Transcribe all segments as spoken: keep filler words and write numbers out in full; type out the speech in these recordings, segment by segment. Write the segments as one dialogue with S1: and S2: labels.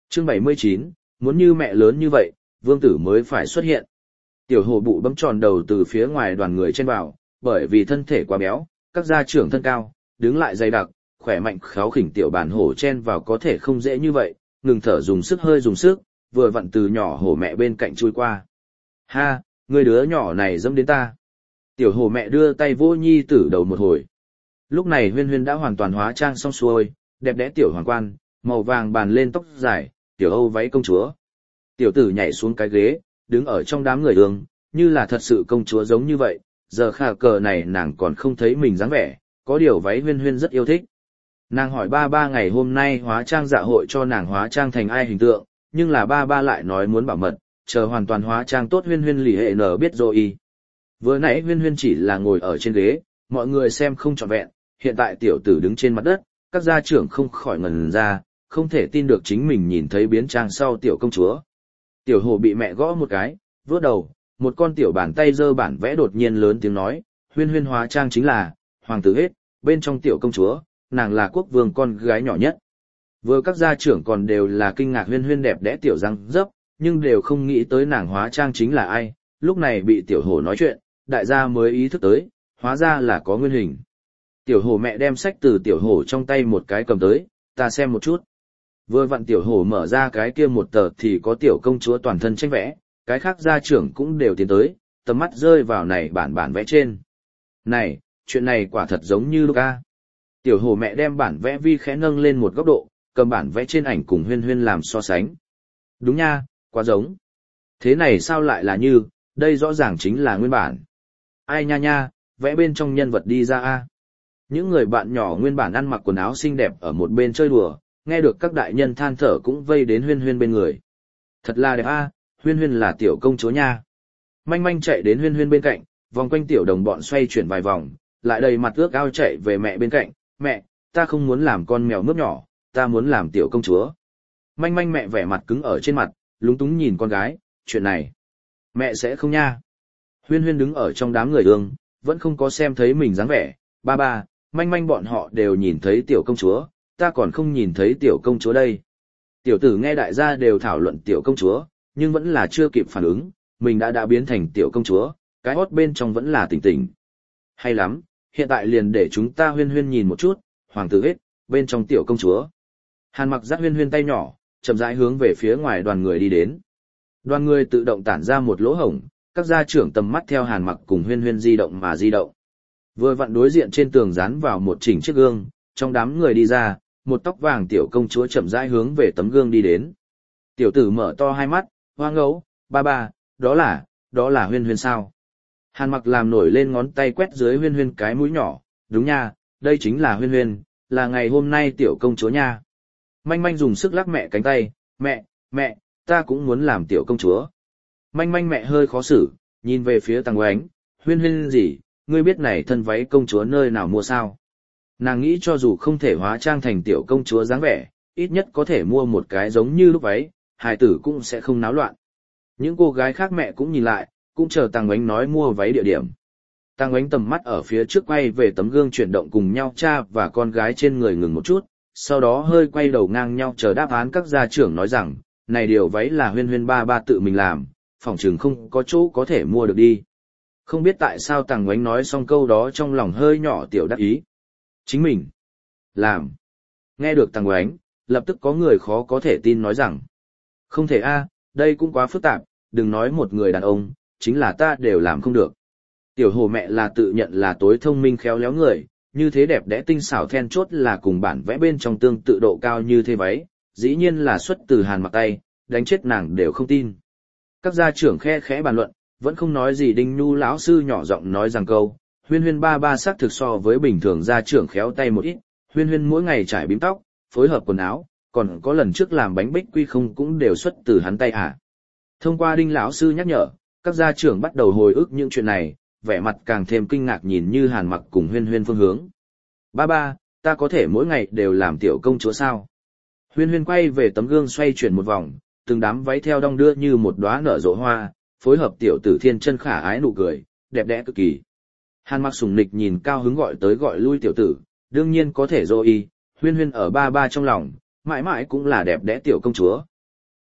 S1: Chương bảy mươi chín, muốn như mẹ lớn như vậy, vương tử mới phải xuất hiện. Tiểu hồ bụ bấm tròn đầu từ phía ngoài đoàn người trên vào, bởi vì thân thể quá béo, các gia trưởng thân cao, đứng lại dày đặc, khỏe mạnh kháu khỉnh tiểu bản hổ chen vào có thể không dễ như vậy, ngừng thở dùng sức hơi dùng sức, vừa vặn từ nhỏ hổ mẹ bên cạnh chui qua. Ha, người đứa nhỏ này dẫm đến ta. Tiểu hổ mẹ đưa tay vô nhi tử đầu một hồi. Lúc này Huyên Huyên đã hoàn toàn hóa trang xong xuôi, đẹp đẽ tiểu hoàng quan, màu vàng bàn lên tóc dài, tiểu Âu váy công chúa. Tiểu tử nhảy xuống cái ghế, đứng ở trong đám người ương, như là thật sự công chúa giống như vậy, giờ khả cờ này nàng còn không thấy mình dáng vẻ, có điều váy Huyên Huyên rất yêu thích. Nàng hỏi ba ba ngày hôm nay hóa trang dạ hội cho nàng hóa trang thành ai hình tượng, nhưng là ba ba lại nói muốn bảo mật, chờ hoàn toàn hóa trang tốt Huyên Huyên lì hệ nở biết rồi. Vừa nãy Huyên Huyên chỉ là ngồi ở trên ghế, mọi người xem không trọn vẹn, hiện tại tiểu tử đứng trên mặt đất, các gia trưởng không khỏi ngẩn ra, không thể tin được chính mình nhìn thấy biến trang sau tiểu công chúa. Tiểu hồ bị mẹ gõ một cái, vướt đầu, một con tiểu bàn tay giơ bản vẽ đột nhiên lớn tiếng nói, Huyên Huyên hóa trang chính là hoàng tử hết, bên trong tiểu công chúa, nàng là quốc vương con gái nhỏ nhất. Vừa các gia trưởng còn đều là kinh ngạc Huyên Huyên đẹp đẽ tiểu răng dấp, nhưng đều không nghĩ tới nàng hóa trang chính là ai, lúc này bị tiểu hồ nói chuyện, đại gia mới ý thức tới, hóa ra là có nguyên hình. Tiểu hồ mẹ đem sách từ tiểu hồ trong tay một cái cầm tới, ta xem một chút. Vừa vặn tiểu hồ mở ra cái kia một tờ thì có tiểu công chúa toàn thân tranh vẽ, cái khác gia trưởng cũng đều tiến tới, tầm mắt rơi vào này bản bản vẽ trên. Này, chuyện này quả thật giống như Luca. Tiểu hồ mẹ đem bản vẽ vi khẽ nâng lên một góc độ, cầm bản vẽ trên ảnh cùng Huyên Huyên làm so sánh. Đúng nha, quá giống. Thế này sao lại là như, đây rõ ràng chính là nguyên bản. Ai nha nha, vẽ bên trong nhân vật đi ra a. Những người bạn nhỏ nguyên bản ăn mặc quần áo xinh đẹp ở một bên chơi đùa, nghe được các đại nhân than thở cũng vây đến Huyên Huyên bên người. Thật là đẹp a, Huyên Huyên là tiểu công chúa nha. Manh Manh chạy đến Huyên Huyên bên cạnh, vòng quanh tiểu đồng bọn xoay chuyển vài vòng, lại đầy mặt ước ao chạy về mẹ bên cạnh, mẹ, ta không muốn làm con mèo mướp nhỏ, ta muốn làm tiểu công chúa. Manh Manh mẹ vẻ mặt cứng ở trên mặt, lúng túng nhìn con gái, chuyện này, mẹ sẽ không nha. Huyên Huyên đứng ở trong đám người ương, vẫn không có xem thấy mình dáng vẻ, ba ba, Manh Manh bọn họ đều nhìn thấy tiểu công chúa, ta còn không nhìn thấy tiểu công chúa đây. Tiểu tử nghe đại gia đều thảo luận tiểu công chúa, nhưng vẫn là chưa kịp phản ứng, mình đã đã biến thành tiểu công chúa, cái hót bên trong vẫn là tỉnh tỉnh. Hay lắm, hiện tại liền để chúng ta Huyên Huyên nhìn một chút, hoàng tử hết, bên trong tiểu công chúa. Hàn Mặc dắt Huyên Huyên tay nhỏ, chậm rãi hướng về phía ngoài đoàn người đi đến. Đoàn người tự động tản ra một lỗ hổng, các gia trưởng tầm mắt theo Hàn Mặc cùng Huyên Huyên di động mà di động. Vừa vặn đối diện trên tường dán vào một chỉnh chiếc gương, trong đám người đi ra, một tóc vàng tiểu công chúa chậm rãi hướng về tấm gương đi đến. Tiểu tử mở to hai mắt, hoang ngấu, ba ba, đó là, đó là Huyên Huyên sao? Hàn Mặc làm nổi lên ngón tay quét dưới Huyên Huyên cái mũi nhỏ, đúng nha, đây chính là Huyên Huyên, là ngày hôm nay tiểu công chúa nha. Manh Manh dùng sức lắc mẹ cánh tay, mẹ, mẹ, ta cũng muốn làm tiểu công chúa. Manh Manh mẹ hơi khó xử, nhìn về phía Tăng Oánh, Huyên Huyên gì, ngươi biết này thân váy công chúa nơi nào mua sao? Nàng nghĩ cho dù không thể hóa trang thành tiểu công chúa dáng vẻ, ít nhất có thể mua một cái giống như lúc váy, hài tử cũng sẽ không náo loạn. Những cô gái khác mẹ cũng nhìn lại, cũng chờ Tăng Oánh nói mua váy địa điểm. Tăng Oánh tầm mắt ở phía trước quay về tấm gương chuyển động cùng nhau cha và con gái trên người ngừng một chút, sau đó hơi quay đầu ngang nhau chờ đáp án các gia trưởng nói rằng, này điều váy là Huyên Huyên ba ba tự mình làm, phỏng chừng không có chỗ có thể mua được đi. Không biết tại sao Tăng Oánh nói xong câu đó trong lòng hơi nhỏ tiểu đắc ý. Chính mình làm. Nghe được Tăng Oánh, lập tức có người khó có thể tin nói rằng, không thể a, đây cũng quá phức tạp, đừng nói một người đàn ông, chính là ta đều làm không được. Tiểu hồ mẹ là tự nhận là tối thông minh khéo léo người, như thế đẹp đẽ tinh xảo then chốt là cùng bản vẽ bên trong tương tự độ cao như thế váy, dĩ nhiên là xuất từ Hàn Mặc tay, đánh chết nàng đều không tin. Các gia trưởng khe khẽ bàn luận, vẫn không nói gì. Đinh Nhu lão sư nhỏ giọng nói rằng câu, Huyên Huyên ba ba xác thực so với bình thường gia trưởng khéo tay một ít, Huyên Huyên mỗi ngày trải bím tóc, phối hợp quần áo, còn có lần trước làm bánh bích quy không cũng đều xuất từ hắn tay à. Thông qua Đinh lão sư nhắc nhở, các gia trưởng bắt đầu hồi ức những chuyện này, vẻ mặt càng thêm kinh ngạc nhìn như Hàn Mặc cùng Huyên Huyên phương hướng. Ba ba, ta có thể mỗi ngày đều làm tiểu công chúa sao? Huyên Huyên quay về tấm gương xoay chuyển một vòng, từng đám váy theo đong đưa như một đóa nở rộ hoa, phối hợp tiểu tử thiên chân khả ái nụ cười, đẹp đẽ cực kỳ. Hàn Mặc sủng nịch nhìn cao hứng gọi tới gọi lui tiểu tử, đương nhiên có thể dô y, Huyên Huyên ở ba ba trong lòng, mãi mãi cũng là đẹp đẽ tiểu công chúa,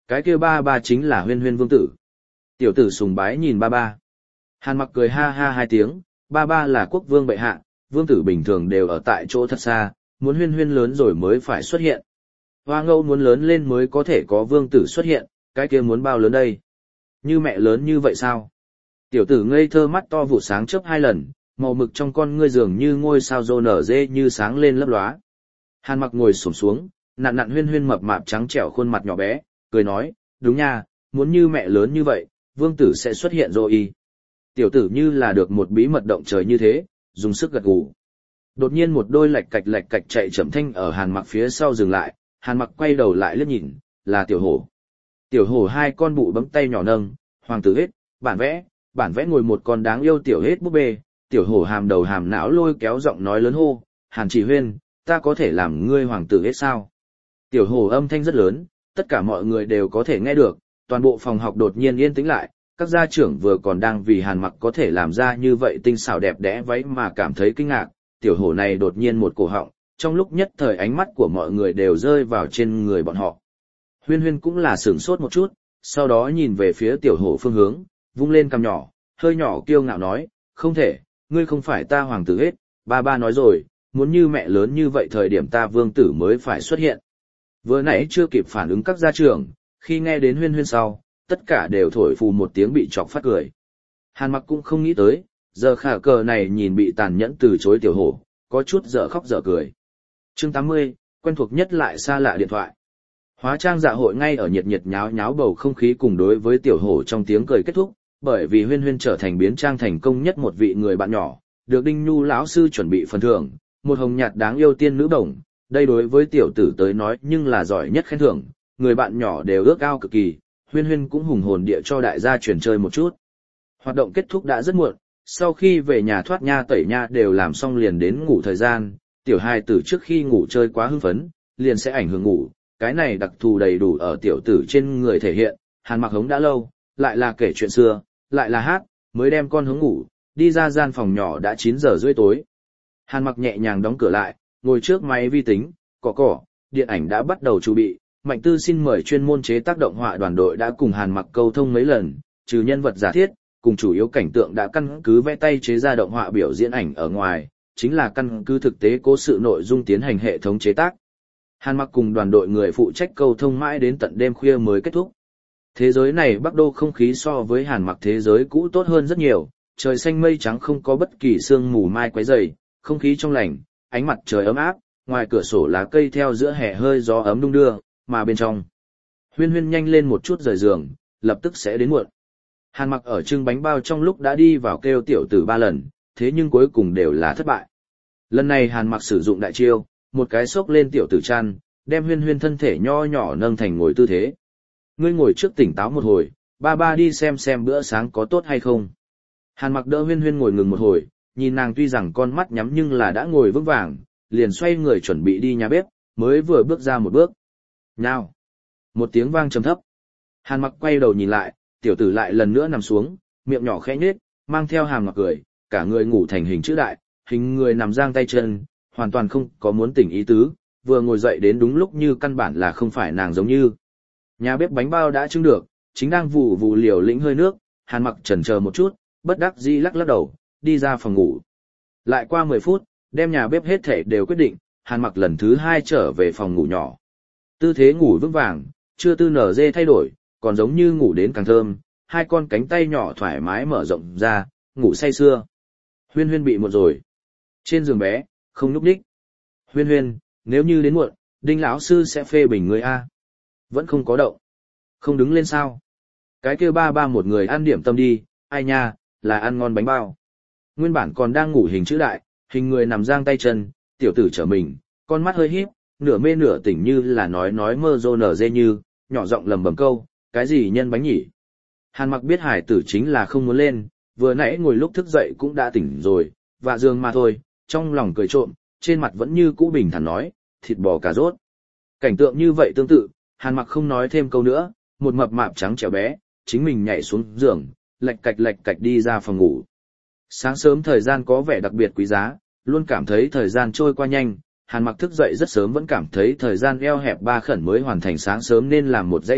S1: Cái kia ba ba chính là Huyên Huyên vương tử. Tiểu tử sùng bái nhìn ba ba. Hàn Mặc cười ha ha hai tiếng, ba ba là quốc vương bệ hạ, vương tử bình thường đều ở tại chỗ thật xa, muốn Huyên Huyên lớn rồi mới phải xuất hiện. Hoa ngâu muốn lớn lên mới có thể có vương tử xuất hiện, cái kia muốn bao lớn đây? Như mẹ lớn như vậy sao? Tiểu tử ngây thơ mắt to vụ sáng chớp hai lần, màu mực trong con ngươi dường như ngôi sao rô nở dê như sáng lên lấp lóa. Hàn Mặc ngồi xổm xuống, nặn nặn Huyên Huyên mập mạp trắng trẻo khuôn mặt nhỏ bé, cười nói, đúng nha, muốn như mẹ lớn như vậy, vương tử sẽ xuất hiện rồi y. Tiểu tử như là được một bí mật động trời như thế, dùng sức gật gù. Đột nhiên một đôi lạch cạch lạch cạch chạy chậm thanh ở Hàn Mặc phía sau dừng lại, Hàn Mặc quay đầu lại liếc nhìn, là tiểu hổ. Tiểu hổ hai con bụ bấm tay nhỏ nâng, hoàng tử hết, bản vẽ, bản vẽ ngồi một con đáng yêu tiểu hết búp bê, tiểu hổ hàm đầu hàm não lôi kéo giọng nói lớn hô, Hàn Chỉ Huyên, ta có thể làm ngươi hoàng tử hết sao? Tiểu hổ âm thanh rất lớn, tất cả mọi người đều có thể nghe được, toàn bộ phòng học đột nhiên yên tĩnh lại, các gia trưởng vừa còn đang vì Hàn Mặc có thể làm ra như vậy tinh xảo đẹp đẽ váy mà cảm thấy kinh ngạc, tiểu hổ này đột nhiên một cổ họng, trong lúc nhất thời ánh mắt của mọi người đều rơi vào trên người bọn họ. Huyên Huyên cũng là sửng sốt một chút, sau đó nhìn về phía tiểu hổ phương hướng, vung lên cằm nhỏ, hơi nhỏ kiêu ngạo nói, không thể, ngươi không phải ta hoàng tử hết, ba ba nói rồi, muốn như mẹ lớn như vậy thời điểm ta vương tử mới phải xuất hiện. Vừa nãy chưa kịp phản ứng các gia trưởng, khi nghe đến Huyên Huyên sau, tất cả đều thổi phù một tiếng bị chọc phát cười. Hàn Mặc cũng không nghĩ tới, giờ khả cờ này nhìn bị tàn nhẫn từ chối tiểu hổ, có chút dở khóc dở cười. Chương tám mươi, quen thuộc nhất lại xa lạ điện thoại. Hóa trang dạ hội ngay ở nhiệt nhiệt nháo nháo bầu không khí cùng đối với tiểu hổ trong tiếng cười kết thúc, bởi vì Huyên Huyên trở thành biến trang thành công nhất một vị người bạn nhỏ, được Đinh Nhu lão sư chuẩn bị phần thưởng, một hồng nhạt đáng yêu tiên nữ bổng, đây đối với tiểu tử tới nói nhưng là giỏi nhất khen thưởng, người bạn nhỏ đều ước ao cực kỳ, Huyên Huyên cũng hùng hồn địa cho đại gia chuyển chơi một chút. Hoạt động kết thúc đã rất muộn, sau khi về nhà thoát nha tẩy nha đều làm xong liền đến ngủ thời gian, tiểu hài tử trước khi ngủ chơi quá hưng phấn, liền sẽ ảnh hưởng ngủ, cái này đặc thù đầy đủ ở tiểu tử trên người thể hiện, Hàn Mặc hống đã lâu, lại là kể chuyện xưa, lại là hát, mới đem con hướng ngủ, đi ra gian phòng nhỏ đã chín giờ rưỡi tối. Hàn Mặc nhẹ nhàng đóng cửa lại, ngồi trước máy vi tính, cọ cọ, điện ảnh đã bắt đầu chuẩn bị, Mạnh Tư xin mời chuyên môn chế tác động họa đoàn đội đã cùng Hàn Mặc câu thông mấy lần, trừ nhân vật giả thiết, cùng chủ yếu cảnh tượng đã căn cứ vẽ tay chế ra động họa biểu diễn ảnh ở ngoài, chính là căn cứ thực tế cố sự nội dung tiến hành hệ thống chế tác. Hàn Mặc cùng đoàn đội người phụ trách câu thông mãi đến tận đêm khuya mới kết thúc. Thế giới này Bắc Đô không khí so với Hàn Mặc thế giới cũ tốt hơn rất nhiều, trời xanh mây trắng không có bất kỳ sương mù mai quấy rầy, không khí trong lành, ánh mặt trời ấm áp, ngoài cửa sổ lá cây theo giữa hè hơi gió ấm đung đưa, mà bên trong. Huyên Huyên nhanh lên một chút rời giường, lập tức sẽ đến muộn. Hàn Mặc ở trưng bánh bao trong lúc đã đi vào kêu tiểu tử ba lần, thế nhưng cuối cùng đều là thất bại. Lần này Hàn Mặc sử dụng đại chiêu, một cái xốc lên tiểu tử chăn, đem Huyên Huyên thân thể nho nhỏ nâng thành ngồi tư thế. Ngươi ngồi trước tỉnh táo một hồi, ba ba đi xem xem bữa sáng có tốt hay không. Hàn Mặc đỡ Huyên Huyên ngồi ngừng một hồi, nhìn nàng tuy rằng con mắt nhắm nhưng là đã ngồi vững vàng, liền xoay người chuẩn bị đi nhà bếp, mới vừa bước ra một bước. Nào! Một tiếng vang trầm thấp. Hàn Mặc quay đầu nhìn lại, tiểu tử lại lần nữa nằm xuống, miệng nhỏ khẽ nhếch, mang theo hàm ngọc cười, cả người ngủ thành hình chữ đại, hình người nằm giang tay chân, hoàn toàn không có muốn tỉnh ý tứ, vừa ngồi dậy đến đúng lúc như căn bản là không phải nàng giống như. Nhà bếp bánh bao đã trưng được, chính đang vụ vụ liều lĩnh hơi nước, Hàn Mặc chần chờ một chút, bất đắc dĩ lắc lắc đầu, đi ra phòng ngủ. Lại qua mười phút, đem nhà bếp hết thể đều quyết định, Hàn Mặc lần thứ hai trở về phòng ngủ nhỏ. Tư thế ngủ vững vàng, chưa tư nở dê thay đổi, còn giống như ngủ đến càng thơm, hai con cánh tay nhỏ thoải mái mở rộng ra, ngủ say sưa. Huyên Huyên bị muộn rồi. Trên giường bé, không nhúc nhích. Huyên Huyên, nếu như đến muộn, Đinh lão sư sẽ phê bình người a. Vẫn không có động. Không đứng lên sao? Cái kia ba ba một người ăn điểm tâm đi, ai nha, là ăn ngon bánh bao. Nguyên bản còn đang ngủ hình chữ đại, hình người nằm giang tay chân, tiểu tử trở mình, con mắt hơi híp, nửa mê nửa tỉnh như là nói nói mơ rô nở dê như, nhỏ giọng lầm bầm câu, cái gì nhân bánh nhỉ? Hàn Mặc biết hải tử chính là không muốn lên, vừa nãy ngồi lúc thức dậy cũng đã tỉnh rồi, vạ giường mà thôi, trong lòng cười trộm, trên mặt vẫn như cũ bình thản nói, thịt bò cà rốt. Cảnh tượng như vậy tương tự, Hàn Mặc không nói thêm câu nữa, một mập mạp trắng trẻo bé, chính mình nhảy xuống giường, lạch cạch lạch cạch đi ra phòng ngủ. Sáng sớm thời gian có vẻ đặc biệt quý giá, luôn cảm thấy thời gian trôi qua nhanh, Hàn Mặc thức dậy rất sớm vẫn cảm thấy thời gian eo hẹp ba khẩn mới hoàn thành sáng sớm nên làm một dãy chuyện,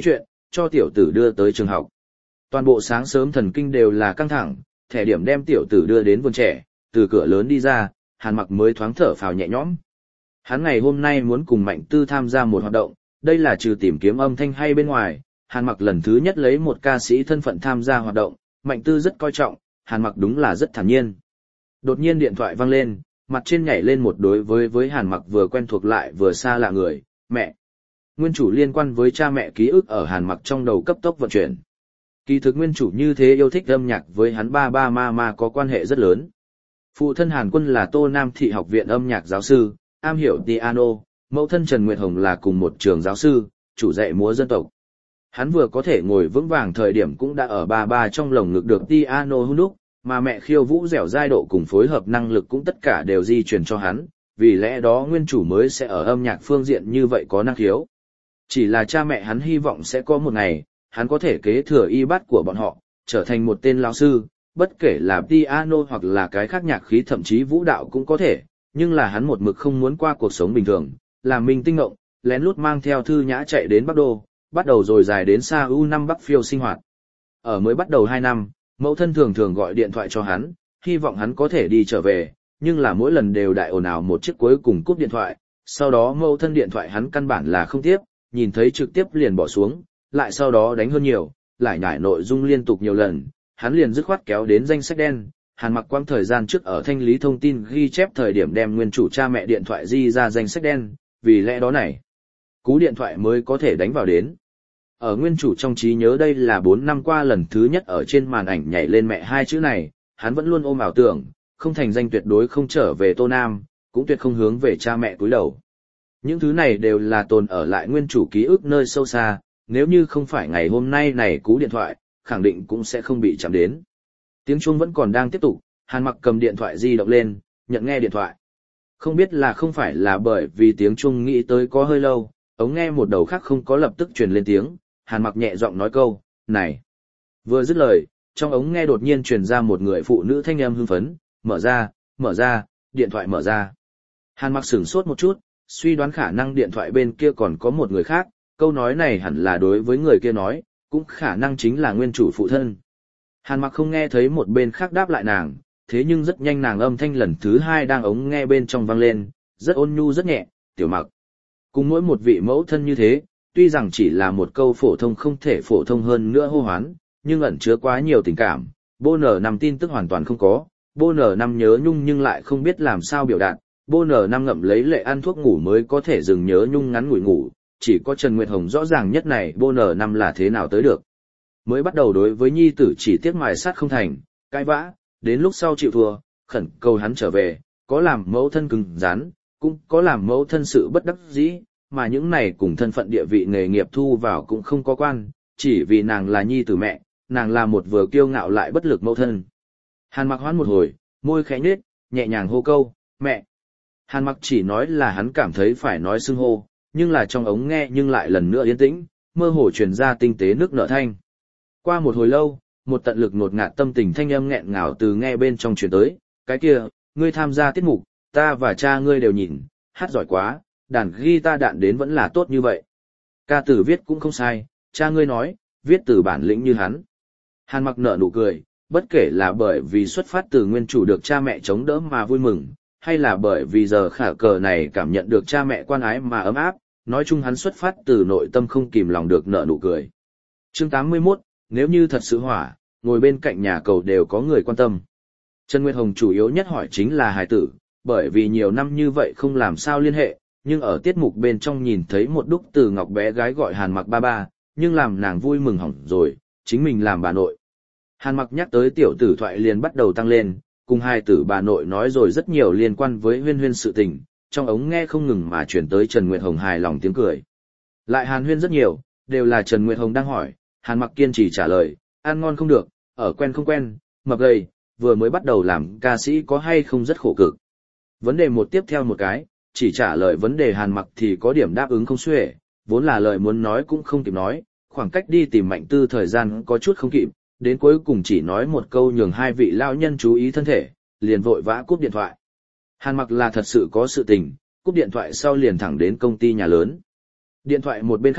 S1: cho tiểu tử đưa tới trường học. Toàn bộ sáng sớm thần kinh đều là căng thẳng, thẻ điểm đem tiểu tử đưa đến vườn trẻ, từ cửa lớn đi ra, Hàn Mặc mới thoáng thở phào nhẹ nhõm. Hắn ngày hôm nay muốn cùng Mạnh Tư tham gia một hoạt động, đây là trừ tìm kiếm âm thanh hay bên ngoài, Hàn Mặc lần thứ nhất lấy một ca sĩ thân phận tham gia hoạt động, Mạnh Tư rất coi trọng, Hàn Mặc đúng là rất thản nhiên. Đột nhiên điện thoại vang lên, mặt trên nhảy lên một đối với với Hàn Mặc vừa quen thuộc lại vừa xa lạ người, mẹ. Nguyên chủ liên quan với cha mẹ ký ức ở Hàn Mặc trong đầu cấp tốc vận chuyển. Kỳ thực nguyên chủ như thế yêu thích âm nhạc với hắn ba ba ma ma có quan hệ rất lớn. Phụ thân Hàn Quân là Tô Nam Thị học viện âm nhạc giáo sư, am hiểu piano, mẫu thân Trần Nguyệt Hồng là cùng một trường giáo sư, chủ dạy múa dân tộc. Hắn vừa có thể ngồi vững vàng thời điểm cũng đã ở ba ba trong lồng ngực được piano hun đúc, mà mẹ khiêu vũ dẻo dai độ cùng phối hợp năng lực cũng tất cả đều di truyền cho hắn, vì lẽ đó nguyên chủ mới sẽ ở âm nhạc phương diện như vậy có năng khiếu. Chỉ là cha mẹ hắn hy vọng sẽ có một ngày, hắn có thể kế thừa y bát của bọn họ, trở thành một tên lão sư, bất kể là piano hoặc là cái khác nhạc khí thậm chí vũ đạo cũng có thể, nhưng là hắn một mực không muốn qua cuộc sống bình thường, làm mình tinh ngộng, lén lút mang theo Thư Nhã chạy đến Bắc Đô, bắt đầu rồi dài đến xa u năm Bắc phiêu sinh hoạt. Ở mới bắt đầu hai năm, mẫu thân thường thường gọi điện thoại cho hắn, hy vọng hắn có thể đi trở về, nhưng là mỗi lần đều đại ồn ào một chiếc cuối cùng cúp điện thoại, sau đó mẫu thân điện thoại hắn căn bản là không tiếp, nhìn thấy trực tiếp liền bỏ xuống, lại sau đó đánh hơn nhiều, lại nhải nội dung liên tục nhiều lần, hắn liền dứt khoát kéo đến danh sách đen. Hàn Mặc quang thời gian trước ở thanh lý thông tin ghi chép thời điểm đem nguyên chủ cha mẹ điện thoại di ra danh sách đen, vì lẽ đó này, cú điện thoại mới có thể đánh vào đến. Ở nguyên chủ trong trí nhớ đây là bốn năm qua lần thứ nhất ở trên màn ảnh nhảy lên mẹ hai chữ này, hắn vẫn luôn ôm ảo tưởng, không thành danh tuyệt đối không trở về Tô Nam, cũng tuyệt không hướng về cha mẹ cúi đầu. Những thứ này đều là tồn ở lại nguyên chủ ký ức nơi sâu xa, nếu như không phải ngày hôm nay này cú điện thoại, khẳng định cũng sẽ không bị chạm đến. Tiếng chuông vẫn còn đang tiếp tục, Hàn Mặc cầm điện thoại di động lên, nhận nghe điện thoại. Không biết là không phải là bởi vì tiếng chuông nghĩ tới có hơi lâu, ống nghe một đầu khác không có lập tức truyền lên tiếng, Hàn Mặc nhẹ giọng nói câu, này. Vừa dứt lời, trong ống nghe đột nhiên truyền ra một người phụ nữ thanh âm hưng phấn, mở ra, mở ra, điện thoại mở ra. Hàn Mặc sửng sốt một chút, suy đoán khả năng điện thoại bên kia còn có một người khác, câu nói này hẳn là đối với người kia nói, cũng khả năng chính là nguyên chủ phụ thân. Hàn Mặc không nghe thấy một bên khác đáp lại nàng, thế nhưng rất nhanh nàng âm thanh lần thứ hai đang ống nghe bên trong vang lên, rất ôn nhu rất nhẹ, Tiểu Mặc. Cùng mỗi một vị mẫu thân như thế, tuy rằng chỉ là một câu phổ thông không thể phổ thông hơn nữa hô hoán, nhưng ẩn chứa quá nhiều tình cảm, bô nở năm tin tức hoàn toàn không có, bô nở năm nhớ nhung nhưng lại không biết làm sao biểu đạt, bô nở năm ngậm lấy lệ ăn thuốc ngủ mới có thể dừng nhớ nhung ngắn ngủi ngủ, chỉ có Trần Nguyệt Hồng rõ ràng nhất này bô nở năm là thế nào tới được. Mới bắt đầu đối với nhi tử chỉ tiếc mài sắt không thành, cãi vã, đến lúc sau chịu thua, khẩn cầu hắn trở về, có làm mẫu thân cứng rắn, cũng có làm mẫu thân sự bất đắc dĩ, mà những này cùng thân phận địa vị nghề nghiệp thu vào cũng không có quan, chỉ vì nàng là nhi tử mẹ, nàng là một vừa kiêu ngạo lại bất lực mẫu thân. Hàn Mặc hoãn một hồi, môi khẽ nhếch, nhẹ nhàng hô câu, mẹ. Hàn Mặc chỉ nói là hắn cảm thấy phải nói xưng hô, nhưng là trong ống nghe nhưng lại lần nữa yên tĩnh, mơ hồ truyền ra tinh tế nước nở thanh. Qua một hồi lâu, một tận lực nột ngạt tâm tình thanh âm nghẹn ngào từ nghe bên trong truyền tới, cái kia, ngươi tham gia tiết mục, ta và cha ngươi đều nhìn, hát giỏi quá, đàn guitar đạn đến vẫn là tốt như vậy. Ca từ viết cũng không sai, cha ngươi nói, viết từ bản lĩnh như hắn. Hàn Mặc nở nụ cười, bất kể là bởi vì xuất phát từ nguyên chủ được cha mẹ chống đỡ mà vui mừng, hay là bởi vì giờ khả cờ này cảm nhận được cha mẹ quan ái mà ấm áp, nói chung hắn xuất phát từ nội tâm không kìm lòng được nở nụ cười. Chương tám mươi mốt, nếu như thật sự hỏa, ngồi bên cạnh nhà cầu đều có người quan tâm. Trần Nguyệt Hồng chủ yếu nhất hỏi chính là hài tử, bởi vì nhiều năm như vậy không làm sao liên hệ, nhưng ở tiết mục bên trong nhìn thấy một đúc từ ngọc bé gái gọi Hàn Mặc ba ba, nhưng làm nàng vui mừng hỏng rồi, chính mình làm bà nội. Hàn Mặc nhắc tới tiểu tử thoại liền bắt đầu tăng lên, cùng hai tử bà nội nói rồi rất nhiều liên quan với huyên huyên sự tình, trong ống nghe không ngừng mà chuyển tới Trần Nguyệt Hồng hài lòng tiếng cười. Lại hàn huyên rất nhiều, đều là Trần Nguyệt Hồng đang hỏi, Hàn Mặc kiên trì trả lời, ăn ngon không được, ở quen không quen, mập gầy, vừa mới bắt đầu làm ca sĩ có hay không rất khổ cực. Vấn đề một tiếp theo một cái, chỉ trả lời vấn đề Hàn Mặc thì có điểm đáp ứng không xuể, vốn là lời muốn nói cũng không kịp nói, khoảng cách đi tìm Mạnh Tư thời gian có chút không kịp, đến cuối cùng chỉ nói một câu nhường hai vị lão nhân chú ý thân thể, liền vội vã cúp điện thoại. Hàn Mặc là thật sự có sự tình, cúp điện thoại sau liền thẳng đến công ty nhà lớn. Điện thoại một bên khác,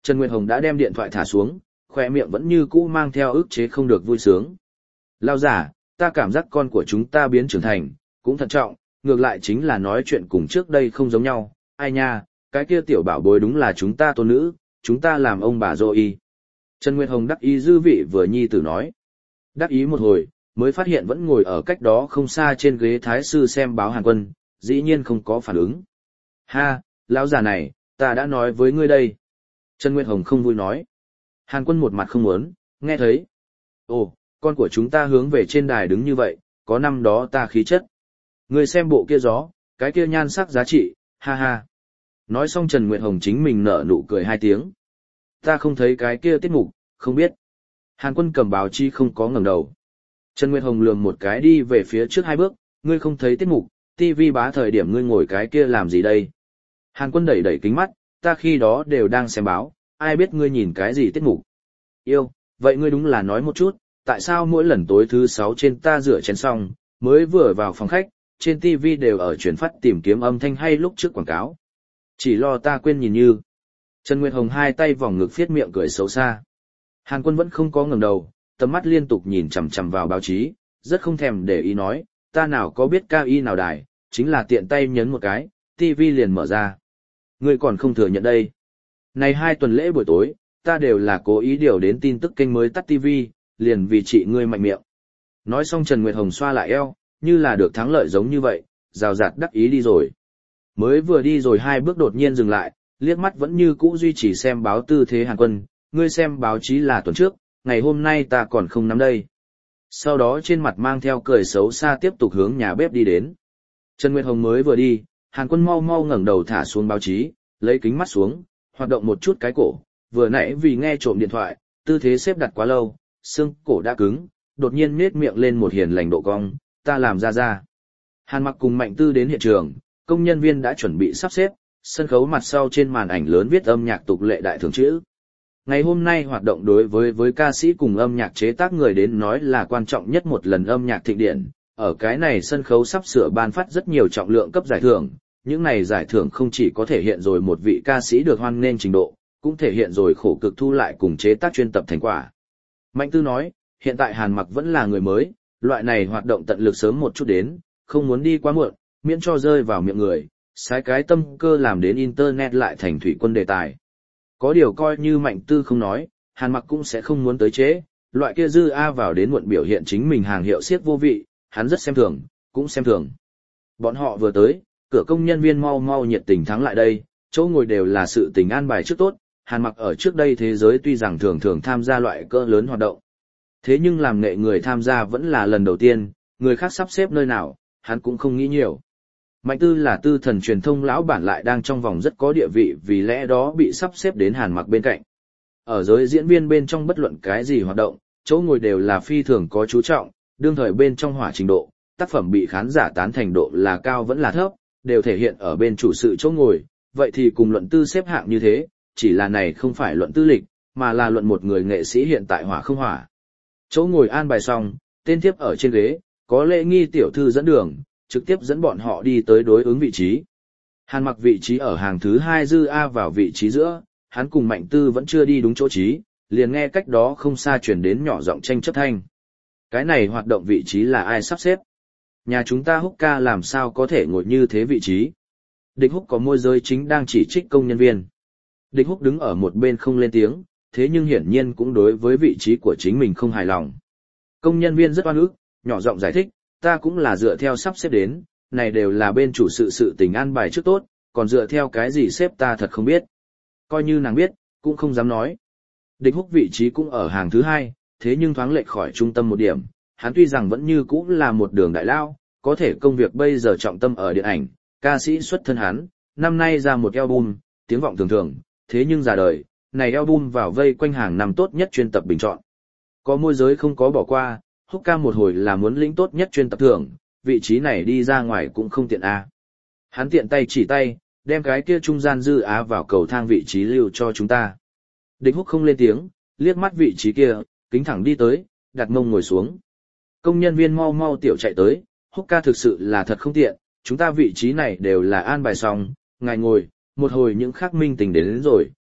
S1: Trần Nguyệt Hồng đã đem điện thoại thả xuống, khỏe miệng vẫn như cũ mang theo ức chế không được vui sướng. Lao giả, ta cảm giác con của chúng ta biến trưởng thành, cũng thận trọng, ngược lại chính là nói chuyện cùng trước đây không giống nhau. Ai nha, cái kia tiểu bảo bối đúng là chúng ta tôn nữ, chúng ta làm ông bà dô y. Trần Nguyệt Hồng đắc ý dư vị vừa nhi tử nói. Đắc ý một hồi, mới phát hiện vẫn ngồi ở cách đó không xa trên ghế thái sư xem báo Hàn Quân, dĩ nhiên không có phản ứng. Ha, lão già này, ta đã nói với ngươi đây. Trần Nguyệt Hồng không vui nói. Hàn Quân một mặt không muốn, nghe thấy. Ồ, con của chúng ta hướng về trên đài đứng như vậy, có năm đó ta khí chất. Ngươi xem bộ kia gió, cái kia nhan sắc giá trị, ha ha. Nói xong Trần Nguyệt Hồng chính mình nở nụ cười hai tiếng. Ta không thấy cái kia tiết mục, không biết. Hàn Quân cầm báo chí không có ngẩng đầu. Trần Nguyệt Hồng lườm một cái đi về phía trước hai bước, ngươi không thấy tiết mục, ti vi bá thời điểm ngươi ngồi cái kia làm gì đây? Hàn Quân đẩy đẩy kính mắt, ta khi đó đều đang xem báo, ai biết ngươi nhìn cái gì tiết mục. Yêu, vậy ngươi đúng là nói một chút, tại sao mỗi lần tối thứ sáu trên ta rửa chén xong, mới vừa vào phòng khách, trên ti vi đều ở truyền phát tìm kiếm âm thanh hay lúc trước quảng cáo. Chỉ lo ta quên nhìn như. Trần Nguyệt Hồng hai tay vòng ngực phiết miệng cười xấu xa. Hàn Quân vẫn không có ngẩng đầu, tầm mắt liên tục nhìn chằm chằm vào báo chí, rất không thèm để ý nói, ta nào có biết cao y nào đài, chính là tiện tay nhấn một cái, ti vi liền mở ra. Ngươi còn không thừa nhận đây. Này hai tuần lễ buổi tối, ta đều là cố ý điều đến tin tức kênh mới tắt ti vi, liền vì chị ngươi mạnh miệng. Nói xong Trần Nguyệt Hồng xoa lại eo, như là được thắng lợi giống như vậy, rào rạt đắc ý đi rồi. Mới vừa đi rồi hai bước đột nhiên dừng lại, liếc mắt vẫn như cũ duy trì xem báo tư thế Hàn Quân, ngươi xem báo chí là tuần trước, ngày hôm nay ta còn không nắm đây. Sau đó trên mặt mang theo cười xấu xa tiếp tục hướng nhà bếp đi đến. Trần Nguyệt Hồng mới vừa đi, Hàn Quân mau mau ngẩng đầu thả xuống báo chí, lấy kính mắt xuống, hoạt động một chút cái cổ, vừa nãy vì nghe trộm điện thoại, tư thế xếp đặt quá lâu, xương cổ đã cứng, đột nhiên nết miệng lên một hiền lành độ cong, ta làm ra ra. Hàn Mặc cùng Mạnh Tư đến hiện trường, công nhân viên đã chuẩn bị sắp xếp, sân khấu mặt sau trên màn ảnh lớn viết âm nhạc tục lệ đại thưởng chữ. Ngày hôm nay hoạt động đối với với ca sĩ cùng âm nhạc chế tác người đến nói là quan trọng nhất một lần âm nhạc thịnh điện. Ở cái này sân khấu sắp sửa ban phát rất nhiều trọng lượng cấp giải thưởng, những này giải thưởng không chỉ có thể hiện rồi một vị ca sĩ được hoan nghênh trình độ, cũng thể hiện rồi khổ cực thu lại cùng chế tác chuyên tập thành quả. Mạnh Tư nói, hiện tại Hàn Mặc vẫn là người mới, loại này hoạt động tận lực sớm một chút đến, không muốn đi quá muộn, miễn cho rơi vào miệng người, sai cái tâm cơ làm đến internet lại thành thủy quân đề tài. Có điều coi như Mạnh Tư không nói, Hàn Mặc cũng sẽ không muốn tới chế, loại kia dư a vào đến muộn biểu hiện chính mình hàng hiệu siết vô vị, hắn rất xem thường, cũng xem thường. Bọn họ vừa tới, cửa công nhân viên mau mau nhiệt tình thắng lại đây, chỗ ngồi đều là sự tình an bài trước tốt, Hàn Mặc ở trước đây thế giới tuy rằng thường thường tham gia loại cỡ lớn hoạt động. Thế nhưng làm nghệ người tham gia vẫn là lần đầu tiên, người khác sắp xếp nơi nào, hắn cũng không nghĩ nhiều. Mạnh Tư là tư thần truyền thông lão bản lại đang trong vòng rất có địa vị vì lẽ đó bị sắp xếp đến Hàn Mặc bên cạnh. Ở giới diễn viên bên trong bất luận cái gì hoạt động, chỗ ngồi đều là phi thường có chú trọng, đương thời bên trong hỏa trình độ, tác phẩm bị khán giả tán thành độ là cao vẫn là thấp, đều thể hiện ở bên chủ sự chỗ ngồi, vậy thì cùng luận tư xếp hạng như thế, chỉ là này không phải luận tư lịch, mà là luận một người nghệ sĩ hiện tại hỏa không hỏa. Chỗ ngồi an bài xong, tên tiếp ở trên ghế, có lễ nghi tiểu thư dẫn đường, trực tiếp dẫn bọn họ đi tới đối ứng vị trí. Hàn Mặc vị trí ở hàng thứ hai dư A vào vị trí giữa, hắn cùng Mạnh Tư vẫn chưa đi đúng chỗ trí, liền nghe cách đó không xa truyền đến nhỏ giọng tranh chấp thanh. Cái này hoạt động vị trí là ai sắp xếp? Nhà chúng ta Húc ca làm sao có thể ngồi như thế vị trí? Địch Húc có môi giới chính đang chỉ trích công nhân viên. Địch Húc đứng ở một bên không lên tiếng, thế nhưng hiển nhiên cũng đối với vị trí của chính mình không hài lòng. Công nhân viên rất oan ức, nhỏ giọng giải thích, ta cũng là dựa theo sắp xếp đến, này đều là bên chủ sự sự tình an bài trước tốt, còn dựa theo cái gì xếp ta thật không biết. Coi như nàng biết, cũng không dám nói. Địch Húc vị trí cũng ở hàng thứ hai, thế nhưng thoáng lệch khỏi trung tâm một điểm, hắn tuy rằng vẫn như cũ là một đường đại lao, có thể công việc bây giờ trọng tâm ở điện ảnh, ca sĩ xuất thân hắn, năm nay ra một album, tiếng vọng thường thường, thế nhưng già đời, này album vào vây quanh hàng năm tốt nhất chuyên tập bình chọn. Có môi giới không có bỏ qua, Húc ca một hồi là muốn lĩnh tốt nhất chuyên tập thưởng, vị trí này đi ra ngoài cũng không tiện a. Hắn tiện tay chỉ tay, đem cái kia trung gian dư á vào cầu thang vị trí lưu cho chúng ta. Địch Húc không lên tiếng, liếc mắt vị trí kia, kính thẳng đi tới, đặt mông ngồi xuống. Công nhân viên mau mau tiểu chạy tới, Húc ca thực sự là thật không tiện, chúng ta vị trí này đều là an bài xong, ngài ngồi, một hồi những khác minh tình đến, đến rồi,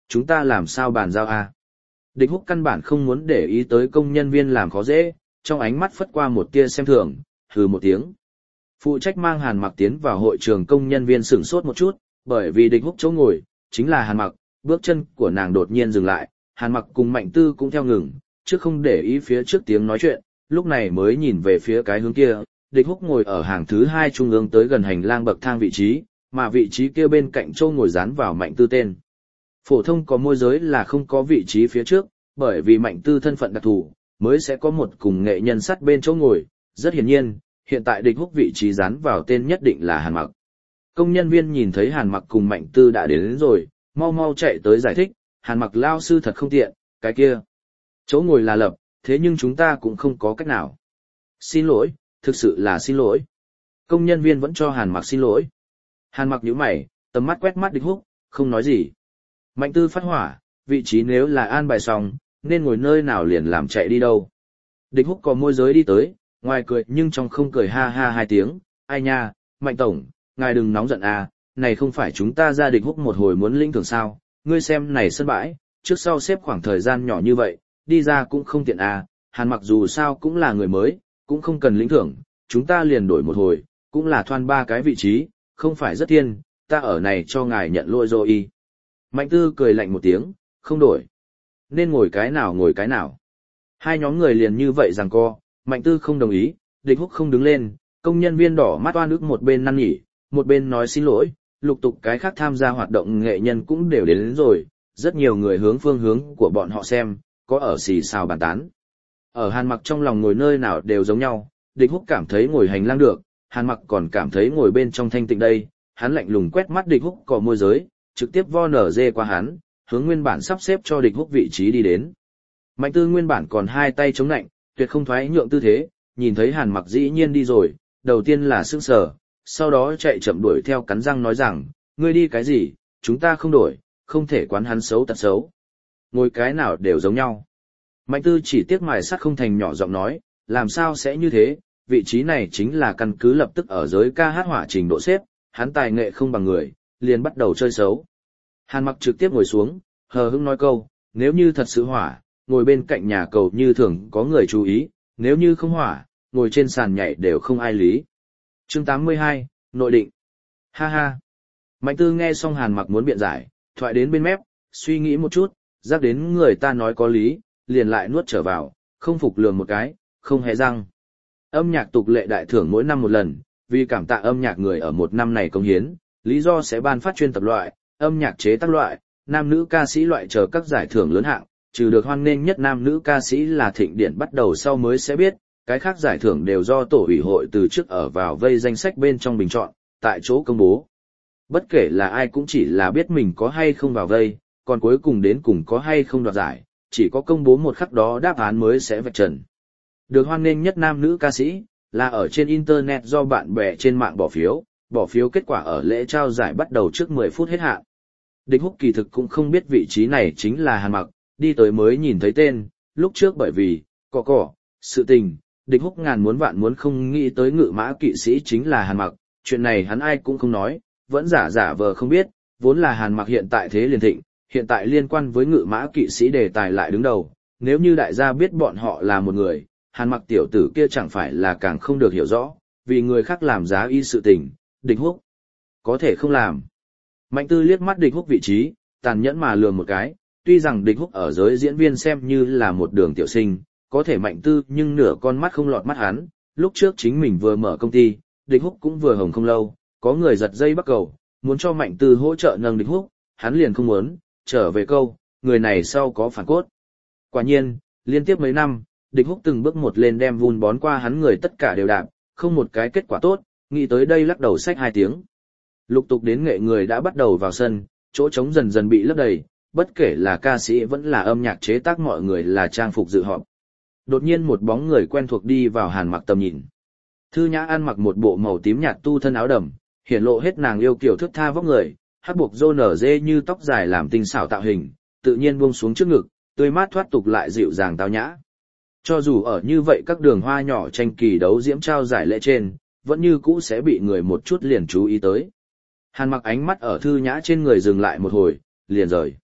S1: chúng ta làm sao bàn giao a? Địch Húc căn bản không muốn để ý tới công nhân viên làm khó dễ, trong ánh mắt phất qua một tia xem thường, hừ một tiếng. Phụ trách mang Hàn Mặc tiến vào hội trường công nhân viên sửng sốt một chút, bởi vì Địch Húc chỗ ngồi chính là Hàn Mặc, bước chân của nàng đột nhiên dừng lại, Hàn Mặc cùng Mạnh Tư cũng theo ngừng, trước không để ý phía trước tiếng nói chuyện, lúc này mới nhìn về phía cái hướng kia. Địch Húc ngồi ở hàng thứ hai trung ương tới gần hành lang bậc thang vị trí, mà vị trí kia bên cạnh châu ngồi dán vào Mạnh Tư tên. Phổ thông có môi giới là không có vị trí phía trước, bởi vì Mạnh Tư thân phận đặc thù, mới sẽ có một cùng nghệ nhân sắt bên chỗ ngồi. Rất hiển nhiên, hiện tại Địch Húc vị trí dán vào tên nhất định là Hàn Mặc. Công nhân viên nhìn thấy Hàn Mặc cùng Mạnh Tư đã đến, đến rồi, mau mau chạy tới giải thích, Hàn Mặc lao sư thật không tiện, cái kia. Chỗ ngồi là lập, thế nhưng chúng ta cũng không có cách nào. Xin lỗi, thực sự là xin lỗi. Công nhân viên vẫn cho Hàn Mặc xin lỗi. Hàn Mặc nhíu mày, tầm mắt quét mắt Địch Húc, không nói gì. Mạnh Tư phát hỏa, vị trí nếu là an bài xong, nên ngồi nơi nào liền làm chạy đi đâu. Địch Húc có môi giới đi tới, ngoài cười nhưng trong không cười ha ha hai tiếng, ai nha, Mạnh Tổng, ngài đừng nóng giận à, này không phải chúng ta ra Địch Húc một hồi muốn lĩnh thưởng sao, ngươi xem này sân bãi, trước sau xếp khoảng thời gian nhỏ như vậy, đi ra cũng không tiện à, Hàn Mặc dù sao cũng là người mới, cũng không cần lĩnh thưởng, chúng ta liền đổi một hồi, cũng là thoan ba cái vị trí, không phải rất thiên, ta ở này cho ngài nhận lỗi rồi y. Mạnh Tư cười lạnh một tiếng, không đổi. Nên ngồi cái nào ngồi cái nào. Hai nhóm người liền như vậy giằng co, Mạnh Tư không đồng ý, Địch Húc không đứng lên, công nhân viên đỏ mắt oan ức một bên năn nỉ, một bên nói xin lỗi, lục tục cái khác tham gia hoạt động nghệ nhân cũng đều đến, đến rồi, rất nhiều người hướng phương hướng của bọn họ xem, có ở xì xào bàn tán. Ở Hàn Mặc trong lòng ngồi nơi nào đều giống nhau, Địch Húc cảm thấy ngồi hành lang được, Hàn Mặc còn cảm thấy ngồi bên trong thanh tịnh đây, hắn lạnh lùng quét mắt Địch Húc cò môi giới, trực tiếp vo nở dê qua hắn, hướng nguyên bản sắp xếp cho Địch Húc vị trí đi đến. Mạnh Tư nguyên bản còn hai tay chống nạnh, tuyệt không thoái nhượng tư thế, nhìn thấy Hàn Mặc dĩ nhiên đi rồi, đầu tiên là sững sờ, sau đó chạy chậm đuổi theo cắn răng nói rằng, ngươi đi cái gì, chúng ta không đổi, không thể quán hắn xấu tật xấu. Ngồi cái nào đều giống nhau. Mạnh Tư chỉ tiếc mài sắt không thành nhỏ giọng nói, làm sao sẽ như thế, vị trí này chính là căn cứ lập tức ở giới ca hát hỏa trình độ xếp, hắn tài nghệ không bằng người, liền bắt đầu chơi xấu. Hàn Mặc trực tiếp ngồi xuống, hờ hững nói câu, nếu như thật sự hỏa, ngồi bên cạnh nhà cầu như thường có người chú ý, nếu như không hỏa, ngồi trên sàn nhảy đều không ai lý. Chương tám mươi hai, Nội định. Ha ha. Mạnh Tư nghe xong Hàn Mặc muốn biện giải, thoại đến bên mép, suy nghĩ một chút, giác đến người ta nói có lý, liền lại nuốt trở vào, không phục lường một cái, không hề răng. Âm nhạc tục lệ đại thưởng mỗi năm một lần, vì cảm tạ âm nhạc người ở một năm này công hiến, lý do sẽ ban phát chuyên tập loại, âm nhạc chế tác loại, nam nữ ca sĩ loại chờ các giải thưởng lớn hạng, trừ được hoan nghênh nhất nam nữ ca sĩ là Thịnh Điển bắt đầu sau mới sẽ biết, cái khác giải thưởng đều do tổ ủy hội từ trước ở vào vây danh sách bên trong bình chọn, tại chỗ công bố. Bất kể là ai cũng chỉ là biết mình có hay không vào vây, còn cuối cùng đến cùng có hay không đoạt giải, chỉ có công bố một khắc đó đáp án mới sẽ vạch trần. Được hoan nghênh nhất nam nữ ca sĩ, là ở trên Internet do bạn bè trên mạng bỏ phiếu, bỏ phiếu kết quả ở lễ trao giải bắt đầu trước mười phút hết hạn. Địch Húc kỳ thực cũng không biết vị trí này chính là Hàn Mặc, đi tới mới nhìn thấy tên, lúc trước bởi vì, cỏ cỏ, sự tình, Địch Húc ngàn muốn vạn muốn không nghĩ tới ngự mã kỵ sĩ chính là Hàn Mặc, chuyện này hắn ai cũng không nói, vẫn giả giả vờ không biết, vốn là Hàn Mặc hiện tại thế liền thịnh, hiện tại liên quan với ngự mã kỵ sĩ đề tài lại đứng đầu, nếu như đại gia biết bọn họ là một người, Hàn Mặc tiểu tử kia chẳng phải là càng không được hiểu rõ, vì người khác làm giá y sự tình, Địch Húc có thể không làm. Mạnh Tư liếc mắt Địch Húc vị trí, tàn nhẫn mà lườm một cái, tuy rằng Địch Húc ở giới diễn viên xem như là một đường tiểu sinh, có thể Mạnh Tư nhưng nửa con mắt không lọt mắt hắn, lúc trước chính mình vừa mở công ty, Địch Húc cũng vừa hồng không lâu, có người giật dây bắt cầu, muốn cho Mạnh Tư hỗ trợ nâng Địch Húc, hắn liền không muốn, trở về câu, người này sau có phản cốt. Quả nhiên, liên tiếp mấy năm, Địch Húc từng bước một lên đem vun bón qua hắn người tất cả đều đạp, không một cái kết quả tốt, nghĩ tới đây lắc đầu xách hai tiếng. Lục tục đến nghệ người đã bắt đầu vào sân, chỗ trống dần dần bị lấp đầy, bất kể là ca sĩ vẫn là âm nhạc chế tác mọi người là trang phục dự họp. Đột nhiên một bóng người quen thuộc đi vào Hàn Mặc tầm nhìn. Thư Nhã ăn mặc một bộ màu tím nhạt tu thân áo đầm, hiển lộ hết nàng yêu kiều thước tha vóc người, hát buộc rô nở dê như tóc dài làm tinh xảo tạo hình, tự nhiên buông xuống trước ngực, tươi mát thoát tục lại dịu dàng tao nhã. Cho dù ở như vậy các đường hoa nhỏ tranh kỳ đấu diễm trao giải lễ trên, vẫn như cũ sẽ bị người một chút liền chú ý tới. Hàn Mặc ánh mắt ở Thư Nhã trên người dừng lại một hồi, liền rời.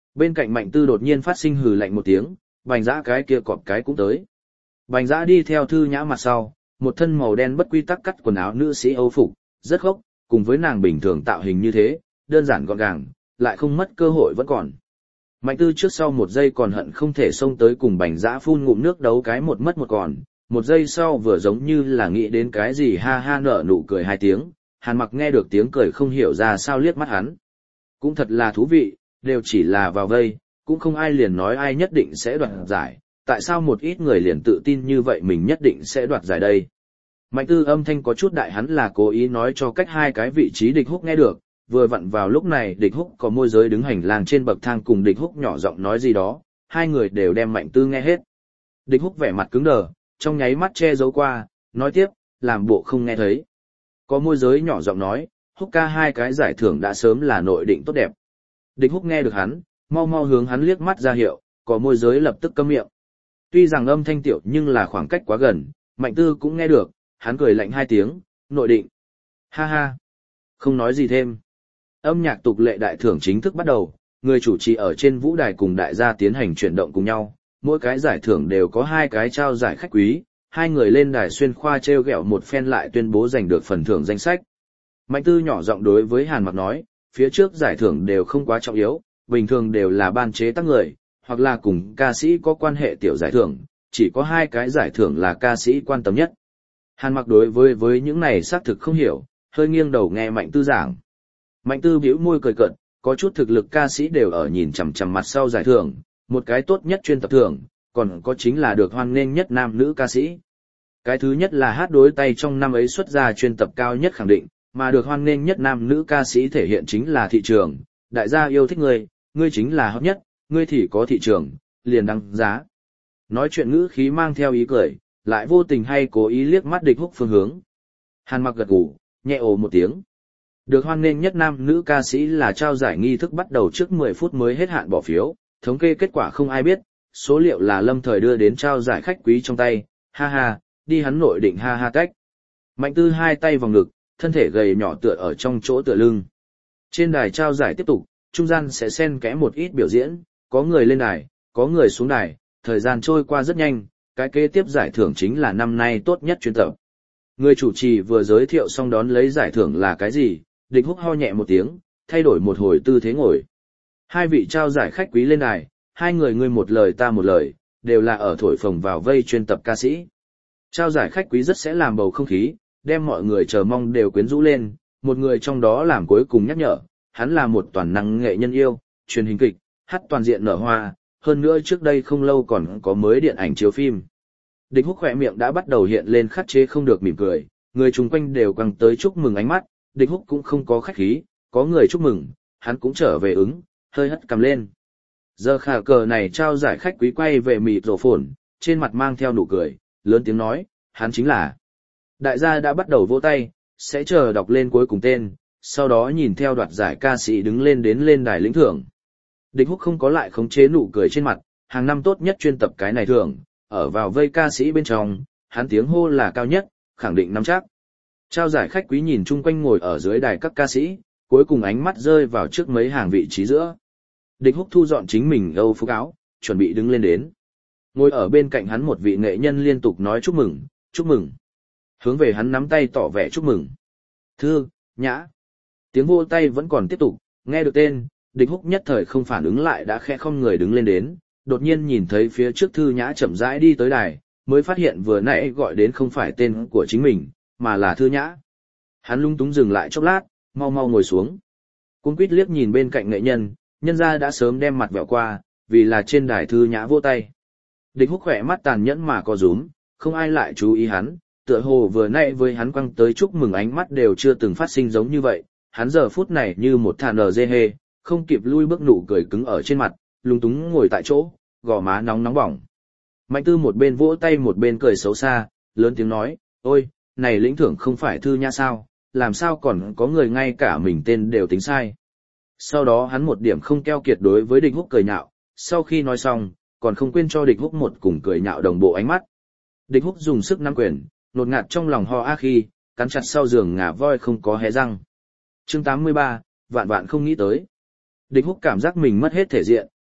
S1: Bên cạnh Mạnh Tư đột nhiên phát sinh hừ lạnh một tiếng, Bành Dã cái kia cọp cái cũng tới. Bành Dã đi theo Thư Nhã mặt sau, một thân màu đen bất quy tắc cắt quần áo nữ sĩ Âu phục, rất khốc, cùng với nàng bình thường tạo hình như thế, đơn giản gọn gàng, lại không mất cơ hội vẫn còn. Mạnh Tư trước sau một giây còn hận không thể xông tới cùng Bành Dã phun ngụm nước đấu cái một mất một còn, một giây sau vừa giống như là nghĩ đến cái gì ha ha nở nụ cười hai tiếng, Hàn Mặc nghe được tiếng cười không hiểu ra sao liếc mắt hắn. Cũng thật là thú vị, đều chỉ là vào vây, cũng không ai liền nói ai nhất định sẽ đoạt giải, tại sao một ít người liền tự tin như vậy mình nhất định sẽ đoạt giải đây. Mạnh Tư âm thanh có chút đại, hắn là cố ý nói cho cách hai cái vị trí Địch Húc nghe được, vừa vặn vào lúc này Địch Húc có môi giới đứng hành lang trên bậc thang cùng Địch Húc nhỏ giọng nói gì đó, hai người đều đem Mạnh Tư nghe hết. Địch Húc vẻ mặt cứng đờ, trong nháy mắt che giấu qua, nói tiếp, làm bộ không nghe thấy. Có môi giới nhỏ giọng nói, Húc ca hai cái giải thưởng đã sớm là nội định tốt đẹp. Địch Húc nghe được hắn, mau mau hướng hắn liếc mắt ra hiệu, có môi giới lập tức câm miệng. Tuy rằng âm thanh tiểu nhưng là khoảng cách quá gần, Mạnh Tư cũng nghe được, hắn cười lạnh hai tiếng, nội định. Ha ha. Không nói gì thêm. Âm nhạc tục lệ đại thưởng chính thức bắt đầu, người chủ trì ở trên vũ đài cùng đại gia tiến hành chuyển động cùng nhau, mỗi cái giải thưởng đều có hai cái trao giải khách quý, hai người lên đài xuyên khoa treo gẹo một phen lại tuyên bố giành được phần thưởng danh sách. Mạnh Tư nhỏ giọng đối với Hàn Mặc nói, phía trước giải thưởng đều không quá trọng yếu, bình thường đều là ban chế tác người, hoặc là cùng ca sĩ có quan hệ tiểu giải thưởng, chỉ có hai cái giải thưởng là ca sĩ quan tâm nhất. Hàn Mặc đối với với những này xác thực không hiểu, hơi nghiêng đầu nghe Mạnh Tư giảng. Mạnh Tư bĩu môi cười cợt, có chút thực lực ca sĩ đều ở nhìn chằm chằm mặt sau giải thưởng, một cái tốt nhất chuyên tập thưởng, còn có chính là được hoan nghênh nhất nam nữ ca sĩ. Cái thứ nhất là hát đối tay trong năm ấy xuất ra chuyên tập cao nhất khẳng định, mà được hoan nghênh nhất nam nữ ca sĩ thể hiện chính là thị trường, đại gia yêu thích ngươi, ngươi chính là hot nhất, ngươi thì có thị trường, liền đăng giá. Nói chuyện ngữ khí mang theo ý cười, lại vô tình hay cố ý liếc mắt Địch Húc phương hướng. Hàn Mặc gật gù, nhẹ ồ một tiếng. Được hoan nghênh nhất nam nữ ca sĩ là trao giải nghi thức bắt đầu trước mười phút mới hết hạn bỏ phiếu, thống kê kết quả không ai biết, số liệu là lâm thời đưa đến trao giải khách quý trong tay, ha ha, đi hắn nội định ha ha cách. Mạnh Tư hai tay vòng ngực, thân thể gầy nhỏ tựa ở trong chỗ tựa lưng. Trên đài trao giải tiếp tục, trung gian sẽ xen kẽ một ít biểu diễn, có người lên đài, có người xuống đài, thời gian trôi qua rất nhanh, cái kế tiếp giải thưởng chính là năm nay tốt nhất chuyên tập. Người chủ trì vừa giới thiệu xong đón lấy giải thưởng là cái gì, Địch Húc ho nhẹ một tiếng, thay đổi một hồi tư thế ngồi. Hai vị trao giải khách quý lên đài, hai người ngươi một lời ta một lời, đều là ở thổi phồng vào vây chuyên tập ca sĩ. Trao giải khách quý rất sẽ làm bầu không khí, đem mọi người chờ mong đều quyến rũ lên, một người trong đó làm cuối cùng nhắc nhở, hắn là một toàn năng nghệ nhân yêu, truyền hình kịch, hát toàn diện nở hoa, hơn nữa trước đây không lâu còn có mới điện ảnh chiếu phim. Địch Húc khỏe miệng đã bắt đầu hiện lên khắc chế không được mỉm cười, người chung quanh đều quăng tới chúc mừng ánh mắt, Địch Húc cũng không có khách khí, có người chúc mừng, hắn cũng trở về ứng, hơi hất cằm lên. Giờ khả cờ này trao giải khách quý quay về mịt rổ phồn, trên mặt mang theo nụ cười, lớn tiếng nói, hắn chính là. Đại gia đã bắt đầu vỗ tay, sẽ chờ đọc lên cuối cùng tên, sau đó nhìn theo đoạt giải ca sĩ đứng lên đến lên đài lĩnh thưởng. Địch Húc không có lại khống chế nụ cười trên mặt, hàng năm tốt nhất chuyên tập cái này thưởng, ở vào vây ca sĩ bên trong, hắn tiếng hô là cao nhất, khẳng định nắm chắc. Trao giải khách quý nhìn chung quanh ngồi ở dưới đài các ca sĩ, cuối cùng ánh mắt rơi vào trước mấy hàng vị trí giữa. Địch Húc thu dọn chính mình Âu phục áo, chuẩn bị đứng lên đến. Ngồi ở bên cạnh hắn một vị nghệ nhân liên tục nói chúc mừng, chúc mừng. Hướng về hắn nắm tay tỏ vẻ chúc mừng. Thư, Nhã. Tiếng vô tay vẫn còn tiếp tục, nghe được tên, Địch Húc nhất thời không phản ứng lại đã khẽ không người đứng lên đến, đột nhiên nhìn thấy phía trước Thư Nhã chậm rãi đi tới đài, mới phát hiện vừa nãy gọi đến không phải tên của chính mình, mà là Thư Nhã. Hắn lung túng dừng lại chốc lát, mau mau ngồi xuống. Cung quýt liếc nhìn bên cạnh nghệ nhân, nhân gia đã sớm đem mặt vẹo qua, vì là trên đài Thư Nhã vỗ tay. Địch Húc khỏe mắt tàn nhẫn mà co rúm, không ai lại chú ý hắn, tựa hồ vừa nãy với hắn quăng tới chúc mừng ánh mắt đều chưa từng phát sinh giống như vậy, hắn giờ phút này như một thà nở dê hê, không kịp lui bước nụ cười cứng ở trên mặt, lung túng ngồi tại chỗ, gò má nóng nóng bỏng. Mạnh Tư một bên vỗ tay một bên cười xấu xa, lớn tiếng nói, ôi, này lĩnh thưởng không phải Thư Nhã sao, làm sao còn có người ngay cả mình tên đều tính sai. Sau đó hắn một điểm không keo kiệt đối với Địch Húc cười nhạo, sau khi nói xong, còn không quên cho Địch Húc một cùng cười nhạo đồng bộ ánh mắt. Địch Húc dùng sức nắm quyền, nột ngạt trong lòng ho a khi, cắn chặt sau giường ngà voi không có hé răng. Chương tám mươi ba, vạn vạn không nghĩ tới. Địch Húc cảm giác mình mất hết thể diện,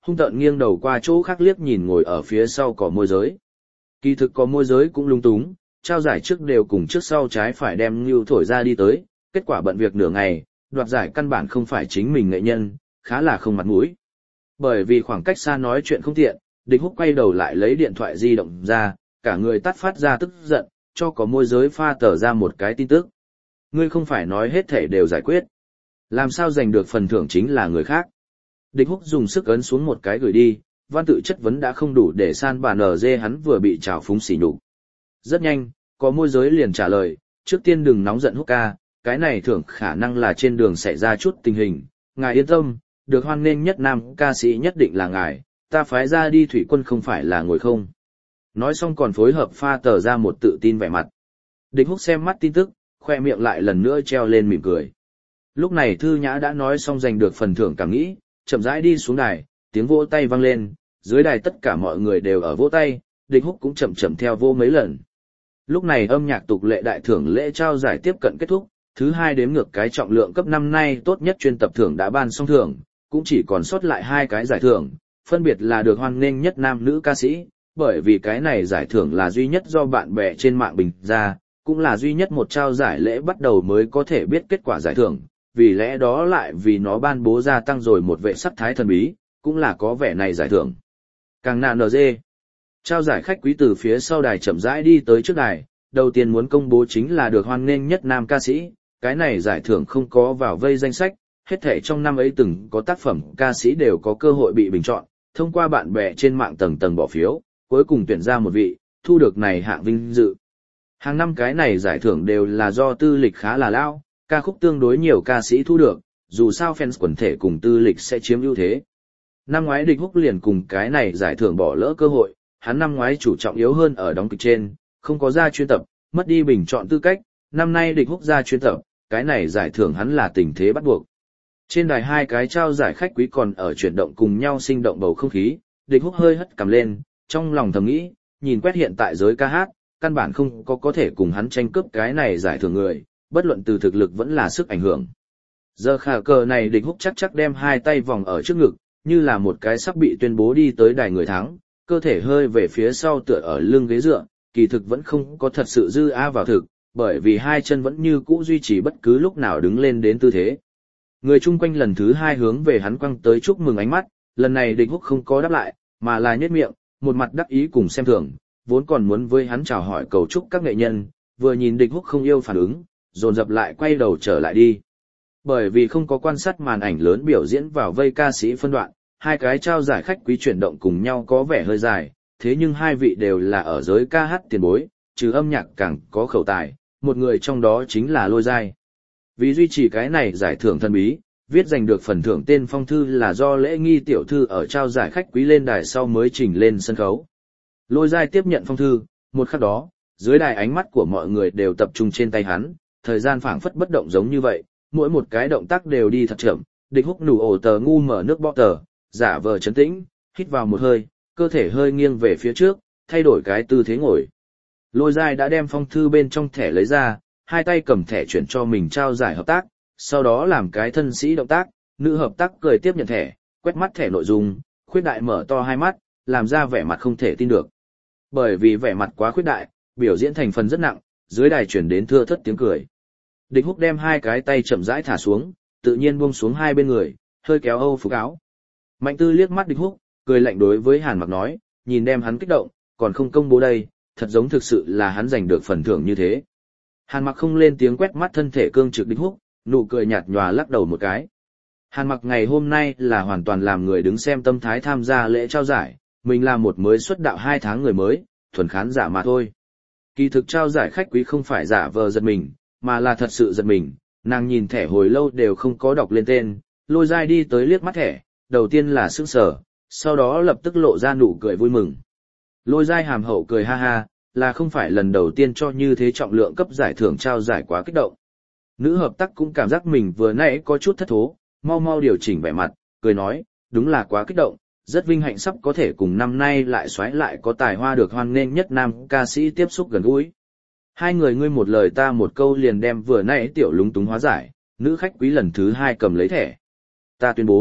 S1: hung tợn nghiêng đầu qua chỗ khác liếc nhìn ngồi ở phía sau có môi giới. Kỳ thực có môi giới cũng lung túng, trao giải trước đều cùng trước sau trái phải đem Ngưu thổi ra đi tới, kết quả bận việc nửa ngày, đoạt giải căn bản không phải chính mình nghệ nhân, khá là không mặt mũi. Bởi vì khoảng cách xa nói chuyện không tiện, Địch Húc quay đầu lại lấy điện thoại di động ra, cả người tắt phát ra tức giận, cho có môi giới pha tờ ra một cái tin tức. Ngươi không phải nói hết thể đều giải quyết. Làm sao giành được phần thưởng chính là người khác. Địch Húc dùng sức ấn xuống một cái gửi đi, văn tự chất vấn đã không đủ để san bàn ở dê hắn vừa bị trào phúng xỉ nhục. Rất nhanh, có môi giới liền trả lời, trước tiên đừng nóng giận Húc ca, cái này thưởng khả năng là trên đường xảy ra chút tình hình, ngài yên tâm, được hoan nghênh nhất nam ca sĩ nhất định là ngài, ta phái ra đi thủy quân không phải là ngồi không. Nói xong còn phối hợp pha tờ ra một tự tin vẻ mặt. Địch Húc xem mắt tin tức, khoe miệng lại lần nữa treo lên mỉm cười. Lúc này Thư Nhã đã nói xong giành được phần thưởng cảm nghĩ, chậm rãi đi xuống đài, tiếng vỗ tay vang lên, dưới đài tất cả mọi người đều ở vỗ tay, Địch Húc cũng chậm chậm theo vỗ mấy lần. Lúc này âm nhạc tục lệ đại thưởng lễ trao giải tiếp cận kết thúc, thứ hai đếm ngược cái trọng lượng cấp năm nay tốt nhất chuyên tập thưởng đã ban xong thưởng, cũng chỉ còn sót lại hai cái giải thưởng, phân biệt là được hoan nghênh nhất nam nữ ca sĩ, bởi vì cái này giải thưởng là duy nhất do bạn bè trên mạng bình ra, cũng là duy nhất một trao giải lễ bắt đầu mới có thể biết kết quả giải thưởng, vì lẽ đó lại vì nó ban bố gia tăng rồi một vệ sắc thái thần bí, cũng là có vẻ này giải thưởng. Càng nạn en giê. Trao giải khách quý từ phía sau đài chậm rãi đi tới trước đài, đầu tiên muốn công bố chính là được hoan nghênh nhất nam ca sĩ, cái này giải thưởng không có vào vây danh sách, hết thể trong năm ấy từng có tác phẩm ca sĩ đều có cơ hội bị bình chọn, thông qua bạn bè trên mạng tầng tầng bỏ phiếu, cuối cùng tuyển ra một vị, thu được này hạng vinh dự. Hàng năm cái này giải thưởng đều là do tư lịch khá là lao, ca khúc tương đối nhiều ca sĩ thu được, dù sao fans quần thể cùng tư lịch sẽ chiếm ưu thế. Năm ngoái Địch Húc liền cùng cái này giải thưởng bỏ lỡ cơ hội, hắn năm ngoái chủ trọng yếu hơn ở đóng kịch trên, không có ra chuyên tập, mất đi bình chọn tư cách, năm nay Địch Húc ra chuyên tập, cái này giải thưởng hắn là tình thế bắt buộc. Trên đài hai cái trao giải khách quý còn ở chuyển động cùng nhau sinh động bầu không khí, Địch Húc hơi hất cằm lên, trong lòng thầm nghĩ, nhìn quét hiện tại giới ca hát, căn bản không có có thể cùng hắn tranh cướp cái này giải thưởng người, bất luận từ thực lực vẫn là sức ảnh hưởng. Giờ khả cờ này Địch Húc chắc chắc đem hai tay vòng ở trước ngực, như là một cái sắp bị tuyên bố đi tới đài người thắng, cơ thể hơi về phía sau tựa ở lưng ghế dựa, kỳ thực vẫn không có thật sự dư a vào thực, bởi vì hai chân vẫn như cũ duy trì bất cứ lúc nào đứng lên đến tư thế. Người chung quanh lần thứ hai hướng về hắn quăng tới chúc mừng ánh mắt, lần này Địch Húc không có đáp lại, mà là nhếch miệng, một mặt đắc ý cùng xem thường, vốn còn muốn với hắn chào hỏi cầu chúc các nghệ nhân, vừa nhìn Địch Húc không yêu phản ứng, dồn dập lại quay đầu trở lại đi. Bởi vì không có quan sát màn ảnh lớn biểu diễn vào vây ca sĩ phân đoạn, hai cái trao giải khách quý chuyển động cùng nhau có vẻ hơi dài, thế nhưng hai vị đều là ở giới ca hát tiền bối, trừ âm nhạc càng có khẩu tài, một người trong đó chính là Lôi Giai. Vì duy trì cái này giải thưởng thần bí, viết giành được phần thưởng tên phong thư là do Lễ Nghi tiểu thư ở trao giải khách quý lên đài sau mới trình lên sân khấu. Lôi Giai tiếp nhận phong thư, một khắc đó, dưới đài ánh mắt của mọi người đều tập trung trên tay hắn, thời gian phảng phất bất động giống như vậy, mỗi một cái động tác đều đi thật chậm. Địch Húc nụ ổ tờ ngu mở nước bọ tờ, giả vờ trấn tĩnh, hít vào một hơi, cơ thể hơi nghiêng về phía trước, thay đổi cái tư thế ngồi. Lôi Giai đã đem phong thư bên trong thẻ lấy ra, hai tay cầm thẻ chuyển cho mình trao giải hợp tác, sau đó làm cái thân sĩ động tác, nữ hợp tác cười tiếp nhận thẻ, quét mắt thẻ nội dung, khuyết đại mở to hai mắt, làm ra vẻ mặt không thể tin được. Bởi vì vẻ mặt quá khuyết đại, biểu diễn thành phần rất nặng, dưới đài chuyển đến thưa thất tiếng cười. Địch Húc đem hai cái tay chậm rãi thả xuống, tự nhiên buông xuống hai bên người, hơi kéo âu phục áo. Mạnh Tư liếc mắt Địch Húc, cười lạnh đối với Hàn Mặc nói, nhìn đem hắn kích động, còn không công bố đây, thật giống thực sự là hắn giành được phần thưởng như thế. Hàn Mặc không lên tiếng quét mắt thân thể cương trực Địch Húc, nụ cười nhạt nhòa lắc đầu một cái. Hàn Mặc ngày hôm nay là hoàn toàn làm người đứng xem tâm thái tham gia lễ trao giải, mình là một mới xuất đạo hai tháng người mới, thuần khán giả mà thôi. Kỳ thực trao giải khách quý không phải giả vờ giật mình, mà là thật sự giật mình, nàng nhìn thẻ hồi lâu đều không có đọc lên tên, Lôi Giai đi tới liếc mắt thẻ, đầu tiên là sững sờ, sau đó lập tức lộ ra nụ cười vui mừng. Lôi Giai hàm hậu cười ha ha, là không phải lần đầu tiên cho như thế trọng lượng cấp giải thưởng trao giải quá kích động. Nữ hợp tác cũng cảm giác mình vừa nãy có chút thất thố, mau mau điều chỉnh vẻ mặt, cười nói, đúng là quá kích động, rất vinh hạnh sắp có thể cùng năm nay lại xoáy lại có tài hoa được hoan nghênh nhất nam ca sĩ tiếp xúc gần gũi. Hai người ngươi một lời ta một câu liền đem vừa nãy tiểu lúng túng hóa giải, nữ khách quý lần thứ hai cầm lấy thẻ. Ta tuyên bố,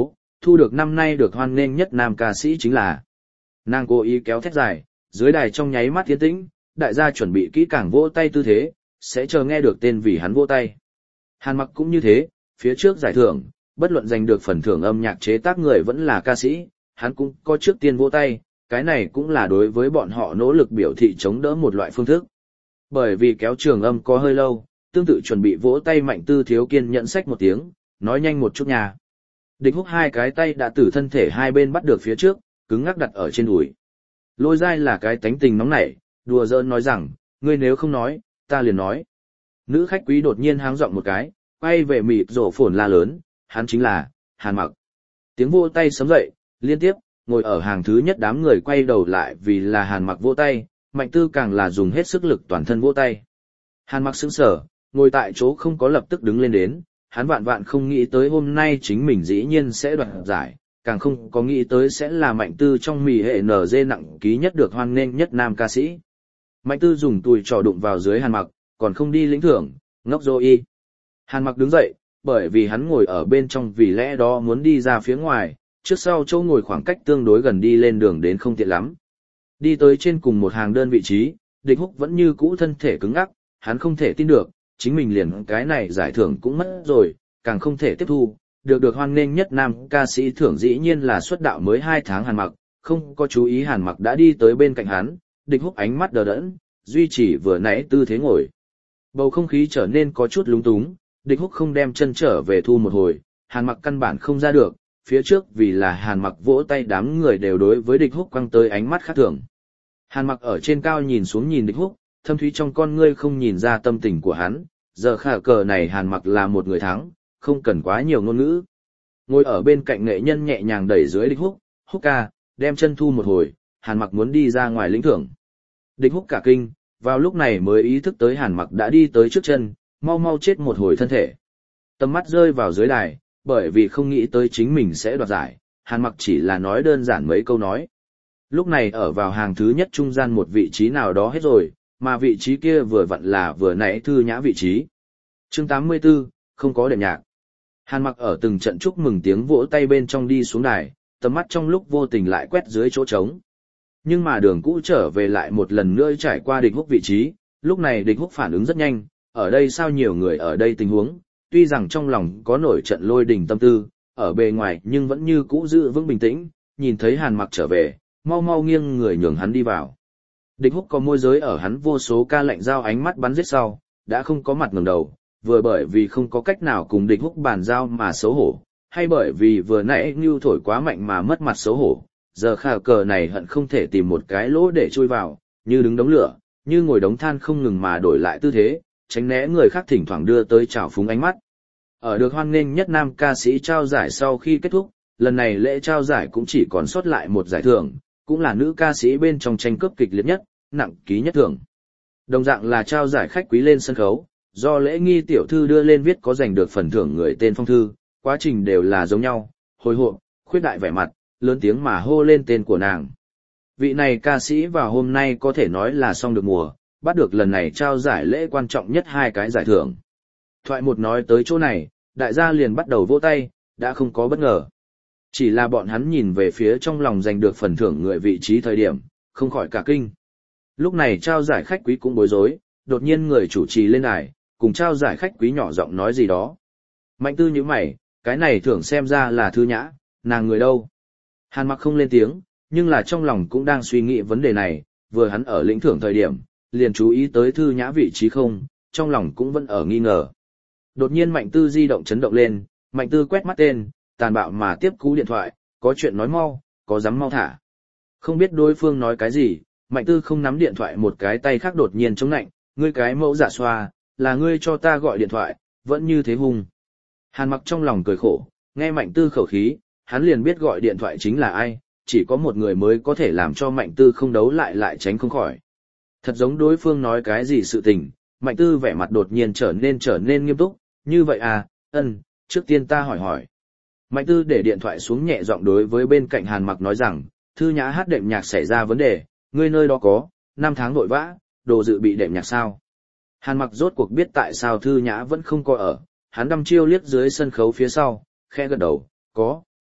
S1: thu được năm nay được hoan nghênh nhất nam ca sĩ chính là. Nàng cố ý kéo thét dài, dưới đài trong nháy mắt tiến tĩnh, đại gia chuẩn bị kỹ càng vỗ tay tư thế, sẽ chờ nghe được tên vì hắn vỗ tay. Hàn Mặc cũng như thế, phía trước giải thưởng, bất luận giành được phần thưởng âm nhạc chế tác người vẫn là ca sĩ, hắn cũng có trước tiên vỗ tay, cái này cũng là đối với bọn họ nỗ lực biểu thị chống đỡ một loại phương thức. Bởi vì kéo trường âm có hơi lâu, tương tự chuẩn bị vỗ tay Mạnh Tư thiếu kiên nhẫn sách một tiếng, nói nhanh một chút nha. Địch Húc hai cái tay đã từ thân thể hai bên bắt được phía trước, cứng ngắc đặt ở trên đùi. Lôi Giai là cái tánh tình nóng nảy, đùa giỡn nói rằng, ngươi nếu không nói, ta liền nói. Nữ khách quý đột nhiên háng giọng một cái, quay về mịt rổ phồn la lớn, hắn chính là Hàn Mặc. Tiếng vỗ tay sấm dậy, liên tiếp, ngồi ở hàng thứ nhất đám người quay đầu lại vì là Hàn Mặc vỗ tay, Mạnh Tư càng là dùng hết sức lực toàn thân vỗ tay. Hàn Mặc sững sờ, ngồi tại chỗ không có lập tức đứng lên đến, hắn vạn vạn không nghĩ tới hôm nay chính mình dĩ nhiên sẽ đoạt giải, càng không có nghĩ tới sẽ là Mạnh Tư trong mì hệ en giê nặng ký nhất được hoan nghênh nhất nam ca sĩ. Mạnh Tư dùng tùi trò đụng vào dưới Hàn Mặc, còn không đi lĩnh thưởng, ngốc dô y. Hàn Mặc đứng dậy, bởi vì hắn ngồi ở bên trong vì lẽ đó muốn đi ra phía ngoài, trước sau chỗ ngồi khoảng cách tương đối gần đi lên đường đến không tiện lắm. Đi tới trên cùng một hàng đơn vị trí, Địch Húc vẫn như cũ thân thể cứng ngắc, hắn không thể tin được, chính mình liền cái này giải thưởng cũng mất rồi, càng không thể tiếp thu, được được hoan nghênh nhất nam ca sĩ thưởng dĩ nhiên là xuất đạo mới hai tháng Hàn Mặc, không có chú ý Hàn Mặc đã đi tới bên cạnh hắn, Địch Húc ánh mắt đờ đẫn, duy trì vừa nãy tư thế ngồi. Bầu không khí trở nên có chút lúng túng, Địch Húc không đem chân trở về thu một hồi, Hàn Mặc căn bản không ra được, phía trước vì là Hàn Mặc vỗ tay đám người đều đối với Địch Húc quăng tới ánh mắt khác thường. Hàn Mặc ở trên cao nhìn xuống nhìn Địch Húc, thâm thúy trong con ngươi không nhìn ra tâm tình của hắn, giờ khả cờ này Hàn Mặc là một người thắng, không cần quá nhiều ngôn ngữ. Ngồi ở bên cạnh nghệ nhân nhẹ nhàng đẩy dưới Địch Húc, Húc ca, đem chân thu một hồi, Hàn Mặc muốn đi ra ngoài lĩnh thưởng. Địch Húc cả kinh, vào lúc này mới ý thức tới Hàn Mặc đã đi tới trước chân, mau mau chết một hồi thân thể. Tầm mắt rơi vào dưới đài, bởi vì không nghĩ tới chính mình sẽ đoạt giải, Hàn Mặc chỉ là nói đơn giản mấy câu nói. Lúc này ở vào hàng thứ nhất trung gian một vị trí nào đó hết rồi, mà vị trí kia vừa vặn là vừa nãy Thư Nhã vị trí. Chương tám mươi tư, không có đệm nhạc. Hàn Mặc ở từng trận chúc mừng tiếng vỗ tay bên trong đi xuống đài, tầm mắt trong lúc vô tình lại quét dưới chỗ trống. Nhưng mà đường cũ trở về lại một lần nữa trải qua Địch Húc vị trí, lúc này Địch Húc phản ứng rất nhanh, ở đây sao nhiều người ở đây tình huống, tuy rằng trong lòng có nổi trận lôi đình tâm tư, ở bề ngoài nhưng vẫn như cũ giữ vững bình tĩnh, nhìn thấy Hàn Mặc trở về, mau mau nghiêng người nhường hắn đi vào. Địch Húc có môi giới ở hắn vô số ca lạnh giao ánh mắt bắn giết sau, đã không có mặt ngẩng đầu, vừa bởi vì không có cách nào cùng Địch Húc bàn giao mà xấu hổ, hay bởi vì vừa nãy Nưu thổi quá mạnh mà mất mặt xấu hổ, giờ khả cờ này hận không thể tìm một cái lỗ để chui vào, như đứng đống lửa, như ngồi đống than không ngừng mà đổi lại tư thế, tránh né người khác thỉnh thoảng đưa tới trào phúng ánh mắt. Ở được hoan nghênh nhất nam ca sĩ trao giải sau khi kết thúc, lần này lễ trao giải cũng chỉ còn sót lại một giải thưởng, cũng là nữ ca sĩ bên trong tranh cướp kịch liệt nhất, nặng ký nhất thưởng. Đồng dạng là trao giải khách quý lên sân khấu, do lễ nghi tiểu thư đưa lên viết có giành được phần thưởng người tên phong thư, quá trình đều là giống nhau, hồi hộp, khuyết đại vẻ mặt, lớn tiếng mà hô lên tên của nàng. Vị này ca sĩ vào hôm nay có thể nói là xong được mùa, bắt được lần này trao giải lễ quan trọng nhất hai cái giải thưởng. Thoại một nói tới chỗ này, đại gia liền bắt đầu vỗ tay, đã không có bất ngờ. Chỉ là bọn hắn nhìn về phía trong lòng giành được phần thưởng người vị trí thời điểm, không khỏi cả kinh. Lúc này trao giải khách quý cũng bối rối, đột nhiên người chủ trì lên đài, cùng trao giải khách quý nhỏ giọng nói gì đó. Mạnh Tư nhíu mày, cái này thưởng xem ra là Thư Nhã, nàng người đâu? Hàn Mặc không lên tiếng, nhưng là trong lòng cũng đang suy nghĩ vấn đề này, vừa hắn ở lĩnh thưởng thời điểm, liền chú ý tới Thư Nhã vị trí không, trong lòng cũng vẫn ở nghi ngờ. Đột nhiên Mạnh Tư di động chấn động lên, Mạnh Tư quét mắt tên, tàn bạo mà tiếp cú điện thoại, có chuyện nói mau, có dám mau thả. Không biết đối phương nói cái gì, Mạnh Tư không nắm điện thoại một cái tay khác đột nhiên chống nạnh, ngươi cái mẫu giả xoa, là ngươi cho ta gọi điện thoại, vẫn như thế hung. Hàn Mặc trong lòng cười khổ, nghe Mạnh Tư khẩu khí, hắn liền biết gọi điện thoại chính là ai, chỉ có một người mới có thể làm cho Mạnh Tư không đấu lại lại tránh không khỏi. Thật giống đối phương nói cái gì sự tình, Mạnh Tư vẻ mặt đột nhiên trở nên trở nên nghiêm túc, như vậy à, ân, trước tiên ta hỏi hỏi. Mạnh Tư để điện thoại xuống nhẹ giọng đối với bên cạnh Hàn Mặc nói rằng, Thư Nhã hát đệm nhạc xảy ra vấn đề, ngươi nơi đó có, năm tháng vội vã, đồ dự bị đệm nhạc sao. Hàn Mặc rốt cuộc biết tại sao Thư Nhã vẫn không có ở, hắn đăm chiêu liếc dưới sân khấu phía sau, khẽ gật đầu, có.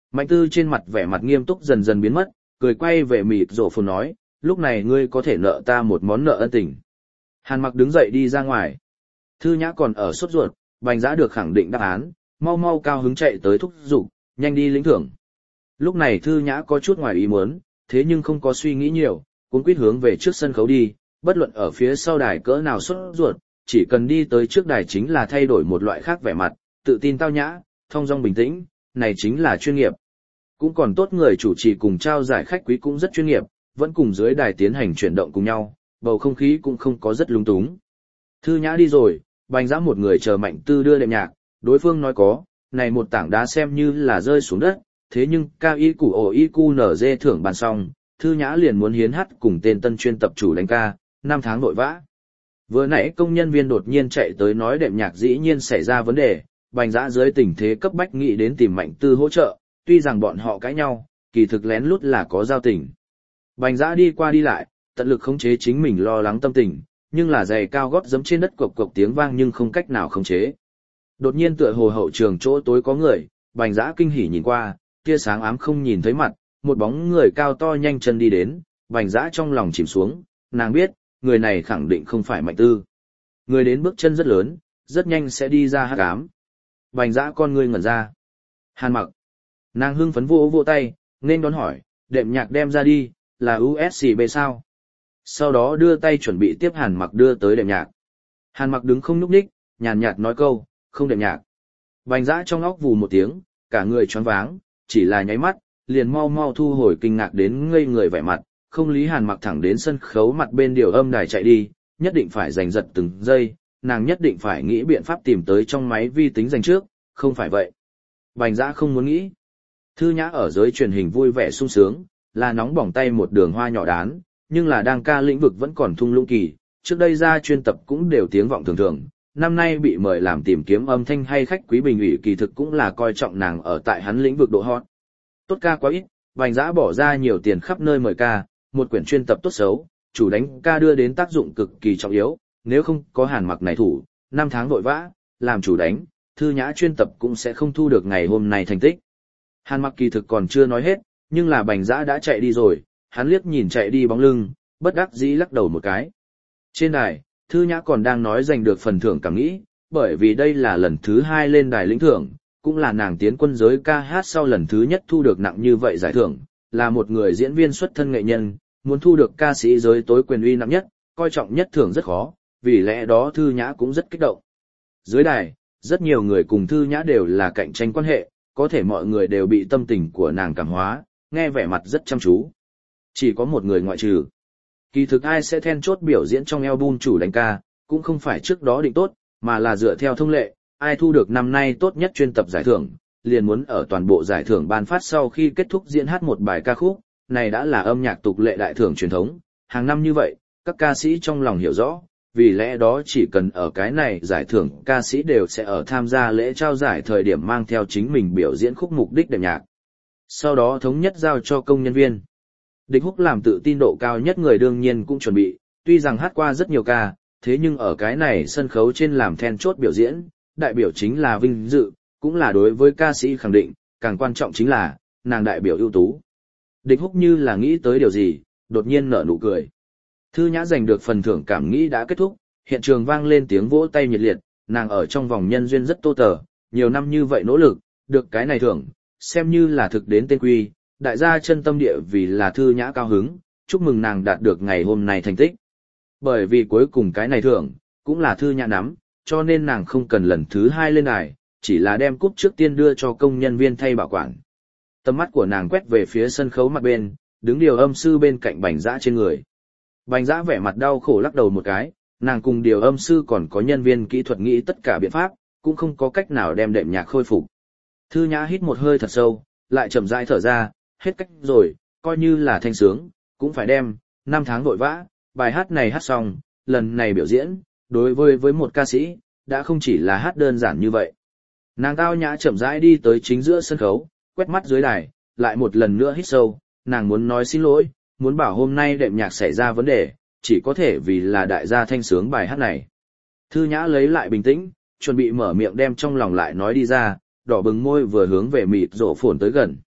S1: Mạnh Tư trên mặt vẻ mặt nghiêm túc dần dần biến mất, cười quay về mịt rổ phồn nói, lúc này ngươi có thể nợ ta một món nợ ân tình. Hàn Mặc đứng dậy đi ra ngoài. Thư Nhã còn ở sốt ruột, Bành Dã được khẳng định đáp án, mau mau cao hứng chạy tới thúc giục, nhanh đi lĩnh thưởng. Lúc này Thư Nhã có chút ngoài ý muốn, thế nhưng không có suy nghĩ nhiều, cuống quýt hướng về trước sân khấu đi, bất luận ở phía sau đài cỡ nào sốt ruột, chỉ cần đi tới trước đài chính là thay đổi một loại khác vẻ mặt, tự tin tao nhã, thong dong bình tĩnh, này chính là chuyên nghiệp. Cũng còn tốt người chủ trì cùng trao giải khách quý cũng rất chuyên nghiệp, vẫn cùng dưới đài tiến hành chuyển động cùng nhau, bầu không khí cũng không có rất lung túng. Thư Nhã đi rồi, Bành Dã một người chờ Mạnh Tư đưa đệm nhạc, đối phương nói có, này một tảng đá xem như là rơi xuống đất, thế nhưng cao y củ ổ y cu nở dê thưởng bàn xong, Thư Nhã liền muốn hiến hát cùng tên tân chuyên tập chủ đánh ca, năm tháng vội vã. Vừa nãy công nhân viên đột nhiên chạy tới nói đệm nhạc dĩ nhiên xảy ra vấn đề, Bành Dã dưới tình thế cấp bách nghĩ đến tìm Mạnh Tư hỗ trợ, tuy rằng bọn họ cãi nhau, kỳ thực lén lút là có giao tình. Bành Dã đi qua đi lại, tận lực khống chế chính mình lo lắng tâm tình, nhưng là giày cao gót giẫm trên đất cộc cộc tiếng vang nhưng không cách nào khống chế. Đột nhiên tựa hồ hậu trường chỗ tối có người, Bành Dã kinh hỉ nhìn qua, tia sáng ám không nhìn thấy mặt, một bóng người cao to nhanh chân đi đến, Bành Dã trong lòng chìm xuống, nàng biết, người này khẳng định không phải Mạnh Tư. Người đến bước chân rất lớn, rất nhanh sẽ đi ra hắc ám. Bành Dã con người ngẩn ra. Hàn Mặc. Nàng hưng phấn vỗ vỗ tay, nên đón hỏi, đệm nhạc đem ra đi, là u ét bê sao? Sau đó đưa tay chuẩn bị tiếp Hàn Mặc đưa tới đệm nhạc. Hàn Mặc đứng không nhúc nhích, nhàn nhạt nói câu, không đệm nhạc. Bành Dã trong óc vù một tiếng, cả người choáng váng, chỉ là nháy mắt, liền mau mau thu hồi kinh ngạc đến ngây người vẻ mặt, không lý Hàn Mặc thẳng đến sân khấu mặt bên điều âm đài chạy đi, nhất định phải giành giật từng giây, nàng nhất định phải nghĩ biện pháp tìm tới trong máy vi tính dành trước, không phải vậy. Bành Dã không muốn nghĩ. Thư Nhã ở giới truyền hình vui vẻ sung sướng, là nóng bỏng tay một đường hoa nhỏ đán, nhưng là đang ca lĩnh vực vẫn còn thung lũng kỳ, trước đây ra chuyên tập cũng đều tiếng vọng thường thường, năm nay bị mời làm tìm kiếm âm thanh hay khách quý bình ủy kỳ thực cũng là coi trọng nàng ở tại hắn lĩnh vực độ hot. Tốt ca quá ít, Bành Dã bỏ ra nhiều tiền khắp nơi mời ca, một quyển chuyên tập tốt xấu, chủ đánh ca đưa đến tác dụng cực kỳ trọng yếu, nếu không có Hàn Mặc này thủ, năm tháng vội vã, làm chủ đánh, Thư Nhã chuyên tập cũng sẽ không thu được ngày hôm nay thành tích. Hàn Mặc kỳ thực còn chưa nói hết, nhưng là Bành Dã đã chạy đi rồi, hắn liếc nhìn chạy đi bóng lưng, bất đắc dĩ lắc đầu một cái. Trên đài, Thư Nhã còn đang nói giành được phần thưởng cảm nghĩ, bởi vì đây là lần thứ hai lên đài lĩnh thưởng, cũng là nàng tiến quân giới ca hát sau lần thứ nhất thu được nặng như vậy giải thưởng, là một người diễn viên xuất thân nghệ nhân, muốn thu được ca sĩ giới tối quyền uy nặng nhất, coi trọng nhất thưởng rất khó, vì lẽ đó Thư Nhã cũng rất kích động. Dưới đài, rất nhiều người cùng Thư Nhã đều là cạnh tranh quan hệ, có thể mọi người đều bị tâm tình của nàng cảm hóa, nghe vẻ mặt rất chăm chú. Chỉ có một người ngoại trừ. Kỳ thực ai sẽ then chốt biểu diễn trong album chủ đánh ca, cũng không phải trước đó định tốt, mà là dựa theo thông lệ, ai thu được năm nay tốt nhất chuyên tập giải thưởng, liền muốn ở toàn bộ giải thưởng ban phát sau khi kết thúc diễn hát một bài ca khúc, này đã là âm nhạc tục lệ đại thưởng truyền thống, hàng năm như vậy, các ca sĩ trong lòng hiểu rõ, vì lẽ đó chỉ cần ở cái này giải thưởng ca sĩ đều sẽ ở tham gia lễ trao giải thời điểm mang theo chính mình biểu diễn khúc mục đích đệm nhạc. Sau đó thống nhất giao cho công nhân viên. Địch Húc làm tự tin độ cao nhất người đương nhiên cũng chuẩn bị, tuy rằng hát qua rất nhiều ca, thế nhưng ở cái này sân khấu trên làm then chốt biểu diễn, đại biểu chính là vinh dự, cũng là đối với ca sĩ khẳng định, càng quan trọng chính là, nàng đại biểu ưu tú. Địch Húc như là nghĩ tới điều gì, đột nhiên nở nụ cười. Thư Nhã giành được phần thưởng cảm nghĩ đã kết thúc, hiện trường vang lên tiếng vỗ tay nhiệt liệt, nàng ở trong vòng nhân duyên rất tô tờ, nhiều năm như vậy nỗ lực, được cái này thưởng, xem như là thực đến tên quy, đại gia chân tâm địa vì là Thư Nhã cao hứng, chúc mừng nàng đạt được ngày hôm nay thành tích. Bởi vì cuối cùng cái này thưởng, cũng là Thư Nhã nắm, cho nên nàng không cần lần thứ hai lên đài, chỉ là đem cúp trước tiên đưa cho công nhân viên thay bảo quản. Tầm mắt của nàng quét về phía sân khấu mặt bên, đứng điều âm sư bên cạnh Bành Dã trên người. Bành Dã vẻ mặt đau khổ lắc đầu một cái, nàng cùng điều âm sư còn có nhân viên kỹ thuật nghĩ tất cả biện pháp, cũng không có cách nào đem đệm nhạc khôi phục. Thư Nhã hít một hơi thật sâu, lại chậm rãi thở ra, hết cách rồi, coi như là thanh sướng, cũng phải đem, năm tháng vội vã, bài hát này hát xong, lần này biểu diễn, đối với với một ca sĩ, đã không chỉ là hát đơn giản như vậy. Nàng tao nhã chậm rãi đi tới chính giữa sân khấu, quét mắt dưới đài, lại một lần nữa hít sâu, nàng muốn nói xin lỗi, muốn bảo hôm nay đệm nhạc xảy ra vấn đề, chỉ có thể vì là đại gia thanh sướng bài hát này. Thư Nhã lấy lại bình tĩnh, chuẩn bị mở miệng đem trong lòng lại nói đi ra, đỏ bừng môi vừa hướng về mịt rộ phồn tới gần.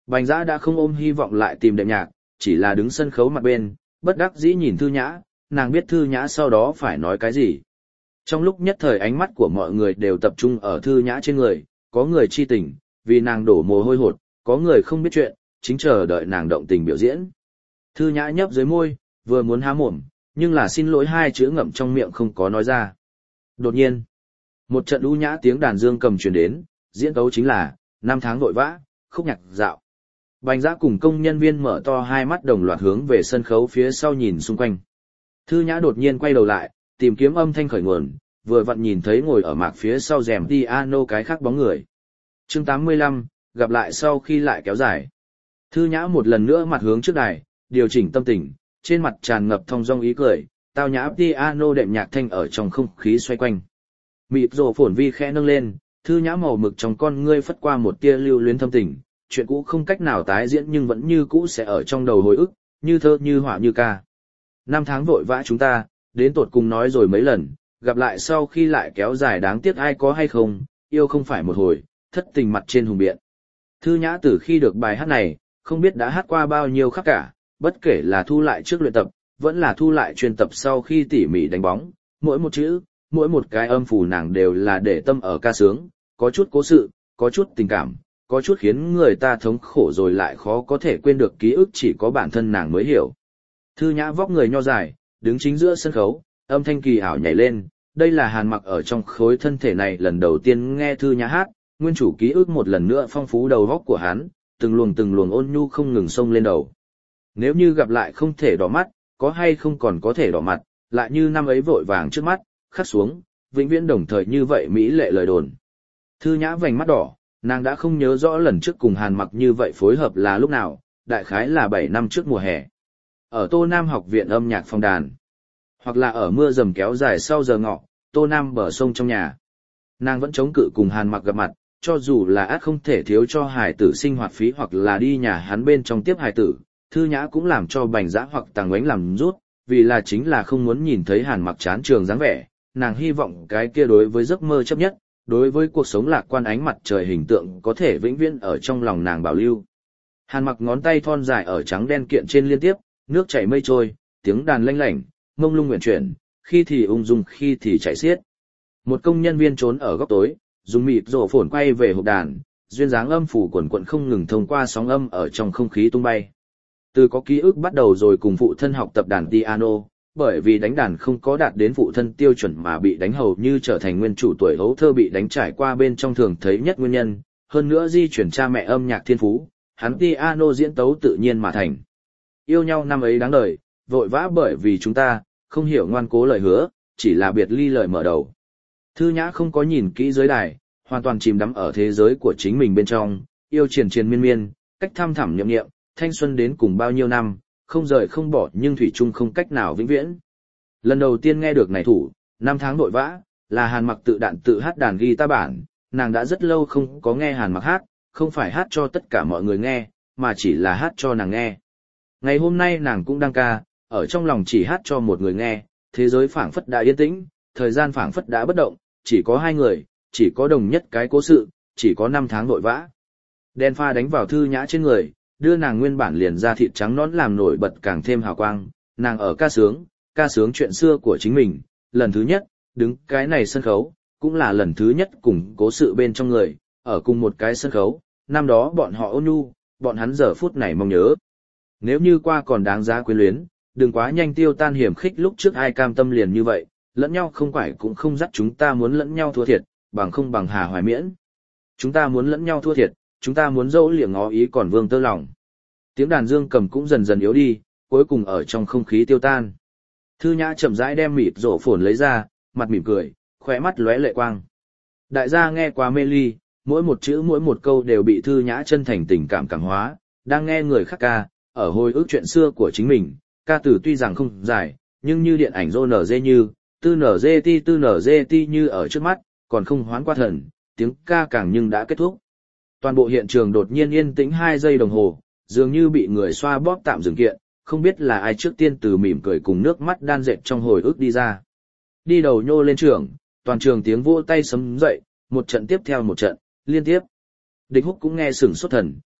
S1: Bành Giã đã không ôm hy vọng lại tìm đệm nhạc, chỉ là đứng sân khấu mặt bên, bất đắc dĩ nhìn Thư Nhã, nàng biết Thư Nhã sau đó phải nói cái gì. Trong lúc nhất thời ánh mắt của mọi người đều tập trung ở Thư Nhã trên người, có người chi tình, vì nàng đổ mồ hôi hột, có người không biết chuyện, chính chờ đợi nàng động tình biểu diễn. Thư Nhã nhấp dưới môi, vừa muốn há mồm, nhưng là xin lỗi hai chữ ngậm trong miệng không có nói ra. Đột nhiên, một trận u nhã tiếng đàn dương cầm truyền đến, diễn tấu chính là năm tháng vội vã, khúc nhạc dạo. Bành Giã cùng công nhân viên mở to hai mắt đồng loạt hướng về sân khấu phía sau nhìn xung quanh. Thư Nhã đột nhiên quay đầu lại, tìm kiếm âm thanh khởi nguồn, vừa vặn nhìn thấy ngồi ở mạc phía sau rèm piano cái khác bóng người. Chương tám mươi lăm, gặp lại sau khi lại kéo dài. Thư Nhã một lần nữa mặt hướng trước đài, điều chỉnh tâm tình, trên mặt tràn ngập thong dong ý cười, tao nhã piano đệm nhạc thanh ở trong không khí xoay quanh. Mịt rồ phồn vi khẽ nâng lên, Thư Nhã màu mực trong con ngươi phất qua một tia lưu luyến thâm tình, chuyện cũ không cách nào tái diễn nhưng vẫn như cũ sẽ ở trong đầu hồi ức, như thơ như họa như ca. Năm tháng vội vã chúng ta, đến tột cùng nói rồi mấy lần, gặp lại sau khi lại kéo dài đáng tiếc ai có hay không, yêu không phải một hồi, thất tình mặt trên hùng biện. Thư Nhã từ khi được bài hát này, không biết đã hát qua bao nhiêu khắc cả, bất kể là thu lại trước luyện tập, vẫn là thu lại chuyên tập sau khi tỉ mỉ đánh bóng, mỗi một chữ, mỗi một cái âm phù nàng đều là để tâm ở ca sướng, có chút cố sự, có chút tình cảm, có chút khiến người ta thống khổ rồi lại khó có thể quên được ký ức chỉ có bản thân nàng mới hiểu. Thư Nhã vóc người nho dài, đứng chính giữa sân khấu, âm thanh kỳ ảo nhảy lên, đây là Hàn Mặc ở trong khối thân thể này lần đầu tiên nghe Thư Nhã hát, nguyên chủ ký ức một lần nữa phong phú đầu óc của hắn, từng luồng từng luồng ôn nhu không ngừng xông lên đầu. Nếu như gặp lại không thể đỏ mắt, có hay không còn có thể đỏ mặt, lại như năm ấy vội vàng trước mắt, khắc xuống, vĩnh viễn đồng thời như vậy mỹ lệ lời đồn. Thư Nhã vành mắt đỏ, nàng đã không nhớ rõ lần trước cùng Hàn Mặc như vậy phối hợp là lúc nào, đại khái là bảy năm trước mùa hè. Ở Tô Nam học viện âm nhạc phòng đàn, hoặc là ở mưa dầm kéo dài sau giờ ngọ, Tô Nam bờ sông trong nhà. Nàng vẫn chống cự cùng Hàn Mặc gặp mặt, cho dù là át không thể thiếu cho hài tử sinh hoạt phí hoặc là đi nhà hắn bên trong tiếp hài tử, Thư Nhã cũng làm cho Bành Giã hoặc Tàng Oánh làm rút, vì là chính là không muốn nhìn thấy Hàn Mặc chán trường dáng vẻ, nàng hy vọng cái kia đối với giấc mơ chấp nhất, đối với cuộc sống lạc quan ánh mặt trời hình tượng có thể vĩnh viễn ở trong lòng nàng bảo lưu. Hàn Mặc ngón tay thon dài ở trắng đen kiện trên liên tiếp, nước chảy mây trôi, tiếng đàn lanh lảnh, mông lung nguyện chuyển, khi thì ung dung khi thì chảy xiết. Một công nhân viên trốn ở góc tối, dùng mịt rổ phồn quay về hộp đàn, duyên dáng âm phủ quần quận không ngừng thông qua sóng âm ở trong không khí tung bay. Từ có ký ức bắt đầu rồi cùng phụ thân học tập đàn piano, bởi vì đánh đàn không có đạt đến phụ thân tiêu chuẩn mà bị đánh hầu như trở thành nguyên chủ tuổi hấu thơ bị đánh trải qua bên trong thường thấy nhất nguyên nhân, hơn nữa di chuyển cha mẹ âm nhạc thiên phú, hắn piano diễn tấu tự nhiên mà thành. Yêu nhau năm ấy đáng đời, vội vã bởi vì chúng ta, không hiểu ngoan cố lời hứa, chỉ là biệt ly lời mở đầu. Thư Nhã không có nhìn kỹ giới đài, hoàn toàn chìm đắm ở thế giới của chính mình bên trong, yêu triền triền miên miên, cách thăm thẳm nhậm nghiệm, thanh xuân đến cùng bao nhiêu năm, không rời không bỏ nhưng thủy chung không cách nào vĩnh viễn. Lần đầu tiên nghe được này thủ, năm tháng vội vã, là Hàn Mặc tự đạn tự hát đàn guitar bản, nàng đã rất lâu không có nghe Hàn Mặc hát, không phải hát cho tất cả mọi người nghe, mà chỉ là hát cho nàng nghe. Ngày hôm nay nàng cũng đang ca, ở trong lòng chỉ hát cho một người nghe, thế giới phảng phất đã yên tĩnh, thời gian phảng phất đã bất động, chỉ có hai người, chỉ có đồng nhất cái cố sự, chỉ có năm tháng vội vã. Đèn pha đánh vào Thư Nhã trên người, đưa nàng nguyên bản liền ra thịt trắng nõn làm nổi bật càng thêm hào quang, nàng ở ca sướng, ca sướng chuyện xưa của chính mình, lần thứ nhất, đứng cái này sân khấu, cũng là lần thứ nhất cùng cố sự bên trong người, ở cùng một cái sân khấu, năm đó bọn họ ôn nhu, bọn hắn giờ phút này mong nhớ. Nếu như qua còn đáng giá quyến luyến, đừng quá nhanh tiêu tan hiểm khích lúc trước ai cam tâm liền như vậy, lẫn nhau không phải cũng không dắt chúng ta muốn lẫn nhau thua thiệt, bằng không bằng hà hoài miễn. Chúng ta muốn lẫn nhau thua thiệt, chúng ta muốn dẫu liệng ngó ý còn vương tơ lòng. Tiếng đàn dương cầm cũng dần dần yếu đi, cuối cùng ở trong không khí tiêu tan. Thư Nhã chậm rãi đem mịt rổ phồn lấy ra, mặt mỉm cười, khóe mắt lóe lệ quang. Đại gia nghe quá mê ly, mỗi một chữ mỗi một câu đều bị Thư Nhã chân thành tình cảm cảm hóa, đang nghe người khác ca, ở hồi ức chuyện xưa của chính mình, ca từ tuy rằng không dài, nhưng như điện ảnh rô nở dê như, tư nở dê ti tư nở dê ti như ở trước mắt, còn không hoán qua thần, tiếng ca càng nhưng đã kết thúc. Toàn bộ hiện trường đột nhiên yên tĩnh hai giây đồng hồ, dường như bị người xoa bóp tạm dừng kiện, không biết là ai trước tiên từ mỉm cười cùng nước mắt đan dệt trong hồi ức đi ra. Đi đầu nhô lên trường, toàn trường tiếng vỗ tay sấm dậy, một trận tiếp theo một trận, liên tiếp. Địch Húc cũng nghe sửng sốt thần,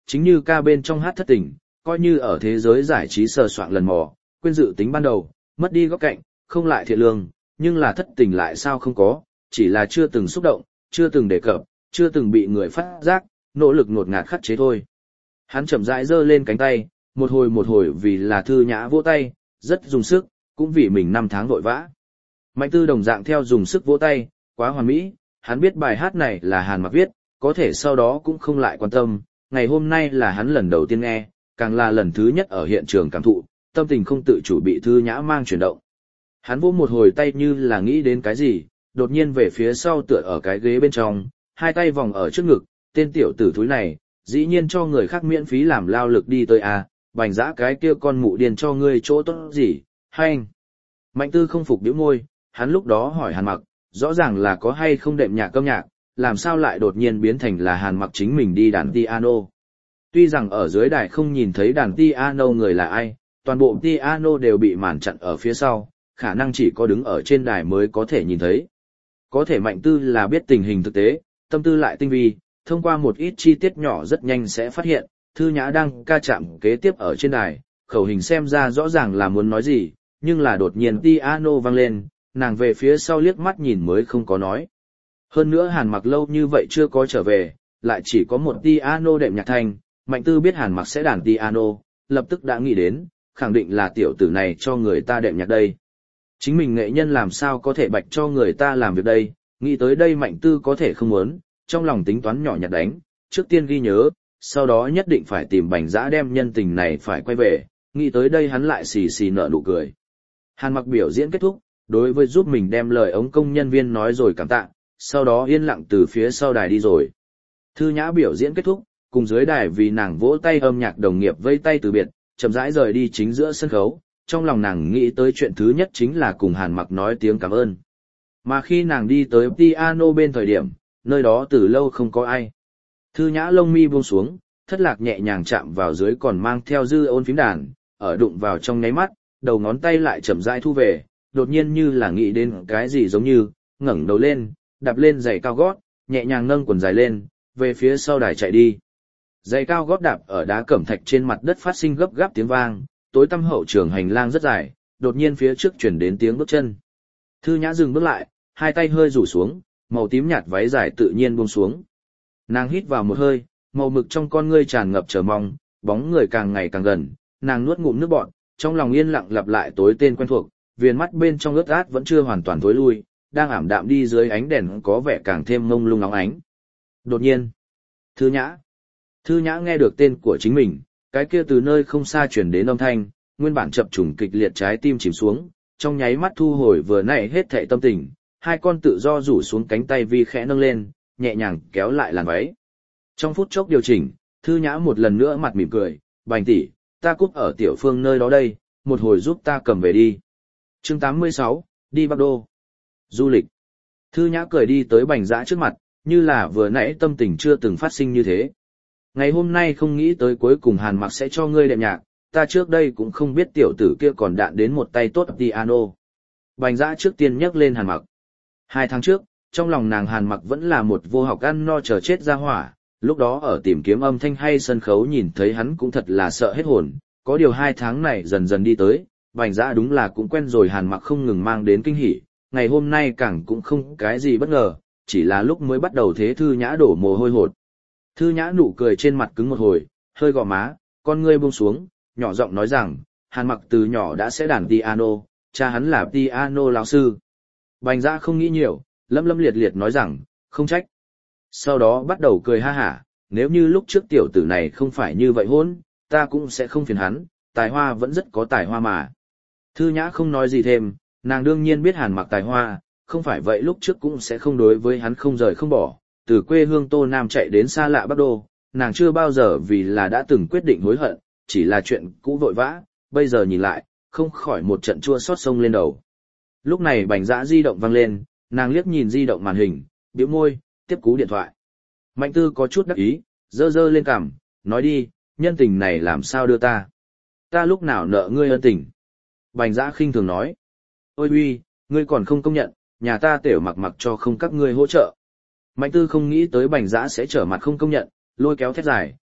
S1: chính như ca bên trong hát thất tình, coi như ở thế giới giải trí sờ soạn lần mò, quên dự tính ban đầu, mất đi góc cạnh, không lại thiện lương, nhưng là thất tình lại sao không có, chỉ là chưa từng xúc động, chưa từng đề cập, chưa từng bị người phát giác, nỗ lực ngột ngạt khắc chế thôi. Hắn chậm rãi giơ lên cánh tay, một hồi một hồi vì là Thư Nhã vỗ tay, rất dùng sức, cũng vì mình năm tháng vội vã. Mạnh Tư đồng dạng theo dùng sức vỗ tay, quá hoàn mỹ, hắn biết bài hát này là Hàn Mặc viết, có thể sau đó cũng không lại quan tâm, ngày hôm nay là hắn lần đầu tiên nghe, càng là lần thứ nhất ở hiện trường cảm thụ, tâm tình không tự chủ bị Thư Nhã mang chuyển động. Hắn vỗ một hồi tay như là nghĩ đến cái gì, đột nhiên về phía sau tựa ở cái ghế bên trong, hai tay vòng ở trước ngực, tên tiểu tử thúi này, dĩ nhiên cho người khác miễn phí làm lao lực đi tới à, bành dã cái kia con mụ điên cho ngươi chỗ tốt gì, hay anh. Mạnh Tư không phục bĩu môi, hắn lúc đó hỏi Hàn Mặc, rõ ràng là có hay không đệm nhạc câm nhạc, làm sao lại đột nhiên biến thành là Hàn Mặc chính mình đi đàn piano. Tuy rằng ở dưới đài không nhìn thấy đàn piano người là ai, toàn bộ piano đều bị màn chặn ở phía sau, khả năng chỉ có đứng ở trên đài mới có thể nhìn thấy. Có thể Mạnh Tư là biết tình hình thực tế, tâm tư lại tinh vi, thông qua một ít chi tiết nhỏ rất nhanh sẽ phát hiện, Thư Nhã đang ca chạm kế tiếp ở trên đài, khẩu hình xem ra rõ ràng là muốn nói gì, nhưng là đột nhiên piano vang lên, nàng về phía sau liếc mắt nhìn mới không có nói. Hơn nữa Hàn Mặc lâu như vậy chưa có trở về, lại chỉ có một piano đệm nhạc thanh, Mạnh Tư biết Hàn Mặc sẽ đàn piano, lập tức đã nghĩ đến, khẳng định là tiểu tử này cho người ta đệm nhạc đây. Chính mình nghệ nhân làm sao có thể bạch cho người ta làm việc đây, nghĩ tới đây Mạnh Tư có thể không muốn, trong lòng tính toán nhỏ nhặt đánh, trước tiên ghi nhớ, sau đó nhất định phải tìm Bành Dã đem nhân tình này phải quay về, nghĩ tới đây hắn lại xì xì nở nụ cười. Hàn Mặc biểu diễn kết thúc, đối với giúp mình đem lời ống công nhân viên nói rồi cảm tạ, sau đó yên lặng từ phía sau đài đi rồi. Thư Nhã biểu diễn kết thúc, cùng dưới đài vì nàng vỗ tay âm nhạc đồng nghiệp vây tay từ biệt, chậm rãi rời đi chính giữa sân khấu, trong lòng nàng nghĩ tới chuyện thứ nhất chính là cùng Hàn Mặc nói tiếng cảm ơn. Mà khi nàng đi tới piano bên thời điểm, nơi đó từ lâu không có ai. Thư Nhã lông mi buông xuống, thất lạc nhẹ nhàng chạm vào dưới còn mang theo dư ôn phím đàn, ở đụng vào trong nháy mắt, đầu ngón tay lại chậm rãi thu về, đột nhiên như là nghĩ đến cái gì giống như, ngẩng đầu lên, đạp lên giày cao gót, nhẹ nhàng nâng quần dài lên, về phía sau đài chạy đi. Giày cao gót đạp ở đá cẩm thạch trên mặt đất phát sinh gấp gáp tiếng vang, tối tăm hậu trường hành lang rất dài, đột nhiên phía trước chuyển đến tiếng bước chân. Thư Nhã dừng bước lại, hai tay hơi rủ xuống, màu tím nhạt váy dài tự nhiên buông xuống. Nàng hít vào một hơi, màu mực trong con ngươi tràn ngập chờ mong, bóng người càng ngày càng gần, nàng nuốt ngụm nước bọt, trong lòng yên lặng lặp lại tối tên quen thuộc, viền mắt bên trong ướt át vẫn chưa hoàn toàn tối lui, đang ảm đạm đi dưới ánh đèn có vẻ càng thêm mông lung nóng ánh. Đột nhiên, Thư Nhã. Thư Nhã nghe được tên của chính mình, cái kia từ nơi không xa truyền đến âm thanh, nguyên bản chập trùng kịch liệt trái tim chìm xuống, trong nháy mắt thu hồi vừa nãy hết thảy tâm tình, hai con tự do rủ xuống cánh tay vi khẽ nâng lên, nhẹ nhàng kéo lại làn váy. Trong phút chốc điều chỉnh, Thư Nhã một lần nữa mặt mỉm cười, "Bành tỷ, ta cúp ở tiểu phương nơi đó đây, một hồi giúp ta cầm về đi." Chương tám mươi sáu, đi Bắc Đô. Du lịch. Thư Nhã cười đi tới Bành Dã trước mặt, như là vừa nãy tâm tình chưa từng phát sinh như thế. "Ngày hôm nay không nghĩ tới cuối cùng Hàn Mặc sẽ cho ngươi đệm nhạc, ta trước đây cũng không biết tiểu tử kia còn đạn đến một tay tốt piano." Bành Dã trước tiên nhắc lên Hàn Mặc. Hai tháng trước, trong lòng nàng Hàn Mặc vẫn là một vô học ăn no chờ chết ra hỏa, lúc đó ở tìm kiếm âm thanh hay sân khấu nhìn thấy hắn cũng thật là sợ hết hồn, có điều hai tháng này dần dần đi tới, Bành Dã đúng là cũng quen rồi Hàn Mặc không ngừng mang đến kinh hỉ, ngày hôm nay càng cũng không cái gì bất ngờ, chỉ là lúc mới bắt đầu thế Thư Nhã đổ mồ hôi hột. Thư Nhã nụ cười trên mặt cứng một hồi, hơi gò má, con ngươi buông xuống, nhỏ giọng nói rằng, Hàn Mặc từ nhỏ đã sẽ đàn piano, cha hắn là piano lão sư. Bành Dã không nghĩ nhiều, lâm lâm liệt liệt nói rằng, không trách. Sau đó bắt đầu cười ha hả, nếu như lúc trước tiểu tử này không phải như vậy hôn, ta cũng sẽ không phiền hắn, tài hoa vẫn rất có tài hoa mà. Thư Nhã không nói gì thêm, nàng đương nhiên biết Hàn Mặc tài hoa, không phải vậy lúc trước cũng sẽ không đối với hắn không rời không bỏ, từ quê hương Tô Nam chạy đến xa lạ Bắc Đô, nàng chưa bao giờ vì là đã từng quyết định hối hận, chỉ là chuyện cũ vội vã, bây giờ nhìn lại, không khỏi một trận chua xót sông lên đầu. Lúc này Bành Dã di động vang lên, nàng liếc nhìn di động màn hình, bĩu môi, tiếp cú điện thoại. Mạnh Tư có chút đắc ý, dơ dơ lên cằm, nói đi, nhân tình này làm sao đưa ta? Ta lúc nào nợ ngươi ân tình? Bành Dã khinh thường nói, ôi uy, ngươi còn không công nhận, nhà ta tiểu mặc mặc cho không các ngươi hỗ trợ. Mạnh Tư không nghĩ tới Bành Dã sẽ trở mặt không công nhận, lôi kéo thét dài,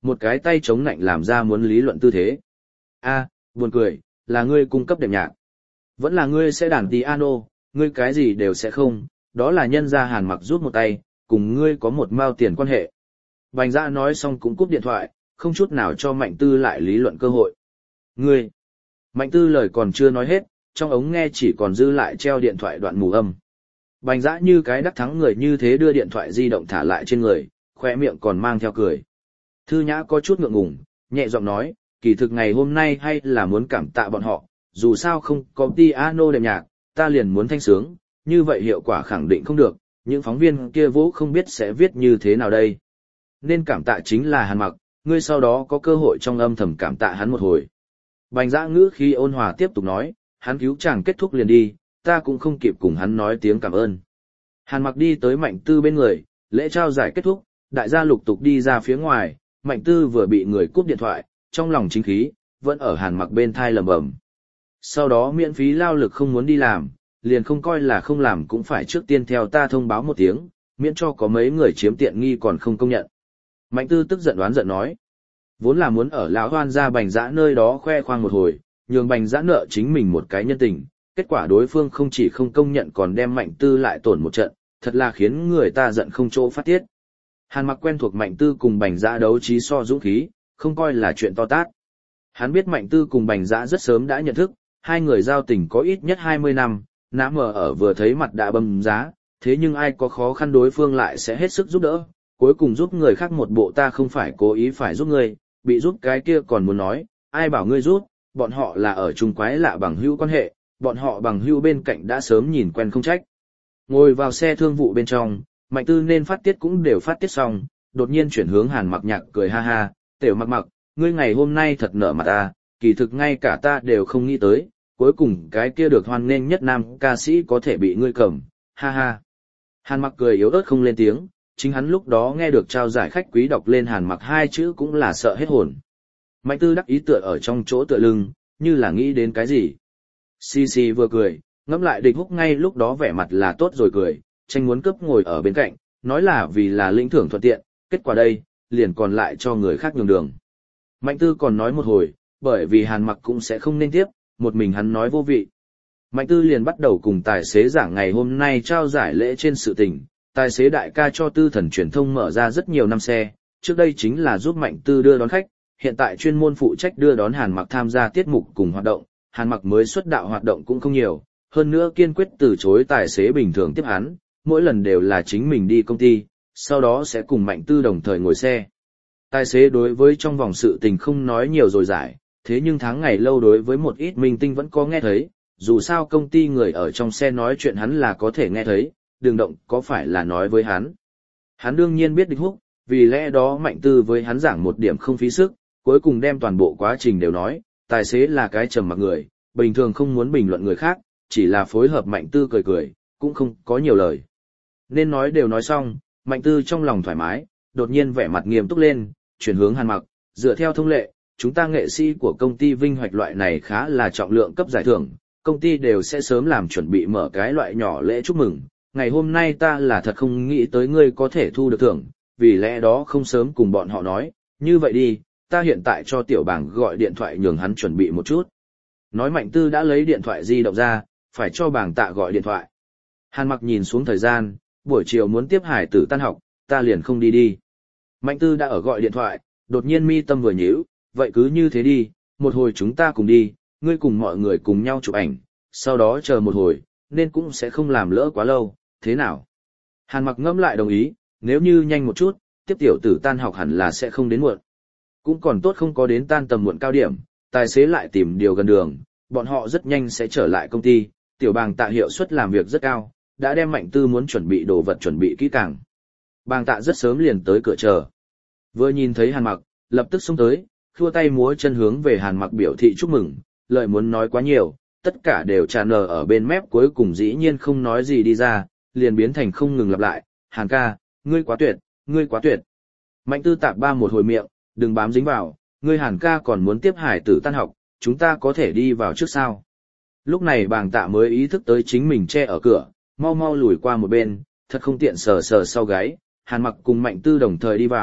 S1: một cái tay chống nạnh làm ra muốn lý luận tư thế. A, buồn cười, là ngươi cung cấp đệm nhạc. Vẫn là ngươi sẽ đàn piano, ngươi cái gì đều sẽ không, đó là nhân gia Hàn Mặc rút một tay, cùng ngươi có một mao tiền quan hệ. Bành Dã nói xong cũng cúp điện thoại, không chút nào cho Mạnh Tư lại lý luận cơ hội. Ngươi! Mạnh Tư lời còn chưa nói hết, trong ống nghe chỉ còn dư lại treo điện thoại đoạn mù âm. Bành Dã như cái đắc thắng người như thế đưa điện thoại di động thả lại trên người, khoe miệng còn mang theo cười. Thư Nhã có chút ngượng ngùng, nhẹ giọng nói, kỳ thực ngày hôm nay hay là muốn cảm tạ bọn họ, dù sao không có piano đệm nhạc, ta liền muốn thanh sướng, như vậy hiệu quả khẳng định không được, những phóng viên kia vỗ không biết sẽ viết như thế nào đây. Nên cảm tạ chính là Hàn Mặc, ngươi sau đó có cơ hội trong âm thầm cảm tạ hắn một hồi. Bành Dã ngữ khi ôn hòa tiếp tục nói, hắn cứu chàng kết thúc liền đi, ta cũng không kịp cùng hắn nói tiếng cảm ơn. Hàn Mặc đi tới Mạnh Tư bên người, lễ trao giải kết thúc, đại gia lục tục đi ra phía ngoài, Mạnh Tư vừa bị người cúp điện thoại, trong lòng chính khí, vẫn ở Hàn Mặc bên thai lầm bầm. Sau đó miễn phí lao lực không muốn đi làm, liền không coi là không làm cũng phải trước tiên theo ta thông báo một tiếng, miễn cho có mấy người chiếm tiện nghi còn không công nhận. Mạnh Tư tức giận đoán giận nói, vốn là muốn ở lão hoan gia Bành Dã nơi đó khoe khoang một hồi, nhường Bành Dã nợ chính mình một cái nhân tình, kết quả đối phương không chỉ không công nhận còn đem Mạnh Tư lại tổn một trận, thật là khiến người ta giận không chỗ phát tiết. Hàn Mặc quen thuộc Mạnh Tư cùng Bành Dã đấu trí so dũng khí, không coi là chuyện to tát. Hắn biết Mạnh Tư cùng Bành Dã rất sớm đã nhận thức, hai người giao tình có ít nhất hai mươi năm, nã mờ ở vừa thấy mặt đã bầm giá, thế nhưng ai có khó khăn đối phương lại sẽ hết sức giúp đỡ, cuối cùng giúp người khác một bộ ta không phải cố ý phải giúp ngươi, bị giúp cái kia còn muốn nói, ai bảo ngươi giúp, bọn họ là ở chung quái lạ bằng hữu quan hệ, bọn họ bằng hữu bên cạnh đã sớm nhìn quen không trách. Ngồi vào xe thương vụ bên trong, Mạnh Tư nên phát tiết cũng đều phát tiết xong, đột nhiên chuyển hướng Hàn Mặc nhạc cười ha ha, tiểu Mặc Mặc, ngươi ngày hôm nay thật nở mặt ta, kỳ thực ngay cả ta đều không nghĩ tới, cuối cùng cái kia được hoan nghênh nhất nam ca sĩ có thể bị ngươi cầm, ha ha. Hàn Mặc cười yếu ớt không lên tiếng, chính hắn lúc đó nghe được trao giải khách quý đọc lên Hàn Mặc hai chữ cũng là sợ hết hồn. Mạnh Tư đắc ý tựa ở trong chỗ tựa lưng, như là nghĩ đến cái gì. Xì xì vừa cười, ngẫm lại Địch Húc ngay lúc đó vẻ mặt là tốt rồi cười, tranh muốn cướp ngồi ở bên cạnh, nói là vì là lĩnh thưởng thuận tiện, kết quả đây, liền còn lại cho người khác nhường đường. Mạnh Tư còn nói một hồi, bởi vì Hàn Mặc cũng sẽ không nên tiếp, một mình hắn nói vô vị. Mạnh Tư liền bắt đầu cùng tài xế giảng ngày hôm nay trao giải lễ trên sự tình, tài xế đại ca cho Tư Thần truyền thông mở ra rất nhiều năm xe, trước đây chính là giúp Mạnh Tư đưa đón khách, hiện tại chuyên môn phụ trách đưa đón Hàn Mặc tham gia tiết mục cùng hoạt động, Hàn Mặc mới xuất đạo hoạt động cũng không nhiều, hơn nữa kiên quyết từ chối tài xế bình thường tiếp hắn, mỗi lần đều là chính mình đi công ty, sau đó sẽ cùng Mạnh Tư đồng thời ngồi xe. Tài xế đối với trong vòng sự tình không nói nhiều rồi giải, thế nhưng tháng ngày lâu đối với một ít minh tinh vẫn có nghe thấy, dù sao công ty người ở trong xe nói chuyện hắn là có thể nghe thấy, đừng động có phải là nói với hắn. Hắn đương nhiên biết Địch Húc, vì lẽ đó Mạnh Tư với hắn giảng một điểm không phí sức, cuối cùng đem toàn bộ quá trình đều nói, tài xế là cái trầm mặc người, bình thường không muốn bình luận người khác, chỉ là phối hợp Mạnh Tư cười cười, cũng không có nhiều lời. Nên nói đều nói xong, Mạnh Tư trong lòng thoải mái, đột nhiên vẻ mặt nghiêm túc lên, chuyển hướng Hàn Mặc, dựa theo thông lệ, chúng ta nghệ sĩ của công ty Vinh Hoạch loại này khá là trọng lượng cấp giải thưởng, công ty đều sẽ sớm làm chuẩn bị mở cái loại nhỏ lễ chúc mừng. Ngày hôm nay ta là thật không nghĩ tới ngươi có thể thu được thưởng, vì lẽ đó không sớm cùng bọn họ nói, như vậy đi, ta hiện tại cho tiểu bảng gọi điện thoại nhường hắn chuẩn bị một chút. Nói Mạnh Tư đã lấy điện thoại di động ra, phải cho bảng tạ gọi điện thoại. Hàn Mặc nhìn xuống thời gian, buổi chiều muốn tiếp Hải Tử tan học, ta liền không đi đi. Mạnh Tư đã ở gọi điện thoại, đột nhiên mi tâm vừa nhíu, vậy cứ như thế đi, một hồi chúng ta cùng đi, ngươi cùng mọi người cùng nhau chụp ảnh, sau đó chờ một hồi, nên cũng sẽ không làm lỡ quá lâu, thế nào? Hàn Mặc ngẫm lại đồng ý, nếu như nhanh một chút, tiếp tiểu tử tan học hẳn là sẽ không đến muộn. Cũng còn tốt không có đến tan tầm muộn cao điểm, tài xế lại tìm điều gần đường, bọn họ rất nhanh sẽ trở lại công ty, tiểu bàng tạ hiệu suất làm việc rất cao, đã đem Mạnh Tư muốn chuẩn bị đồ vật chuẩn bị kỹ càng. Bàng tạ rất sớm liền tới cửa chờ. Vừa nhìn thấy Hàn Mặc, lập tức xông tới, khua tay múa chân hướng về Hàn Mặc biểu thị chúc mừng, lời muốn nói quá nhiều, tất cả đều tràn ngờ ở bên mép cuối cùng dĩ nhiên không nói gì đi ra, liền biến thành không ngừng lặp lại, Hàn ca, ngươi quá tuyệt, ngươi quá tuyệt. Mạnh Tư tạp ba một hồi miệng, đừng bám dính vào, ngươi Hàn ca còn muốn tiếp Hải Tử tan học, chúng ta có thể đi vào trước sao. Lúc này Bàng Tạ mới ý thức tới chính mình che ở cửa, mau mau lùi qua một bên, thật không tiện sờ sờ sau gáy, Hàn Mặc cùng Mạnh Tư đồng thời đi vào,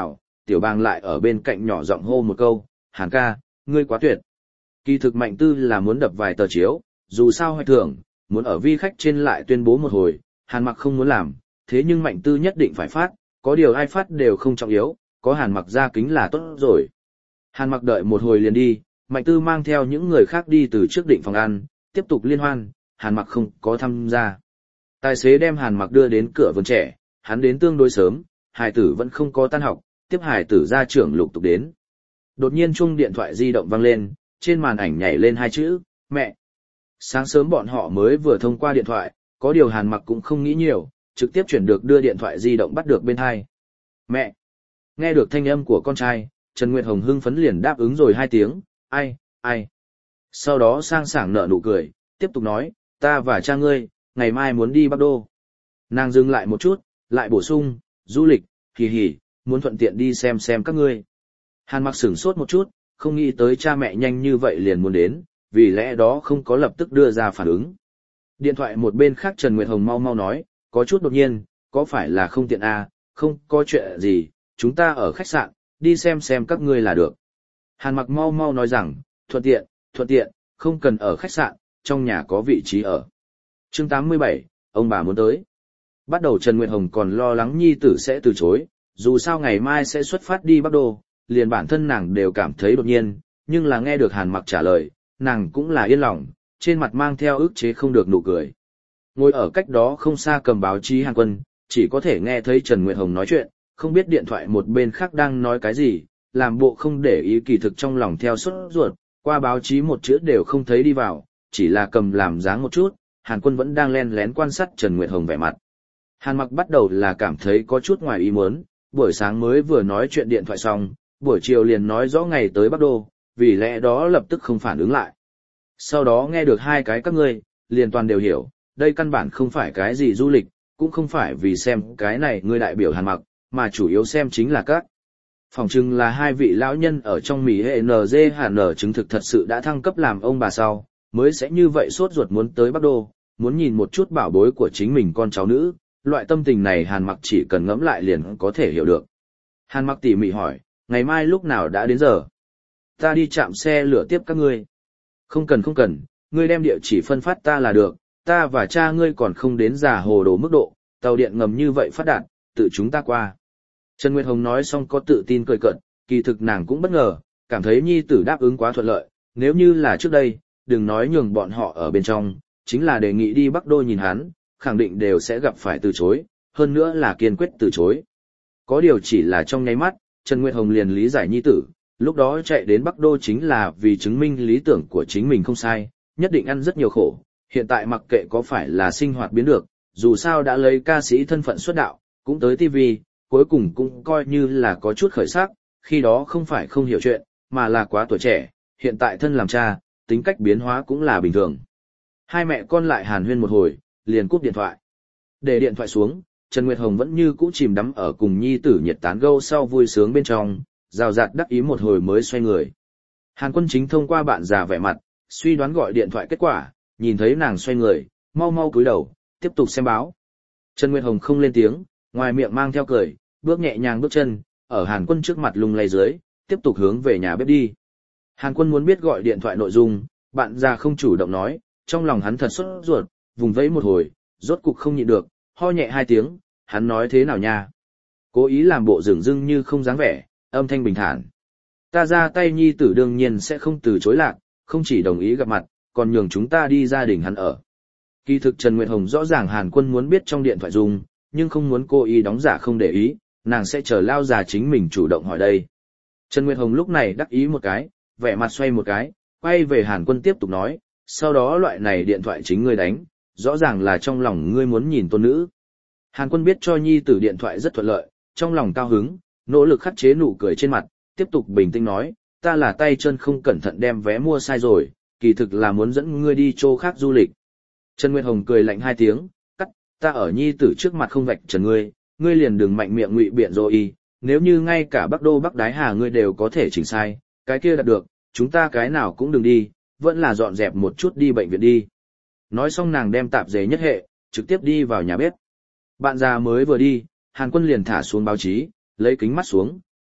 S1: tiểu bang lại ở bên cạnh nhỏ giọng hô một câu, Hàn ca, ngươi quá tuyệt. Kỳ thực Mạnh Tư là muốn đập vài tờ chiếu, dù sao hoạch thưởng, muốn ở vi khách trên lại tuyên bố một hồi, Hàn Mặc không muốn làm, thế nhưng Mạnh Tư nhất định phải phát, có điều ai phát đều không trọng yếu, có Hàn Mặc ra kính là tốt rồi. Hàn Mặc đợi một hồi liền đi, Mạnh Tư mang theo những người khác đi từ trước định phòng ăn, tiếp tục liên hoan, Hàn Mặc không có tham gia. Tài xế đem Hàn Mặc đưa đến cửa vườn trẻ, hắn đến tương đối sớm, hải tử vẫn không có tan học, tiếp hải tử ra trưởng lục tục đến. Đột nhiên chuông điện thoại di động vang lên, trên màn ảnh nhảy lên hai chữ, mẹ. Sáng sớm bọn họ mới vừa thông qua điện thoại, có điều Hàn Mặc cũng không nghĩ nhiều, trực tiếp chuyển được đưa điện thoại di động bắt được bên hai. Mẹ. Nghe được thanh âm của con trai, Trần Nguyệt Hồng hưng phấn liền đáp ứng rồi hai tiếng, ai, ai. Sau đó sang sảng nở nụ cười, tiếp tục nói, ta và cha ngươi, ngày mai muốn đi Bắc Đô. Nàng dừng lại một chút, lại bổ sung, du lịch, hì hì, muốn thuận tiện đi xem xem các ngươi. Hàn Mặc sửng sốt một chút, không nghĩ tới cha mẹ nhanh như vậy liền muốn đến, vì lẽ đó không có lập tức đưa ra phản ứng. Điện thoại một bên khác Trần Nguyệt Hồng mau mau nói, có chút đột nhiên, có phải là không tiện à, không có chuyện gì, chúng ta ở khách sạn, đi xem xem các ngươi là được. Hàn Mặc mau mau nói rằng, thuận tiện, thuận tiện, không cần ở khách sạn, trong nhà có vị trí ở. Chương tám mươi bảy, ông bà muốn tới. Bắt đầu Trần Nguyệt Hồng còn lo lắng nhi tử sẽ từ chối, dù sao ngày mai sẽ xuất phát đi Bắc Đô, liền bản thân nàng đều cảm thấy đột nhiên, nhưng là nghe được Hàn Mặc trả lời, nàng cũng là yên lòng, trên mặt mang theo ức chế không được nụ cười. Ngồi ở cách đó không xa cầm báo chí Hàn Quân, chỉ có thể nghe thấy Trần Nguyệt Hồng nói chuyện, không biết điện thoại một bên khác đang nói cái gì, làm bộ không để ý, kỳ thực trong lòng theo sốt ruột, qua báo chí một chữ đều không thấy đi vào, chỉ là cầm làm dáng một chút, Hàn Quân vẫn đang len lén quan sát Trần Nguyệt Hồng vẻ mặt. Hàn Mặc bắt đầu là cảm thấy có chút ngoài ý muốn, buổi sáng mới vừa nói chuyện điện thoại xong, buổi chiều liền nói rõ ngày tới Bắc Đô, vì lẽ đó lập tức không phản ứng lại. Sau đó nghe được hai cái các ngươi, liền toàn đều hiểu, đây căn bản không phải cái gì du lịch, cũng không phải vì xem cái này ngươi đại biểu Hàn Mặc, mà chủ yếu xem chính là các. Phòng chừng là hai vị lão nhân ở trong Mỹ hệ en giê Hàn N chứng thực thật sự đã thăng cấp làm ông bà sau, mới sẽ như vậy sốt ruột muốn tới Bắc Đô, muốn nhìn một chút bảo bối của chính mình con cháu nữ, loại tâm tình này Hàn Mặc chỉ cần ngẫm lại liền có thể hiểu được. Hàn Mặc tỉ mỉ hỏi, ngày mai lúc nào đã đến giờ? Ta đi chạm xe lửa tiếp các ngươi. Không cần không cần, ngươi đem địa chỉ phân phát ta là được, ta và cha ngươi còn không đến già hồ đồ mức độ, tàu điện ngầm như vậy phát đạt, tự chúng ta qua. Trần Nguyệt Hồng nói xong có tự tin cười cợt, kỳ thực nàng cũng bất ngờ, cảm thấy nhi tử đáp ứng quá thuận lợi, nếu như là trước đây, đừng nói nhường bọn họ ở bên trong, chính là đề nghị đi Bắc Đô nhìn hắn, khẳng định đều sẽ gặp phải từ chối, hơn nữa là kiên quyết từ chối. Có điều chỉ là trong nháy mắt, Trần Nguyệt Hồng liền lý giải nhi tử, lúc đó chạy đến Bắc Đô chính là vì chứng minh lý tưởng của chính mình không sai, nhất định ăn rất nhiều khổ, hiện tại mặc kệ có phải là sinh hoạt biến được, dù sao đã lấy ca sĩ thân phận xuất đạo, cũng tới ti vi, cuối cùng cũng coi như là có chút khởi sắc, khi đó không phải không hiểu chuyện, mà là quá tuổi trẻ, hiện tại thân làm cha, tính cách biến hóa cũng là bình thường. Hai mẹ con lại hàn huyên một hồi, liền cúp điện thoại. Để điện thoại xuống, Trần Nguyệt Hồng vẫn như cũ chìm đắm ở cùng nhi tử nhiệt tán gẫu sau vui sướng bên trong, rào rạt đắc ý một hồi mới xoay người. Hàn Quân chính thông qua bạn già vẻ mặt, suy đoán gọi điện thoại kết quả, nhìn thấy nàng xoay người, mau mau cúi đầu, tiếp tục xem báo. Trần Nguyệt Hồng không lên tiếng, ngoài miệng mang theo cười, bước nhẹ nhàng bước chân, ở Hàn Quân trước mặt lung lay dưới, tiếp tục hướng về nhà bếp đi. Hàn Quân muốn biết gọi điện thoại nội dung, bạn già không chủ động nói, trong lòng hắn thật sốt ruột, vùng vẫy một hồi, rốt cục không nhịn được, ho nhẹ hai tiếng, hắn nói thế nào nha? Cố ý làm bộ dửng dưng như không dáng vẻ, âm thanh bình thản. Ta ra tay nhi tử đương nhiên sẽ không từ chối lạc, không chỉ đồng ý gặp mặt, còn nhường chúng ta đi gia đình hắn ở. Kỳ thực Trần Nguyệt Hồng rõ ràng Hàn Quân muốn biết trong điện thoại dùng, nhưng không muốn cô ý đóng giả không để ý, nàng sẽ chờ lao già chính mình chủ động hỏi đây. Trần Nguyệt Hồng lúc này đắc ý một cái, vẻ mặt xoay một cái, quay về Hàn Quân tiếp tục nói, sau đó loại này điện thoại chính ngươi đánh, rõ ràng là trong lòng ngươi muốn nhìn tôn nữ. Hàn Quân biết cho nhi tử điện thoại rất thuận lợi, trong lòng cao hứng, nỗ lực khắc chế nụ cười trên mặt, tiếp tục bình tĩnh nói, ta là tay chân không cẩn thận đem vé mua sai rồi, kỳ thực là muốn dẫn ngươi đi chỗ khác du lịch. Trần Nguyệt Hồng cười lạnh hai tiếng, cắt, ta ở nhi tử trước mặt không vạch trần ngươi, ngươi liền đừng mạnh miệng ngụy biện rồi, nếu như ngay cả Bắc Đô Bắc Đái Hà ngươi đều có thể chỉnh sai, cái kia đạt được, chúng ta cái nào cũng đừng đi, vẫn là dọn dẹp một chút đi bệnh viện đi. Nói xong nàng đem tạp dề nhất hệ, trực tiếp đi vào nhà bếp. Bạn già mới vừa đi, Hàn Quân liền thả xuống báo chí, lấy kính mắt xuống,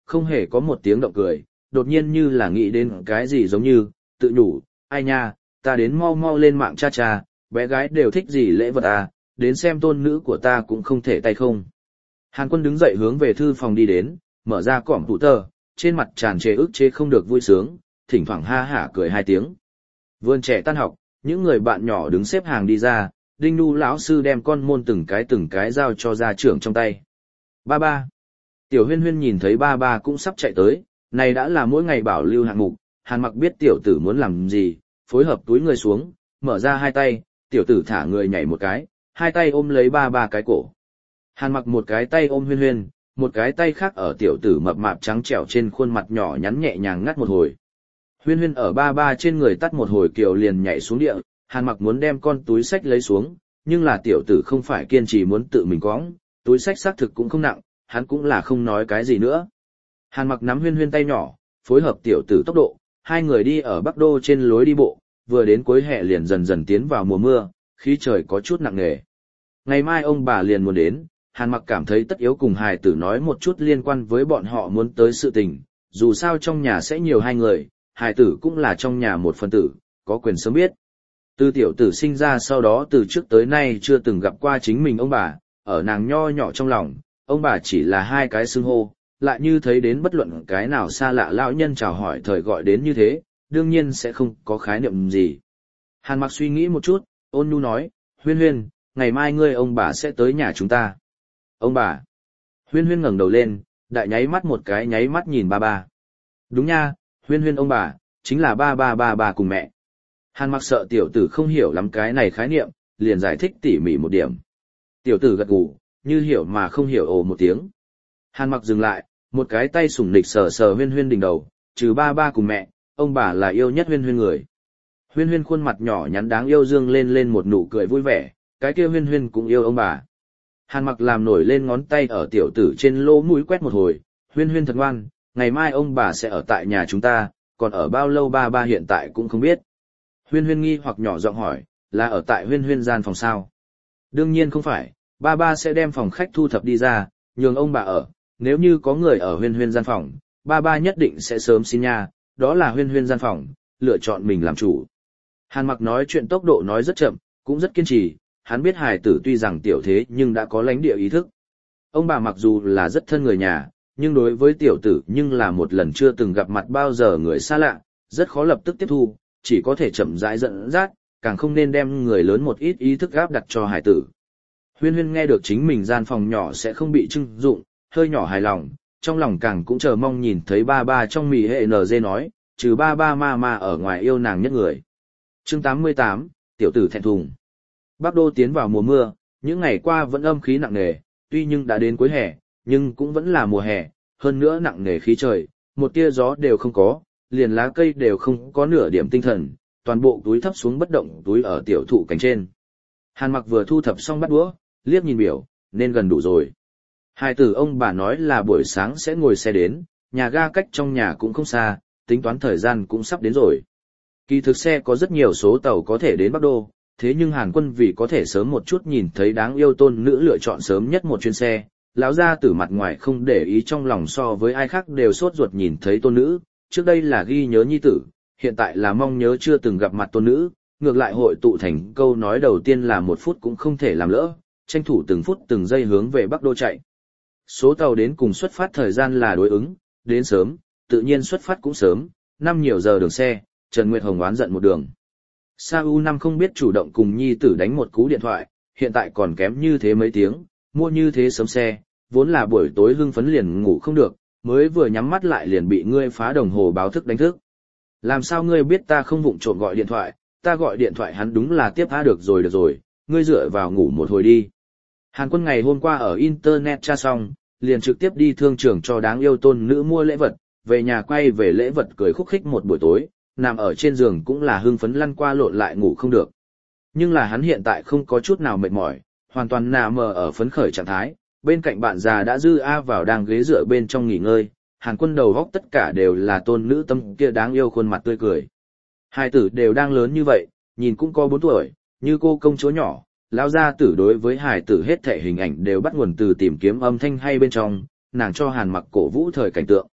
S1: không hề có một tiếng động cười, đột nhiên như là nghĩ đến cái gì giống như, tự nhủ, ai nha, ta đến mau mau lên mạng cha cha, bé gái đều thích gì lễ vật à, đến xem tôn nữ của ta cũng không thể tay không. Hàn Quân đứng dậy hướng về thư phòng đi đến, mở ra cỏm tủ tờ, trên mặt tràn trề ức chế không được vui sướng, thỉnh thoảng ha hả cười hai tiếng. Vườn trẻ tan học, những người bạn nhỏ đứng xếp hàng đi ra, Đinh Nu lão sư đem con môn từng cái từng cái giao cho gia trưởng trong tay. Ba ba. Tiểu Huyên Huyên nhìn thấy ba ba cũng sắp chạy tới, này đã là mỗi ngày bảo lưu hạng mục, Hàn Mặc biết tiểu tử muốn làm gì, phối hợp túi người xuống, mở ra hai tay, tiểu tử thả người nhảy một cái, hai tay ôm lấy ba ba cái cổ. Hàn Mặc một cái tay ôm Huyên Huyên, một cái tay khác ở tiểu tử mập mạp trắng trẻo trên khuôn mặt nhỏ nhắn nhẹ nhàng ngắt một hồi. Huyên Huyên ở ba ba trên người tắt một hồi kiều liền nhảy xuống địa, Hàn Mặc muốn đem con túi sách lấy xuống, nhưng là tiểu tử không phải kiên trì muốn tự mình cõng, túi sách xác thực cũng không nặng, hắn cũng là không nói cái gì nữa. Hàn Mặc nắm Huyên Huyên tay nhỏ, phối hợp tiểu tử tốc độ, hai người đi ở Bắc Đô trên lối đi bộ, vừa đến cuối hè liền dần dần tiến vào mùa mưa, khí trời có chút nặng nề. Ngày mai ông bà liền muốn đến, Hàn Mặc cảm thấy tất yếu cùng hài tử nói một chút liên quan với bọn họ muốn tới sự tình, dù sao trong nhà sẽ nhiều hai người, hài tử cũng là trong nhà một phần tử, có quyền sớm biết. Từ tiểu tử sinh ra sau đó từ trước tới nay chưa từng gặp qua chính mình ông bà, ở nàng nho nhỏ trong lòng, ông bà chỉ là hai cái xưng hô, lại như thấy đến bất luận cái nào xa lạ lão nhân chào hỏi thời gọi đến như thế, đương nhiên sẽ không có khái niệm gì. Hàn Mặc suy nghĩ một chút, ôn nhu nói, Huyên Huyên, ngày mai ngươi ông bà sẽ tới nhà chúng ta. Ông bà. Huyên Huyên ngẩng đầu lên, đại nháy mắt một cái nháy mắt nhìn ba ba. Đúng nha, Huyên Huyên ông bà, chính là ba ba ba ba cùng mẹ. Hàn Mặc sợ tiểu tử không hiểu lắm cái này khái niệm, liền giải thích tỉ mỉ một điểm. Tiểu tử gật gù, như hiểu mà không hiểu ồ một tiếng. Hàn Mặc dừng lại, một cái tay sủng nịch sờ sờ Huyên Huyên đỉnh đầu, trừ ba ba cùng mẹ, ông bà là yêu nhất Huyên Huyên người. Huyên Huyên khuôn mặt nhỏ nhắn đáng yêu dương lên lên một nụ cười vui vẻ, cái kia Huyên Huyên cũng yêu ông bà. Hàn Mặc làm nổi lên ngón tay ở tiểu tử trên lỗ mũi quét một hồi, Huyên Huyên thật ngoan, ngày mai ông bà sẽ ở tại nhà chúng ta, còn ở bao lâu ba ba hiện tại cũng không biết. Huyên Huyên nghi hoặc nhỏ giọng hỏi, là ở tại Huyên Huyên gian phòng sao? Đương nhiên không phải, ba ba sẽ đem phòng khách thu thập đi ra, nhường ông bà ở, nếu như có người ở Huyên Huyên gian phòng, ba ba nhất định sẽ sớm xin nha, đó là Huyên Huyên gian phòng, lựa chọn mình làm chủ. Hàn Mặc nói chuyện tốc độ nói rất chậm, cũng rất kiên trì, hắn biết hài tử tuy rằng tiểu thế nhưng đã có lãnh địa ý thức. Ông bà mặc dù là rất thân người nhà, nhưng đối với tiểu tử nhưng là một lần chưa từng gặp mặt bao giờ người xa lạ, rất khó lập tức tiếp thu, chỉ có thể chậm rãi dẫn dắt, càng không nên đem người lớn một ít ý thức áp đặt cho hài tử. Huyên Huyên nghe được chính mình gian phòng nhỏ sẽ không bị trưng dụng, hơi nhỏ hài lòng, trong lòng càng cũng chờ mong nhìn thấy ba ba trong mì hệ en giê nói, trừ ba ba ma ma ở ngoài yêu nàng nhất người. Chương tám mươi tám, tiểu tử thẹn thùng. Bắc Đô tiến vào mùa mưa, những ngày qua vẫn âm khí nặng nề, tuy nhưng đã đến cuối hè, nhưng cũng vẫn là mùa hè, hơn nữa nặng nề khí trời, một tia gió đều không có, liền lá cây đều không có nửa điểm tinh thần, toàn bộ túi thấp xuống bất động túi ở tiểu thụ cánh trên. Hàn Mặc vừa thu thập xong bắt đũa, liếc nhìn biểu, nên gần đủ rồi. Hai tử ông bà nói là buổi sáng sẽ ngồi xe đến, nhà ga cách trong nhà cũng không xa, tính toán thời gian cũng sắp đến rồi. Kỳ thực xe có rất nhiều số tàu có thể đến Bắc Đô, thế nhưng Hàn Quân vì có thể sớm một chút nhìn thấy đáng yêu tôn nữ lựa chọn sớm nhất một chuyến xe, lão gia tử mặt ngoài không để ý trong lòng so với ai khác đều sốt ruột nhìn thấy tôn nữ, trước đây là ghi nhớ nhi tử, hiện tại là mong nhớ chưa từng gặp mặt tôn nữ, ngược lại hội tụ thành câu nói đầu tiên là một phút cũng không thể làm lỡ, tranh thủ từng phút từng giây hướng về Bắc Đô chạy. Số tàu đến cùng xuất phát thời gian là đối ứng, đến sớm, tự nhiên xuất phát cũng sớm, năm nhiều giờ đường xe, Trần Nguyệt Hồng oán giận một đường. Sa U năm không biết chủ động cùng nhi tử đánh một cú điện thoại, hiện tại còn kém như thế mấy tiếng, mua như thế sớm xe, vốn là buổi tối hưng phấn liền ngủ không được, mới vừa nhắm mắt lại liền bị ngươi phá đồng hồ báo thức đánh thức. Làm sao ngươi biết ta không vụng trộm gọi điện thoại, ta gọi điện thoại hắn đúng là tiếp tha được rồi được rồi, ngươi dựa vào ngủ một hồi đi. Hàn Quân ngày hôm qua ở Internet tra xong, liền trực tiếp đi thương trường cho đáng yêu tôn nữ mua lễ vật, về nhà quay về lễ vật cười khúc khích một buổi tối, nằm ở trên giường cũng là hưng phấn lăn qua lộn lại ngủ không được. Nhưng là hắn hiện tại không có chút nào mệt mỏi, hoàn toàn nằm mờ ở phấn khởi trạng thái, bên cạnh bạn già đã dư a vào đang ghế dựa bên trong nghỉ ngơi, Hàn Quân đầu góc tất cả đều là tôn nữ tâm kia đáng yêu khuôn mặt tươi cười. Hai tử đều đang lớn như vậy, nhìn cũng có bốn tuổi, như cô công chúa nhỏ, lão gia tử đối với hài tử hết thể hình ảnh đều bắt nguồn từ tìm kiếm âm thanh hay bên trong, nàng cho Hàn Mặc cổ vũ thời cảnh tượng.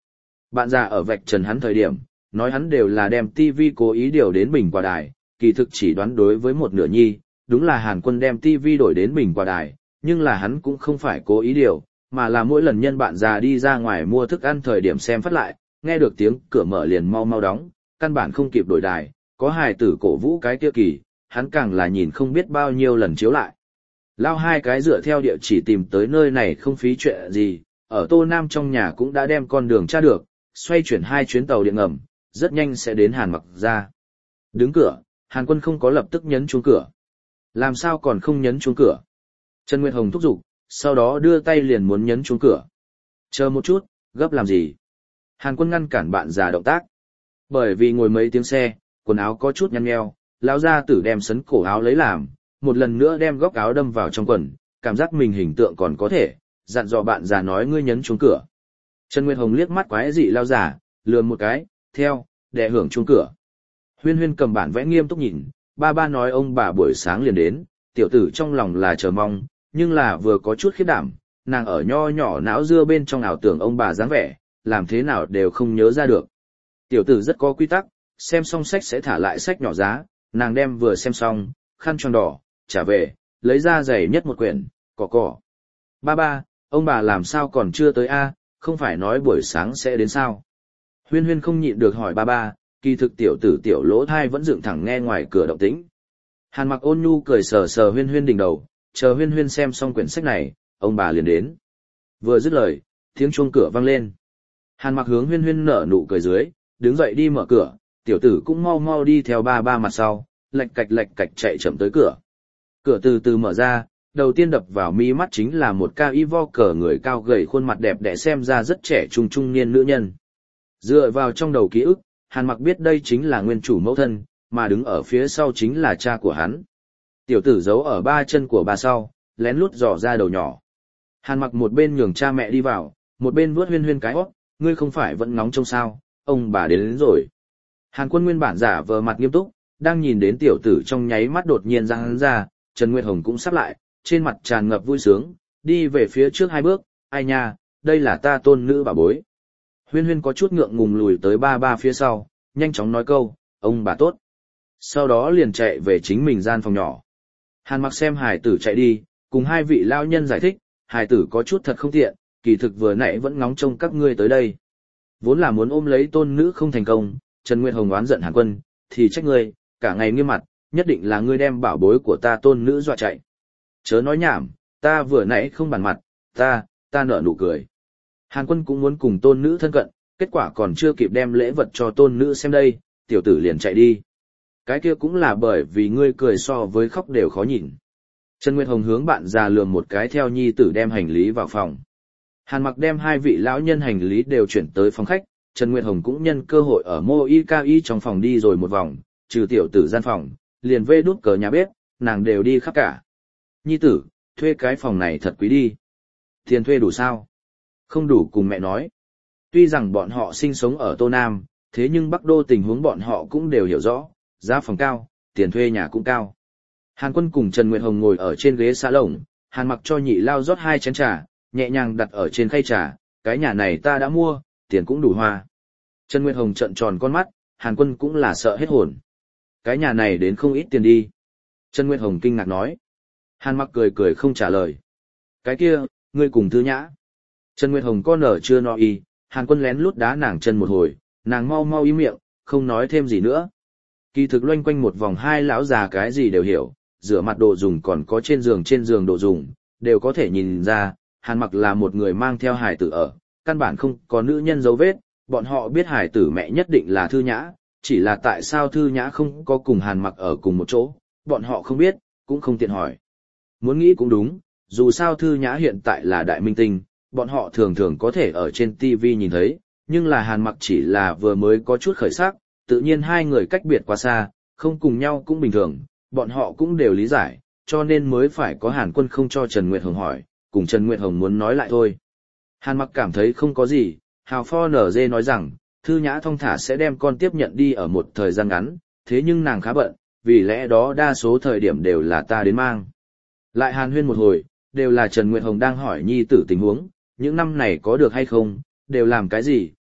S1: Bạn già ở vạch trần hắn thời điểm, nói hắn đều là đem tivi cố ý điều đến bình quả đài, kỳ thực chỉ đoán đối với một nửa nhi, đúng là Hàn Quân đem tivi đổi đến bình quả đài, nhưng là hắn cũng không phải cố ý điều, mà là mỗi lần nhân bạn già đi ra ngoài mua thức ăn thời điểm xem phát lại, nghe được tiếng cửa mở liền mau mau đóng, căn bản không kịp đổi đài, có hài tử cổ vũ cái kia kỳ, hắn càng là nhìn không biết bao nhiêu lần chiếu lại. Lao hai cái dựa theo địa chỉ tìm tới nơi này không phí chuyện gì, ở Tô Nam trong nhà cũng đã đem con đường tra được, xoay chuyển hai chuyến tàu điện ngầm, rất nhanh sẽ đến Hàn Mặc ra. Đứng cửa, Hàn Quân không có lập tức nhấn chuông cửa. Làm sao còn không nhấn chuông cửa? Trần Nguyệt Hồng thúc giục, sau đó đưa tay liền muốn nhấn chuông cửa. Chờ một chút, gấp làm gì? Hàn Quân ngăn cản bạn già động tác. Bởi vì ngồi mấy tiếng xe, quần áo có chút nhăn nheo, lão gia tử đem sấn cổ áo lấy làm, một lần nữa đem góc áo đâm vào trong quần, cảm giác mình hình tượng còn có thể, dặn dò bạn già nói ngươi nhấn chuông cửa. Trần Nguyệt Hồng liếc mắt quái dị lao giả, lườm một cái, theo, đệ hưởng chuông cửa. Huyên Huyên cầm bản vẽ nghiêm túc nhìn, ba ba nói ông bà buổi sáng liền đến, tiểu tử trong lòng là chờ mong, nhưng là vừa có chút khiếp đảm, nàng ở nho nhỏ não dưa bên trong ảo tưởng ông bà dáng vẻ, làm thế nào đều không nhớ ra được. Tiểu tử rất có quy tắc, xem xong sách sẽ thả lại sách nhỏ giá, nàng đem vừa xem xong, khăn tròn đỏ, trả về, lấy ra giày nhất một quyển, cỏ cỏ. Ba ba, ông bà làm sao còn chưa tới a? Không phải nói buổi sáng sẽ đến sao? Huyên Huyên không nhịn được hỏi ba ba, kỳ thực tiểu tử tiểu lỗ thai vẫn dựng thẳng nghe ngoài cửa động tĩnh. Hàn Mặc ôn nhu cười sờ sờ Huyên Huyên đỉnh đầu, chờ Huyên Huyên xem xong quyển sách này, ông bà liền đến. Vừa dứt lời, tiếng chuông cửa vang lên. Hàn Mặc hướng Huyên Huyên nở nụ cười dưới, đứng dậy đi mở cửa, tiểu tử cũng mau mau đi theo ba ba mặt sau, lạch cạch lạch cạch chạy chậm tới cửa. Cửa từ từ mở ra, đầu tiên đập vào mi mắt chính là một cao y vo cờ người cao gầy khuôn mặt đẹp đẽ xem ra rất trẻ trung trung niên nữ nhân. Dựa vào trong đầu ký ức, Hàn Mặc biết đây chính là nguyên chủ mẫu thân, mà đứng ở phía sau chính là cha của hắn. Tiểu tử giấu ở ba chân của bà sau, lén lút dò ra đầu nhỏ. Hàn Mặc một bên nhường cha mẹ đi vào, một bên vuốt Huyên Huyên cái hót, ngươi không phải vẫn ngóng trông sao, ông bà đến, đến rồi. Hàn Quân nguyên bản giả vờ mặt nghiêm túc, đang nhìn đến tiểu tử trong nháy mắt đột nhiên ra hắn ra, Trần Nguyệt Hồng cũng sắp lại, trên mặt tràn ngập vui sướng, đi về phía trước hai bước, ai nha, đây là ta tôn nữ bà bối. Huyên Huyên có chút ngượng ngùng lùi tới ba ba phía sau, nhanh chóng nói câu, ông bà tốt. Sau đó liền chạy về chính mình gian phòng nhỏ. Hàn Mặc xem hài tử chạy đi, cùng hai vị lao nhân giải thích, hài tử có chút thật không tiện, kỳ thực vừa nãy vẫn ngóng trông các ngươi tới đây. Vốn là muốn ôm lấy tôn nữ không thành công, Trần Nguyệt Hồng oán giận Hàn Quân, thì trách ngươi, cả ngày nghiêm mặt, nhất định là ngươi đem bảo bối của ta tôn nữ dọa chạy. Chớ nói nhảm, ta vừa nãy không bản mặt, ta, ta nở nụ cười. Hàn Quân cũng muốn cùng tôn nữ thân cận, kết quả còn chưa kịp đem lễ vật cho tôn nữ xem đây, tiểu tử liền chạy đi. Cái kia cũng là bởi vì ngươi cười so với khóc đều khó nhìn. Trần Nguyệt Hồng hướng bạn già lườm một cái theo nhi tử đem hành lý vào phòng. Hàn Mặc đem hai vị lão nhân hành lý đều chuyển tới phòng khách, Trần Nguyệt Hồng cũng nhân cơ hội ở Mô Y Ca Y trong phòng đi rồi một vòng, trừ tiểu tử gian phòng, liền vê đút cờ nhà bếp, nàng đều đi khắp cả. Nhi tử, thuê cái phòng này thật quý đi. Tiền thuê đủ sao? Không đủ cùng mẹ nói. Tuy rằng bọn họ sinh sống ở Tô Nam, thế nhưng Bắc Đô tình huống bọn họ cũng đều hiểu rõ, giá phòng cao, tiền thuê nhà cũng cao. Hàn Quân cùng Trần Nguyệt Hồng ngồi ở trên ghế xã lồng, Hàn Mặc cho nhị lao rót hai chén trà, nhẹ nhàng đặt ở trên khay trà, cái nhà này ta đã mua, tiền cũng đủ hoa. Trần Nguyệt Hồng trợn tròn con mắt, Hàn Quân cũng là sợ hết hồn. Cái nhà này đến không ít tiền đi. Trần Nguyệt Hồng kinh ngạc nói. Hàn Mặc cười cười không trả lời. Cái kia, ngươi cùng Thư Nhã. Trần Nguyệt Hồng con nở chưa no y, Hàn Quân lén lút đá nàng chân một hồi, nàng mau mau im miệng, không nói thêm gì nữa. Kỳ thực loanh quanh một vòng hai lão già cái gì đều hiểu, rửa mặt đồ dùng còn có trên giường trên giường đồ dùng, đều có thể nhìn ra, Hàn Mặc là một người mang theo hài tử ở, căn bản không có nữ nhân dấu vết, bọn họ biết hài tử mẹ nhất định là Thư Nhã, chỉ là tại sao Thư Nhã không có cùng Hàn Mặc ở cùng một chỗ, bọn họ không biết, cũng không tiện hỏi. Muốn nghĩ cũng đúng, dù sao Thư Nhã hiện tại là đại minh tinh, bọn họ thường thường có thể ở trên ti vi nhìn thấy, nhưng là Hàn Mặc chỉ là vừa mới có chút khởi sắc, tự nhiên hai người cách biệt quá xa, không cùng nhau cũng bình thường, bọn họ cũng đều lý giải, cho nên mới phải có Hàn Quân không cho Trần Nguyệt Hồng hỏi, cùng Trần Nguyệt Hồng muốn nói lại thôi. Hàn Mặc cảm thấy không có gì, Hào Pho nở dê nói rằng, Thư Nhã thong thả sẽ đem con tiếp nhận đi ở một thời gian ngắn, thế nhưng nàng khá bận, vì lẽ đó đa số thời điểm đều là ta đến mang. Lại hàn huyên một hồi, đều là Trần Nguyệt Hồng đang hỏi nhi tử tình huống, những năm này có được hay không, đều làm cái gì,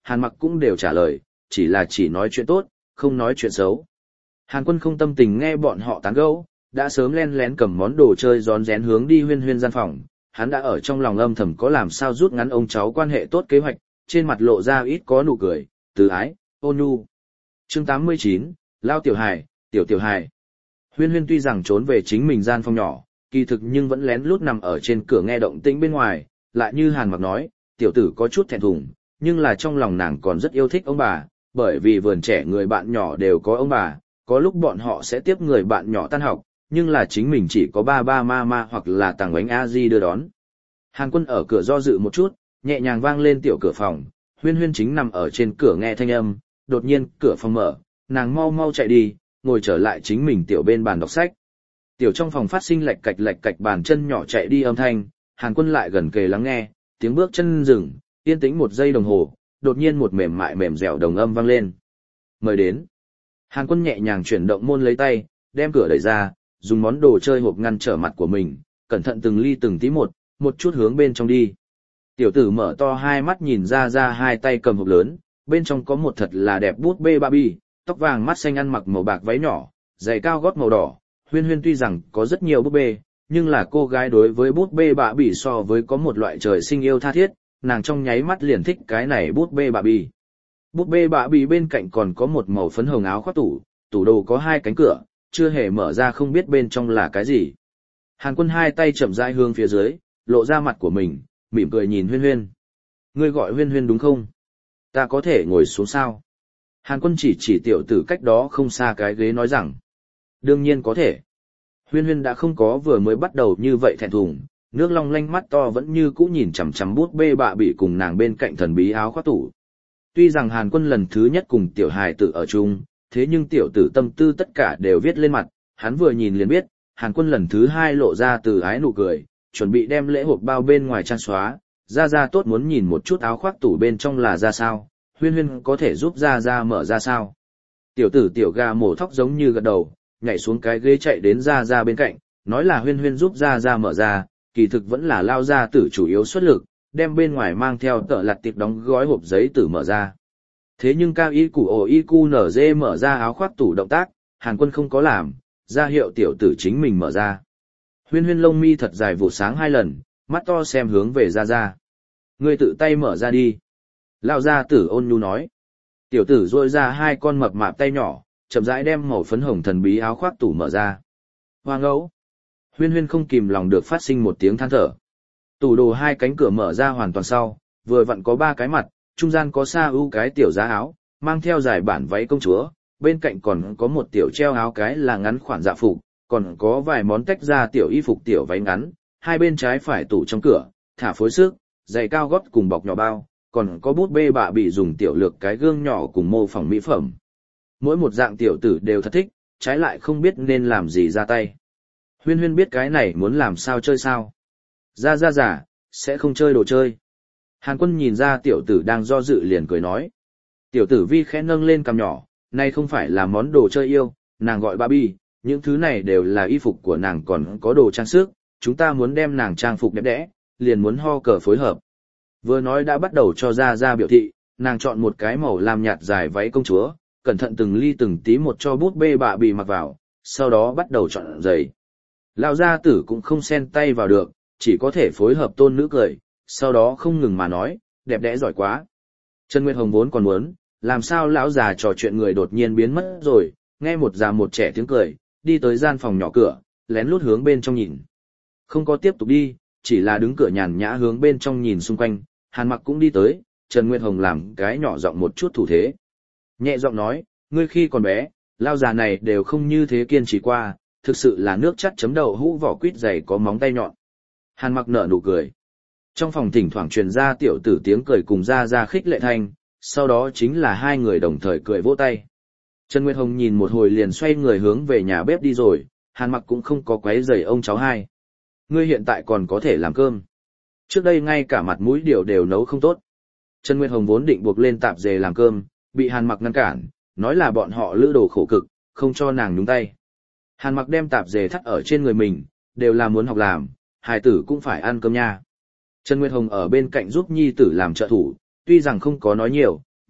S1: Hàn Mặc cũng đều trả lời, chỉ là chỉ nói chuyện tốt, không nói chuyện xấu. Hàn Quân không tâm tình nghe bọn họ tán gẫu, đã sớm len lén cầm món đồ chơi rón rén hướng đi Huyên Huyên gian phòng, hắn đã ở trong lòng âm thầm có làm sao rút ngắn ông cháu quan hệ tốt kế hoạch, trên mặt lộ ra ít có nụ cười, từ ái, ôn nhu. Chương tám mươi chín, Lao Tiểu Hài, Tiểu Tiểu Hài. Huyên Huyên tuy rằng trốn về chính mình gian phòng nhỏ, kỳ thực nhưng vẫn lén lút nằm ở trên cửa nghe động tĩnh bên ngoài, lại như Hàn Mặc nói, tiểu tử có chút thẹn thùng, nhưng là trong lòng nàng còn rất yêu thích ông bà, bởi vì vườn trẻ người bạn nhỏ đều có ông bà, có lúc bọn họ sẽ tiếp người bạn nhỏ tan học, nhưng là chính mình chỉ có ba ba ma ma hoặc là tàng bánh a di đưa đón. Hàn Quân ở cửa do dự một chút, nhẹ nhàng vang lên tiểu cửa phòng, Huyên Huyên chính nằm ở trên cửa nghe thanh âm, đột nhiên cửa phòng mở, nàng mau mau chạy đi, ngồi trở lại chính mình tiểu bên bàn đọc sách. Tiểu trong phòng phát sinh lạch cạch lạch cạch bàn chân nhỏ chạy đi âm thanh, Hàn Quân lại gần kề lắng nghe, tiếng bước chân dừng, yên tĩnh một giây đồng hồ, đột nhiên một mềm mại mềm dẻo đồng âm vang lên. Mời đến. Hàn Quân nhẹ nhàng chuyển động môn lấy tay, đem cửa đẩy ra, dùng món đồ chơi hộp ngăn trở mặt của mình, cẩn thận từng ly từng tí một, một chút hướng bên trong đi. Tiểu tử mở to hai mắt nhìn ra ra hai tay cầm hộp lớn, bên trong có một thật là đẹp bút bê Barbie, tóc vàng mắt xanh ăn mặc màu bạc váy nhỏ, giày cao gót màu đỏ. Huyên Huyên tuy rằng có rất nhiều búp bê, nhưng là cô gái đối với bút bê Barbie so với có một loại trời sinh yêu tha thiết, nàng trong nháy mắt liền thích cái này bút bê Barbie. Bút bê Barbie bên cạnh còn có một màu phấn hồng áo khoác tủ, tủ đồ có hai cánh cửa, chưa hề mở ra không biết bên trong là cái gì. Hàn Quân hai tay chậm rãi hướng phía dưới, lộ ra mặt của mình, mỉm cười nhìn Huyên Huyên. Ngươi gọi Huyên Huyên đúng không? Ta có thể ngồi xuống sao? Hàn Quân chỉ chỉ tiểu tử cách đó không xa cái ghế nói rằng. Đương nhiên có thể. Huyên Huyên đã không có vừa mới bắt đầu như vậy thẹn thùng, nước long lanh mắt to vẫn như cũ nhìn chằm chằm bút bê bạ bị cùng nàng bên cạnh thần bí áo khoác tủ. Tuy rằng Hàn Quân lần thứ nhất cùng tiểu hài tử ở chung, thế nhưng tiểu tử tâm tư tất cả đều viết lên mặt, hắn vừa nhìn liền biết, Hàn Quân lần thứ hai lộ ra từ ái nụ cười, chuẩn bị đem lễ hộp bao bên ngoài trang xóa, ra ra tốt muốn nhìn một chút áo khoác tủ bên trong là ra sao, Huyên Huyên có thể giúp ra ra mở ra sao. Tiểu tử tiểu gà mổ thóc giống như gật đầu, nhảy xuống cái ghế chạy đến ra ra bên cạnh, nói là Huyên Huyên giúp ra ra mở ra, kỳ thực vẫn là Lao gia tử chủ yếu xuất lực, đem bên ngoài mang theo tờ lặt tiệp đóng gói hộp giấy tử mở ra. Thế nhưng cao y củ ổ y cu nở dê mở ra áo khoác tủ động tác, Hàn Quân không có làm, ra hiệu tiểu tử chính mình mở ra. Huyên Huyên lông mi thật dài vụ sáng hai lần, mắt to xem hướng về ra ra. Ngươi tự tay mở ra đi. Lao gia tử ôn nhu nói. Tiểu tử rôi ra hai con mập mạp tay nhỏ, chậm rãi đem màu phấn hồng thần bí áo khoác tủ mở ra. Hoa ngẫu. Huyên Huyên không kìm lòng được phát sinh một tiếng than thở. Tủ đồ hai cánh cửa mở ra hoàn toàn sau, vừa vặn có ba cái mặt, trung gian có sa ưu cái tiểu giá áo, mang theo dài bản váy công chúa, bên cạnh còn có một tiểu treo áo cái là ngắn khoản dạ phục, còn có vài món tách ra tiểu y phục tiểu váy ngắn, hai bên trái phải tủ trong cửa, thả phối sức, giày cao gót cùng bọc nhỏ bao, còn có bút bê bạ bị dùng tiểu lược cái gương nhỏ cùng mô phỏng mỹ phẩm. Mỗi một dạng tiểu tử đều thật thích, trái lại không biết nên làm gì ra tay. Huyên Huyên biết cái này muốn làm sao chơi sao. Ra ra giả, sẽ không chơi đồ chơi. Hàn Quân nhìn ra tiểu tử đang do dự liền cười nói. Tiểu tử vi khẽ nâng lên cằm nhỏ, nay không phải là món đồ chơi yêu, nàng gọi Barbie, những thứ này đều là y phục của nàng còn có đồ trang sức, chúng ta muốn đem nàng trang phục đẹp đẽ, liền muốn ho cờ phối hợp. Vừa nói đã bắt đầu cho ra ra biểu thị, nàng chọn một cái màu lam nhạt dài váy công chúa, cẩn thận từng ly từng tí một cho bút bê bạ bị mặc vào, sau đó bắt đầu chọn giày. Lão gia tử cũng không xen tay vào được, chỉ có thể phối hợp tôn nữ cười, sau đó không ngừng mà nói, đẹp đẽ giỏi quá. Trần Nguyệt Hồng vốn còn muốn, làm sao lão già trò chuyện người đột nhiên biến mất rồi, nghe một già một trẻ tiếng cười, đi tới gian phòng nhỏ cửa, lén lút hướng bên trong nhìn. Không có tiếp tục đi, chỉ là đứng cửa nhàn nhã hướng bên trong nhìn xung quanh, Hàn Mặc cũng đi tới, Trần Nguyệt Hồng làm cái nhỏ giọng một chút thủ thế. Nhẹ giọng nói, ngươi khi còn bé, lao già này đều không như thế kiên trì qua, thực sự là nước chắt chấm đậu hũ vỏ quýt dày có móng tay nhọn. Hàn Mặc nở nụ cười. Trong phòng thỉnh thoảng truyền ra tiểu tử tiếng cười cùng ra ra khích lệ thanh, sau đó chính là hai người đồng thời cười vỗ tay. Trần Nguyệt Hồng nhìn một hồi liền xoay người hướng về nhà bếp đi rồi, Hàn Mặc cũng không có quấy rầy ông cháu hai. Ngươi hiện tại còn có thể làm cơm. Trước đây ngay cả mặt mũi điều đều nấu không tốt. Trần Nguyệt Hồng vốn định buộc lên tạp dề làm cơm, bị Hàn Mặc ngăn cản, nói là bọn họ lữ đồ khổ cực, không cho nàng nhúng tay. Hàn Mặc đem tạp dề thắt ở trên người mình, đều là muốn học làm, hài tử cũng phải ăn cơm nha. Trần Nguyệt Hồng ở bên cạnh giúp nhi tử làm trợ thủ, tuy rằng không có nói nhiều,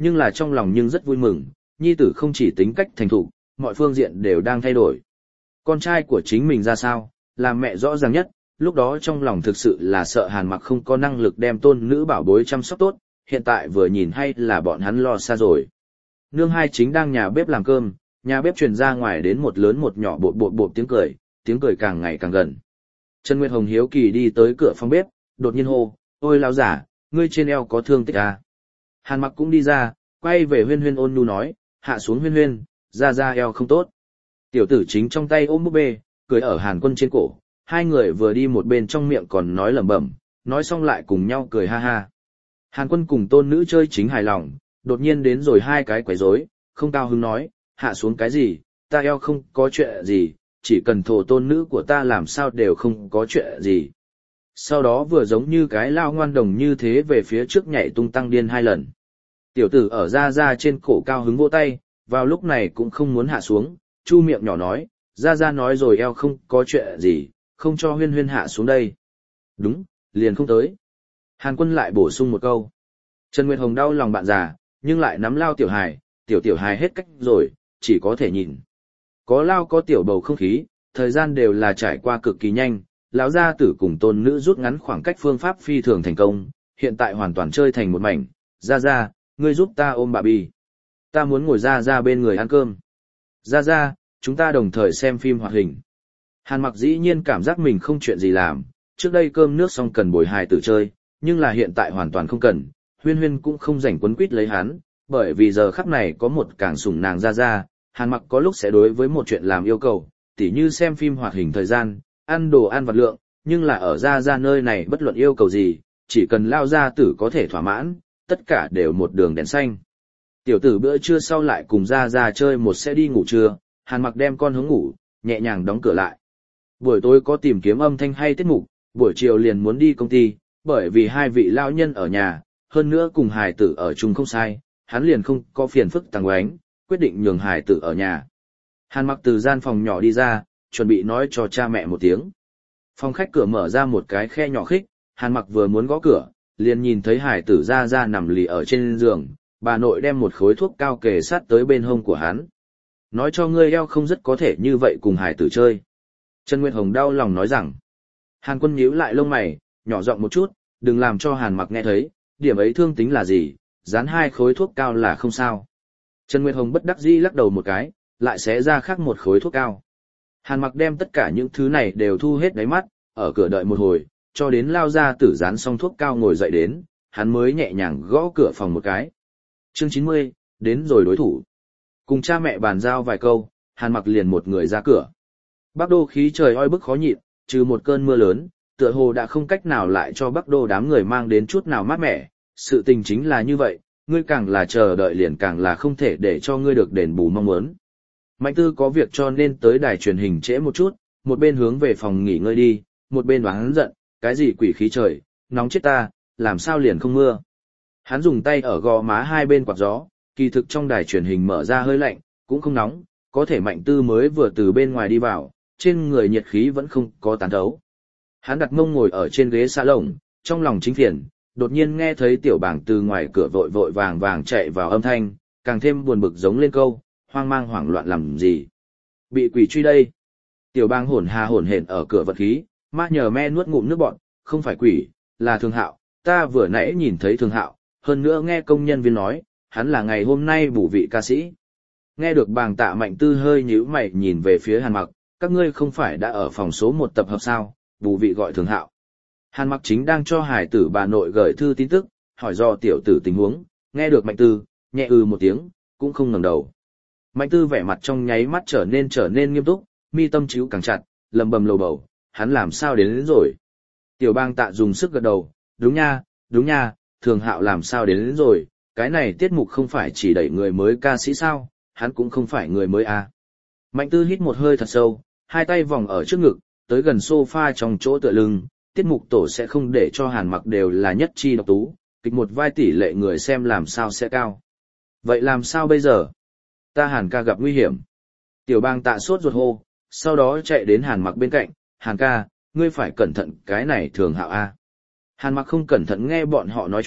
S1: nhưng là trong lòng nhưng rất vui mừng, nhi tử không chỉ tính cách thành thục, mọi phương diện đều đang thay đổi. Con trai của chính mình ra sao, là mẹ rõ ràng nhất, lúc đó trong lòng thực sự là sợ Hàn Mặc không có năng lực đem tôn nữ bảo bối chăm sóc tốt, hiện tại vừa nhìn hay là bọn hắn lo xa rồi. Nương hai chính đang nhà bếp làm cơm, nhà bếp truyền ra ngoài đến một lớn một nhỏ bột bột bột tiếng cười, tiếng cười càng ngày càng gần. Trần Nguyệt Hồng hiếu kỳ đi tới cửa phòng bếp, đột nhiên hô, ôi lão giả, ngươi trên eo có thương tích à? Hàn Mặc cũng đi ra, quay về Huyên Huyên ôn nhu nói, hạ xuống Huyên Huyên, ra ra eo không tốt. Tiểu tử chính trong tay ôm búp bê, cười ở Hàn Quân trên cổ, hai người vừa đi một bên trong miệng còn nói lẩm bẩm, nói xong lại cùng nhau cười ha ha. Hàn Quân cùng tôn nữ chơi chính hài lòng, đột nhiên đến rồi hai cái quấy rối, không cao hứng nói, hạ xuống cái gì, ta eo không có chuyện gì, chỉ cần thổ tôn nữ của ta làm sao đều không có chuyện gì. Sau đó vừa giống như cái lao ngoan đồng như thế về phía trước nhảy tung tăng điên hai lần. Tiểu tử ở ra ra trên cổ cao hứng vỗ tay, vào lúc này cũng không muốn hạ xuống, chu miệng nhỏ nói, ra ra nói rồi eo không có chuyện gì, không cho Huyên Huyên hạ xuống đây. Đúng, liền không tới. Hàn Quân lại bổ sung một câu. Trần Nguyệt Hồng đau lòng bạn già, nhưng lại nắm lao tiểu hài, tiểu tiểu hài hết cách rồi, chỉ có thể nhìn. Có lao có tiểu bầu không khí, thời gian đều là trải qua cực kỳ nhanh, lão gia tử cùng tôn nữ rút ngắn khoảng cách phương pháp phi thường thành công, hiện tại hoàn toàn chơi thành một mảnh, ra ra, ngươi giúp ta ôm bà bì. Ta muốn ngồi ra ra bên người ăn cơm. Ra ra, chúng ta đồng thời xem phim hoạt hình. Hàn Mặc dĩ nhiên cảm giác mình không chuyện gì làm, trước đây cơm nước xong cần bồi hài tử chơi, nhưng là hiện tại hoàn toàn không cần, Huyên Huyên cũng không rảnh quấn quýt lấy hắn, bởi vì giờ khắc này có một càng sủng nàng ra ra, Hàn Mặc có lúc sẽ đối với một chuyện làm yêu cầu, tỉ như xem phim hoạt hình thời gian, ăn đồ ăn vặt lượng, nhưng là ở ra ra nơi này bất luận yêu cầu gì, chỉ cần lao ra tử có thể thỏa mãn, tất cả đều một đường đèn xanh. Tiểu tử bữa trưa sau lại cùng ra ra chơi một sẽ đi ngủ trưa, Hàn Mặc đem con hướng ngủ, nhẹ nhàng đóng cửa lại. Buổi tối có tìm kiếm âm thanh hay tiết mục, buổi chiều liền muốn đi công ty, bởi vì hai vị lão nhân ở nhà, hơn nữa cùng hài tử ở chung không sai, hắn liền không có phiền phức tăng oánh, quyết định nhường hài tử ở nhà. Hàn Mặc từ gian phòng nhỏ đi ra, chuẩn bị nói cho cha mẹ một tiếng. Phòng khách cửa mở ra một cái khe nhỏ khích, Hàn Mặc vừa muốn gõ cửa, liền nhìn thấy hài tử ra ra nằm lì ở trên giường, bà nội đem một khối thuốc cao kề sát tới bên hông của hắn. Nói cho ngươi eo không rất có thể như vậy cùng hài tử chơi. Trần Nguyệt Hồng đau lòng nói rằng. Hàn Quân nhíu lại lông mày, nhỏ giọng một chút, đừng làm cho Hàn Mặc nghe thấy, điểm ấy thương tính là gì, dán hai khối thuốc cao là không sao. Trần Nguyệt Hồng bất đắc dĩ lắc đầu một cái, lại xé ra khác một khối thuốc cao. Hàn Mặc đem tất cả những thứ này đều thu hết đáy mắt, ở cửa đợi một hồi, cho đến lao ra tử dán xong thuốc cao ngồi dậy đến, hắn mới nhẹ nhàng gõ cửa phòng một cái. Chương chín mươi, đến rồi đối thủ. Cùng cha mẹ bàn giao vài câu, Hàn Mặc liền một người ra cửa. Bắc Đô khí trời oi bức khó nhịn, trừ một cơn mưa lớn, tựa hồ đã không cách nào lại cho Bắc Đô đám người mang đến chút nào mát mẻ, sự tình chính là như vậy, ngươi càng là chờ đợi liền càng là không thể để cho ngươi được đền bù mong muốn. Mạnh Tư có việc cho nên tới đài truyền hình trễ một chút, một bên hướng về phòng nghỉ ngơi đi, một bên oán giận, cái gì quỷ khí trời, nóng chết ta, làm sao liền không mưa. Hắn dùng tay ở gò má hai bên quạt gió, kỳ thực trong đài truyền hình mở ra hơi lạnh, cũng không nóng, có thể Mạnh Tư mới vừa từ bên ngoài đi vào, trên người nhiệt khí vẫn không có tán thấu. Hắn đặt mông ngồi ở trên ghế xa lồng, trong lòng chính phiền, đột nhiên nghe thấy tiểu bảng từ ngoài cửa vội vội vàng vàng chạy vào âm thanh, càng thêm buồn bực giống lên câu, hoang mang hoảng loạn làm gì. Bị quỷ truy đây. Tiểu bang hồn hà hồn hển ở cửa vật khí, ma nhờ me nuốt ngụm nước bọn, không phải quỷ, là Thường Hạo, ta vừa nãy nhìn thấy Thường Hạo, hơn nữa nghe công nhân viên nói, hắn là ngày hôm nay bổ vị ca sĩ. Nghe được bàng Tạ Mạnh Tư hơi nhíu mày nhìn về phía Hàn Mặc, các ngươi không phải đã ở phòng số một tập hợp sao, bù vị gọi Thường Hạo. Hàn Mặc chính đang cho hải tử bà nội gửi thư tin tức, hỏi do tiểu tử tình huống, nghe được Mạnh Tư, nhẹ ư một tiếng, cũng không ngẩng đầu. Mạnh Tư vẻ mặt trong nháy mắt trở nên trở nên nghiêm túc, mi tâm chíu càng chặt, lầm bầm lầu bầu, hắn làm sao đến, đến rồi. Tiểu bang Tạ dùng sức gật đầu, đúng nha, đúng nha, Thường Hạo làm sao đến, đến rồi, cái này tiết mục không phải chỉ đẩy người mới ca sĩ sao, hắn cũng không phải người mới à. Mạnh Tư hít một hơi thật sâu, hai tay vòng ở trước ngực, tới gần sofa trong chỗ tựa lưng, tiết mục tổ sẽ không để cho Hàn Mặc đều là nhất chi độc tú, kịch một vai tỷ lệ người xem làm sao sẽ cao. Vậy làm sao bây giờ? Ta Hàn ca gặp nguy hiểm. Tiểu bang Tạ sốt ruột hô, sau đó chạy đến Hàn Mặc bên cạnh, Hàn ca, ngươi phải cẩn thận cái này Thường Hạo a. Hàn Mặc không cẩn thận nghe bọn họ nói chuyện,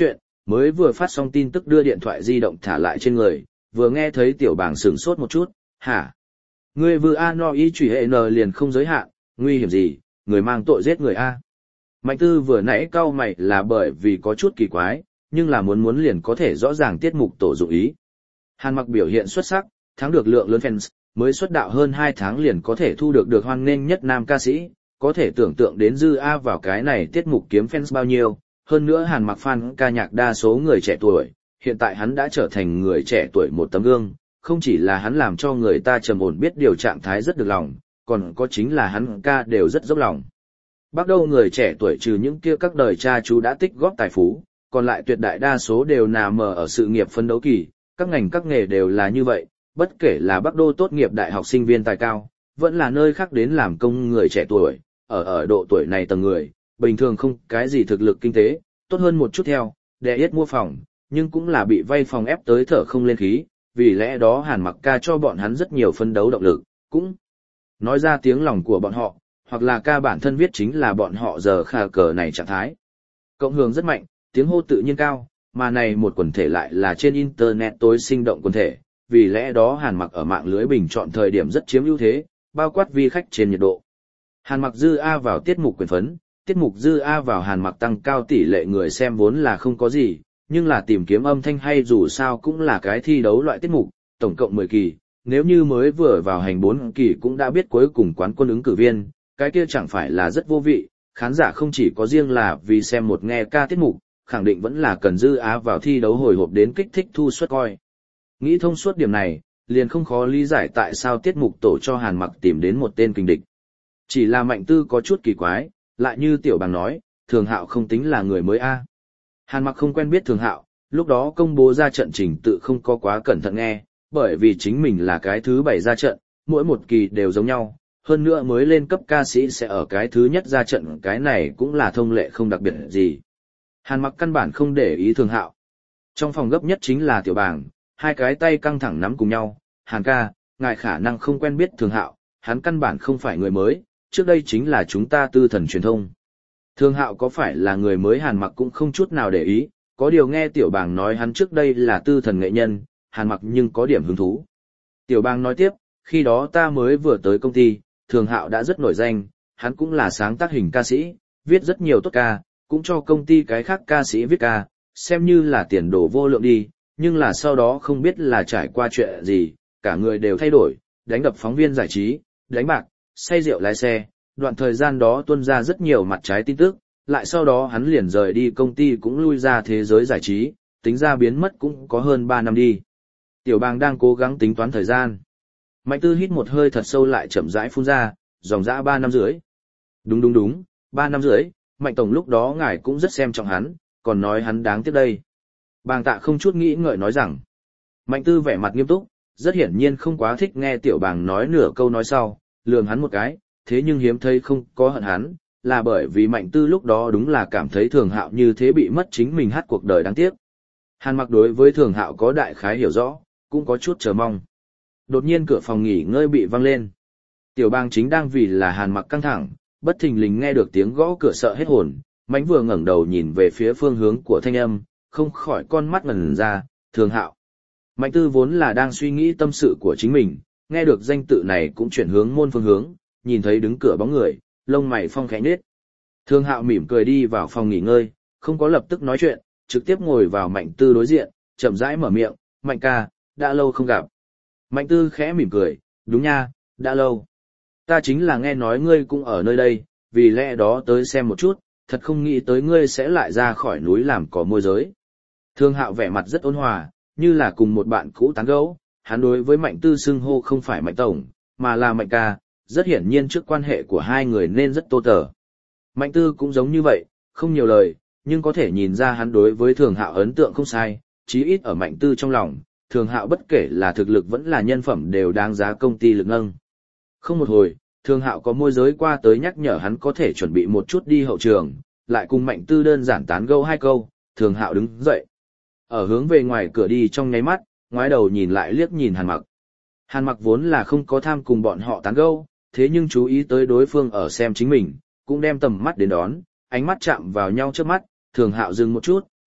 S1: mới vừa phát xong tin tức đưa điện thoại di động thả lại trên người, vừa nghe thấy tiểu bàng sửng sốt một chút, hả? Người vừa A no ý chủy hệ N liền không giới hạn, nguy hiểm gì, người mang tội giết người A. Mạnh Tư vừa nãy cau mày là bởi vì có chút kỳ quái, nhưng là muốn muốn liền có thể rõ ràng tiết mục tổ dụng ý. Hàn Mặc biểu hiện xuất sắc, thắng được lượng lớn fans, mới xuất đạo hơn hai tháng liền có thể thu được được hoan nghênh nhất nam ca sĩ, có thể tưởng tượng đến dư A vào cái này tiết mục kiếm fans bao nhiêu, hơn nữa Hàn Mặc fan ca nhạc đa số người trẻ tuổi, hiện tại hắn đã trở thành người trẻ tuổi một tấm gương, không chỉ là hắn làm cho người ta trầm ổn biết điều trạng thái rất được lòng, còn có chính là hắn ca đều rất dốc lòng. Bắt đầu người trẻ tuổi trừ những kia các đời cha chú đã tích góp tài phú, còn lại tuyệt đại đa số đều nằm ở sự nghiệp phấn đấu kỳ, các ngành các nghề đều là như vậy, bất kể là Bắc Đô tốt nghiệp đại học sinh viên tài cao, vẫn là nơi khác đến làm công người trẻ tuổi, ở ở độ tuổi này tầng người, bình thường không cái gì thực lực kinh tế, tốt hơn một chút theo, đè yết mua phòng, nhưng cũng là bị vay phòng ép tới thở không lên khí, vì lẽ đó Hàn Mặc ca cho bọn hắn rất nhiều phấn đấu động lực, cũng nói ra tiếng lòng của bọn họ, hoặc là ca bản thân viết chính là bọn họ giờ khà cờ này trạng thái. Cộng hưởng rất mạnh, tiếng hô tự nhiên cao, mà này một quần thể lại là trên internet tối sinh động quần thể, vì lẽ đó Hàn Mặc ở mạng lưới bình chọn thời điểm rất chiếm ưu thế, bao quát vi khách trên nhiệt độ. Hàn Mặc dư A vào tiết mục quyền phấn, tiết mục dư A vào Hàn Mặc tăng cao tỷ lệ người xem vốn là không có gì, nhưng là tìm kiếm âm thanh hay dù sao cũng là cái thi đấu loại tiết mục, tổng cộng mười kỳ, nếu như mới vừa vào hành bốn kỳ cũng đã biết cuối cùng quán quân ứng cử viên, cái kia chẳng phải là rất vô vị, khán giả không chỉ có riêng là vì xem một nghe ca tiết mục, khẳng định vẫn là cần dư á vào thi đấu hồi hộp đến kích thích thu suất coi. Nghĩ thông suốt điểm này, liền không khó lý giải tại sao tiết mục tổ cho Hàn Mặc tìm đến một tên kình địch. Chỉ là Mạnh Tư có chút kỳ quái, lại như Tiểu Bàng nói, Thường Hạo không tính là người mới a. Hàn Mặc không quen biết Thường Hạo, lúc đó công bố ra trận trình tự không có quá cẩn thận nghe, bởi vì chính mình là cái thứ bảy ra trận, mỗi một kỳ đều giống nhau, hơn nữa mới lên cấp ca sĩ sẽ ở cái thứ nhất ra trận, cái này cũng là thông lệ không đặc biệt gì. Hàn Mặc căn bản không để ý Thường Hạo. Trong phòng gấp nhất chính là Tiểu Bàng, hai cái tay căng thẳng nắm cùng nhau, Hàn ca, ngài khả năng không quen biết Thường Hạo, hắn căn bản không phải người mới, trước đây chính là chúng ta tư thần truyền thông. Thường Hạo có phải là người mới Hàn Mặc cũng không chút nào để ý, có điều nghe Tiểu Bàng nói hắn trước đây là tư thần nghệ nhân, Hàn Mặc nhưng có điểm hứng thú. Tiểu Bàng nói tiếp, khi đó ta mới vừa tới công ty, Thường Hạo đã rất nổi danh, hắn cũng là sáng tác hình ca sĩ, viết rất nhiều tốt ca, cũng cho công ty cái khác ca sĩ viết ca, xem như là tiền đồ vô lượng đi, nhưng là sau đó không biết là trải qua chuyện gì, cả người đều thay đổi, đánh đập phóng viên giải trí, đánh bạc, say rượu lái xe, đoạn thời gian đó tuôn ra rất nhiều mặt trái tin tức, lại sau đó hắn liền rời đi công ty cũng lui ra thế giới giải trí, tính ra biến mất cũng có hơn ba năm đi. Tiểu Bàng đang cố gắng tính toán thời gian. Mạnh Tư hít một hơi thật sâu lại chậm rãi phun ra, dòng dã ba năm rưỡi. Đúng đúng đúng, ba năm rưỡi, Mạnh Tổng lúc đó ngài cũng rất xem trọng hắn, còn nói hắn đáng tiếc đây. Bàng Tạ không chút nghĩ ngợi nói rằng. Mạnh Tư vẻ mặt nghiêm túc, rất hiển nhiên không quá thích nghe Tiểu Bàng nói nửa câu nói sau, lườm hắn một cái, thế nhưng hiếm thấy không có hận hắn, là bởi vì Mạnh Tư lúc đó đúng là cảm thấy Thường Hạo như thế bị mất chính mình hát cuộc đời đáng tiếc. Hàn Mặc đối với Thường Hạo có đại khái hiểu rõ, cũng có chút chờ mong. Đột nhiên cửa phòng nghỉ ngơi bị văng lên. Tiểu Bàng chính đang vì là Hàn Mặc căng thẳng, bất thình lình nghe được tiếng gõ cửa sợ hết hồn, Mánh vừa ngẩng đầu nhìn về phía phương hướng của thanh âm, không khỏi con mắt ngần ra, Thường Hạo. Mạnh Tư vốn là đang suy nghĩ tâm sự của chính mình, nghe được danh tự này cũng chuyển hướng môn phương hướng, nhìn thấy đứng cửa bóng người, lông mày phong khẽ nhếch. Thường Hạo mỉm cười đi vào phòng nghỉ ngơi, không có lập tức nói chuyện, trực tiếp ngồi vào Mạnh Tư đối diện, chậm rãi mở miệng, Mạnh ca, đã lâu không gặp. Mạnh Tư khẽ mỉm cười, đúng nha, đã lâu. Ta chính là nghe nói ngươi cũng ở nơi đây, vì lẽ đó tới xem một chút, thật không nghĩ tới ngươi sẽ lại ra khỏi núi làm cỏ môi giới. Thường Hạo vẻ mặt rất ôn hòa, như là cùng một bạn cũ tán gẫu, hắn đối với Mạnh Tư xưng hô không phải Mạnh Tổng, mà là Mạnh ca, rất hiển nhiên trước quan hệ của hai người nên rất tô tở. Mạnh Tư cũng giống như vậy, không nhiều lời, nhưng có thể nhìn ra hắn đối với Thường Hạo ấn tượng không sai, chí ít ở Mạnh Tư trong lòng, Thường Hạo bất kể là thực lực vẫn là nhân phẩm đều đáng giá công ty lực nâng. Không một hồi, Thường Hạo có môi giới qua tới nhắc nhở hắn có thể chuẩn bị một chút đi hậu trường, lại cùng Mạnh Tư đơn giản tán gẫu hai câu, Thường Hạo đứng dậy. Ở hướng về ngoài cửa đi trong nháy mắt, ngoái đầu nhìn lại liếc nhìn Hàn Mặc. Hàn Mặc vốn là không có tham cùng bọn họ tán gẫu, thế nhưng chú ý tới đối phương ở xem chính mình, cũng đem tầm mắt đến đón, ánh mắt chạm vào nhau trước mắt, Thường Hạo dừng một chút,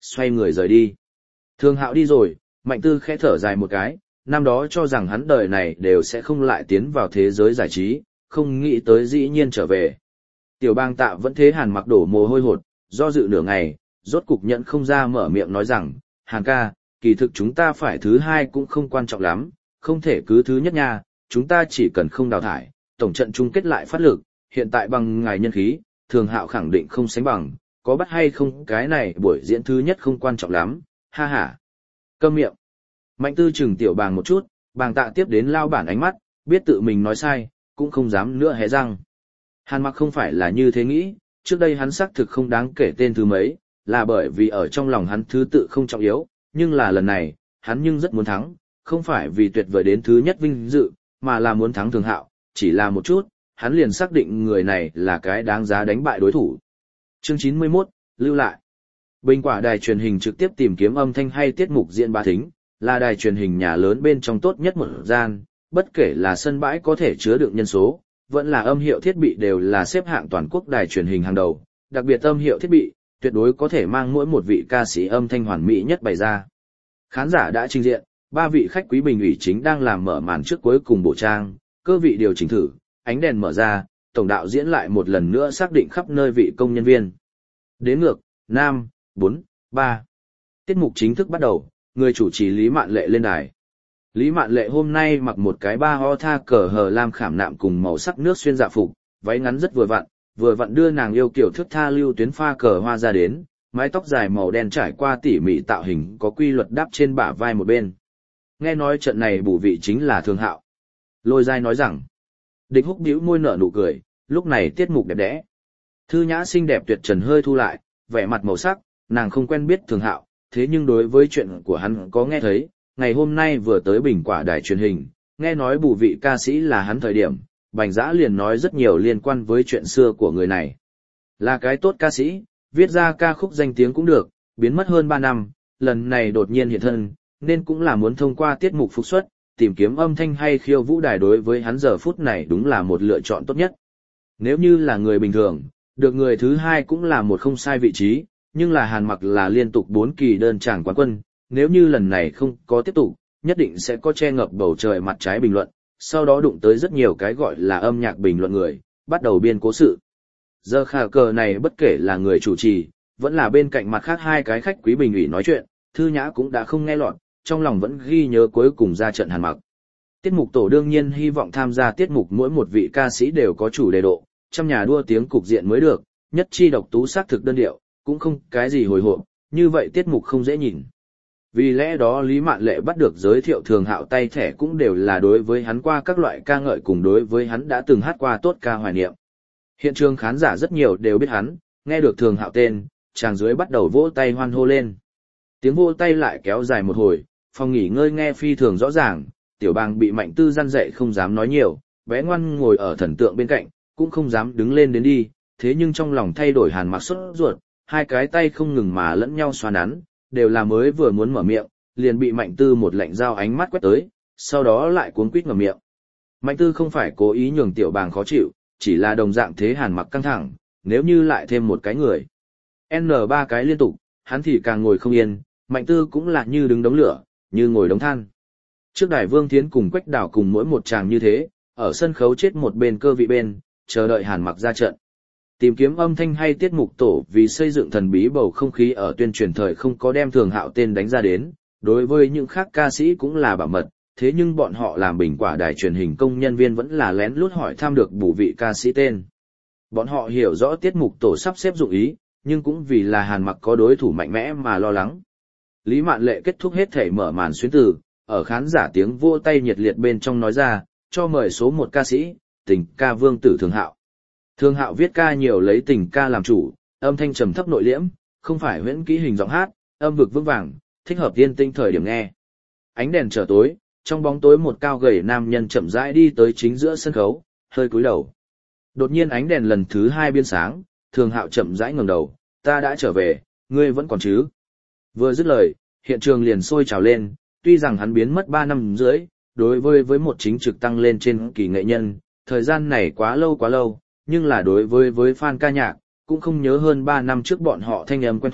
S1: xoay người rời đi. Thường Hạo đi rồi, Mạnh Tư khẽ thở dài một cái, năm đó cho rằng hắn đời này đều sẽ không lại tiến vào thế giới giải trí, không nghĩ tới dĩ nhiên trở về. Tiểu Bang Tạ vẫn thế Hàn Mặc đổ mồ hôi hột, do dự nửa ngày, rốt cục nhận không ra mở miệng nói rằng, Hàn ca, kỳ thực chúng ta phải thứ hai cũng không quan trọng lắm, không thể cứ thứ nhất nha, chúng ta chỉ cần không đào thải, tổng trận chung kết lại phát lực, hiện tại bằng ngài nhân khí, Thường Hạo khẳng định không sánh bằng, có bắt hay không cái này buổi diễn thứ nhất không quan trọng lắm, ha ha. Câm miệng. Mạnh Tư chừng Tiểu Bàng một chút, Bàng Tạ tiếp đến lao bản ánh mắt, biết tự mình nói sai, cũng không dám nữa hé răng. Hàn Mặc không phải là như thế nghĩ, trước đây hắn xác thực không đáng kể tên thứ mấy, là bởi vì ở trong lòng hắn thứ tự không trọng yếu, nhưng là lần này, hắn nhưng rất muốn thắng, không phải vì tuyệt vời đến thứ nhất vinh dự, mà là muốn thắng Thường Hạo, chỉ là một chút, hắn liền xác định người này là cái đáng giá đánh bại đối thủ. Chương chín mươi mốt, lưu lại. Bình Quả đài truyền hình trực tiếp tìm kiếm âm thanh hay tiết mục diễn bá thính, là đài truyền hình nhà lớn bên trong tốt nhất một gian, bất kể là sân bãi có thể chứa đựng nhân số, vẫn là âm hiệu thiết bị đều là xếp hạng toàn quốc đài truyền hình hàng đầu, đặc biệt âm hiệu thiết bị, tuyệt đối có thể mang mỗi một vị ca sĩ âm thanh hoàn mỹ nhất bày ra. Khán giả đã trình diện, ba vị khách quý bình ủy chính đang làm mở màn trước cuối cùng bộ trang, cơ vị điều chỉnh thử, ánh đèn mở ra, tổng đạo diễn lại một lần nữa xác định khắp nơi vị công nhân viên. Đến ngược, năm, bốn, ba. Tiết mục chính thức bắt đầu, người chủ trì Lý Mạn Lệ lên đài. Lý Mạn Lệ hôm nay mặc một cái ba ho tha cờ hờ lam khảm nạm cùng màu sắc nước xuyên dạ phục, váy ngắn rất vừa vặn, vừa vặn đưa nàng yêu kiểu thước tha lưu tuyến pha cờ hoa ra đến, mái tóc dài màu đen trải qua tỉ mỉ tạo hình có quy luật đáp trên bả vai một bên. Nghe nói trận này bổ vị chính là Thường Hạo. Lôi Giai nói rằng, Địch Húc bĩu môi nở nụ cười, lúc này tiết mục đẹp đẽ. Thư Nhã xinh đẹp tuyệt trần hơi thu lại, vẻ mặt màu sắc, nàng không quen biết Thường Hạo, thế nhưng đối với chuyện của hắn có nghe thấy, ngày hôm nay vừa tới Bình Quả đài truyền hình, nghe nói bù vị ca sĩ là hắn thời điểm, Bành Dã liền nói rất nhiều liên quan với chuyện xưa của người này. Là cái tốt ca sĩ, viết ra ca khúc danh tiếng cũng được, biến mất hơn ba năm, lần này đột nhiên hiện thân, nên cũng là muốn thông qua tiết mục phục xuất, tìm kiếm âm thanh hay khiêu vũ đài đối với hắn giờ phút này đúng là một lựa chọn tốt nhất. Nếu như là người bình thường, được người thứ hai cũng là một không sai vị trí, nhưng là Hàn Mặc là liên tục bốn kỳ đơn tràng quán quân, nếu như lần này không có tiếp tục, nhất định sẽ có che ngập bầu trời mặt trái bình luận, sau đó đụng tới rất nhiều cái gọi là âm nhạc bình luận người, bắt đầu biên cố sự. Giờ khả cờ này bất kể là người chủ trì, vẫn là bên cạnh mặt khác hai cái khách quý bình ủy nói chuyện, Thư Nhã cũng đã không nghe lọt, trong lòng vẫn ghi nhớ cuối cùng ra trận Hàn Mặc. Tiết mục tổ đương nhiên hy vọng tham gia tiết mục mỗi một vị ca sĩ đều có chủ đề độ, trăm nhà đua tiếng cục diện mới được, nhất chi độc tú xác thực đơn điệu, cũng không cái gì hồi hộp, như vậy tiết mục không dễ nhìn. Vì lẽ đó Lý Mạn Lệ bắt được giới thiệu Thường Hạo tay thẻ cũng đều là đối với hắn qua các loại ca ngợi cùng đối với hắn đã từng hát qua tốt ca hoài niệm. Hiện trường khán giả rất nhiều đều biết hắn, nghe được Thường Hạo tên, chàng dưới bắt đầu vỗ tay hoan hô lên. Tiếng vỗ tay lại kéo dài một hồi, phòng nghỉ ngơi nghe phi thường rõ ràng, Tiểu Bàng bị Mạnh Tư răn dạy không dám nói nhiều, bé ngoan ngồi ở thần tượng bên cạnh, cũng không dám đứng lên đến đi, thế nhưng trong lòng thay đổi Hàn Mặc sốt ruột, hai cái tay không ngừng mà lẫn nhau xoa nắn, đều là mới vừa muốn mở miệng, liền bị Mạnh Tư một lạnh dao ánh mắt quét tới, sau đó lại cuống quýt ngậm miệng. Mạnh Tư không phải cố ý nhường Tiểu Bàng khó chịu, chỉ là đồng dạng thế Hàn Mặc căng thẳng, nếu như lại thêm một cái người. N ba cái liên tục, hắn thì càng ngồi không yên, Mạnh Tư cũng là như đứng đống lửa, như ngồi đống than. Trước đài Vương Thiến cùng Quách Đào cùng mỗi một chàng như thế, ở sân khấu chết một bên cơ vị bên, chờ đợi Hàn Mặc ra trận. Tìm kiếm âm thanh hay tiết mục tổ vì xây dựng thần bí bầu không khí ở tuyên truyền thời không có đem Thường Hạo tên đánh ra đến, đối với những khác ca sĩ cũng là bảo mật, thế nhưng bọn họ làm Bình Quả đài truyền hình công nhân viên vẫn là lén lút hỏi thăm được bù vị ca sĩ tên. Bọn họ hiểu rõ tiết mục tổ sắp xếp dụng ý, nhưng cũng vì là Hàn Mặc có đối thủ mạnh mẽ mà lo lắng. Lý Mạn Lệ kết thúc hết thể mở màn xuyến từ, ở khán giả tiếng vỗ tay nhiệt liệt bên trong nói ra, cho mời số một ca sĩ, tình ca vương tử Thường Hạo. Thường Hạo viết ca nhiều lấy tình ca làm chủ, âm thanh trầm thấp nội liễm, không phải huyễn kỹ hình giọng hát, âm vực vững vàng, thích hợp yên tĩnh thời điểm nghe. Ánh đèn trở tối, trong bóng tối một cao gầy nam nhân chậm rãi đi tới chính giữa sân khấu, hơi cúi đầu. Đột nhiên ánh đèn lần thứ hai biến sáng, Thường Hạo chậm rãi ngẩng đầu, ta đã trở về, ngươi vẫn còn chứ? Vừa dứt lời, hiện trường liền sôi trào lên, tuy rằng hắn biến mất ba năm rưỡi, đối với với một chính trực tăng lên trên kỳ nghệ nhân, thời gian này quá lâu quá lâu, nhưng là đối với với fan ca nhạc, cũng không nhớ hơn ba năm trước bọn họ thanh âm quen thuộc,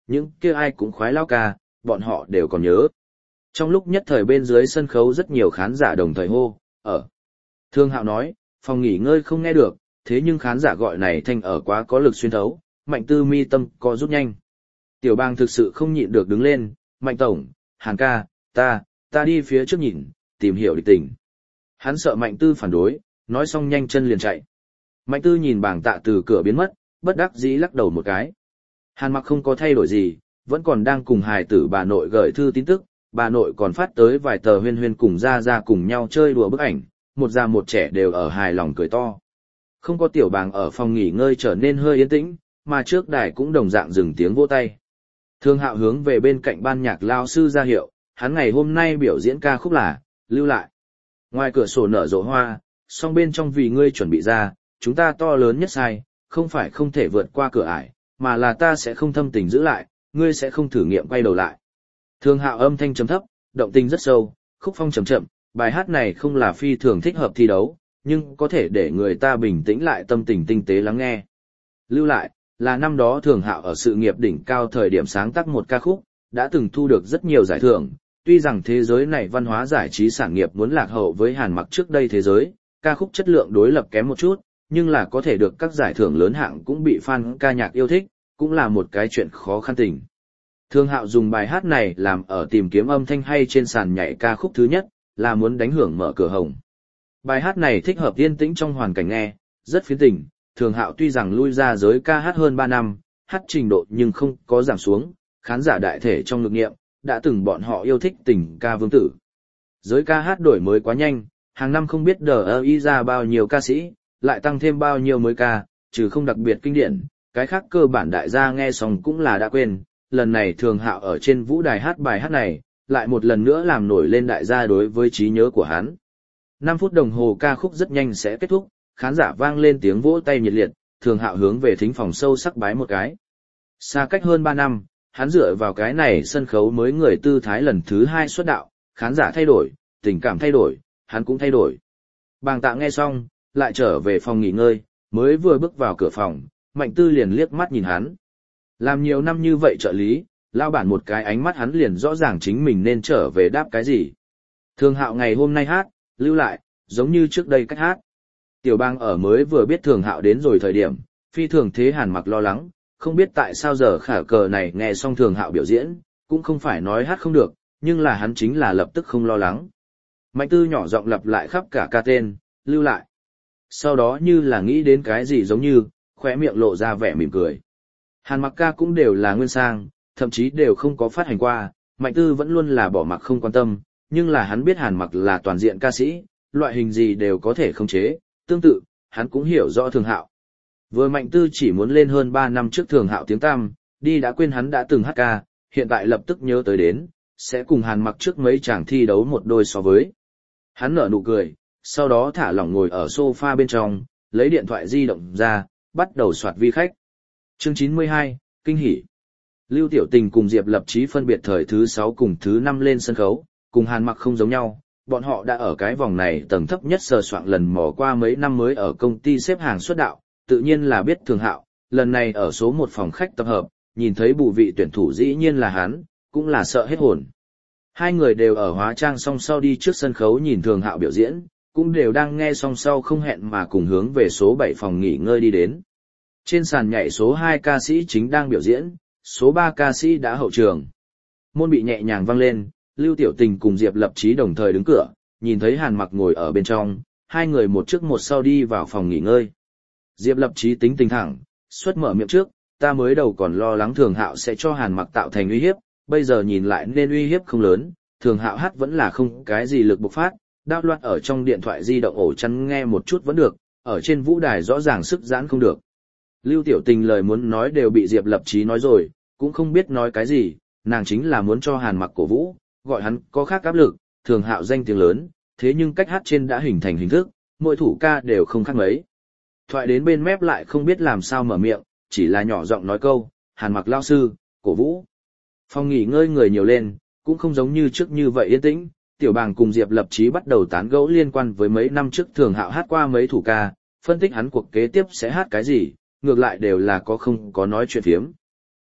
S1: những kia ai cũng khoái lao ca, bọn họ đều còn nhớ. Trong lúc nhất thời bên dưới sân khấu rất nhiều khán giả đồng thời hô, ở. Thương Hạo nói, phòng nghỉ ngơi không nghe được, thế nhưng khán giả gọi này thanh ở quá có lực xuyên thấu, Mạnh Tư mi tâm có rút nhanh. Tiểu Bang thực sự không nhịn được đứng lên, Mạnh Tổng, Hàn ca, ta, ta đi phía trước nhìn, tìm hiểu địch tình. Hắn sợ Mạnh Tư phản đối, nói xong nhanh chân liền chạy. Mạnh Tư nhìn Bàng Tạ từ cửa biến mất, bất đắc dĩ lắc đầu một cái. Hàn Mặc không có thay đổi gì, vẫn còn đang cùng hài tử bà nội gửi thư tin tức, bà nội còn phát tới vài tờ huyên huyên cùng ra ra cùng nhau chơi đùa bức ảnh, một già một trẻ đều ở hài lòng cười to. Không có Tiểu Bàng ở phòng nghỉ ngơi trở nên hơi yên tĩnh, mà trước đài cũng đồng dạng dừng tiếng vỗ tay. Thương Hạo hướng về bên cạnh ban nhạc lao sư ra hiệu, hắn ngày hôm nay biểu diễn ca khúc là Lưu Lại. Ngoài cửa sổ nở rộ hoa, song bên trong vì ngươi chuẩn bị ra, chúng ta to lớn nhất sai, không phải không thể vượt qua cửa ải, mà là ta sẽ không thâm tình giữ lại, ngươi sẽ không thử nghiệm quay đầu lại. Thương Hạo âm thanh trầm thấp, động tình rất sâu, khúc phong chậm chậm, bài hát này không là phi thường thích hợp thi đấu, nhưng có thể để người ta bình tĩnh lại tâm tình tinh tế lắng nghe. Lưu Lại là năm đó Thường Hạo ở sự nghiệp đỉnh cao thời điểm sáng tác một ca khúc, đã từng thu được rất nhiều giải thưởng. Tuy rằng thế giới này văn hóa giải trí sản nghiệp muốn lạc hậu với Hàn Mặc trước đây thế giới, ca khúc chất lượng đối lập kém một chút, nhưng là có thể được các giải thưởng lớn hạng cũng bị fan ca nhạc yêu thích, cũng là một cái chuyện khó khăn tình. Thương Hạo dùng bài hát này làm ở tìm kiếm âm thanh hay trên sàn nhảy ca khúc thứ nhất, là muốn đánh hưởng mở cửa hồng. Bài hát này thích hợp yên tĩnh trong hoàn cảnh nghe, rất phiến tình. Thường Hạo tuy rằng lui ra giới ca hát hơn ba năm, hát trình độ nhưng không có giảm xuống, khán giả đại thể trong ngực nghiệm, đã từng bọn họ yêu thích tình ca vương tử. Giới ca hát đổi mới quá nhanh, hàng năm không biết đờ y ra bao nhiêu ca sĩ, lại tăng thêm bao nhiêu mới ca, trừ không đặc biệt kinh điển, cái khác cơ bản đại gia nghe xong cũng là đã quên. Lần này Thường Hạo ở trên vũ đài hát bài hát này, lại một lần nữa làm nổi lên đại gia đối với trí nhớ của hắn. năm phút đồng hồ ca khúc rất nhanh sẽ kết thúc, khán giả vang lên tiếng vỗ tay nhiệt liệt, Thường Hạo hướng về thính phòng sâu sắc bái một cái. Xa cách hơn ba năm, hắn dựa vào cái này sân khấu mới người tư thái lần thứ hai xuất đạo, khán giả thay đổi, tình cảm thay đổi, hắn cũng thay đổi. Bàng Tạ nghe xong, lại trở về phòng nghỉ ngơi, mới vừa bước vào cửa phòng, Mạnh Tư liền liếc mắt nhìn hắn. Làm nhiều năm như vậy trợ lý, lao bản một cái ánh mắt hắn liền rõ ràng chính mình nên trở về đáp cái gì. Thường Hạo ngày hôm nay hát, Lưu Lại, giống như trước đây cách hát. Tiểu Bang ở mới vừa biết Thường Hạo đến rồi thời điểm, phi thường thế Hàn Mặc lo lắng, không biết tại sao giờ khả cờ này nghe xong Thường Hạo biểu diễn, cũng không phải nói hát không được, nhưng là hắn chính là lập tức không lo lắng. Mạnh Tư nhỏ giọng lặp lại khắp cả ca tên, Lưu Lại. Sau đó như là nghĩ đến cái gì giống như, khóe miệng lộ ra vẻ mỉm cười. Hàn Mặc ca cũng đều là nguyên sang, thậm chí đều không có phát hành qua, Mạnh Tư vẫn luôn là bỏ mặc không quan tâm, nhưng là hắn biết Hàn Mặc là toàn diện ca sĩ, loại hình gì đều có thể khống chế, tương tự, hắn cũng hiểu rõ Thường Hạo. Vừa Mạnh Tư chỉ muốn lên hơn ba năm trước Thường Hạo tiếng tăm, đi đã quên hắn đã từng hát ca, hiện tại lập tức nhớ tới đến, sẽ cùng Hàn Mặc trước mấy chàng thi đấu một đôi so với. Hắn nở nụ cười, sau đó thả lỏng ngồi ở sofa bên trong, lấy điện thoại di động ra, bắt đầu soạt vi khách. Chương chín mươi hai, Kinh hỉ. Lưu Tiểu Tình cùng Diệp Lập Chí phân biệt thời thứ sáu cùng thứ năm lên sân khấu, cùng Hàn Mặc không giống nhau, bọn họ đã ở cái vòng này tầng thấp nhất sờ soạng lần mò qua mấy năm mới ở công ty xếp hàng xuất đạo, tự nhiên là biết Thường Hạo, lần này ở số một phòng khách tập hợp, nhìn thấy bù vị tuyển thủ dĩ nhiên là hắn, cũng là sợ hết hồn. Hai người đều ở hóa trang song sau đi trước sân khấu nhìn Thường Hạo biểu diễn, cũng đều đang nghe song sau không hẹn mà cùng hướng về số bảy phòng nghỉ ngơi đi đến. Trên sàn nhảy số hai ca sĩ chính đang biểu diễn, số ba ca sĩ đã hậu trường. Môn bị nhẹ nhàng vang lên, Lưu Tiểu Tình cùng Diệp Lập Chí đồng thời đứng cửa, nhìn thấy Hàn Mặc ngồi ở bên trong, hai người một trước một sau đi vào phòng nghỉ ngơi. Diệp Lập Chí tính tình thẳng, xuất mở miệng trước, ta mới đầu còn lo lắng Thường Hạo sẽ cho Hàn Mặc tạo thành uy hiếp, bây giờ nhìn lại nên uy hiếp không lớn, Thường Hạo hát vẫn là không cái gì lực bộc phát, đao loạt ở trong điện thoại di động ổ chăn nghe một chút vẫn được, ở trên vũ đài rõ ràng sức giãn không được. Lưu Tiểu Tình lời muốn nói đều bị Diệp Lập Chí nói rồi, cũng không biết nói cái gì, nàng chính là muốn cho Hàn Mặc cổ vũ, gọi hắn có khác áp lực, Thường Hạo danh tiếng lớn, thế nhưng cách hát trên đã hình thành hình thức, mỗi thủ ca đều không khác mấy. Thoại đến bên mép lại không biết làm sao mở miệng, chỉ là nhỏ giọng nói câu, Hàn Mặc lao sư, cổ vũ. Phòng nghỉ ngơi người nhiều lên, cũng không giống như trước như vậy yên tĩnh, Tiểu Bàng cùng Diệp Lập Chí bắt đầu tán gẫu liên quan với mấy năm trước Thường Hạo hát qua mấy thủ ca, phân tích hắn cuộc kế tiếp sẽ hát cái gì, ngược lại đều là có không có nói chuyện phiếm.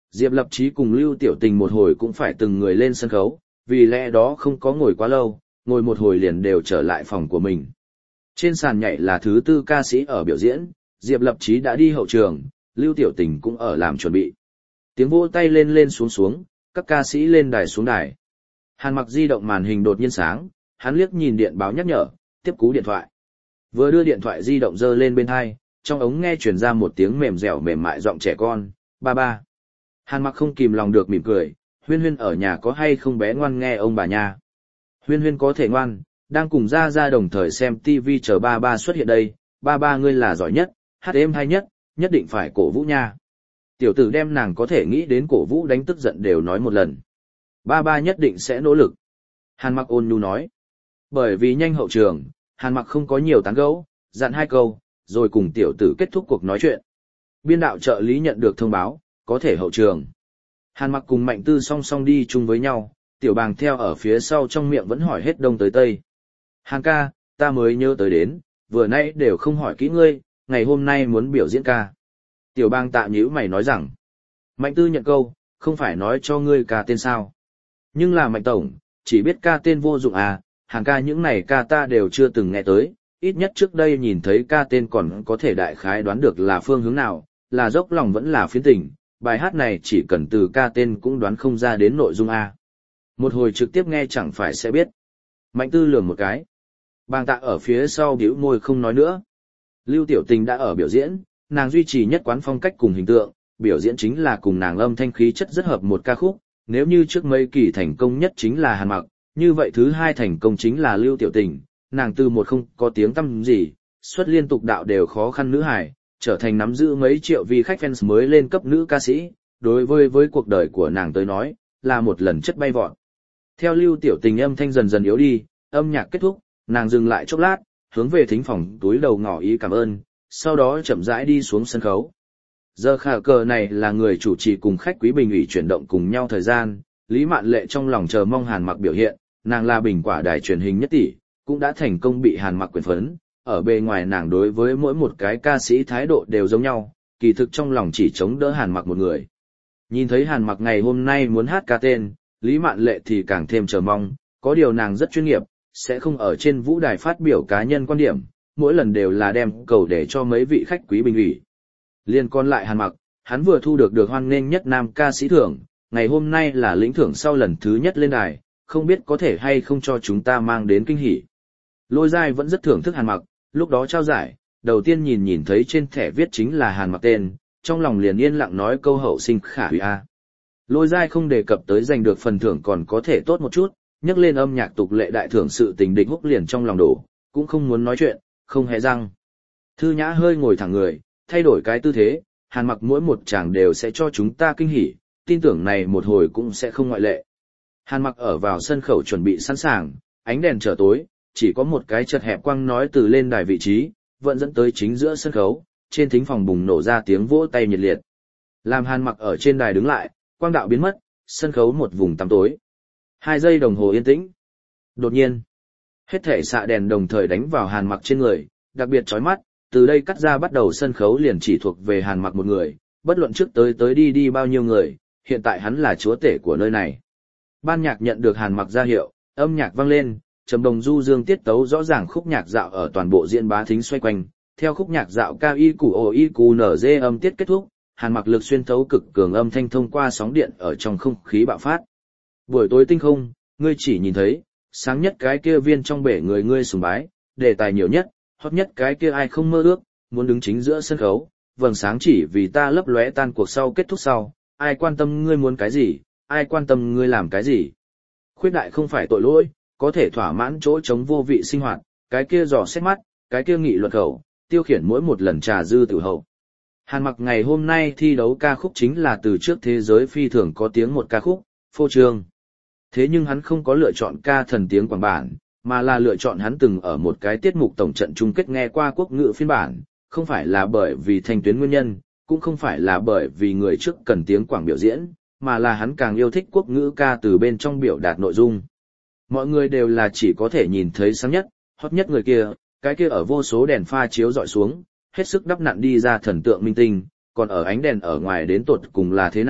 S1: Diệp Lập Chí cùng Lưu Tiểu Tình một hồi cũng phải từng người lên sân khấu, vì lẽ đó không có ngồi quá lâu, ngồi một hồi liền đều trở lại phòng của mình. Trên sàn nhảy là thứ tư ca sĩ ở biểu diễn, Diệp Lập Chí đã đi hậu trường, Lưu Tiểu Tình cũng ở làm chuẩn bị. Tiếng vỗ tay lên lên xuống xuống, các ca sĩ lên đài xuống đài. Hàn Mặc di động màn hình đột nhiên sáng, hắn liếc nhìn điện báo nhắc nhở, tiếp cú điện thoại. Vừa đưa điện thoại di động giơ lên bên tai, trong ống nghe truyền ra một tiếng mềm dẻo mềm mại giọng trẻ con, ba ba. Hàn Mặc không kìm lòng được mỉm cười, Huyên Huyên ở nhà có hay không bé ngoan nghe ông bà nha. Huyên Huyên có thể ngoan, đang cùng ra ra đồng thời xem tivi chờ ba ba xuất hiện đây, ba ba ngươi là giỏi nhất, hát êm hay nhất, nhất định phải cổ vũ nha. Tiểu tử đem nàng có thể nghĩ đến cổ vũ đánh tức giận đều nói một lần. Ba ba nhất định sẽ nỗ lực. Hàn Mặc ôn nhu nói. Bởi vì nhanh hậu trường, Hàn Mặc không có nhiều tán gẫu, dặn hai câu, rồi cùng tiểu tử kết thúc cuộc nói chuyện. Biên đạo trợ lý nhận được thông báo, có thể hậu trường. Hàn Mặc cùng Mạnh Tư song song đi chung với nhau, Tiểu Bàng theo ở phía sau trong miệng vẫn hỏi hết đông tới tây. Hàn ca, ta mới nhớ tới đến, vừa nãy đều không hỏi kỹ ngươi, ngày hôm nay muốn biểu diễn ca. Tiểu Bang tạ nhíu mày nói rằng, Mạnh Tư nhận câu, không phải nói cho ngươi ca tên sao. Nhưng là Mạnh Tổng, chỉ biết ca tên vô dụng à, Hàn ca những này ca ta đều chưa từng nghe tới, ít nhất trước đây nhìn thấy ca tên còn có thể đại khái đoán được là phương hướng nào, là dốc lòng vẫn là phiến tình, bài hát này chỉ cần từ ca tên cũng đoán không ra đến nội dung a. Một hồi trực tiếp nghe chẳng phải sẽ biết. Mạnh Tư lườm một cái. Bang tạ ở phía sau bĩu môi không nói nữa. Lưu Tiểu Tình đã ở biểu diễn, nàng duy trì nhất quán phong cách cùng hình tượng, biểu diễn chính là cùng nàng âm thanh khí chất rất hợp một ca khúc, nếu như trước mấy kỳ thành công nhất chính là Hàn Mặc, như vậy thứ hai thành công chính là Lưu Tiểu Tình, nàng từ một không có tiếng tăm gì, xuất liên tục đạo đều khó khăn nữ hài, trở thành nắm giữ mấy triệu vi khách fans mới lên cấp nữ ca sĩ, đối với với cuộc đời của nàng tới nói, là một lần chất bay vọt. Theo Lưu Tiểu Tình âm thanh dần dần yếu đi, âm nhạc kết thúc, nàng dừng lại chốc lát, hướng về thính phòng túi đầu ngỏ ý cảm ơn, sau đó chậm rãi đi xuống sân khấu. Giờ khả cờ này là người chủ trì cùng khách quý bình ủy chuyển động cùng nhau thời gian, Lý Mạn Lệ trong lòng chờ mong Hàn Mặc biểu hiện, nàng là bình quả đài truyền hình nhất tỷ, cũng đã thành công bị Hàn Mặc quyền phấn, ở bề ngoài nàng đối với mỗi một cái ca sĩ thái độ đều giống nhau, kỳ thực trong lòng chỉ chống đỡ Hàn Mặc một người. Nhìn thấy Hàn Mặc ngày hôm nay muốn hát ca tên, Lý Mạn Lệ thì càng thêm chờ mong, có điều nàng rất chuyên nghiệp, sẽ không ở trên vũ đài phát biểu cá nhân quan điểm, mỗi lần đều là đem cầu để cho mấy vị khách quý bình ủy. Liên còn lại Hàn Mặc, hắn vừa thu được được hoan nghênh nhất nam ca sĩ thưởng, ngày hôm nay là lĩnh thưởng sau lần thứ nhất lên đài, không biết có thể hay không cho chúng ta mang đến kinh hỉ. Lôi Giai vẫn rất thưởng thức Hàn Mặc, lúc đó trao giải, đầu tiên nhìn nhìn thấy trên thẻ viết chính là Hàn Mặc tên, trong lòng liền yên lặng nói câu hậu sinh khả hủy a. Lôi Giai không đề cập tới giành được phần thưởng còn có thể tốt một chút, nhắc lên âm nhạc tục lệ đại thưởng sự tình địch húc liền trong lòng đổ, cũng không muốn nói chuyện, không hề răng. Thư Nhã hơi ngồi thẳng người, thay đổi cái tư thế, Hàn Mặc mỗi một chàng đều sẽ cho chúng ta kinh hỉ, tin tưởng này một hồi cũng sẽ không ngoại lệ. Hàn Mặc ở vào sân khẩu chuẩn bị sẵn sàng, ánh đèn trở tối, chỉ có một cái chật hẹp quang nói từ lên đài vị trí, vẫn dẫn tới chính giữa sân khấu, trên thính phòng bùng nổ ra tiếng vỗ tay nhiệt liệt. Làm Hàn Mặc ở trên đài đứng lại, quang đạo biến mất, sân khấu một vùng tăm tối. Hai giây đồng hồ yên tĩnh. Đột nhiên, hết thể xạ đèn đồng thời đánh vào Hàn Mặc trên người, đặc biệt chói mắt, từ đây cắt ra bắt đầu sân khấu liền chỉ thuộc về Hàn Mặc một người, bất luận trước tới tới đi đi bao nhiêu người, hiện tại hắn là chúa tể của nơi này. Ban nhạc nhận được Hàn Mặc ra hiệu, âm nhạc vang lên, trầm đồng du dương tiết tấu rõ ràng khúc nhạc dạo ở toàn bộ diễn bá thính xoay quanh, theo khúc nhạc dạo cao y củ ồ y cù nở dê âm tiết kết thúc, Hàn Mặc lực xuyên thấu cực cường âm thanh thông qua sóng điện ở trong không khí bạo phát. Buổi tối tinh không, ngươi chỉ nhìn thấy, sáng nhất cái kia viên trong bể người ngươi sùng bái, đề tài nhiều nhất, hot nhất cái kia ai không mơ ước, muốn đứng chính giữa sân khấu, vầng sáng chỉ vì ta lấp lóe tan cuộc sau kết thúc sau, ai quan tâm ngươi muốn cái gì, ai quan tâm ngươi làm cái gì. Khuyết đại không phải tội lỗi, có thể thỏa mãn chỗ chống vô vị sinh hoạt, cái kia dò xét mắt, cái kia nghị luận khẩu, tiêu khiển mỗi một lần trà dư tử hậu. Hàn Mặc ngày hôm nay thi đấu ca khúc chính là từ trước thế giới phi thường có tiếng một ca khúc, phô trương. Thế nhưng hắn không có lựa chọn ca thần tiếng quảng bản, mà là lựa chọn hắn từng ở một cái tiết mục tổng trận chung kết nghe qua quốc ngữ phiên bản, không phải là bởi vì thanh tuyến nguyên nhân, cũng không phải là bởi vì người trước cần tiếng quảng biểu diễn, mà là hắn càng yêu thích quốc ngữ ca từ bên trong biểu đạt nội dung. Mọi người đều là chỉ có thể nhìn thấy sáng nhất, hot nhất người kia, cái kia ở vô số đèn pha chiếu dọi xuống, hết sức đắp nặn đi ra thần tượng minh tinh, còn ở ánh đèn ở ngoài đến tột cùng là thế nào,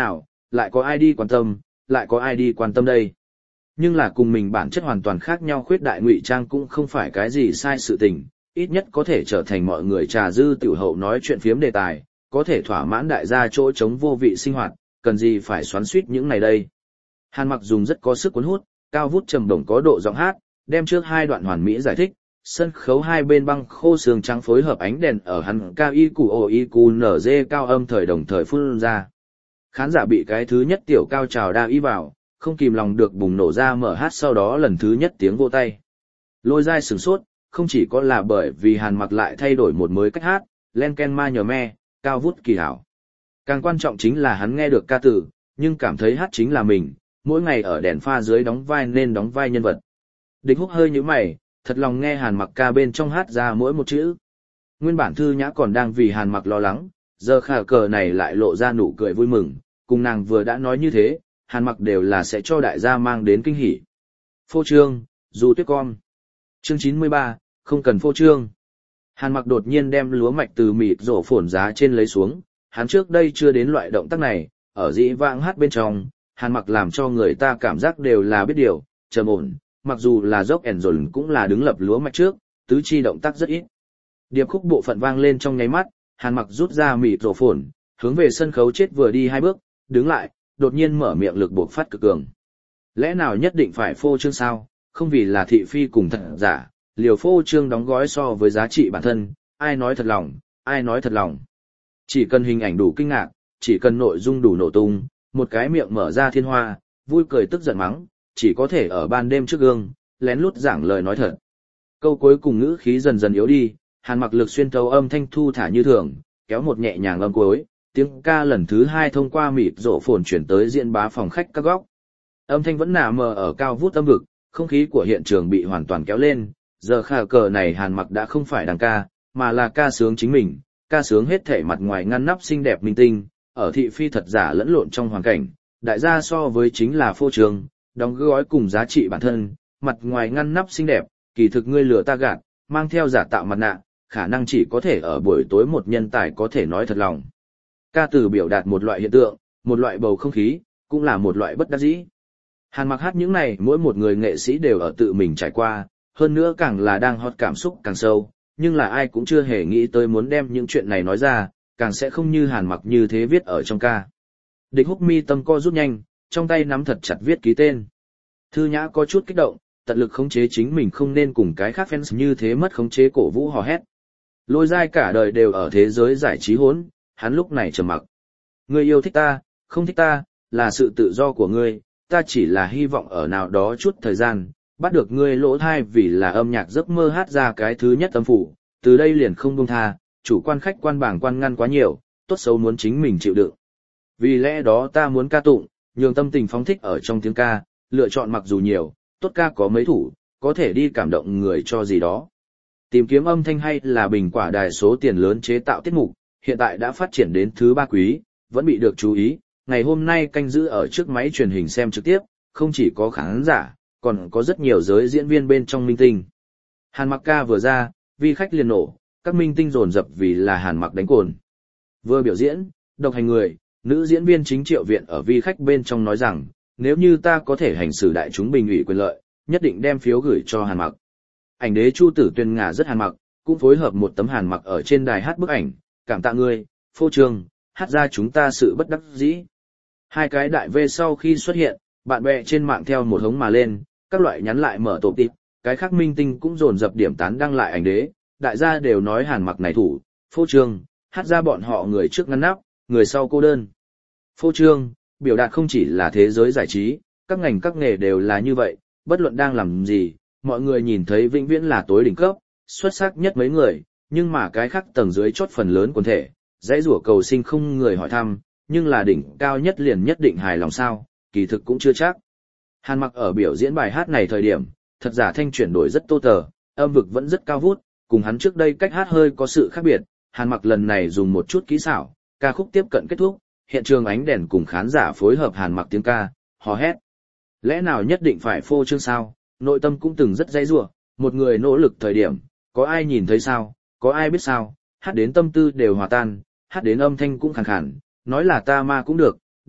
S1: lại có ai đi quan tâm, lại có ai đi quan tâm đây. Nhưng là cùng mình bản chất hoàn toàn khác nhau khuyết đại ngụy trang cũng không phải cái gì sai sự tình, ít nhất có thể trở thành mọi người trà dư tiểu hậu nói chuyện phiếm đề tài, có thể thỏa mãn đại gia chỗ chống vô vị sinh hoạt, cần gì phải xoắn xuýt những này đây. Hàn Mặc dùng rất có sức cuốn hút, cao vút trầm đồng có độ giọng hát, đem trước hai đoạn hoàn mỹ giải thích, sân khấu hai bên băng khô sương trắng phối hợp ánh đèn ở hắn cao y củ ồ y cù nở dê cao âm thời đồng thời phun ra. Khán giả bị cái thứ nhất tiểu cao trào đa y vào, không kìm lòng được bùng nổ ra mở hát, sau đó lần thứ nhất tiếng vô tay. Lôi dai sửng sốt, không chỉ có là bởi vì Hàn Mặc lại thay đổi một mới cách hát, len ken ma nhờ me, cao vút kỳ hảo. Càng quan trọng chính là hắn nghe được ca từ, nhưng cảm thấy hát chính là mình, mỗi ngày ở đèn pha dưới đóng vai nên đóng vai nhân vật. Địch Húc hơi nhíu mày, thật lòng nghe Hàn Mặc ca bên trong hát ra mỗi một chữ. Nguyên bản Thư Nhã còn đang vì Hàn Mặc lo lắng, giờ khả cờ này lại lộ ra nụ cười vui mừng, cùng nàng vừa đã nói như thế, Hàn Mặc đều là sẽ cho đại gia mang đến kinh hỉ. Phô trương, Du Tuyết Con. Chương chín mươi ba, không cần phô trương. Hàn Mặc đột nhiên đem lúa mạch từ mịt rổ phồn giá trên lấy xuống, hắn trước đây chưa đến loại động tác này, ở dĩ vãng hát bên trong, Hàn Mặc làm cho người ta cảm giác đều là biết điều, trầm ổn, mặc dù là dốc ẻn dồn cũng là đứng lập lúa mạch trước, tứ chi động tác rất ít. Điệp khúc bộ phận vang lên trong nháy mắt, Hàn Mặc rút ra mịt rổ phồn, hướng về sân khấu chết vừa đi hai bước, đứng lại, đột nhiên mở miệng lực buộc phát cực cường. Lẽ nào nhất định phải phô trương sao, không vì là thị phi cùng thật giả, liều phô trương đóng gói so với giá trị bản thân, ai nói thật lòng, ai nói thật lòng. Chỉ cần hình ảnh đủ kinh ngạc, chỉ cần nội dung đủ nổ tung, một cái miệng mở ra thiên hoa, vui cười tức giận mắng, chỉ có thể ở ban đêm trước gương, lén lút giảng lời nói thật. Câu cuối cùng ngữ khí dần dần yếu đi, Hàn Mặc lực xuyên thấu âm thanh thu thả như thường, kéo một nhẹ nhàng âm cuối, tiếng ca lần thứ hai thông qua mịt rộ phồn chuyển tới diễn bá phòng khách các góc. Âm thanh vẫn nả mờ ở cao vút âm vực, không khí của hiện trường bị hoàn toàn kéo lên, giờ khả cờ này Hàn Mặc đã không phải đàn ca, mà là ca sướng chính mình, ca sướng hết thể mặt ngoài ngăn nắp xinh đẹp minh tinh, ở thị phi thật giả lẫn lộn trong hoàn cảnh, đại gia so với chính là phô trương, đóng gói cùng giá trị bản thân, mặt ngoài ngăn nắp xinh đẹp, kỳ thực ngươi lừa ta gạt, mang theo giả tạo mặt nạ, khả năng chỉ có thể ở buổi tối một nhân tài có thể nói thật lòng. Ca từ biểu đạt một loại hiện tượng, một loại bầu không khí, cũng là một loại bất đắc dĩ. Hàn Mặc hát những này mỗi một người nghệ sĩ đều ở tự mình trải qua, hơn nữa càng là đang hot cảm xúc càng sâu, nhưng là ai cũng chưa hề nghĩ tới muốn đem những chuyện này nói ra, càng sẽ không như Hàn Mặc như thế viết ở trong ca. Địch Húc mi tâm co rút nhanh, trong tay nắm thật chặt viết ký tên. Thư Nhã có chút kích động, tận lực khống chế chính mình không nên cùng cái khác fans như thế mất khống chế cổ vũ hò hét. Lôi dai cả đời đều ở thế giới giải trí hỗn, hắn lúc này trầm mặc. Ngươi yêu thích ta, không thích ta, là sự tự do của ngươi, ta chỉ là hy vọng ở nào đó chút thời gian, bắt được ngươi lỗ thai vì là âm nhạc giấc mơ hát ra cái thứ nhất âm phủ, từ đây liền không buông tha, chủ quan khách quan bảng quan ngăn quá nhiều, tốt xấu muốn chính mình chịu đựng. Vì lẽ đó ta muốn ca tụng, nhường tâm tình phóng thích ở trong tiếng ca, lựa chọn mặc dù nhiều, tốt ca có mấy thủ, có thể đi cảm động người cho gì đó. Tìm kiếm âm thanh hay là bình quả đài số tiền lớn chế tạo tiết mục, hiện tại đã phát triển đến thứ ba quý, vẫn bị được chú ý, ngày hôm nay canh giữ ở trước máy truyền hình xem trực tiếp, không chỉ có khán giả, còn có rất nhiều giới diễn viên bên trong minh tinh. Hàn Mặc ca vừa ra, vi khách liền nổ, các minh tinh dồn dập vì là Hàn Mặc đánh cồn. Vừa biểu diễn, độc hành người, nữ diễn viên chính Triệu Viện ở vi khách bên trong nói rằng, nếu như ta có thể hành xử đại chúng bình ủy quyền lợi, nhất định đem phiếu gửi cho Hàn Mặc. Ảnh đế Chu Tử Tuyên ngả rất Hàn Mặc, cũng phối hợp một tấm Hàn Mặc ở trên đài hát bức ảnh, cảm tạ ngươi, phô trương, hát ra chúng ta sự bất đắc dĩ. Hai cái đại V sau khi xuất hiện, bạn bè trên mạng theo một hống mà lên, các loại nhắn lại mở tổ tịp, cái khác minh tinh cũng dồn dập điểm tán đăng lại ảnh đế, đại gia đều nói Hàn Mặc này thủ, phô trương, hát ra bọn họ người trước ngăn nắp, người sau cô đơn. Phô trương, biểu đạt không chỉ là thế giới giải trí, các ngành các nghề đều là như vậy, bất luận đang làm gì, mọi người nhìn thấy vĩnh viễn là tối đỉnh cấp, xuất sắc nhất mấy người, nhưng mà cái khác tầng dưới chốt phần lớn quần thể, dãy rủa cầu sinh không người hỏi thăm, nhưng là đỉnh cao nhất liền nhất định hài lòng sao, kỳ thực cũng chưa chắc. Hàn Mặc ở biểu diễn bài hát này thời điểm, thật giả thanh chuyển đổi rất tô tờ, âm vực vẫn rất cao vút, cùng hắn trước đây cách hát hơi có sự khác biệt. Hàn Mặc lần này dùng một chút kỹ xảo, ca khúc tiếp cận kết thúc, hiện trường ánh đèn cùng khán giả phối hợp Hàn Mặc tiếng ca, hò hét. Lẽ nào nhất định phải phô trương sao? Nội tâm cũng từng rất dãy rủa, một người nỗ lực thời điểm, có ai nhìn thấy sao, có ai biết sao, hát đến tâm tư đều hòa tan, hát đến âm thanh cũng khàn khàn, nói là ta ma cũng được,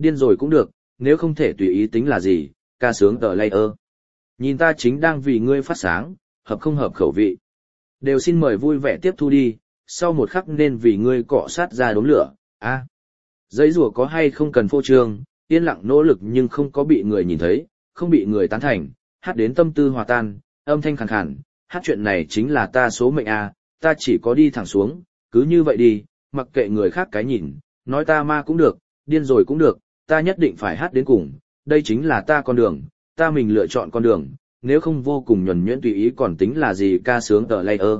S1: điên rồi cũng được, nếu không thể tùy ý tính là gì, ca sướng tờ layer. Nhìn ta chính đang vì ngươi phát sáng, hợp không hợp khẩu vị. Đều xin mời vui vẻ tiếp thu đi, sau một khắc nên vì ngươi cọ sát ra đốm lửa, a à, giấy rùa có hay không cần phô trương, yên lặng nỗ lực nhưng không có bị người nhìn thấy, không bị người tán thành, hát đến tâm tư hòa tan, âm thanh khàn khàn, hát chuyện này chính là ta số mệnh a, à, ta chỉ có đi thẳng xuống, cứ như vậy đi, mặc kệ người khác cái nhìn, nói ta ma cũng được, điên rồi cũng được, ta nhất định phải hát đến cùng, đây chính là ta con đường, ta mình lựa chọn con đường, nếu không vô cùng nhuần nhuyễn tùy ý còn tính là gì ca sướng tờ layer.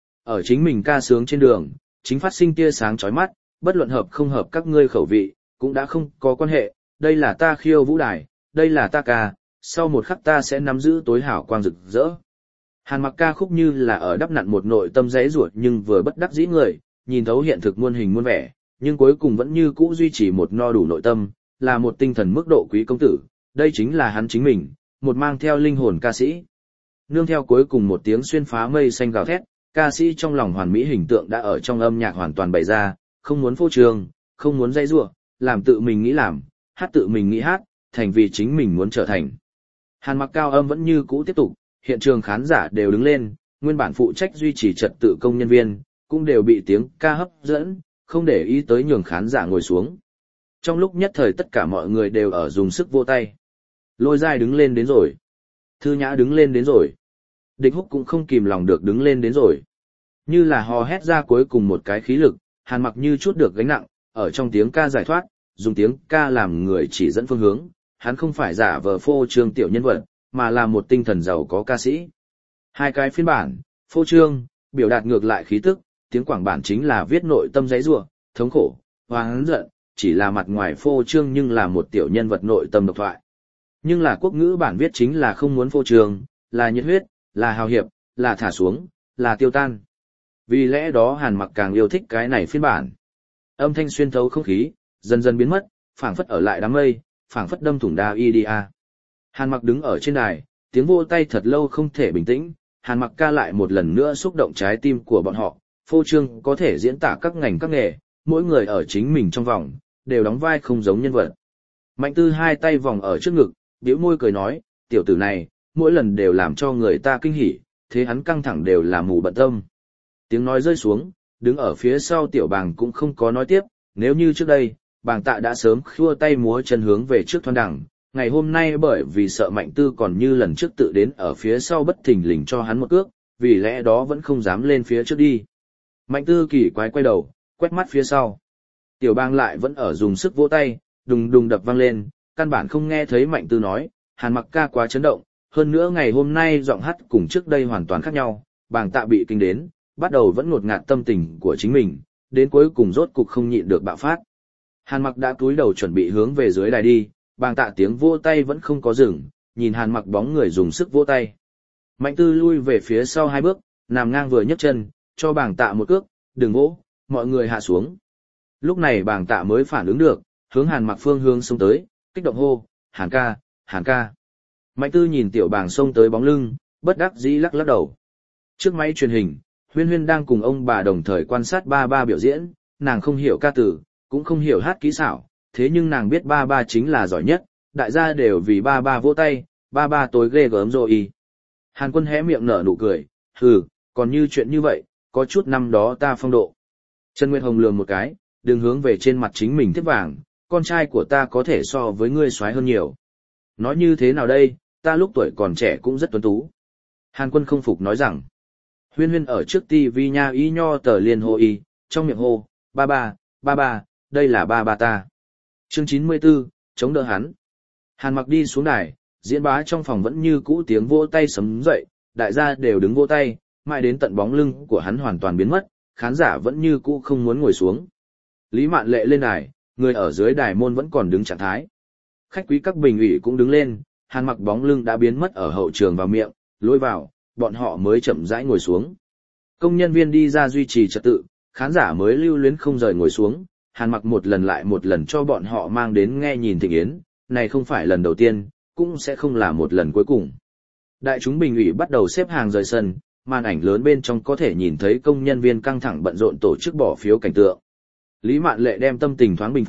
S1: Ở chính mình ca sướng trên đường, chính phát sinh tia sáng chói mắt, bất luận hợp không hợp các ngươi khẩu vị, cũng đã không có quan hệ, đây là ta khiêu vũ đài, đây là ta ca, sau một khắc ta sẽ nắm giữ tối hảo quang rực rỡ. Hàn Mặc ca khúc như là ở đắp nặn một nội tâm dễ ruột nhưng vừa bất đắc dĩ người, nhìn thấu hiện thực muôn hình muôn vẻ, nhưng cuối cùng vẫn như cũ duy trì một no đủ nội tâm, là một tinh thần mức độ quý công tử, đây chính là hắn chính mình, một mang theo linh hồn ca sĩ. Nương theo cuối cùng một tiếng xuyên phá mây xanh gào thét, ca sĩ trong lòng hoàn mỹ hình tượng đã ở trong âm nhạc hoàn toàn bày ra, không muốn phô trương, không muốn dây rủa, làm tự mình nghĩ làm, hát tự mình nghĩ hát, thành vì chính mình muốn trở thành. Hàn Mặc cao âm vẫn như cũ tiếp tục, hiện trường khán giả đều đứng lên, nguyên bản phụ trách duy trì trật tự công nhân viên, cũng đều bị tiếng ca hấp dẫn, không để ý tới nhường khán giả ngồi xuống. Trong lúc nhất thời tất cả mọi người đều ở dùng sức vỗ tay. Lôi Giai đứng lên đến rồi. Thư Nhã đứng lên đến rồi. Địch Húc cũng không kìm lòng được đứng lên đến rồi. Như là hò hét ra cuối cùng một cái khí lực, Hàn Mặc như chút được gánh nặng, ở trong tiếng ca giải thoát, dùng tiếng ca làm người chỉ dẫn phương hướng, hắn không phải giả vờ phô trương tiểu nhân vật, mà là một tinh thần giàu có ca sĩ. Hai cái phiên bản, phô trương, biểu đạt ngược lại khí tức, tiếng quảng bản chính là viết nội tâm giấy rủa, thống khổ, oán giận, chỉ là mặt ngoài phô trương nhưng là một tiểu nhân vật nội tâm độc thoại. Nhưng là quốc ngữ bản viết chính là không muốn phô trương, là nhiệt huyết, là hào hiệp, là thả xuống, là tiêu tan. Vì lẽ đó Hàn Mặc càng yêu thích cái này phiên bản. Âm thanh xuyên thấu không khí, dần dần biến mất, phảng phất ở lại đám mây, phảng phất đâm thủng đa i đê a. Hàn Mặc đứng ở trên đài, tiếng vỗ tay thật lâu không thể bình tĩnh, Hàn Mặc ca lại một lần nữa xúc động trái tim của bọn họ, phô trương có thể diễn tả các ngành các nghề, mỗi người ở chính mình trong vòng, đều đóng vai không giống nhân vật. Mạnh Tư hai tay vòng ở trước ngực, bĩu môi cười nói, tiểu tử này, mỗi lần đều làm cho người ta kinh hỉ, thế hắn căng thẳng đều là mù bận tâm. Tiếng nói rơi xuống, đứng ở phía sau tiểu bàng cũng không có nói tiếp, nếu như trước đây, bàng tạ đã sớm khua tay múa chân hướng về trước thoăn đẳng, ngày hôm nay bởi vì sợ Mạnh Tư còn như lần trước tự đến ở phía sau bất thình lình cho hắn một cước, vì lẽ đó vẫn không dám lên phía trước đi. Mạnh Tư kỳ quái quay đầu, quét mắt phía sau. Tiểu bang lại vẫn ở dùng sức vỗ tay, đùng đùng đập vang lên, căn bản không nghe thấy Mạnh Tư nói, Hàn Mặc ca quá chấn động, hơn nữa ngày hôm nay giọng hát cùng trước đây hoàn toàn khác nhau, bàng tạ bị kinh đến, bắt đầu vẫn ngột ngạt tâm tình của chính mình, đến cuối cùng rốt cục không nhịn được bạo phát. Hàn Mặc đã cúi đầu chuẩn bị hướng về dưới đài đi, bàng tạ tiếng vỗ tay vẫn không có dừng, nhìn Hàn Mặc bóng người dùng sức vỗ tay. Mạnh Tư lui về phía sau hai bước, nằm ngang vừa nhấc chân, cho bàng tạ một cước, đừng vỗ, mọi người hạ xuống. Lúc này bàng tạ mới phản ứng được, hướng Hàn Mặc phương hướng xông tới, kích động hô, Hàn ca, Hàn ca. Mạnh Tư nhìn tiểu bàng xông tới bóng lưng, bất đắc dĩ lắc lắc đầu. Trước máy truyền hình, Huyên Huyên đang cùng ông bà đồng thời quan sát ba ba biểu diễn, nàng không hiểu ca từ, cũng không hiểu hát kỹ xảo, thế nhưng nàng biết ba ba chính là giỏi nhất, đại gia đều vì ba ba vỗ tay, ba ba tối ghê gớm rồi y. Hàn Quân hé miệng nở nụ cười, hừ, còn như chuyện như vậy, có chút năm đó ta phong độ. Trần Nguyệt Hồng lườm một cái, đừng hướng về trên mặt chính mình tiếp vàng, con trai của ta có thể so với ngươi soái hơn nhiều. Nói như thế nào đây, ta lúc tuổi còn trẻ cũng rất tuấn tú. Hàn Quân không phục nói rằng, Huyên Huyên ở trước tivi nha y nho tờ liên hô y, trong miệng hô, ba ba, ba ba, đây là ba ba ta. Chương chín mươi tư, chống đỡ hắn. Hàn Mặc đi xuống đài, diễn bá trong phòng vẫn như cũ tiếng vỗ tay sấm dậy, đại gia đều đứng vỗ tay, mãi đến tận bóng lưng của hắn hoàn toàn biến mất, khán giả vẫn như cũ không muốn ngồi xuống. Lý Mạn Lệ lên đài, người ở dưới đài môn vẫn còn đứng trạng thái. Khách quý các bình ủy cũng đứng lên, Hàn Mặc bóng lưng đã biến mất ở hậu trường vào miệng, lối vào, bọn họ mới chậm rãi ngồi xuống. Công nhân viên đi ra duy trì trật tự, khán giả mới lưu luyến không rời ngồi xuống, Hàn Mặc một lần lại một lần cho bọn họ mang đến nghe nhìn thịnh yến, này không phải lần đầu tiên, cũng sẽ không là một lần cuối cùng. Đại chúng bình ủy bắt đầu xếp hàng rời sân, màn ảnh lớn bên trong có thể nhìn thấy công nhân viên căng thẳng bận rộn tổ chức bỏ phiếu cảnh tượng. Lý Mạn Lệ đem tâm tình thoáng bình phục,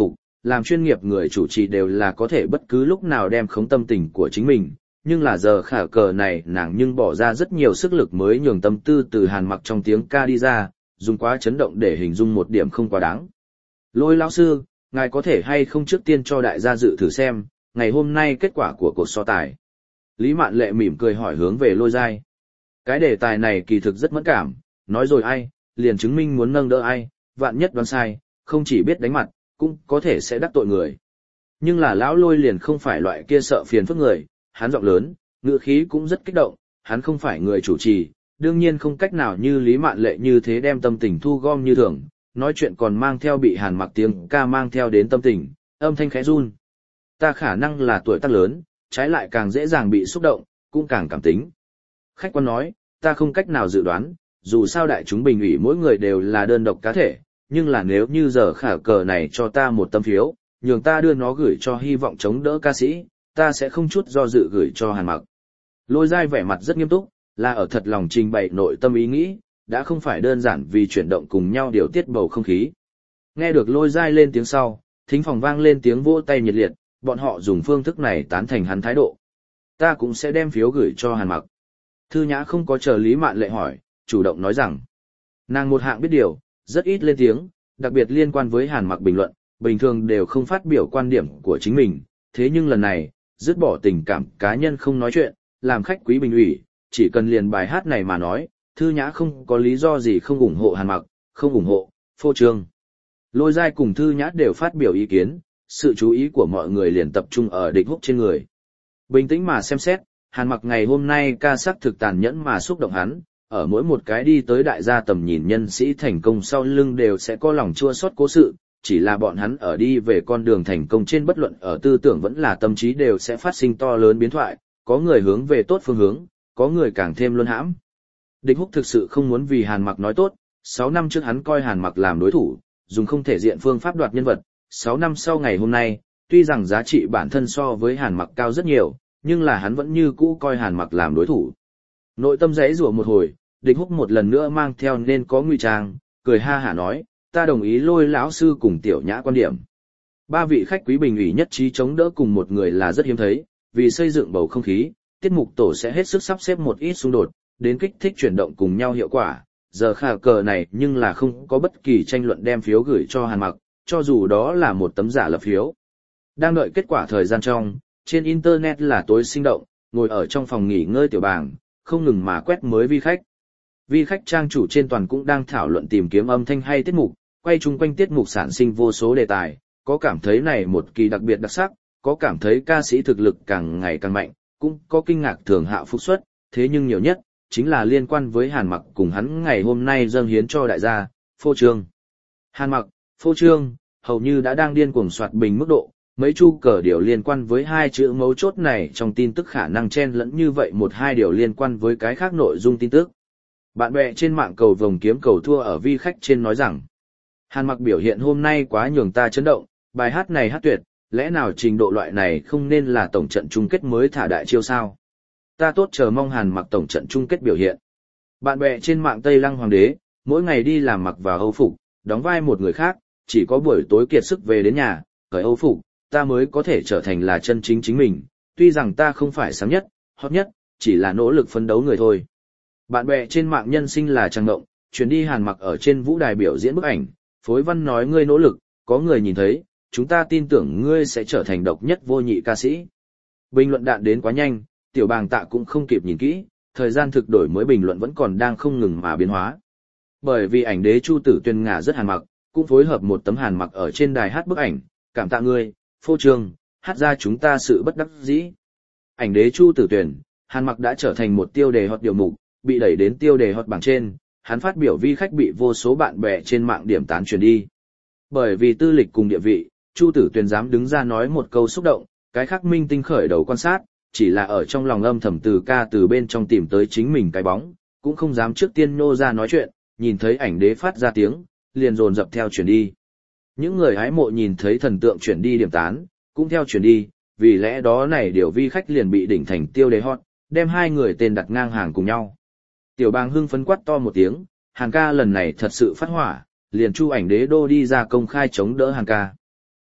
S1: làm chuyên nghiệp người chủ trì đều là có thể bất cứ lúc nào đem khống tâm tình của chính mình, nhưng là giờ khả cờ này nàng nhưng bỏ ra rất nhiều sức lực mới nhường tâm tư từ Hàn Mặc trong tiếng ca đi ra, dùng quá chấn động để hình dung một điểm không quá đáng. Lôi lão sư, ngài có thể hay không trước tiên cho đại gia dự thử xem, ngày hôm nay kết quả của cuộc so tài. Lý Mạn Lệ mỉm cười hỏi hướng về Lôi Giai. Cái đề tài này kỳ thực rất mẫn cảm, nói rồi ai, liền chứng minh muốn nâng đỡ ai, vạn nhất đoán sai, không chỉ biết đánh mặt, cũng có thể sẽ đắc tội người. Nhưng là lão Lôi liền không phải loại kia sợ phiền phức người, hắn giọng lớn, ngữ khí cũng rất kích động, hắn không phải người chủ trì, đương nhiên không cách nào như Lý Mạn Lệ như thế đem tâm tình thu gom như thường, nói chuyện còn mang theo bị Hàn Mặc tiếng ca mang theo đến tâm tình, âm thanh khẽ run. Ta khả năng là tuổi tác lớn, trái lại càng dễ dàng bị xúc động, cũng càng cảm tính. Khách quan nói, ta không cách nào dự đoán, dù sao đại chúng bình ủy mỗi người đều là đơn độc cá thể, nhưng là nếu như giờ khả cờ này cho ta một tấm phiếu, nhường ta đưa nó gửi cho hy vọng chống đỡ ca sĩ, ta sẽ không chút do dự gửi cho Hàn Mặc. Lôi Giai vẻ mặt rất nghiêm túc, là ở thật lòng trình bày nội tâm ý nghĩ, đã không phải đơn giản vì chuyển động cùng nhau điều tiết bầu không khí. Nghe được Lôi Giai lên tiếng sau, thính phòng vang lên tiếng vỗ tay nhiệt liệt, bọn họ dùng phương thức này tán thành hắn thái độ. Ta cũng sẽ đem phiếu gửi cho Hàn Mặc. Thư Nhã không có chờ Lý Mạn Lệ hỏi, chủ động nói rằng, nàng một hạng biết điều, rất ít lên tiếng, đặc biệt liên quan với Hàn Mặc bình luận, bình thường đều không phát biểu quan điểm của chính mình, thế nhưng lần này, dứt bỏ tình cảm cá nhân không nói chuyện, làm khách quý bình ủy, chỉ cần liền bài hát này mà nói, Thư Nhã không có lý do gì không ủng hộ Hàn Mặc, không ủng hộ, phô trương. Lôi Giai cùng Thư Nhã đều phát biểu ý kiến, sự chú ý của mọi người liền tập trung ở Địch Húc trên người. Bình tĩnh mà xem xét, Hàn Mặc ngày hôm nay ca sắc thực tàn nhẫn mà xúc động hắn, ở mỗi một cái đi tới đại gia tầm nhìn nhân sĩ thành công sau lưng đều sẽ có lòng chua xót cố sự, chỉ là bọn hắn ở đi về con đường thành công trên bất luận ở tư tưởng vẫn là tâm trí đều sẽ phát sinh to lớn biến thoại, có người hướng về tốt phương hướng, có người càng thêm luân hãm. Địch Húc thực sự không muốn vì Hàn Mặc nói tốt, sáu năm trước hắn coi Hàn Mặc làm đối thủ, dùng không thể diện phương pháp đoạt nhân vật, sáu năm sau ngày hôm nay, tuy rằng giá trị bản thân so với Hàn Mặc cao rất nhiều, nhưng là hắn vẫn như cũ coi Hàn Mặc làm đối thủ. Nội tâm giãy giụa một hồi, Địch Húc một lần nữa mang theo nên có ngụy trang, cười ha hả nói, ta đồng ý Lôi lão sư cùng Tiểu Nhã quan điểm. Ba vị khách quý bình ủy nhất trí chống đỡ cùng một người là rất hiếm thấy, vì xây dựng bầu không khí, tiết mục tổ sẽ hết sức sắp xếp một ít xung đột, đến kích thích chuyển động cùng nhau hiệu quả. Giờ khả cờ này nhưng là không có bất kỳ tranh luận đem phiếu gửi cho Hàn Mặc, cho dù đó là một tấm giả lập phiếu. Đang đợi kết quả thời gian trong, trên Internet là tối sinh động, ngồi ở trong phòng nghỉ ngơi Tiểu Bàng, không ngừng mà quét mới vi khách. Vi khách trang chủ trên toàn cũng đang thảo luận tìm kiếm âm thanh hay tiết mục, quay chung quanh tiết mục sản sinh vô số đề tài, có cảm thấy này một kỳ đặc biệt đặc sắc, có cảm thấy ca sĩ thực lực càng ngày càng mạnh, cũng có kinh ngạc thường hạo phúc xuất, thế nhưng nhiều nhất, chính là liên quan với Hàn Mặc cùng hắn ngày hôm nay dâng hiến cho đại gia, phô trương. Hàn Mặc, phô trương, hầu như đã đang điên cuồng soạt bình mức độ, mấy chu cờ điều liên quan với hai chữ mấu chốt này trong tin tức khả năng chen lẫn như vậy một hai điều liên quan với cái khác nội dung tin tức. Bạn bè trên mạng cầu vồng kiếm cầu thua ở vi khách trên nói rằng, Hàn Mặc biểu hiện hôm nay quá nhường ta chấn động, bài hát này hát tuyệt, lẽ nào trình độ loại này không nên là tổng trận chung kết mới thả đại chiêu sao? Ta tốt chờ mong Hàn Mặc tổng trận chung kết biểu hiện. Bạn bè trên mạng Tây Lăng Hoàng đế, mỗi ngày đi làm mặc vào Âu phục, đóng vai một người khác, chỉ có buổi tối kiệt sức về đến nhà, cởi Âu phục, ta mới có thể trở thành là chân chính chính mình, tuy rằng ta không phải sáng nhất, hot nhất, chỉ là nỗ lực phấn đấu người thôi. Bạn bè trên mạng nhân sinh là trang động, chuyến đi Hàn Mặc ở trên vũ đài biểu diễn bức ảnh, phối văn nói ngươi nỗ lực, có người nhìn thấy, chúng ta tin tưởng ngươi sẽ trở thành độc nhất vô nhị ca sĩ. Bình luận đạn đến quá nhanh, Tiểu Bàng Tạ cũng không kịp nhìn kỹ, thời gian thực đổi mới bình luận vẫn còn đang không ngừng mà biến hóa. Bởi vì ảnh đế Chu Tử Tuyền ngả rất Hàn Mặc, cũng phối hợp một tấm Hàn Mặc ở trên đài hát bức ảnh, cảm tạ ngươi, phô trương, hát ra chúng ta sự bất đắc dĩ. Ảnh đế Chu Tử Tuyền, Hàn Mặc đã trở thành một tiêu đề hot điều mục, bị đẩy đến tiêu đề hot bảng trên, hắn phát biểu vi khách bị vô số bạn bè trên mạng điểm tán truyền đi. Bởi vì tư lịch cùng địa vị, Chu Tử Tuyền dám đứng ra nói một câu xúc động, cái khác minh tinh khởi đầu quan sát, chỉ là ở trong lòng âm thầm từ ca từ bên trong tìm tới chính mình cái bóng, cũng không dám trước tiên nô ra nói chuyện, nhìn thấy ảnh đế phát ra tiếng, liền dồn dập theo chuyển đi. Những người hái mộ nhìn thấy thần tượng chuyển đi điểm tán, cũng theo chuyển đi, vì lẽ đó này điều vi khách liền bị đỉnh thành tiêu đề hot, đem hai người tên đặt ngang hàng cùng nhau. Tiểu Bàng hưng phấn quát to một tiếng, Hàn ca lần này thật sự phát hỏa, liền Chu ảnh đế đô đi ra công khai chống đỡ Hàn ca.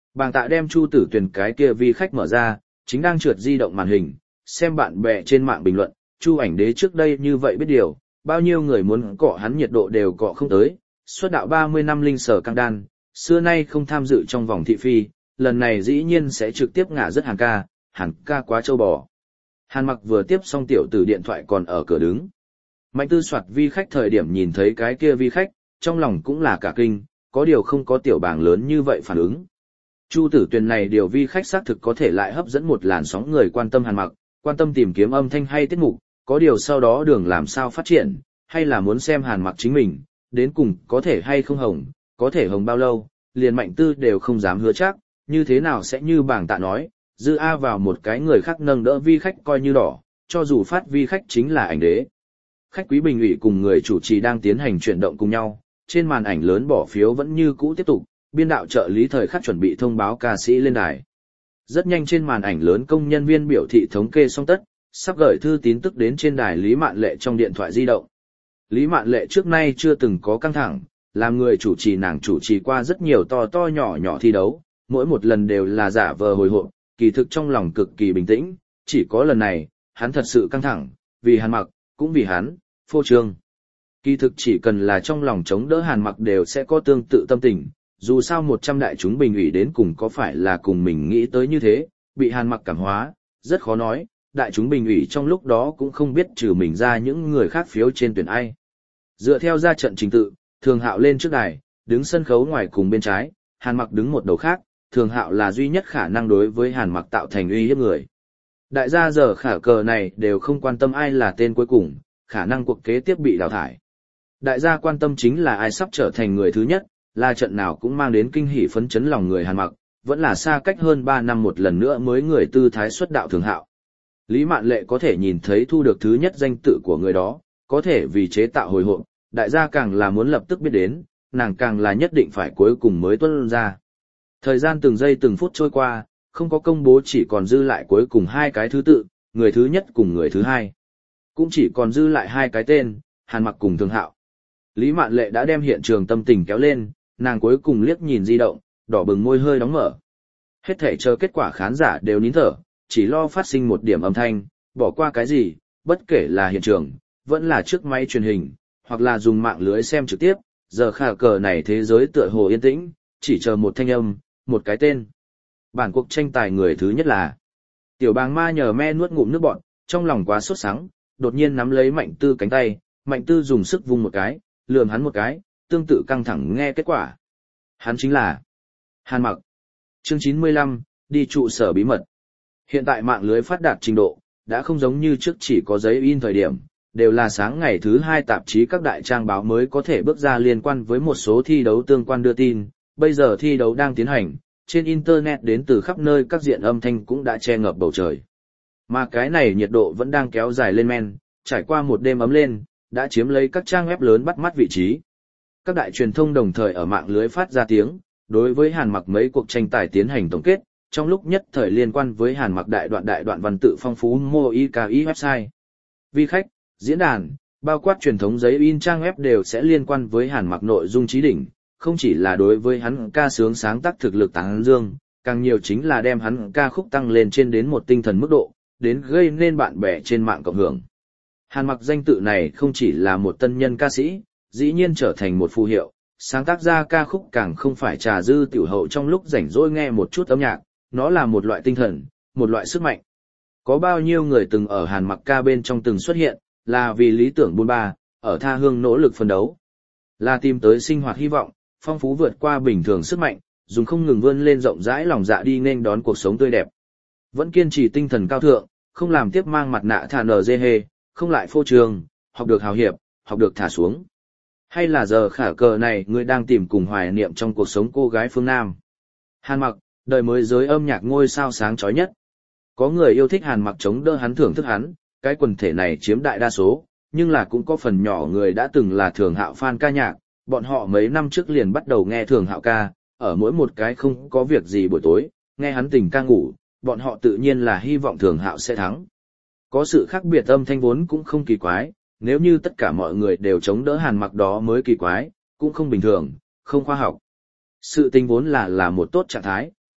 S1: Bàng Tạ đem Chu Tử Tuyền cái kia vi khách mở ra, chính đang trượt di động màn hình, xem bạn bè trên mạng bình luận, Chu Ảnh Đế trước đây như vậy biết điều, bao nhiêu người muốn cọ hắn nhiệt độ đều cọ không tới, xuất đạo ba mươi năm linh sở căng đan, xưa nay không tham dự trong vòng thị phi, lần này dĩ nhiên sẽ trực tiếp ngả rất Hàn ca, Hàn ca quá trâu bò. Hàn Mặc vừa tiếp xong tiểu tử điện thoại còn ở cửa đứng. Mạnh Tư soạt vi khách thời điểm nhìn thấy cái kia vi khách, trong lòng cũng là cả kinh, có điều không có tiểu bảng lớn như vậy phản ứng. Chu Tử Tuyền này điều vi khách xác thực có thể lại hấp dẫn một làn sóng người quan tâm Hàn Mặc, quan tâm tìm kiếm âm thanh hay tiết mục, có điều sau đó đường làm sao phát triển, hay là muốn xem Hàn Mặc chính mình, đến cùng có thể hay không hồng, có thể hồng bao lâu, liền Mạnh Tư đều không dám hứa chắc, như thế nào sẽ như Bàng Tạ nói, dư A vào một cái người khác nâng đỡ vi khách coi như đỏ, cho dù phát vi khách chính là Ảnh Đế. Khách quý bình ủy cùng người chủ trì đang tiến hành chuyển động cùng nhau, trên màn ảnh lớn bỏ phiếu vẫn như cũ tiếp tục, biên đạo trợ lý thời khắc chuẩn bị thông báo ca sĩ lên đài. Rất nhanh trên màn ảnh lớn công nhân viên biểu thị thống kê xong tất, sắp gửi thư tín tức đến trên đài Lý Mạn Lệ trong điện thoại di động. Lý Mạn Lệ trước nay chưa từng có căng thẳng, làm người chủ trì nàng chủ trì qua rất nhiều to to nhỏ nhỏ thi đấu, mỗi một lần đều là giả vờ hồi hộp, kỳ thực trong lòng cực kỳ bình tĩnh, chỉ có lần này, hắn thật sự căng thẳng, vì Hàn Mặc, cũng vì hắn, phô trương. Kỳ thực chỉ cần là trong lòng chống đỡ Hàn Mặc đều sẽ có tương tự tâm tình, dù sao một trăm đại chúng bình ủy đến cùng có phải là cùng mình nghĩ tới như thế, bị Hàn Mặc cảm hóa, rất khó nói, đại chúng bình ủy trong lúc đó cũng không biết trừ mình ra những người khác phiếu trên tuyển ai. Dựa theo ra trận trình tự, Thường Hạo lên trước đài, đứng sân khấu ngoài cùng bên trái, Hàn Mặc đứng một đầu khác, Thường Hạo là duy nhất khả năng đối với Hàn Mặc tạo thành uy hiếp người. Đại gia giờ khả cờ này đều không quan tâm ai là tên cuối cùng, khả năng cuộc kế tiếp bị đào thải. Đại gia quan tâm chính là ai sắp trở thành người thứ nhất, là trận nào cũng mang đến kinh hỉ phấn chấn lòng người Hàn Mặc, vẫn là xa cách hơn ba năm một lần nữa mới người tư thái xuất đạo Thường Hạo. Lý Mạn Lệ có thể nhìn thấy thu được thứ nhất danh tự của người đó, có thể vì chế tạo hồi hộp, đại gia càng là muốn lập tức biết đến, nàng càng là nhất định phải cuối cùng mới tuân ra. Thời gian từng giây từng phút trôi qua, không có công bố, chỉ còn dư lại cuối cùng hai cái thứ tự, người thứ nhất cùng người thứ hai. Cũng chỉ còn dư lại hai cái tên, Hàn Mặc cùng Thường Hạo. Lý Mạn Lệ đã đem hiện trường tâm tình kéo lên, nàng cuối cùng liếc nhìn di động, đỏ bừng môi hơi đóng mở. Hết thể chờ kết quả khán giả đều nín thở, chỉ lo phát sinh một điểm âm thanh, bỏ qua cái gì, bất kể là hiện trường, vẫn là trước máy truyền hình, hoặc là dùng mạng lưới xem trực tiếp, giờ khả cờ này thế giới tựa hồ yên tĩnh, chỉ chờ một thanh âm, một cái tên. Bản cuộc tranh tài người thứ nhất là Tiểu Bàng Ma nhờ me nuốt ngụm nước bọt, trong lòng quá sốt sắng, đột nhiên nắm lấy Mạnh Tư cánh tay, Mạnh Tư dùng sức vung một cái, lườm hắn một cái, tương tự căng thẳng nghe kết quả. Hắn chính là Hàn Mặc. Chương chín mươi lăm, đi trụ sở bí mật. Hiện tại mạng lưới phát đạt trình độ, đã không giống như trước chỉ có giấy in thời điểm, đều là sáng ngày thứ hai tạp chí các đại trang báo mới có thể bước ra liên quan với một số thi đấu tương quan đưa tin, bây giờ thi đấu đang tiến hành, trên Internet đến từ khắp nơi các diện âm thanh cũng đã che ngập bầu trời. Mà cái này nhiệt độ vẫn đang kéo dài lên men, trải qua một đêm ấm lên, đã chiếm lấy các trang web lớn bắt mắt vị trí. Các đại truyền thông đồng thời ở mạng lưới phát ra tiếng, đối với Hàn Mặc mấy cuộc tranh tài tiến hành tổng kết, trong lúc nhất thời liên quan với Hàn Mặc đại đoạn đại đoạn văn tự phong phú mô i ca i website. Vi khách, diễn đàn, bao quát truyền thống giấy in trang web đều sẽ liên quan với Hàn Mặc nội dung chí đỉnh, không chỉ là đối với hắn ca sướng sáng tác thực lực tán dương, càng nhiều chính là đem hắn ca khúc tăng lên trên đến một tinh thần mức độ, đến gây nên bạn bè trên mạng cộng hưởng. Hàn Mặc danh tự này không chỉ là một tân nhân ca sĩ, dĩ nhiên trở thành một phù hiệu, sáng tác ra ca khúc càng không phải trà dư tiểu hậu trong lúc rảnh rỗi nghe một chút âm nhạc, nó là một loại tinh thần, một loại sức mạnh. Có bao nhiêu người từng ở Hàn Mặc ca bên trong từng xuất hiện, là vì lý tưởng buôn ba, ở tha hương nỗ lực phấn đấu, là tìm tới sinh hoạt hy vọng, phong phú vượt qua bình thường sức mạnh, dùng không ngừng vươn lên rộng rãi lòng dạ đi nên đón cuộc sống tươi đẹp. Vẫn kiên trì tinh thần cao thượng, không làm tiếp mang mặt nạ thà nở dê hê, không lại phô trương, học được hào hiệp, học được thả xuống. Hay là giờ khả cờ này người đang tìm cùng hoài niệm trong cuộc sống cô gái phương Nam. Hàn Mặc, đời mới giới âm nhạc ngôi sao sáng chói nhất. Có người yêu thích Hàn Mặc chống đỡ hắn thưởng thức hắn, cái quần thể này chiếm đại đa số, nhưng là cũng có phần nhỏ người đã từng là Thường Hạo fan ca nhạc, bọn họ mấy năm trước liền bắt đầu nghe Thường Hạo ca, ở mỗi một cái không có việc gì buổi tối, nghe hắn tình ca ngủ, bọn họ tự nhiên là hy vọng Thường Hạo sẽ thắng. Có sự khác biệt âm thanh vốn cũng không kỳ quái, nếu như tất cả mọi người đều chống đỡ Hàn Mặc đó mới kỳ quái, cũng không bình thường, không khoa học. Sự tình vốn là là một tốt trạng thái,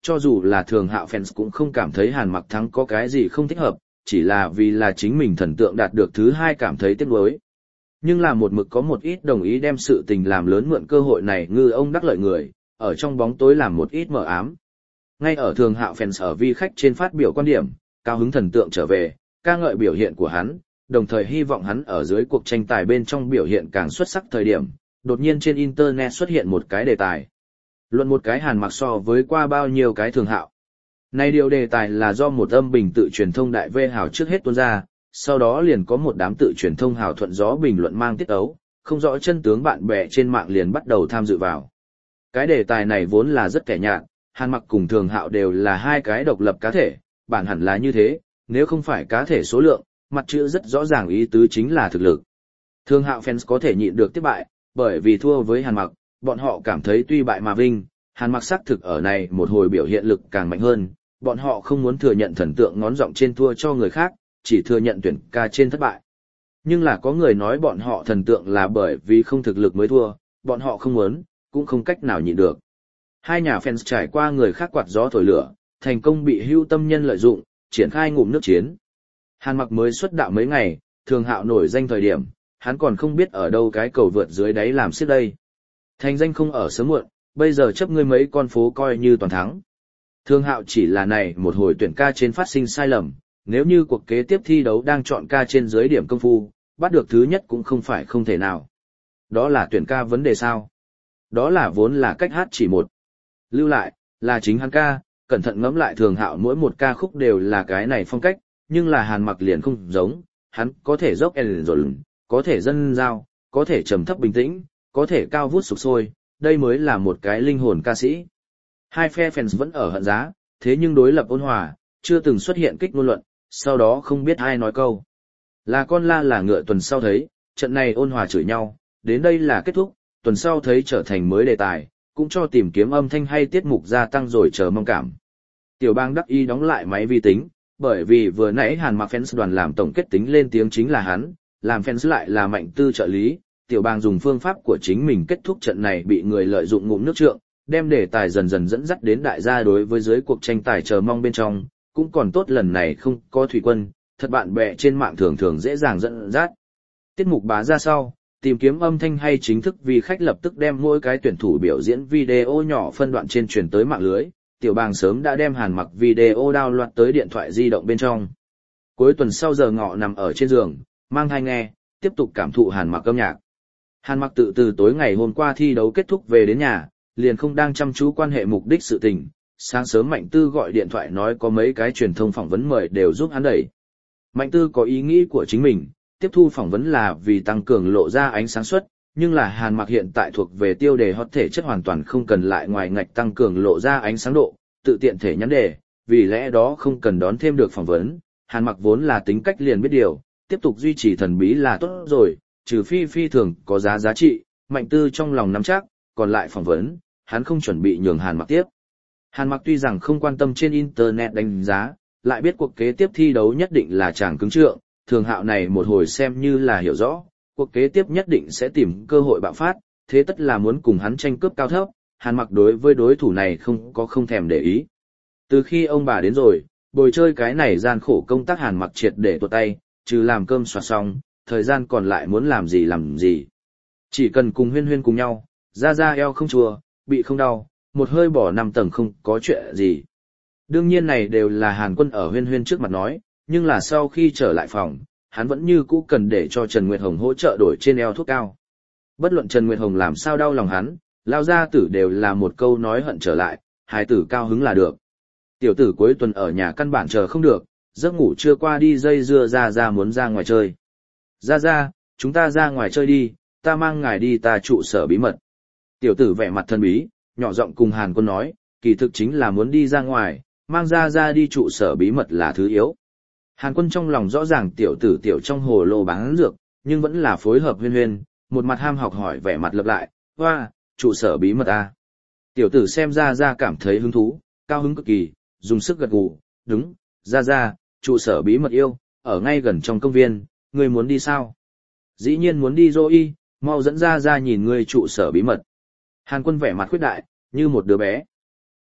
S1: cho dù là thường hạo fans cũng không cảm thấy Hàn Mặc thắng có cái gì không thích hợp, chỉ là vì là chính mình thần tượng đạt được thứ hai cảm thấy tiếc nuối. Nhưng là một mực có một ít đồng ý đem sự tình làm lớn mượn cơ hội này ngư ông đắc lợi người, ở trong bóng tối làm một ít mờ ám. Ngay ở thường hạo fans ở vi khách trên phát biểu quan điểm, cao hứng thần tượng trở về, ca ngợi biểu hiện của hắn, đồng thời hy vọng hắn ở dưới cuộc tranh tài bên trong biểu hiện càng xuất sắc thời điểm, đột nhiên trên internet xuất hiện một cái đề tài. Luận một cái Hàn Mặc so với qua bao nhiêu cái thường hạo. Này điều đề tài là do một âm bình tự truyền thông đại vê hào trước hết tuôn ra, sau đó liền có một đám tự truyền thông hào thuận gió bình luận mang tiết ấu, không rõ chân tướng bạn bè trên mạng liền bắt đầu tham dự vào. Cái đề tài này vốn là rất kẻ nhạt, Hàn Mặc cùng thường hạo đều là hai cái độc lập cá thể, bản hẳn là như thế, nếu không phải cá thể số lượng, mặt chữ rất rõ ràng ý tứ chính là thực lực. Thường hạo fans có thể nhịn được tiếp bại, bởi vì thua với Hàn Mặc, bọn họ cảm thấy tuy bại mà vinh, Hàn Mặc xác thực ở này một hồi biểu hiện lực càng mạnh hơn, bọn họ không muốn thừa nhận thần tượng ngón giọng trên thua cho người khác, chỉ thừa nhận tuyển ca trên thất bại. Nhưng là có người nói bọn họ thần tượng là bởi vì không thực lực mới thua, bọn họ không muốn, cũng không cách nào nhịn được. Hai nhà fans trải qua người khác quạt gió thổi lửa, thành công bị hưu tâm nhân lợi dụng, triển khai ngụm nước chiến. Hàn Mặc mới xuất đạo mấy ngày, thường hạo nổi danh thời điểm, hắn còn không biết ở đâu cái cầu vượt dưới đáy làm xiết đây. Thành danh không ở sớm muộn, bây giờ chấp ngươi mấy con phố coi như toàn thắng. Thường hạo chỉ là này một hồi tuyển ca trên phát sinh sai lầm, nếu như cuộc kế tiếp thi đấu đang chọn ca trên dưới điểm công phu, bắt được thứ nhất cũng không phải không thể nào. Đó là tuyển ca vấn đề sao? Đó là vốn là cách hát chỉ một. Lưu lại, là chính hắn ca, cẩn thận ngẫm lại thường hạo mỗi một ca khúc đều là cái này phong cách, nhưng là Hàn Mặc liền không giống, hắn có thể dốc ellen rồi, có thể dân giao, có thể trầm thấp bình tĩnh, có thể cao vút sục sôi, đây mới là một cái linh hồn ca sĩ. Hai phe fans vẫn ở hận giá, thế nhưng đối lập ôn hòa, chưa từng xuất hiện kích ngôn luận, sau đó không biết ai nói câu. Là con la là ngựa tuần sau thấy, trận này ôn hòa chửi nhau, đến đây là kết thúc, tuần sau thấy trở thành mới đề tài, cũng cho tìm kiếm âm thanh hay tiết mục gia tăng rồi chờ mong cảm. Tiểu bang đắc y đóng lại máy vi tính, bởi vì vừa nãy Hàn Mặc fans đoàn làm tổng kết tính lên tiếng chính là hắn, làm fans lại là Mạnh Tư trợ lý, tiểu bang dùng phương pháp của chính mình kết thúc trận này bị người lợi dụng ngụm nước trượng, đem đề tài dần dần dẫn dắt đến đại gia đối với dưới cuộc tranh tài chờ mong bên trong, cũng còn tốt lần này không có thủy quân, thật bạn bè trên mạng thường thường dễ dàng dẫn dắt. Tiết mục bá ra sau, tìm kiếm âm thanh hay chính thức vì khách lập tức đem mỗi cái tuyển thủ biểu diễn video nhỏ phân đoạn trên truyền tới mạng lưới, tiểu bang sớm đã đem Hàn Mặc video download tới điện thoại di động bên trong. Cuối tuần sau giờ ngọ nằm ở trên giường, mang tai nghe, tiếp tục cảm thụ Hàn Mặc âm nhạc. Hàn Mặc tự từ tối ngày hôm qua thi đấu kết thúc về đến nhà, liền không đang chăm chú quan hệ mục đích sự tình. Sáng sớm Mạnh Tư gọi điện thoại nói có mấy cái truyền thông phỏng vấn mời đều giúp hắn đẩy. Mạnh Tư có ý nghĩ của chính mình, tiếp thu phỏng vấn là vì tăng cường lộ ra ánh sáng suất, nhưng là Hàn Mặc hiện tại thuộc về tiêu đề hot thể chất hoàn toàn không cần lại ngoài ngạch tăng cường lộ ra ánh sáng độ, tự tiện thể nhắn đề, vì lẽ đó không cần đón thêm được phỏng vấn. Hàn Mặc vốn là tính cách liền biết điều, tiếp tục duy trì thần bí là tốt rồi, trừ phi phi thường có giá giá trị, Mạnh Tư trong lòng nắm chắc, còn lại phỏng vấn, hắn không chuẩn bị nhường Hàn Mặc tiếp. Hàn Mặc tuy rằng không quan tâm trên internet đánh giá, lại biết cuộc kế tiếp thi đấu nhất định là chàng cứng trượng, thường hạo này một hồi xem như là hiểu rõ, cuộc kế tiếp nhất định sẽ tìm cơ hội bạo phát, thế tất là muốn cùng hắn tranh cướp cao thấp, Hàn Mặc đối với đối thủ này không có không thèm để ý. Từ khi ông bà đến rồi, bồi chơi cái này gian khổ công tác Hàn Mặc triệt để tuột tay, trừ làm cơm xoa xong, thời gian còn lại muốn làm gì làm gì. Chỉ cần cùng Huyên Huyên cùng nhau, ra ra eo không chùa, bị không đau, một hơi bỏ năm tầng không có chuyện gì. Đương nhiên này đều là Hàn Quân ở Huyên Huyên trước mặt nói, nhưng là sau khi trở lại phòng, hắn vẫn như cũ cần để cho Trần Nguyệt Hồng hỗ trợ đổi trên eo thuốc cao. Bất luận Trần Nguyệt Hồng làm sao đau lòng hắn, lao gia tử đều là một câu nói hận trở lại, hài tử cao hứng là được. Tiểu tử cuối tuần ở nhà căn bản chờ không được, giấc ngủ chưa qua đi dây dưa ra ra muốn ra ngoài chơi. Ra ra, chúng ta ra ngoài chơi đi, ta mang ngài đi ta trụ sở bí mật. Tiểu tử vẻ mặt thân bí, nhỏ giọng cùng Hàn Quân nói, kỳ thực chính là muốn đi ra ngoài, mang ra ra đi trụ sở bí mật là thứ yếu. Hàn Quân trong lòng rõ ràng tiểu tử tiểu trong hồ lô bán dược, nhưng vẫn là phối hợp Huyên Huyên, một mặt ham học hỏi vẻ mặt lập lại, hoa, trụ sở bí mật à. Tiểu tử xem ra ra cảm thấy hứng thú, cao hứng cực kỳ, dùng sức gật gù, đúng, ra ra, trụ sở bí mật yêu, ở ngay gần trong công viên, ngươi muốn đi sao? Dĩ nhiên muốn đi rồi, mau dẫn ra ra nhìn ngươi trụ sở bí mật. Hàn Quân vẻ mặt khuyết đại, như một đứa bé.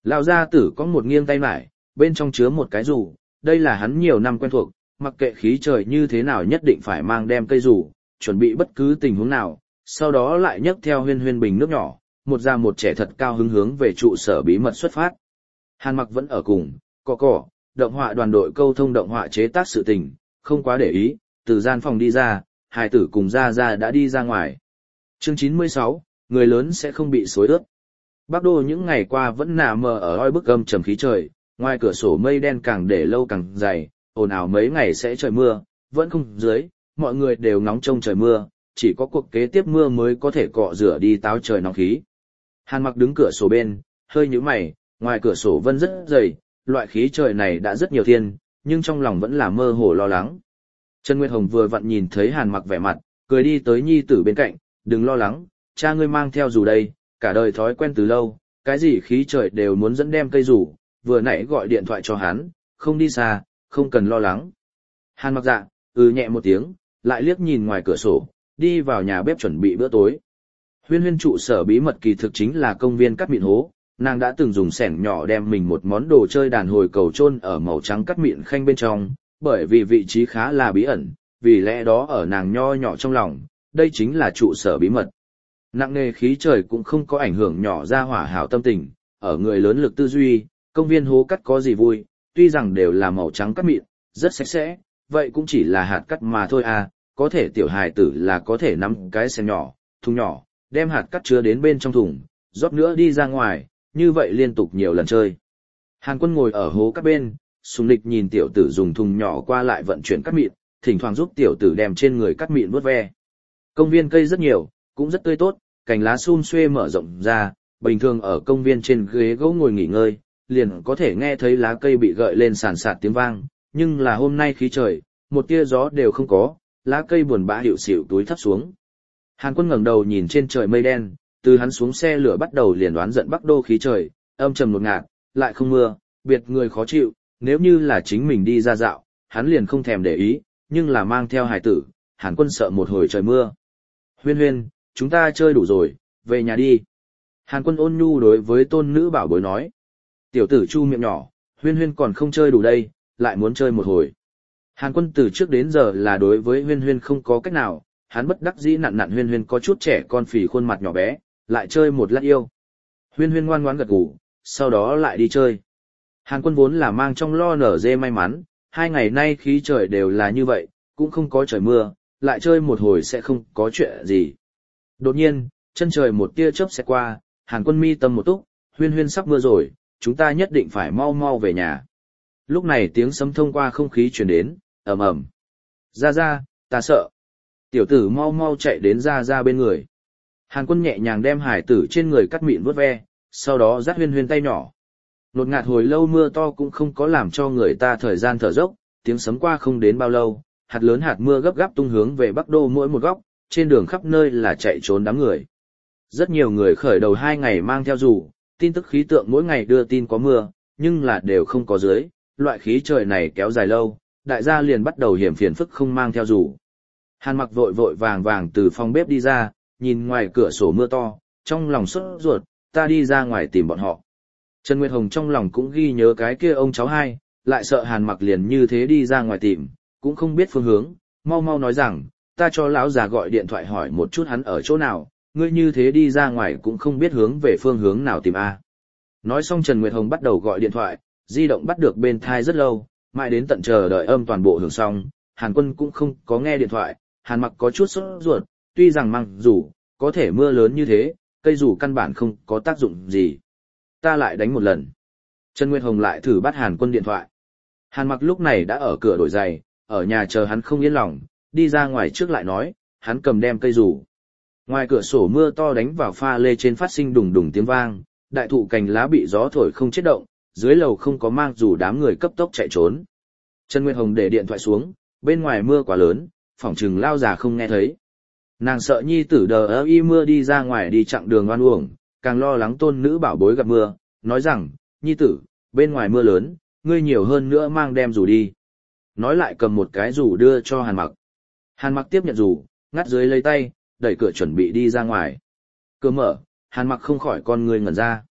S1: Lão gia tử có một nghiêng tay mải, bên trong chứa một cái dù, đây là hắn nhiều năm quen thuộc, mặc kệ khí trời như thế nào nhất định phải mang đem cây dù, chuẩn bị bất cứ tình huống nào, sau đó lại nhấc theo huyên huyên bình nước nhỏ, một già một trẻ thật cao hứng hướng về trụ sở bí mật xuất phát. Hàn Mặc vẫn ở cùng, cọ cọ, động họa đoàn đội câu thông động họa chế tác sự tình, không quá để ý, từ gian phòng đi ra, hài tử cùng Gia Gia đã đi ra ngoài. Chương chín mươi sáu, người lớn sẽ không bị xối ướt. Bắc Đô những ngày qua vẫn nà mờ ở oi bức âm trầm khí trời, ngoài cửa sổ mây đen càng để lâu càng dày, ồn ào mấy ngày sẽ trời mưa, vẫn không dưới, mọi người đều ngóng trông trời mưa, chỉ có cuộc kế tiếp mưa mới có thể cọ rửa đi táo trời nóng khí. Hàn Mặc đứng cửa sổ bên, hơi nhíu mày, ngoài cửa sổ vân rất dày, loại khí trời này đã rất nhiều thiên, nhưng trong lòng vẫn là mơ hồ lo lắng. Trần Nguyệt Hồng vừa vặn nhìn thấy Hàn Mặc vẻ mặt, cười đi tới nhi tử bên cạnh, đừng lo lắng, cha ngươi mang theo dù đây, cả đời thói quen từ lâu, cái gì khí trời đều muốn dẫn đem cây dù, vừa nãy gọi điện thoại cho hắn, không đi xa, không cần lo lắng. Hàn Mặc dạ, ừ nhẹ một tiếng, lại liếc nhìn ngoài cửa sổ, đi vào nhà bếp chuẩn bị bữa tối. Huyên Huyên trụ sở bí mật kỳ thực chính là công viên cắt mịn hố, nàng đã từng dùng xẻng nhỏ đem mình một món đồ chơi đàn hồi cầu chôn ở màu trắng cắt mịn khanh bên trong, bởi vì vị trí khá là bí ẩn, vì lẽ đó ở nàng nho nhỏ trong lòng, đây chính là trụ sở bí mật. Nặng nề khí trời cũng không có ảnh hưởng nhỏ ra hỏa hảo tâm tình, ở người lớn lực tư duy, công viên hố cắt có gì vui, tuy rằng đều là màu trắng cắt mịn, rất sạch sẽ, vậy cũng chỉ là hạt cắt mà thôi à, có thể tiểu hài tử là có thể nắm cái xe nhỏ, thùng nhỏ, đem hạt cắt chứa đến bên trong thùng, rót nữa đi ra ngoài, như vậy liên tục nhiều lần chơi. Hàn Quân ngồi ở hố cắt bên, sùng lịch nhìn tiểu tử dùng thùng nhỏ qua lại vận chuyển cắt mịn, thỉnh thoảng giúp tiểu tử đem trên người cắt mịn vuốt ve. Công viên cây rất nhiều, cũng rất tươi tốt, cành lá sum xuê mở rộng ra, bình thường ở công viên trên ghế gỗ ngồi nghỉ ngơi, liền có thể nghe thấy lá cây bị gợi lên sàn sạt tiếng vang, nhưng là hôm nay khí trời, một tia gió đều không có, lá cây buồn bã hiệu xỉu túi thấp xuống. Hàn Quân ngẩng đầu nhìn trên trời mây đen, từ hắn xuống xe lửa bắt đầu liền đoán giận Bắc Đô khí trời, âm trầm ngột ngạt, lại không mưa, biệt người khó chịu, nếu như là chính mình đi ra dạo, hắn liền không thèm để ý, nhưng là mang theo hài tử, Hàn Quân sợ một hồi trời mưa. Huyên Huyên, chúng ta chơi đủ rồi, về nhà đi. Hàn Quân ôn nhu đối với tôn nữ bảo bối nói. Tiểu tử chu miệng nhỏ, Huyên Huyên còn không chơi đủ đây, lại muốn chơi một hồi. Hàn Quân từ trước đến giờ là đối với Huyên Huyên không có cách nào, hắn bất đắc dĩ nặn nặn Huyên Huyên có chút trẻ con phì khuôn mặt nhỏ bé, lại chơi một lát yêu. Huyên Huyên ngoan ngoãn gật gù, sau đó lại đi chơi. Hàn Quân vốn là mang trong lo nở dê may mắn, hai ngày nay khí trời đều là như vậy, cũng không có trời mưa, lại chơi một hồi sẽ không có chuyện gì. Đột nhiên, chân trời một tia chớp sẽ qua, Hàn Quân mi tâm một túc, Huyên Huyên sắp mưa rồi, chúng ta nhất định phải mau mau về nhà. Lúc này tiếng sấm thông qua không khí truyền đến, ầm ầm. Ra ra, ta sợ. Tiểu tử mau mau chạy đến ra ra bên người. Hàn Quân nhẹ nhàng đem hải tử trên người cắt mịn vuốt ve, sau đó dắt Huyên Huyên tay nhỏ. Nột ngạt hồi lâu mưa to cũng không có làm cho người ta thời gian thở dốc, tiếng sấm qua không đến bao lâu, hạt lớn hạt mưa gấp gáp tung hướng về Bắc Đô mỗi một góc, trên đường khắp nơi là chạy trốn đám người. Rất nhiều người khởi đầu hai ngày mang theo dù, tin tức khí tượng mỗi ngày đưa tin có mưa, nhưng là đều không có dưới, loại khí trời này kéo dài lâu, đại gia liền bắt đầu hiểm phiền phức không mang theo dù. Hàn Mặc vội vội vàng vàng từ phòng bếp đi ra, nhìn ngoài cửa sổ mưa to, trong lòng sốt ruột, ta đi ra ngoài tìm bọn họ. Trần Nguyệt Hồng trong lòng cũng ghi nhớ cái kia ông cháu hai, lại sợ Hàn Mặc liền như thế đi ra ngoài tìm, cũng không biết phương hướng, mau mau nói rằng, ta cho lão già gọi điện thoại hỏi một chút hắn ở chỗ nào, ngươi như thế đi ra ngoài cũng không biết hướng về phương hướng nào tìm a. Nói xong Trần Nguyệt Hồng bắt đầu gọi điện thoại, di động bắt được bên thai rất lâu, mãi đến tận chờ đợi âm toàn bộ hưởng xong, Hàn Quân cũng không có nghe điện thoại, Hàn Mặc có chút sốt ruột, tuy rằng mang dù, có thể mưa lớn như thế, cây dù căn bản không có tác dụng gì. Ta lại đánh một lần. Trần Nguyệt Hồng lại thử bắt Hàn Quân điện thoại. Hàn Mặc lúc này đã ở cửa đổi giày, ở nhà chờ hắn không yên lòng, đi ra ngoài trước lại nói, hắn cầm đem cây dù. Ngoài cửa sổ mưa to đánh vào pha lê trên phát sinh đùng đùng tiếng vang, đại thụ cành lá bị gió thổi không chết động, dưới lầu không có mang dù đám người cấp tốc chạy trốn. Trần Nguyệt Hồng để điện thoại xuống, bên ngoài mưa quá lớn, phỏng chừng lao già không nghe thấy. Nàng sợ nhi tử đờ ơ y mưa đi ra ngoài đi chặng đường oan uổng, càng lo lắng tôn nữ bảo bối gặp mưa, nói rằng, nhi tử, bên ngoài mưa lớn, ngươi nhiều hơn nữa mang đem dù đi. Nói lại cầm một cái dù đưa cho Hàn Mặc. Hàn Mặc tiếp nhận dù, ngắt dưới lấy tay, đẩy cửa chuẩn bị đi ra ngoài. Cửa mở, Hàn Mặc không khỏi con người ngẩn ra.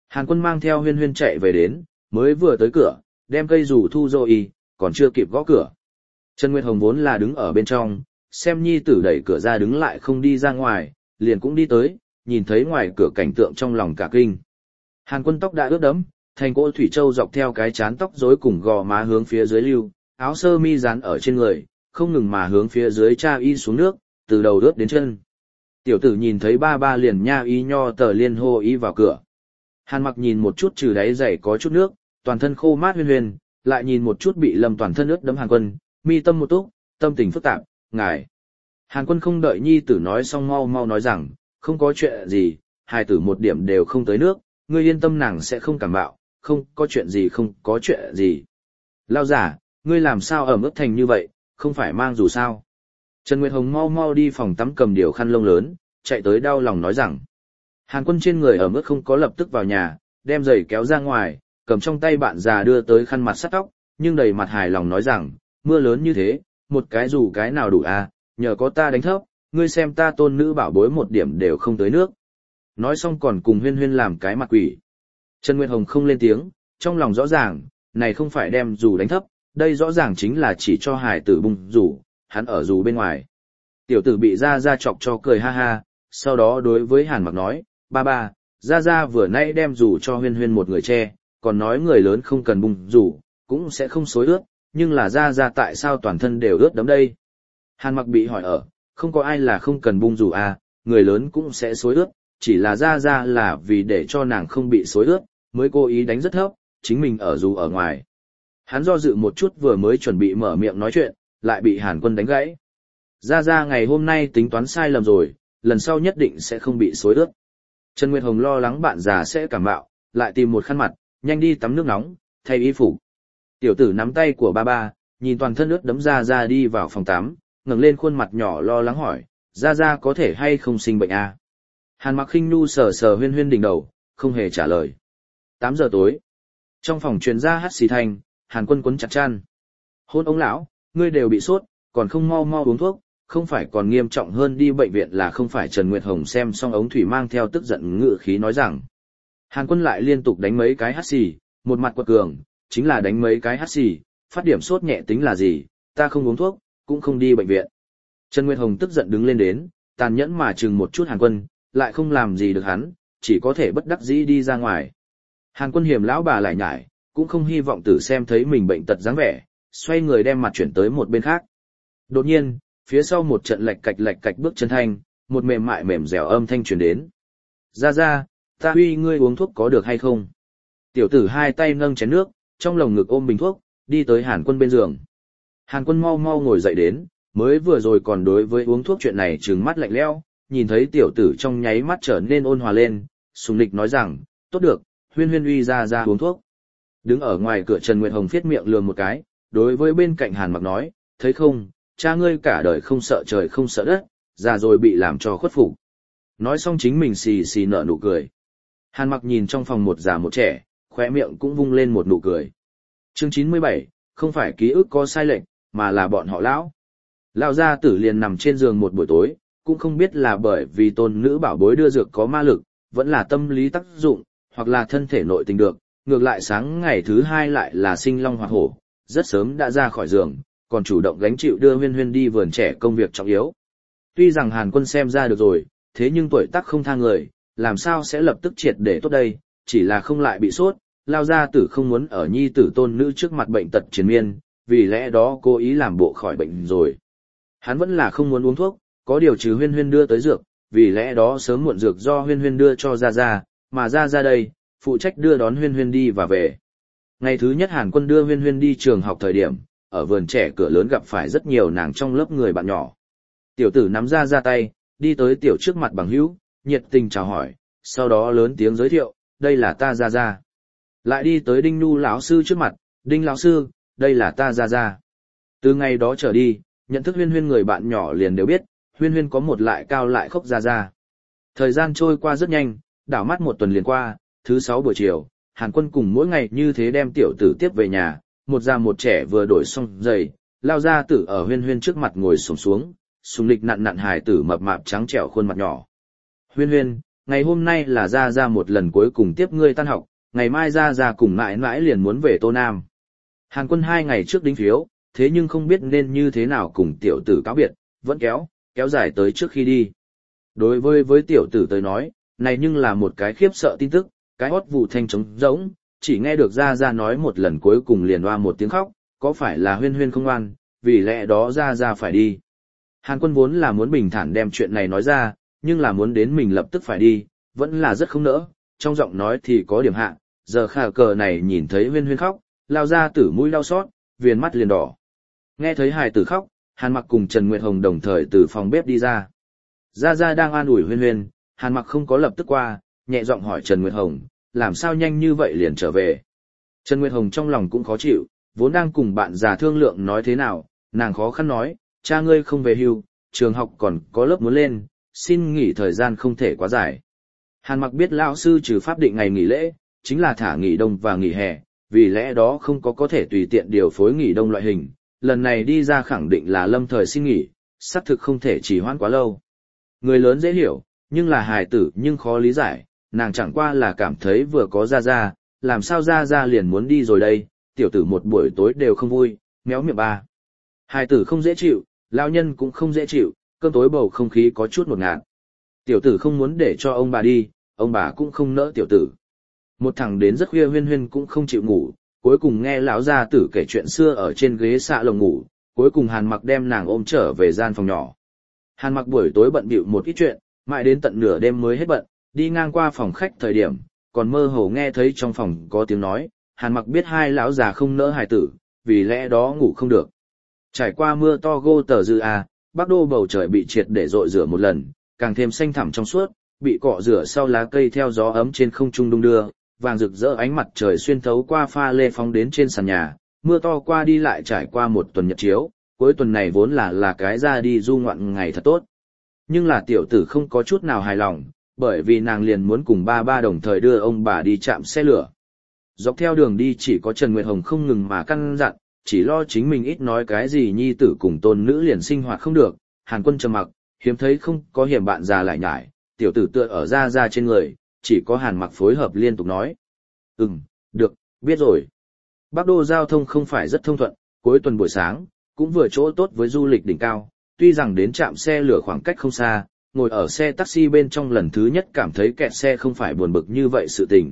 S1: Hàn Quân mang theo Huyên Huyên chạy về đến, mới vừa tới cửa, đem cây dù thu rồi, còn chưa kịp gõ cửa. Trần Nguyệt Hồng vốn là đứng ở bên trong, xem nhi tử đẩy cửa ra đứng lại không đi ra ngoài, liền cũng đi tới, nhìn thấy ngoài cửa cảnh tượng trong lòng cả kinh. Hàn Quân tóc đã ướt đẫm, thành cỗ thủy châu dọc theo cái chán tóc rối cùng gò má hướng phía dưới lưu, áo sơ mi dán ở trên người, không ngừng mà hướng phía dưới cha y xuống nước, từ đầu ướt đến chân. Tiểu tử nhìn thấy ba ba liền nha y nho tờ liên hô y vào cửa. Hàn Mặc nhìn một chút trừ đáy giày có chút nước, toàn thân khô mát Huyên Huyên, lại nhìn một chút bị Lâm toàn thân ướt đẫm Hàn Quân, mi tâm một túc, tâm tình phức tạp, ngài. Hàn Quân không đợi nhi tử nói xong mau mau nói rằng, không có chuyện gì, hai tử một điểm đều không tới nước, ngươi yên tâm nàng sẽ không cảm bạo, không có chuyện gì không có chuyện gì. Lao giả, ngươi làm sao ở mức thành như vậy, không phải mang dù sao. Trần Nguyệt Hồng mau mau đi phòng tắm cầm điều khăn lông lớn, chạy tới đau lòng nói rằng. Hàn Quân trên người ở mức không có lập tức vào nhà, đem giày kéo ra ngoài, cầm trong tay bạn già đưa tới khăn mặt sắt tóc, nhưng đầy mặt hài lòng nói rằng, mưa lớn như thế, một cái dù cái nào đủ à, nhờ có ta đánh thấp, ngươi xem ta tôn nữ bảo bối một điểm đều không tới nước. Nói xong còn cùng Huyên Huyên làm cái mặt quỷ. Trần Nguyệt Hồng không lên tiếng, trong lòng rõ ràng, này không phải đem dù đánh thấp, đây rõ ràng chính là chỉ cho hài tử bung dù, hắn ở dù bên ngoài. Tiểu tử bị Gia Gia chọc cho cười ha ha, sau đó đối với Hàn Mặc nói, ba ba, Gia Gia vừa nãy đem dù cho Huyên Huyên một người che, còn nói người lớn không cần bung dù, cũng sẽ không xối ướt, nhưng là Gia Gia tại sao toàn thân đều ướt đẫm đây? Hàn Mặc bị hỏi ở, không có ai là không cần bung dù à, người lớn cũng sẽ xối ướt, chỉ là Gia Gia là vì để cho nàng không bị xối ướt, mới cố ý đánh rất thấp, chính mình ở dù ở ngoài. Hắn do dự một chút vừa mới chuẩn bị mở miệng nói chuyện, lại bị Hàn Quân đánh gãy. Gia Gia ngày hôm nay tính toán sai lầm rồi, lần sau nhất định sẽ không bị xối ướt. Trần Nguyệt Hồng lo lắng bạn già sẽ cảm bạo, lại tìm một khăn mặt, nhanh đi tắm nước nóng, thay y phục. Tiểu tử nắm tay của ba ba, nhìn toàn thân ướt đẫm Gia Gia đi vào phòng tắm, ngẩng lên khuôn mặt nhỏ lo lắng hỏi, Gia Gia có thể hay không sinh bệnh à? Hàn Mặc khinh nu sờ sờ Huyên Huyên đỉnh đầu, không hề trả lời. tám giờ tối. Trong phòng truyền ra hắt xì thanh, Hàn Quân quấn chặt chăn. Hôn ông lão, ngươi đều bị sốt, còn không mau mau uống thuốc, không phải còn nghiêm trọng hơn đi bệnh viện là không phải. Trần Nguyệt Hồng xem xong ống thủy mang theo tức giận ngự khí nói rằng. Hàn Quân lại liên tục đánh mấy cái hắt xì, một mặt quật cường, chính là đánh mấy cái hắt xì, phát điểm sốt nhẹ tính là gì, ta không uống thuốc, cũng không đi bệnh viện. Trần Nguyệt Hồng tức giận đứng lên đến, tàn nhẫn mà chừng một chút Hàn Quân, lại không làm gì được hắn, chỉ có thể bất đắc dĩ đi ra ngoài. Hàn Quân hiểm lão bà lại nhải, cũng không hy vọng tử xem thấy mình bệnh tật dáng vẻ, xoay người đem mặt chuyển tới một bên khác. Đột nhiên, phía sau một trận lạch cạch lạch cạch bước chân thanh, một mềm mại mềm dẻo âm thanh truyền đến. Ra ra, ta huy ngươi uống thuốc có được hay không? Tiểu tử hai tay nâng chén nước, trong lồng ngực ôm bình thuốc, đi tới Hàn Quân bên giường. Hàn Quân mau mau ngồi dậy đến, mới vừa rồi còn đối với uống thuốc chuyện này trừng mắt lạnh lẽo, nhìn thấy tiểu tử trong nháy mắt trở nên ôn hòa lên, sùng lịch nói rằng, tốt được, Huyên Huyên uy ra ra uống thuốc. Đứng ở ngoài cửa Trần Nguyệt Hồng phiết miệng lườm một cái, đối với bên cạnh Hàn Mặc nói, thấy không, cha ngươi cả đời không sợ trời không sợ đất, già rồi bị làm cho khuất phục. Nói xong chính mình xì xì nở nụ cười. Hàn Mặc nhìn trong phòng một già một trẻ, khóe miệng cũng vung lên một nụ cười. Chương chín mươi bảy, không phải ký ức có sai lệch, mà là bọn họ lão. Lão gia tử liền nằm trên giường một buổi tối, cũng không biết là bởi vì tôn nữ bảo bối đưa dược có ma lực, vẫn là tâm lý tác dụng, hoặc là thân thể nội tình được, ngược lại sáng ngày thứ hai lại là sinh long hoặc hổ, rất sớm đã ra khỏi giường, còn chủ động gánh chịu đưa Huyên Huyên đi vườn trẻ công việc trọng yếu. Tuy rằng Hàn Quân xem ra được rồi, thế nhưng tuổi tác không tha người, làm sao sẽ lập tức triệt để tốt đây, chỉ là không lại bị sốt, lao gia tử không muốn ở nhi tử tôn nữ trước mặt bệnh tật triền miên, vì lẽ đó cố ý làm bộ khỏi bệnh rồi. Hắn vẫn là không muốn uống thuốc, có điều trừ Huyên Huyên đưa tới dược, vì lẽ đó sớm muộn dược do Huyên Huyên đưa cho Gia Gia, mà Gia Gia đây, phụ trách đưa đón Huyên Huyên đi và về. Ngày thứ nhất Hàn Quân đưa Huyên Huyên đi trường học thời điểm, ở vườn trẻ cửa lớn gặp phải rất nhiều nàng trong lớp người bạn nhỏ. Tiểu tử nắm Gia Gia tay, đi tới tiểu trước mặt bằng hữu, nhiệt tình chào hỏi, sau đó lớn tiếng giới thiệu, đây là ta Gia Gia. Lại đi tới Đinh Nhu lão sư trước mặt, Đinh lão sư, đây là ta Gia Gia. Từ ngày đó trở đi, nhận thức Huyên Huyên người bạn nhỏ liền đều biết, Huyên Huyên có một lại cao lại khốc Gia Gia. Thời gian trôi qua rất nhanh, đảo mắt một tuần liền qua, thứ sáu buổi chiều, Hàn Quân cùng mỗi ngày như thế đem tiểu tử tiếp về nhà, một già một trẻ vừa đổi xong giày, lao ra tử ở Huyên Huyên trước mặt ngồi xổm xuống, sùng lịch nặn nặn hài tử mập mạp trắng trẻo khuôn mặt nhỏ. Huyên Huyên, ngày hôm nay là ra ra một lần cuối cùng tiếp ngươi tan học, ngày mai ra ra cùng mãi mãi liền muốn về Tô Nam. Hàn Quân hai ngày trước đính phiếu, thế nhưng không biết nên như thế nào cùng tiểu tử cáo biệt, vẫn kéo, kéo dài tới trước khi đi. Đối với với tiểu tử tới nói, này nhưng là một cái khiếp sợ tin tức, cái hót vụ thanh trống rỗng, chỉ nghe được ra ra nói một lần cuối cùng liền hoa một tiếng khóc, có phải là huyên huyên không ngoan, vì lẽ đó ra ra phải đi. Hàn Quân vốn là muốn bình thản đem chuyện này nói ra, nhưng là muốn đến mình lập tức phải đi, vẫn là rất không nỡ, trong giọng nói thì có điểm hạ, giờ khả cờ này nhìn thấy huyên huyên khóc, lao ra tử mũi đau xót, viền mắt liền đỏ. Nghe thấy hài tử khóc, Hàn Mặc cùng Trần Nguyệt Hồng đồng thời từ phòng bếp đi ra. Gia Gia đang an ủi huyên huyên, Hàn Mặc không có lập tức qua, nhẹ giọng hỏi Trần Nguyệt Hồng, làm sao nhanh như vậy liền trở về. Trần Nguyệt Hồng trong lòng cũng khó chịu, vốn đang cùng bạn già thương lượng nói thế nào, nàng khó khăn nói, cha ngươi không về hưu, trường học còn có lớp muốn lên, xin nghỉ thời gian không thể quá dài. Hàn Mặc biết lão sư trừ pháp định ngày nghỉ lễ, chính là thả nghỉ đông và nghỉ hè, vì lẽ đó không có có thể tùy tiện điều phối nghỉ đông loại hình, lần này đi ra khẳng định là lâm thời xin nghỉ, xác thực không thể trì hoãn quá lâu. Người lớn dễ hiểu, nhưng là hài tử nhưng khó lý giải, nàng chẳng qua là cảm thấy vừa có ra ra, làm sao ra ra liền muốn đi rồi đây, tiểu tử một buổi tối đều không vui, méo miệng ba. Hài tử không dễ chịu, lao nhân cũng không dễ chịu, cơm tối bầu không khí có chút ngột ngạt. Tiểu tử không muốn để cho ông bà đi, ông bà cũng không nỡ tiểu tử. Một thằng đến rất khuya huyên huyên cũng không chịu ngủ, cuối cùng nghe lão gia tử kể chuyện xưa ở trên ghế xạ lồng ngủ, cuối cùng Hàn Mặc đem nàng ôm trở về gian phòng nhỏ. Hàn Mặc buổi tối bận bịu một ít chuyện, mãi đến tận nửa đêm mới hết bận, đi ngang qua phòng khách thời điểm, còn mơ hồ nghe thấy trong phòng có tiếng nói, Hàn Mặc biết hai lão già không nỡ hài tử, vì lẽ đó ngủ không được. Trải qua mưa to gô tờ dư a, Bắc Đô bầu trời bị triệt để rội rửa một lần, càng thêm xanh thẳm trong suốt, bị cọ rửa sau lá cây theo gió ấm trên không trung đung đưa, vàng rực rỡ ánh mặt trời xuyên thấu qua pha lê phóng đến trên sàn nhà, mưa to qua đi lại trải qua một tuần nhật chiếu, cuối tuần này vốn là là cái ra đi du ngoạn ngày thật tốt. Nhưng là tiểu tử không có chút nào hài lòng, bởi vì nàng liền muốn cùng ba ba đồng thời đưa ông bà đi chạm xe lửa. Dọc theo đường đi chỉ có Trần Nguyệt Hồng không ngừng mà căn dặn, chỉ lo chính mình ít nói cái gì nhi tử cùng tôn nữ liền sinh hoạt không được. Hàn Quân trầm mặc, hiếm thấy không có hiểm bạn già lại nhải, tiểu tử tựa ở ra ra trên người, chỉ có Hàn Mặc phối hợp liên tục nói. Ừm, được, biết rồi. Bắc Đô giao thông không phải rất thông thuận, cuối tuần buổi sáng, cũng vừa chỗ tốt với du lịch đỉnh cao, tuy rằng đến trạm xe lửa khoảng cách không xa, ngồi ở xe taxi bên trong lần thứ nhất cảm thấy kẹt xe không phải buồn bực như vậy sự tình.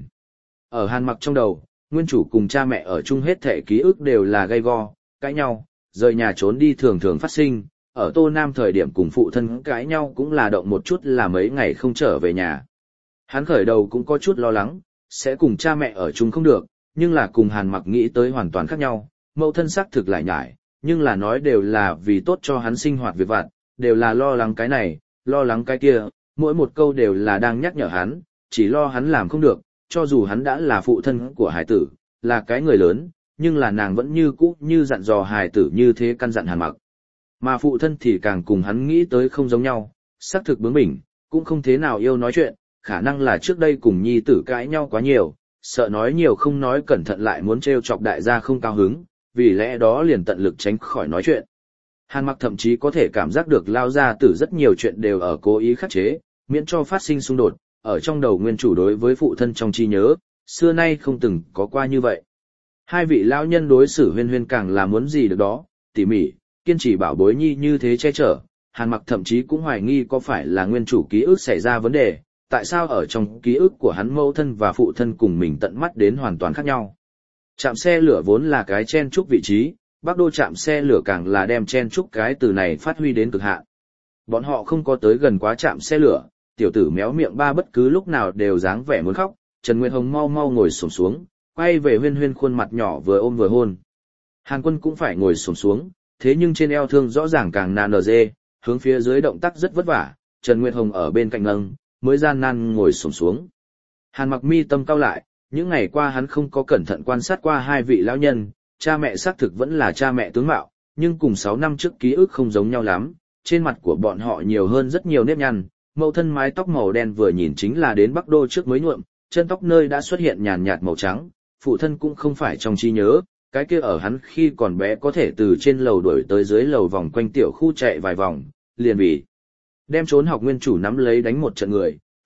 S1: Ở Hàn Mặc trong đầu, nguyên chủ cùng cha mẹ ở chung hết thể ký ức đều là gay go, cãi nhau, rời nhà trốn đi thường thường phát sinh, ở Tô Nam thời điểm cùng phụ thân cãi nhau cũng là động một chút là mấy ngày không trở về nhà. Hắn khởi đầu cũng có chút lo lắng, sẽ cùng cha mẹ ở chung không được, nhưng là cùng Hàn Mặc nghĩ tới hoàn toàn khác nhau, mẫu thân xác thực lại nhải, nhưng là nói đều là vì tốt cho hắn sinh hoạt việc vặt, đều là lo lắng cái này, lo lắng cái kia, mỗi một câu đều là đang nhắc nhở hắn, chỉ lo hắn làm không được, cho dù hắn đã là phụ thân của hải tử, là cái người lớn, nhưng là nàng vẫn như cũ như dặn dò hải tử như thế căn dặn Hàn Mặc. Mà phụ thân thì càng cùng hắn nghĩ tới không giống nhau, xác thực bướng bỉnh, cũng không thế nào yêu nói chuyện, khả năng là trước đây cùng nhi tử cãi nhau quá nhiều, sợ nói nhiều không nói cẩn thận lại muốn trêu chọc đại gia không cao hứng, vì lẽ đó liền tận lực tránh khỏi nói chuyện. Hàn Mặc thậm chí có thể cảm giác được lao ra từ rất nhiều chuyện đều ở cố ý khắc chế, miễn cho phát sinh xung đột, ở trong đầu nguyên chủ đối với phụ thân trong trí nhớ, xưa nay không từng có qua như vậy. Hai vị lão nhân đối xử huyên huyên càng là muốn gì được đó, tỉ mỉ, kiên trì bảo bối nhi như thế che chở, Hàn Mặc thậm chí cũng hoài nghi có phải là nguyên chủ ký ức xảy ra vấn đề, tại sao ở trong ký ức của hắn mẫu thân và phụ thân cùng mình tận mắt đến hoàn toàn khác nhau. Trạm xe lửa vốn là cái chen chúc vị trí, Bắc Đô trạm xe lửa càng là đem chen chúc cái từ này phát huy đến cực hạn. Bọn họ không có tới gần quá trạm xe lửa, tiểu tử méo miệng ba bất cứ lúc nào đều dáng vẻ muốn khóc, Trần Nguyệt Hồng mau mau ngồi xổm xuống, quay về huyên huyên khuôn mặt nhỏ vừa ôm vừa hôn. Hàn Quân cũng phải ngồi xổm xuống, thế nhưng trên eo thương rõ ràng càng nàn nở dê, hướng phía dưới động tác rất vất vả, Trần Nguyệt Hồng ở bên cạnh nâng, mới gian nan ngồi xổm xuống. Hàn Mặc mi tâm cao lại, những ngày qua hắn không có cẩn thận quan sát qua hai vị lão nhân, cha mẹ xác thực vẫn là cha mẹ tướng mạo, nhưng cùng sáu năm trước ký ức không giống nhau lắm, trên mặt của bọn họ nhiều hơn rất nhiều nếp nhăn, mẫu thân mái tóc màu đen vừa nhìn chính là đến Bắc Đô trước mới nhuộm, chân tóc nơi đã xuất hiện nhàn nhạt màu trắng, phụ thân cũng không phải trong trí nhớ, cái kia ở hắn khi còn bé có thể từ trên lầu đuổi tới dưới lầu vòng quanh tiểu khu chạy vài vòng, liền vì đem trốn học nguyên chủ nắm lấy đánh một trận người,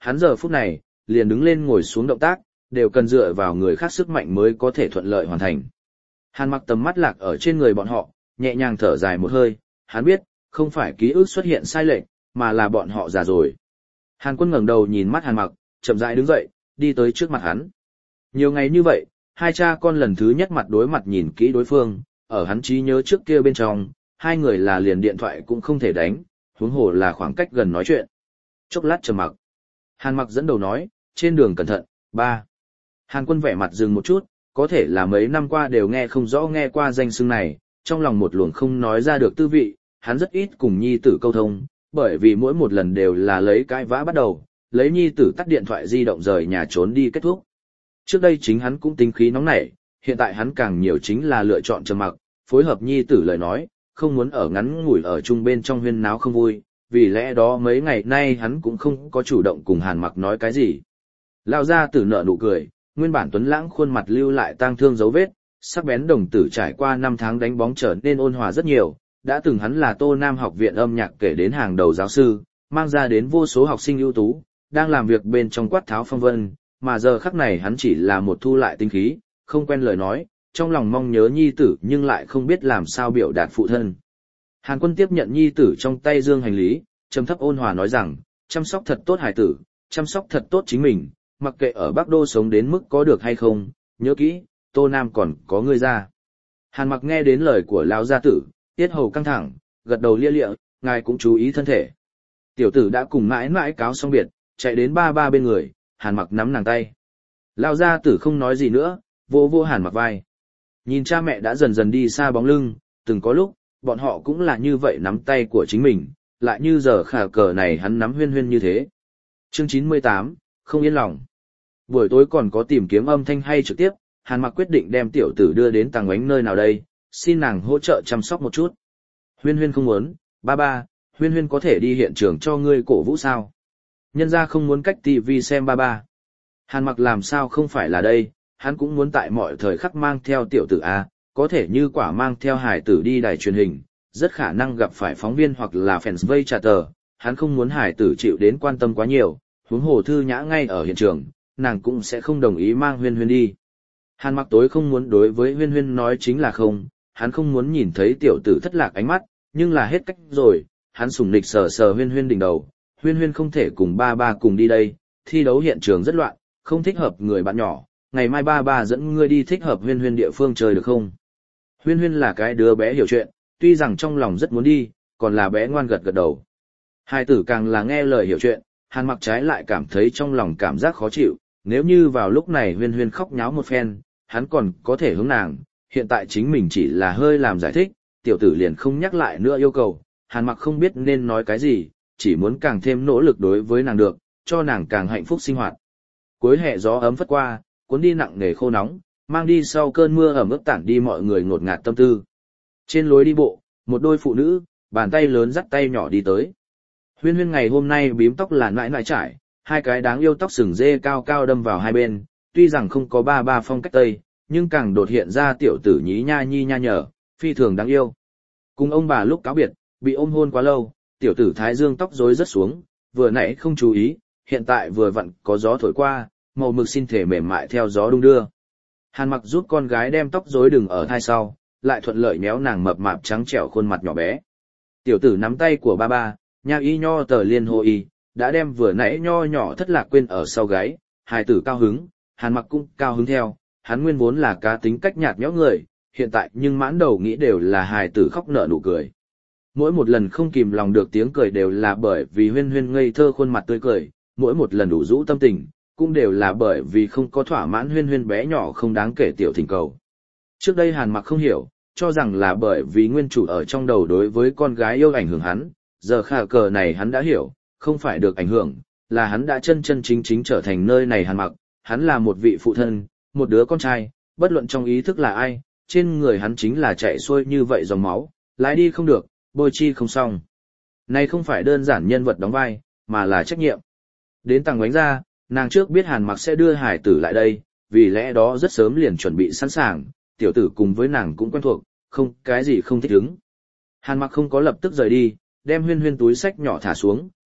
S1: hắn giờ phút này, liền đứng lên ngồi xuống động tác, đều cần dựa vào người khác sức mạnh mới có thể thuận lợi hoàn thành. Hàn Mặc tầm mắt lạc ở trên người bọn họ, nhẹ nhàng thở dài một hơi, hắn biết, không phải ký ức xuất hiện sai lệch, mà là bọn họ già rồi. Hàn Quân ngẩng đầu nhìn mắt Hàn Mặc, chậm rãi đứng dậy, đi tới trước mặt hắn. Nhiều ngày như vậy, hai cha con lần thứ nhất mặt đối mặt nhìn kỹ đối phương, ở hắn trí nhớ trước kia bên trong, hai người là liền điện thoại cũng không thể đánh, huống hồ là khoảng cách gần nói chuyện. Chốc lát trầm mặc. Hàn Mặc dẫn đầu nói, trên đường cẩn thận, ba. Hàn Quân vẻ mặt dừng một chút, có thể là mấy năm qua đều nghe không rõ nghe qua danh xưng này, trong lòng một luồng không nói ra được tư vị, hắn rất ít cùng nhi tử câu thông, bởi vì mỗi một lần đều là lấy cãi vã bắt đầu, lấy nhi tử tắt điện thoại di động rời nhà trốn đi kết thúc. Trước đây chính hắn cũng tính khí nóng nảy, hiện tại hắn càng nhiều chính là lựa chọn trầm mặc, phối hợp nhi tử lời nói, không muốn ở ngắn ngủi ở chung bên trong huyên náo không vui, vì lẽ đó mấy ngày nay hắn cũng không có chủ động cùng Hàn Mặc nói cái gì. Lao ra tử nợ nụ cười, nguyên bản tuấn lãng khuôn mặt lưu lại tang thương dấu vết, sắc bén đồng tử trải qua năm tháng đánh bóng trở nên ôn hòa rất nhiều, đã từng hắn là Tô Nam học viện âm nhạc kể đến hàng đầu giáo sư, mang ra đến vô số học sinh ưu tú, đang làm việc bên trong quát tháo phong vân, mà giờ khắc này hắn chỉ là một thu lại tinh khí, không quen lời nói, trong lòng mong nhớ nhi tử nhưng lại không biết làm sao biểu đạt phụ thân. Hàn Quân tiếp nhận nhi tử trong tay dương hành lý, trầm thấp ôn hòa nói rằng, chăm sóc thật tốt hải tử, chăm sóc thật tốt chính mình, mặc kệ ở Bắc Đô sống đến mức có được hay không, nhớ kỹ, Tô Nam còn có ngươi ra. Hàn Mặc nghe đến lời của lão gia tử, tiết hầu căng thẳng, gật đầu lia lịa, ngài cũng chú ý thân thể. Tiểu tử đã cùng mãi mãi cáo xong biệt, chạy đến ba ba bên người, Hàn Mặc nắm nàng tay. Lão gia tử không nói gì nữa, vô vô Hàn Mặc vai. Nhìn cha mẹ đã dần dần đi xa bóng lưng, từng có lúc, bọn họ cũng là như vậy nắm tay của chính mình, lại như giờ khả cờ này hắn nắm huyên huyên như thế. Chương chín mươi tám, không yên lòng. Buổi tối còn có tìm kiếm âm thanh hay trực tiếp, Hàn Mặc quyết định đem tiểu tử đưa đến Tàng Oánh nơi nào đây, xin nàng hỗ trợ chăm sóc một chút. Huyên huyên không muốn, ba ba, huyên huyên có thể đi hiện trường cho ngươi cổ vũ sao? Nhân ra không muốn cách tivi xem ba ba. Hàn Mặc làm sao không phải là đây, hắn cũng muốn tại mọi thời khắc mang theo tiểu tử A, có thể như quả mang theo hải tử đi đài truyền hình, rất khả năng gặp phải phóng viên hoặc là fans vây trả tờ, hắn không muốn hải tử chịu đến quan tâm quá nhiều, huống hồ Thư Nhã ngay ở hiện trường, nàng cũng sẽ không đồng ý mang huyên huyên đi. Hàn Mặc tối không muốn đối với huyên huyên nói chính là không, hắn không muốn nhìn thấy tiểu tử thất lạc ánh mắt, nhưng là hết cách rồi, hắn sùng nịch sờ sờ huyên huyên đỉnh đầu, huyên huyên không thể cùng ba ba cùng đi đây, thi đấu hiện trường rất loạn, không thích hợp người bạn nhỏ, ngày mai ba ba dẫn ngươi đi thích hợp huyên huyên địa phương chơi được không? Huyên huyên là cái đứa bé hiểu chuyện, tuy rằng trong lòng rất muốn đi, còn là bé ngoan gật gật đầu. Hai tử càng là nghe lời hiểu chuyện, Hàn Mặc trái lại cảm thấy trong lòng cảm giác khó chịu, nếu như vào lúc này huyên huyên khóc nháo một phen, hắn còn có thể hướng nàng, hiện tại chính mình chỉ là hơi làm giải thích, tiểu tử liền không nhắc lại nữa yêu cầu, Hàn Mặc không biết nên nói cái gì, chỉ muốn càng thêm nỗ lực đối với nàng được, cho nàng càng hạnh phúc sinh hoạt. Cuối hè gió ấm phất qua, cuốn đi nặng nề khô nóng, mang đi sau cơn mưa ẩm ướt tản đi mọi người ngột ngạt tâm tư. Trên lối đi bộ, một đôi phụ nữ, bàn tay lớn dắt tay nhỏ đi tới. Huyên huyên ngày hôm nay bím tóc là nãi nãi trải, hai cái đáng yêu tóc sừng dê cao cao đâm vào hai bên, tuy rằng không có ba ba phong cách tây, nhưng càng đột hiện ra tiểu tử nhí nha nhi nha nhở, phi thường đáng yêu. Cùng ông bà lúc cáo biệt, bị ôm hôn quá lâu, tiểu tử thái dương tóc rối rất xuống, vừa nãy không chú ý, hiện tại vừa vặn có gió thổi qua, màu mực xin thể mềm mại theo gió đung đưa. Hàn Mặc giúp con gái đem tóc rối đừng ở thai sau, lại thuận lợi méo nàng mập mạp trắng trẻo khuôn mặt nhỏ bé. Tiểu tử nắm tay của ba ba, nha y nho tờ liên hô y, đã đem vừa nãy nho nhỏ thất lạc quên ở sau gáy, hài tử cao hứng, Hàn Mặc cũng cao hứng theo, hắn nguyên vốn là cá tính cách nhạt nhẽo người, hiện tại nhưng mãn đầu nghĩ đều là hài tử khóc nở nụ cười. Mỗi một lần không kìm lòng được tiếng cười đều là bởi vì huyên huyên ngây thơ khuôn mặt tươi cười, mỗi một lần đủ rũ tâm tình, cũng đều là bởi vì không có thỏa mãn huyên huyên bé nhỏ không đáng kể tiểu thỉnh cầu. Trước đây Hàn Mặc không hiểu, cho rằng là bởi vì nguyên chủ ở trong đầu đối với con gái yêu ảnh hưởng hắn, giờ khả cờ này hắn đã hiểu, không phải được ảnh hưởng, là hắn đã chân chân chính chính trở thành nơi này Hàn Mặc, hắn là một vị phụ thân, một đứa con trai, bất luận trong ý thức là ai, trên người hắn chính là chạy xuôi như vậy dòng máu, lái đi không được, bôi chi không xong. Này không phải đơn giản nhân vật đóng vai, mà là trách nhiệm. Đến Tàng Oánh ra, nàng trước biết Hàn Mặc sẽ đưa hải tử lại đây, vì lẽ đó rất sớm liền chuẩn bị sẵn sàng, tiểu tử cùng với nàng cũng quen thuộc, không cái gì không thích ứng. Hàn Mặc không có lập tức rời đi, đem huyên huyên túi sách nhỏ thả xuống,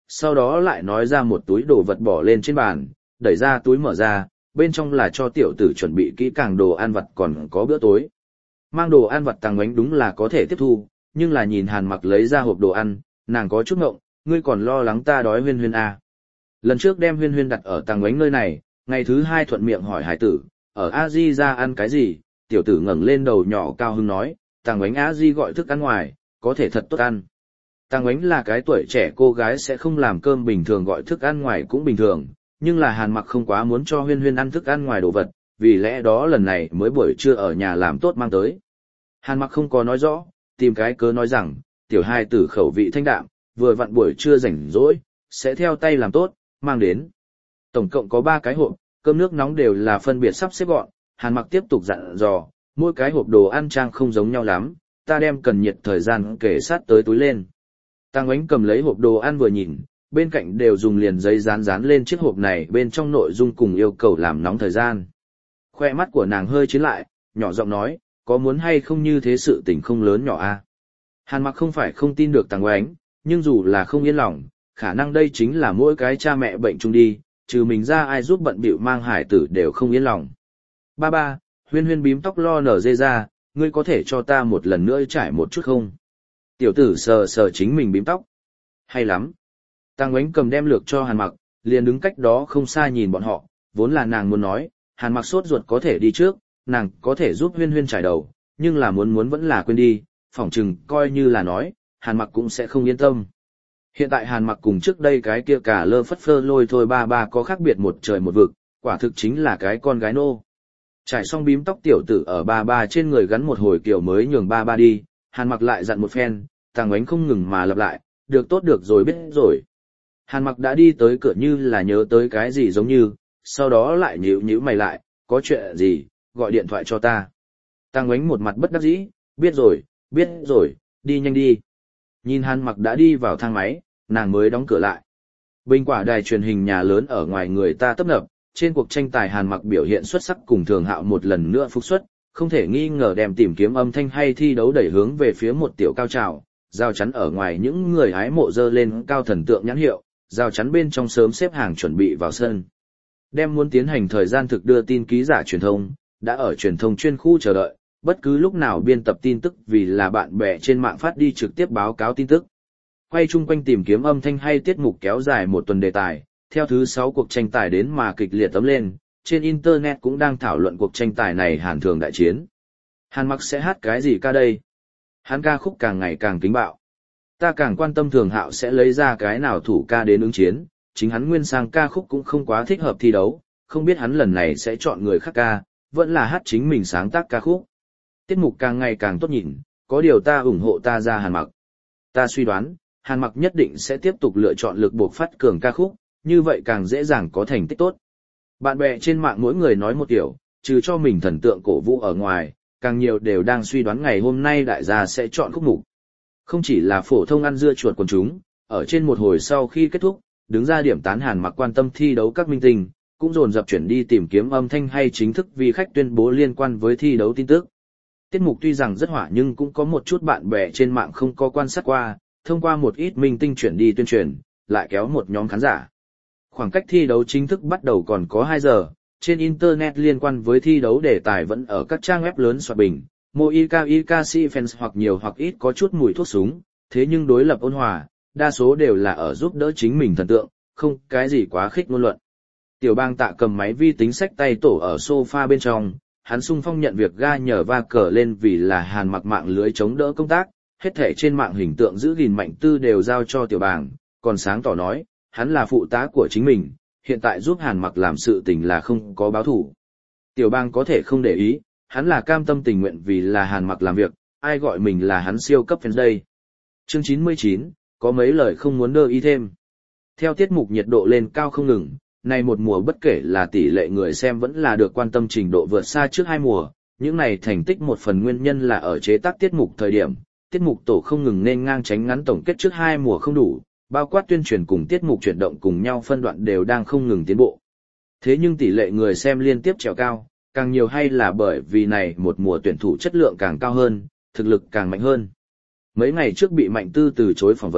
S1: sau đó lại nói ra một túi đồ vật bỏ lên trên bàn, đẩy ra túi mở ra, bên trong là cho tiểu tử chuẩn bị kỹ càng đồ ăn vặt còn có bữa tối. Mang đồ ăn vặt Tàng Ngoánh đúng là có thể tiếp thu, nhưng là nhìn Hàn Mặc lấy ra hộp đồ ăn, nàng có chút ngộng, ngươi còn lo lắng ta đói Huyên Huyên à. Lần trước đem Huyên Huyên đặt ở Tàng Ngoánh nơi này, ngày thứ hai thuận miệng hỏi hải tử, ở A Di ra ăn cái gì, tiểu tử ngẩng lên đầu nhỏ cao hứng nói, Tàng Ngoánh A Di gọi thức ăn ngoài, có thể thật tốt ăn. Tàng Ngoánh là cái tuổi trẻ cô gái sẽ không làm cơm bình thường gọi thức ăn ngoài cũng bình thường, nhưng là Hàn Mặc không quá muốn cho Huyên Huyên ăn thức ăn ngoài đồ vật, vì lẽ đó lần này mới buổi trưa ở nhà làm tốt mang tới. Hàn Mặc không có nói rõ, tìm cái cớ nói rằng, tiểu hai tử khẩu vị thanh đạm, vừa vặn buổi trưa rảnh rỗi, sẽ theo tay làm tốt, mang đến. Tổng cộng có ba cái hộp, cơm nước nóng đều là phân biệt sắp xếp gọn, Hàn Mặc tiếp tục dặn dò, mỗi cái hộp đồ ăn trang không giống nhau lắm, ta đem cần nhiệt thời gian kể sát tới túi lên. Tàng Ngoánh cầm lấy hộp đồ ăn vừa nhìn, bên cạnh đều dùng liền giấy dán dán lên chiếc hộp này bên trong nội dung cùng yêu cầu làm nóng thời gian. Khoe mắt của nàng hơi chiến lại, nhỏ giọng nói, có muốn hay không như thế sự tình không lớn nhỏ a. À? Hàn Mặc không phải không tin được Tàng Ngoánh, nhưng dù là không yên lòng, khả năng đây chính là mỗi cái cha mẹ bệnh chung đi, trừ mình ra ai giúp bận bịu mang hải tử đều không yên lòng. Ba ba, Huyên Huyên bím tóc lo nở dê ra, ngươi có thể cho ta một lần nữa trải một chút không? Tiểu tử sờ sờ chính mình bím tóc. Hay lắm. Tàng Ngoánh cầm đem lược cho Hàn Mặc, liền đứng cách đó không xa nhìn bọn họ, vốn là nàng muốn nói, Hàn Mặc sốt ruột có thể đi trước, nàng có thể giúp Huyên Huyên trải đầu, nhưng là muốn muốn vẫn là quên đi, phỏng chừng coi như là nói, Hàn Mặc cũng sẽ không yên tâm. Hiện tại Hàn Mặc cùng trước đây cái kia cả lơ phất phơ lôi thôi ba ba có khác biệt một trời một vực, quả thực chính là cái con gái nô. Trải xong bím tóc tiểu tử ở ba ba trên người gắn một hồi kiểu mới nhường ba ba đi, Hàn Mặc lại dặn một phen, Tàng Ngoánh không ngừng mà lặp lại, được tốt được rồi biết rồi. Hàn Mặc đã đi tới cửa như là nhớ tới cái gì giống như, sau đó lại nhíu nhíu mày lại, có chuyện gì, gọi điện thoại cho ta. Tàng Ngoánh một mặt bất đắc dĩ, biết rồi, biết rồi, đi nhanh đi. Nhìn Hàn Mặc đã đi vào thang máy, nàng mới đóng cửa lại. Bình quả đài truyền hình nhà lớn ở ngoài người ta tấp nập, trên cuộc tranh tài Hàn Mặc biểu hiện xuất sắc cùng Thường Hạo một lần nữa phục xuất, không thể nghi ngờ đem tìm kiếm âm thanh hay thi đấu đẩy hướng về phía một tiểu cao trào, giao chắn ở ngoài những người hái mộ dơ lên cao thần tượng nhãn hiệu, giao chắn bên trong sớm xếp hàng chuẩn bị vào sân. Đem muốn tiến hành thời gian thực đưa tin ký giả truyền thông, đã ở truyền thông chuyên khu chờ đợi, bất cứ lúc nào biên tập tin tức vì là bạn bè trên mạng phát đi trực tiếp báo cáo tin tức. Quay chung quanh tìm kiếm âm thanh hay tiết mục kéo dài một tuần đề tài, theo thứ sáu cuộc tranh tài đến mà kịch liệt tấm lên, trên internet cũng đang thảo luận cuộc tranh tài này Hàn Thường đại chiến. Hàn Mặc sẽ hát cái gì ca đây? Hắn ca khúc càng ngày càng kính bạo. Ta càng quan tâm Thường Hạo sẽ lấy ra cái nào thủ ca đến ứng chiến, chính hắn nguyên sang ca khúc cũng không quá thích hợp thi đấu, không biết hắn lần này sẽ chọn người khác ca, vẫn là hát chính mình sáng tác ca khúc. Tiết mục càng ngày càng tốt nhìn, có điều ta ủng hộ ta ra Hàn Mặc. Ta suy đoán, Hàn Mặc nhất định sẽ tiếp tục lựa chọn lực buộc phát cường ca khúc, như vậy càng dễ dàng có thành tích tốt. Bạn bè trên mạng mỗi người nói một kiểu, trừ cho mình thần tượng cổ vũ ở ngoài, càng nhiều đều đang suy đoán ngày hôm nay đại gia sẽ chọn khúc mục. Không chỉ là phổ thông ăn dưa chuột quần chúng, ở trên một hồi sau khi kết thúc, đứng ra điểm tán Hàn Mặc quan tâm thi đấu các minh tinh, cũng dồn dập chuyển đi tìm kiếm âm thanh hay chính thức vì khách tuyên bố liên quan với thi đấu tin tức. Tiết mục tuy rằng rất hỏa nhưng cũng có một chút bạn bè trên mạng không có quan sát qua, thông qua một ít minh tinh chuyển đi tuyên truyền, lại kéo một nhóm khán giả. Khoảng cách thi đấu chính thức bắt đầu còn có hai giờ, trên internet liên quan với thi đấu đề tài vẫn ở các trang web lớn soạt bình, Moika Ikasi fans hoặc nhiều hoặc ít có chút mùi thuốc súng, thế nhưng đối lập ôn hòa, đa số đều là ở giúp đỡ chính mình thần tượng, không cái gì quá khích ngôn luận. Tiểu Bang Tạ cầm máy vi tính sách tay tổ ở sofa bên trong, hắn sung phong nhận việc ga nhờ va cờ lên vì là Hàn Mặc mạng lưới chống đỡ công tác, hết thể trên mạng hình tượng giữ gìn Mạnh Tư đều giao cho Tiểu Bang, còn sáng tỏ nói, hắn là phụ tá của chính mình, hiện tại giúp Hàn Mặc làm sự tình là không có báo thủ. Tiểu Bang có thể không để ý, hắn là cam tâm tình nguyện vì là Hàn Mặc làm việc, ai gọi mình là hắn siêu cấp fans đây. Chương chín mươi chín, có mấy lời không muốn đơ ý thêm. Theo tiết mục nhiệt độ lên cao không ngừng, này một mùa bất kể là tỷ lệ người xem vẫn là được quan tâm trình độ vượt xa trước hai mùa, những này thành tích một phần nguyên nhân là ở chế tác tiết mục thời điểm, tiết mục tổ không ngừng nên ngang tránh ngắn tổng kết trước hai mùa không đủ, bao quát tuyên truyền cùng tiết mục chuyển động cùng nhau phân đoạn đều đang không ngừng tiến bộ. Thế nhưng tỷ lệ người xem liên tiếp trèo cao, càng nhiều hay là bởi vì này một mùa tuyển thủ chất lượng càng cao hơn, thực lực càng mạnh hơn. Mấy ngày trước bị Mạnh Tư từ chối phỏng vấn,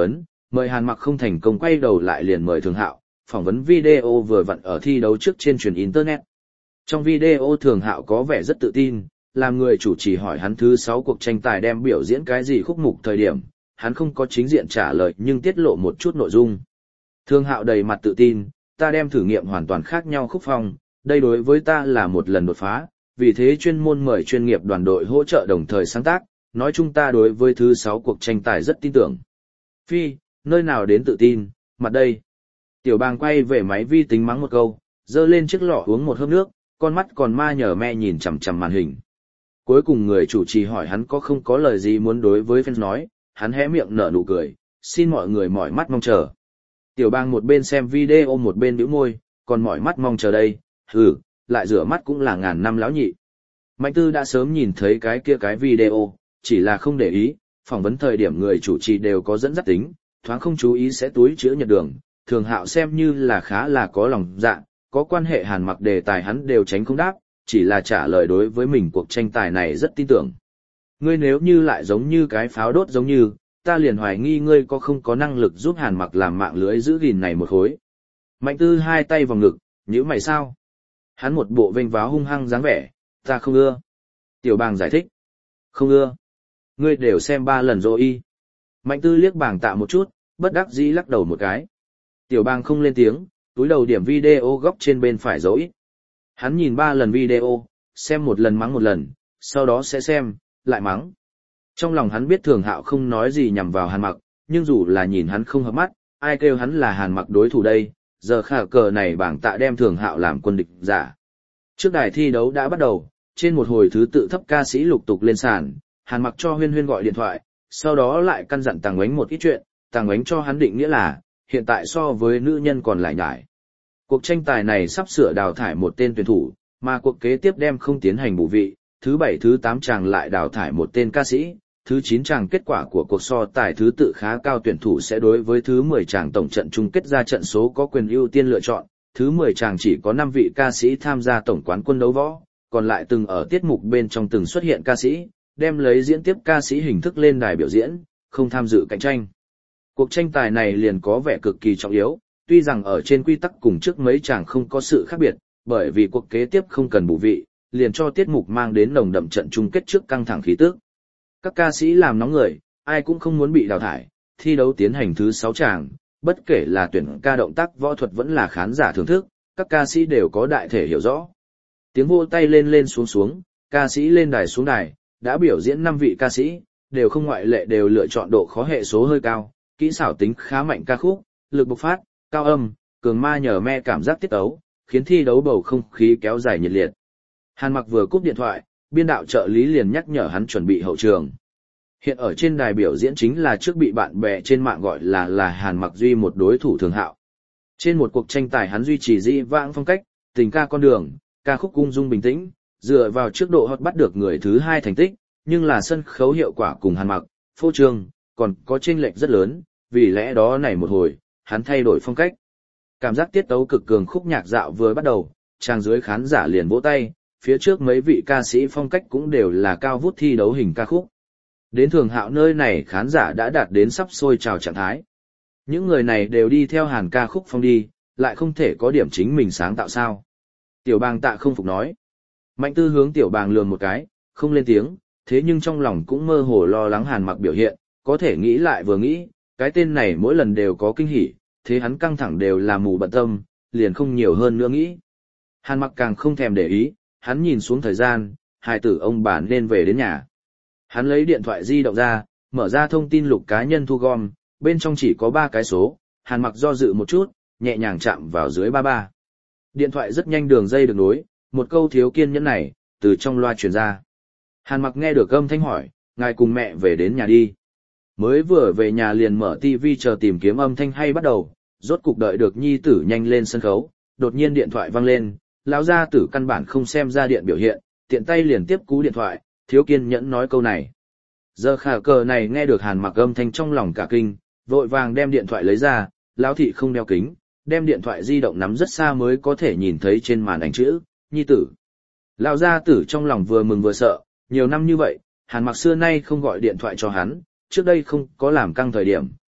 S1: Mời Hàn Mặc không thành công quay đầu lại liền mời Thường Hạo, phỏng vấn video vừa vặn ở thi đấu trước trên truyền internet. Trong video Thường Hạo có vẻ rất tự tin, làm người chủ trì hỏi hắn thứ sáu cuộc tranh tài đem biểu diễn cái gì khúc mục thời điểm, hắn không có chính diện trả lời nhưng tiết lộ một chút nội dung. Thường Hạo đầy mặt tự tin, ta đem thử nghiệm hoàn toàn khác nhau khúc phong, đây đối với ta là một lần đột phá, vì thế chuyên môn mời chuyên nghiệp đoàn đội hỗ trợ đồng thời sáng tác, nói chung ta đối với thứ sáu cuộc tranh tài rất tin tưởng. Phi, nơi nào đến tự tin, mặt đây. Tiểu Bàng quay về máy vi tính mắng một câu, dơ lên chiếc lọ uống một hớp nước, con mắt còn ma nhờ me nhìn chằm chằm màn hình. Cuối cùng người chủ trì hỏi hắn có không có lời gì muốn đối với fans nói, hắn hé miệng nở nụ cười, xin mọi người mỏi mắt mong chờ. Tiểu Bàng một bên xem video một bên bĩu môi, còn mỏi mắt mong chờ đây, hừ, lại rửa mắt cũng là ngàn năm lão nhị. Mạnh Tư đã sớm nhìn thấy cái kia cái video, chỉ là không để ý, phỏng vấn thời điểm người chủ trì đều có dẫn dắt tính, thoáng không chú ý sẽ túi chữa nhật đường, Thường Hạo xem như là khá là có lòng dạ, có quan hệ Hàn Mặc đề tài hắn đều tránh không đáp, chỉ là trả lời đối với mình cuộc tranh tài này rất tin tưởng. Ngươi nếu như lại giống như cái pháo đốt giống như, ta liền hoài nghi ngươi có không có năng lực giúp Hàn Mặc làm mạng lưới giữ gìn này một khối. Mạnh Tư hai tay vào ngực, nhíu mày sao? Hắn một bộ vênh váo hung hăng dáng vẻ, ta không ưa. Tiểu Bàng giải thích, không ưa. Ngươi đều xem ba lần rồi y. Mạnh Tư liếc Bàng Tạ một chút, bất đắc dĩ lắc đầu một cái. Tiểu Bàng không lên tiếng, túi đầu điểm video góc trên bên phải dấu ít. Hắn nhìn ba lần video, xem một lần mắng một lần, sau đó sẽ xem, lại mắng. Trong lòng hắn biết Thường Hạo không nói gì nhằm vào Hàn Mặc, nhưng dù là nhìn hắn không hợp mắt, ai kêu hắn là Hàn Mặc đối thủ đây, giờ khả cờ này Bàng Tạ đem Thường Hạo làm quân địch giả. Trước đài thi đấu đã bắt đầu, trên một hồi thứ tự thấp ca sĩ lục tục lên sàn, Hàn Mặc cho Huyên Huyên gọi điện thoại, sau đó lại căn dặn Tàng Ngoánh một ít chuyện, Tàng Ngoánh cho hắn định nghĩa là, hiện tại so với nữ nhân còn lại nhải. Cuộc tranh tài này sắp sửa đào thải một tên tuyển thủ, mà cuộc kế tiếp đem không tiến hành bổ vị, thứ bảy thứ tám chàng lại đào thải một tên ca sĩ, thứ chín chàng kết quả của cuộc so tài thứ tự khá cao tuyển thủ sẽ đối với thứ mười chàng tổng trận chung kết ra trận số có quyền ưu tiên lựa chọn, thứ mười chàng chỉ có năm vị ca sĩ tham gia tổng quán quân đấu võ, còn lại từng ở tiết mục bên trong từng xuất hiện ca sĩ, đem lấy diễn tiếp ca sĩ hình thức lên đài biểu diễn, không tham dự cạnh tranh. Cuộc tranh tài này liền có vẻ cực kỳ trọng yếu, tuy rằng ở trên quy tắc cùng trước mấy chàng không có sự khác biệt, bởi vì cuộc kế tiếp không cần bổ vị, liền cho tiết mục mang đến nồng đậm trận chung kết trước căng thẳng khí tức. Các ca sĩ làm nóng người, ai cũng không muốn bị đào thải, thi đấu tiến hành thứ sáu chàng, bất kể là tuyển ca động tác võ thuật vẫn là khán giả thưởng thức, các ca sĩ đều có đại thể hiểu rõ. Tiếng vỗ tay lên lên xuống xuống, ca sĩ lên đài xuống đài, đã biểu diễn năm vị ca sĩ, đều không ngoại lệ đều lựa chọn độ khó hệ số hơi cao, kỹ xảo tính khá mạnh ca khúc, lực bộc phát, cao âm, cường ma nhờ me cảm giác tiết ấu, khiến thi đấu bầu không khí kéo dài nhiệt liệt. Hàn Mặc vừa cúp điện thoại, biên đạo trợ lý liền nhắc nhở hắn chuẩn bị hậu trường. Hiện ở trên đài biểu diễn chính là trước bị bạn bè trên mạng gọi là là Hàn Mặc duy một đối thủ Thường Hạo. Trên một cuộc tranh tài hắn duy trì dĩ vãng phong cách, tình ca con đường, ca khúc ung dung bình tĩnh, dựa vào trước độ hot bắt được người thứ hai thành tích, nhưng là sân khấu hiệu quả cùng Hàn Mặc, phô trương, còn có chênh lệch rất lớn, vì lẽ đó này một hồi, hắn thay đổi phong cách. Cảm giác tiết tấu cực cường khúc nhạc dạo vừa bắt đầu, trang dưới khán giả liền vỗ tay, phía trước mấy vị ca sĩ phong cách cũng đều là cao vút thi đấu hình ca khúc. Đến Thường Hạo nơi này khán giả đã đạt đến sắp sôi trào trạng thái. Những người này đều đi theo Hàn ca khúc phong đi, lại không thể có điểm chính mình sáng tạo sao. Tiểu Bàng Tạ không phục nói. Mạnh Tư hướng Tiểu Bàng lườm một cái, không lên tiếng, thế nhưng trong lòng cũng mơ hồ lo lắng Hàn Mặc biểu hiện, có thể nghĩ lại vừa nghĩ, cái tên này mỗi lần đều có kinh hỉ, thế hắn căng thẳng đều là mù bận tâm, liền không nhiều hơn nữa nghĩ. Hàn Mặc càng không thèm để ý, hắn nhìn xuống thời gian, hai tử ông bà nên về đến nhà. Hắn lấy điện thoại di động ra, mở ra thông tin lục cá nhân thu gom, bên trong chỉ có ba cái số, Hàn Mặc do dự một chút, nhẹ nhàng chạm vào dưới ba ba. Điện thoại rất nhanh đường dây được nối, một câu thiếu kiên nhẫn này, từ trong loa truyền ra. Hàn Mặc nghe được âm thanh hỏi, ngài cùng mẹ về đến nhà đi. Mới vừa về nhà liền mở tivi chờ tìm kiếm âm thanh hay bắt đầu, rốt cục đợi được nhi tử nhanh lên sân khấu, đột nhiên điện thoại vang lên, lão gia tử căn bản không xem ra điện biểu hiện, tiện tay liền tiếp cú điện thoại, thiếu kiên nhẫn nói câu này. Giờ khả cờ này nghe được Hàn Mặc âm thanh trong lòng cả kinh, vội vàng đem điện thoại lấy ra, lão thị không đeo kính, đem điện thoại di động nắm rất xa mới có thể nhìn thấy trên màn ảnh chữ, nhi tử. Lão gia tử trong lòng vừa mừng vừa sợ, nhiều năm như vậy, Hàn Mặc xưa nay không gọi điện thoại cho hắn, trước đây không có làm căng thời điểm,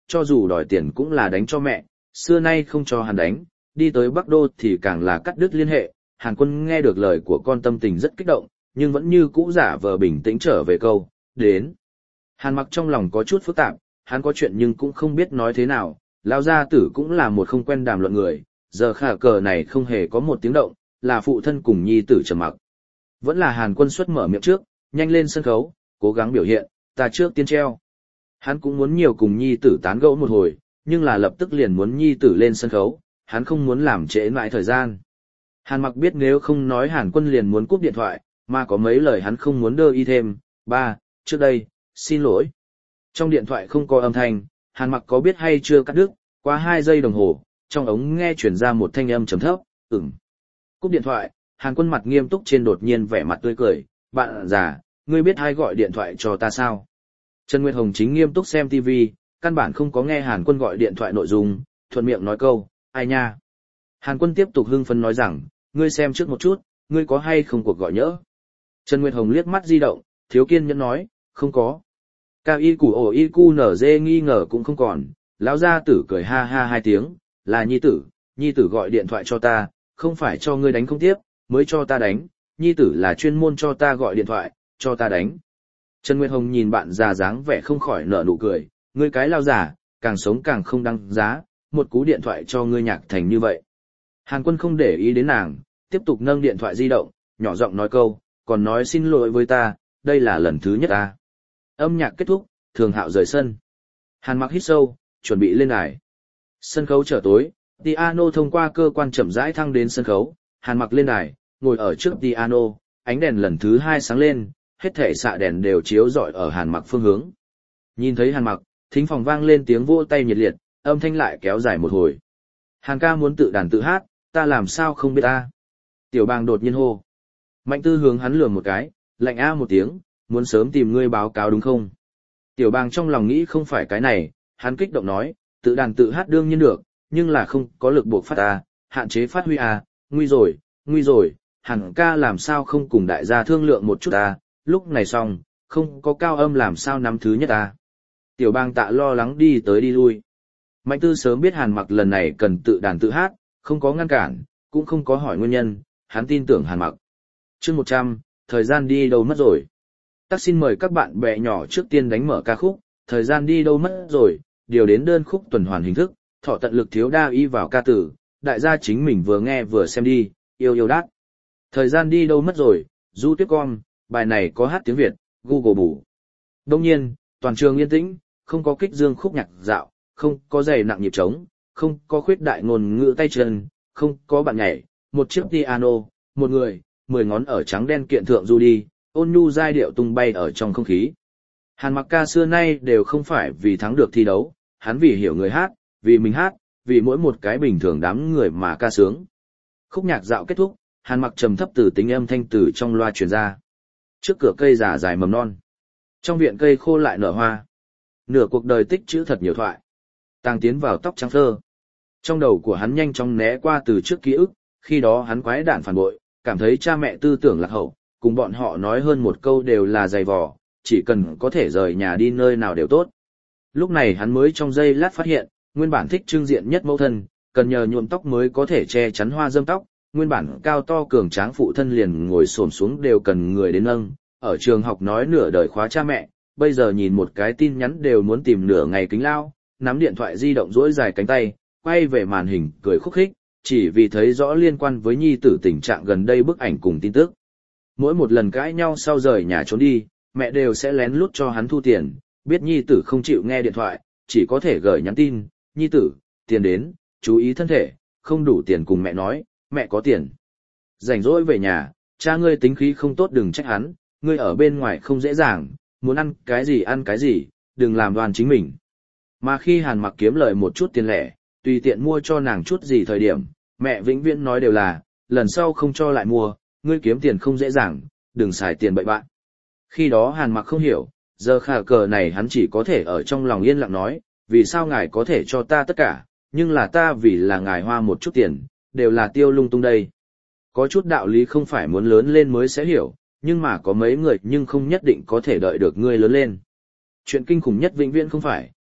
S1: cho dù đòi tiền cũng là đánh cho mẹ, xưa nay không cho hắn đánh, đi tới Bắc Đô thì càng là cắt đứt liên hệ. Hàn Quân nghe được lời của con tâm tình rất kích động, nhưng vẫn như cũ giả vờ bình tĩnh trở về câu, đến. Hàn Mặc trong lòng có chút phức tạp, hắn có chuyện nhưng cũng không biết nói thế nào, lão gia tử cũng là một không quen đàm luận người, giờ khả cờ này không hề có một tiếng động, là phụ thân cùng nhi tử trầm mặc. Vẫn là Hàn Quân xuất mở miệng trước, nhanh lên sân khấu, cố gắng biểu hiện, ta trước tiên treo. Hắn cũng muốn nhiều cùng nhi tử tán gẫu một hồi, nhưng là lập tức liền muốn nhi tử lên sân khấu, hắn không muốn làm trễ mãi thời gian. Hàn Mặc biết nếu không nói Hàn Quân liền muốn cúp điện thoại, mà có mấy lời hắn không muốn đơ y thêm, ba, trước đây, xin lỗi. Trong điện thoại không có âm thanh, Hàn Mặc có biết hay chưa cắt đứt, qua hai giây đồng hồ, trong ống nghe chuyển ra một thanh âm trầm thấp, ừm. Cúp điện thoại, Hàn Quân mặt nghiêm túc trên đột nhiên vẻ mặt tươi cười, bạn già, ngươi biết ai gọi điện thoại cho ta sao? Trần Nguyệt Hồng chính nghiêm túc xem ti vi, căn bản không có nghe Hàn Quân gọi điện thoại nội dung, thuận miệng nói câu, ai nha? Hàn Quân tiếp tục hưng phấn nói rằng, ngươi xem trước một chút, ngươi có hay không cuộc gọi nhỡ? Trần Nguyệt Hồng liếc mắt di động, thiếu kiên nhẫn nói, không có. Cao y củ ổ y cu nở dê nghi ngờ cũng không còn, lão gia tử cười ha ha hai tiếng, là nhi tử, nhi tử gọi điện thoại cho ta, không phải cho ngươi đánh không tiếp, mới cho ta đánh, nhi tử là chuyên môn cho ta gọi điện thoại, cho ta đánh. Trần Nguyệt Hồng nhìn bạn già dáng vẻ không khỏi nở nụ cười, ngươi cái lao giả, càng sống càng không đăng giá, một cú điện thoại cho ngươi nhạc thành như vậy. Hàn Quân không để ý đến nàng, tiếp tục nâng điện thoại di động, nhỏ giọng nói câu, còn nói xin lỗi với ta, đây là lần thứ nhất ta. Âm nhạc kết thúc, Thường Hạo rời sân. Hàn Mặc hít sâu, chuẩn bị lên đài. Sân khấu trở tối, piano thông qua cơ quan chậm rãi thăng đến sân khấu, Hàn Mặc lên đài, ngồi ở trước piano, ánh đèn lần thứ hai sáng lên, hết thảy xạ đèn đều chiếu rọi ở Hàn Mặc phương hướng. Nhìn thấy Hàn Mặc, thính phòng vang lên tiếng vỗ tay nhiệt liệt, âm thanh lại kéo dài một hồi. Hàn ca muốn tự đàn tự hát, ta làm sao không biết ta. Tiểu Bàng đột nhiên hô. Mạnh Tư hướng hắn lườm một cái, lạnh a một tiếng, muốn sớm tìm ngươi báo cáo đúng không? Tiểu Bàng trong lòng nghĩ không phải cái này, hắn kích động nói, tự đàn tự hát đương nhiên được, nhưng là không có lực buộc phát a, hạn chế phát huy a, nguy rồi, nguy rồi, Hàn ca làm sao không cùng đại gia thương lượng một chút a, lúc này xong, không có cao âm làm sao nắm thứ nhất a. Tiểu Bàng tạ lo lắng đi tới đi lui. Mạnh Tư sớm biết Hàn Mặc lần này cần tự đàn tự hát, không có ngăn cản, cũng không có hỏi nguyên nhân, hắn tin tưởng Hàn Mặc. Chương một trăm, thời gian đi đâu mất rồi. Tắc xin mời các bạn bè nhỏ trước tiên đánh mở ca khúc, thời gian đi đâu mất rồi, điều đến đơn khúc tuần hoàn hình thức, thọ tận lực thiếu đa y vào ca tử, đại gia chính mình vừa nghe vừa xem đi, yêu yêu đát. Thời gian đi đâu mất rồi, Du Tuyết Com, bài này có hát tiếng Việt, Google bù. Đông nhiên, toàn trường yên tĩnh, không có kích dương khúc nhạc dạo, không có giày nặng nhịp trống, không có khuyết đại ngôn ngữ tay chân, không có bạn nhảy, một chiếc piano, một người, mười ngón ở trắng đen kiện thượng du đi, ôn nhu giai điệu tung bay ở trong không khí. Hàn Mặc ca xưa nay đều không phải vì thắng được thi đấu, hắn vì hiểu người hát, vì mình hát, vì mỗi một cái bình thường đám người mà ca sướng. Khúc nhạc dạo kết thúc, Hàn Mặc trầm thấp từ tính âm thanh từ trong loa truyền ra. Trước cửa cây già dài mầm non, trong viện cây khô lại nở hoa. Nửa cuộc đời tích trữ thật nhiều thoại, tàng tiến vào tóc trắng phơ. Trong đầu của hắn nhanh chóng né qua từ trước ký ức, khi đó hắn quái đản phản bội, cảm thấy cha mẹ tư tưởng lạc hậu, cùng bọn họ nói hơn một câu đều là dày vò, chỉ cần có thể rời nhà đi nơi nào đều tốt. Lúc này hắn mới trong giây lát phát hiện, nguyên bản thích trưng diện nhất mẫu thân, cần nhờ nhuộm tóc mới có thể che chắn hoa dâm tóc, nguyên bản cao to cường tráng phụ thân liền ngồi xổm xuống đều cần người đến nâng, ở trường học nói nửa đời khóa cha mẹ, bây giờ nhìn một cái tin nhắn đều muốn tìm nửa ngày kính lao, nắm điện thoại di động duỗi dài cánh tay, quay về màn hình cười khúc khích, chỉ vì thấy rõ liên quan với nhi tử tình trạng gần đây bức ảnh cùng tin tức. Mỗi một lần cãi nhau sau rời nhà trốn đi, mẹ đều sẽ lén lút cho hắn thu tiền, biết nhi tử không chịu nghe điện thoại, chỉ có thể gửi nhắn tin, nhi tử, tiền đến, chú ý thân thể, không đủ tiền cùng mẹ nói, mẹ có tiền. Rảnh rỗi về nhà, cha ngươi tính khí không tốt đừng trách hắn, ngươi ở bên ngoài không dễ dàng, muốn ăn cái gì ăn cái gì, đừng làm đoan chính mình. Mà khi Hàn Mặc kiếm lời một chút tiền lẻ, tùy tiện mua cho nàng chút gì thời điểm, mẹ vĩnh viễn nói đều là, lần sau không cho lại mua, ngươi kiếm tiền không dễ dàng, đừng xài tiền bậy bạn. Khi đó Hàn Mặc không hiểu, giờ khả cờ này hắn chỉ có thể ở trong lòng yên lặng nói, vì sao ngài có thể cho ta tất cả, nhưng là ta vì là ngài hoa một chút tiền, đều là tiêu lung tung đây. Có chút đạo lý không phải muốn lớn lên mới sẽ hiểu, nhưng mà có mấy người nhưng không nhất định có thể đợi được ngươi lớn lên. Chuyện kinh khủng nhất vĩnh viễn không phải,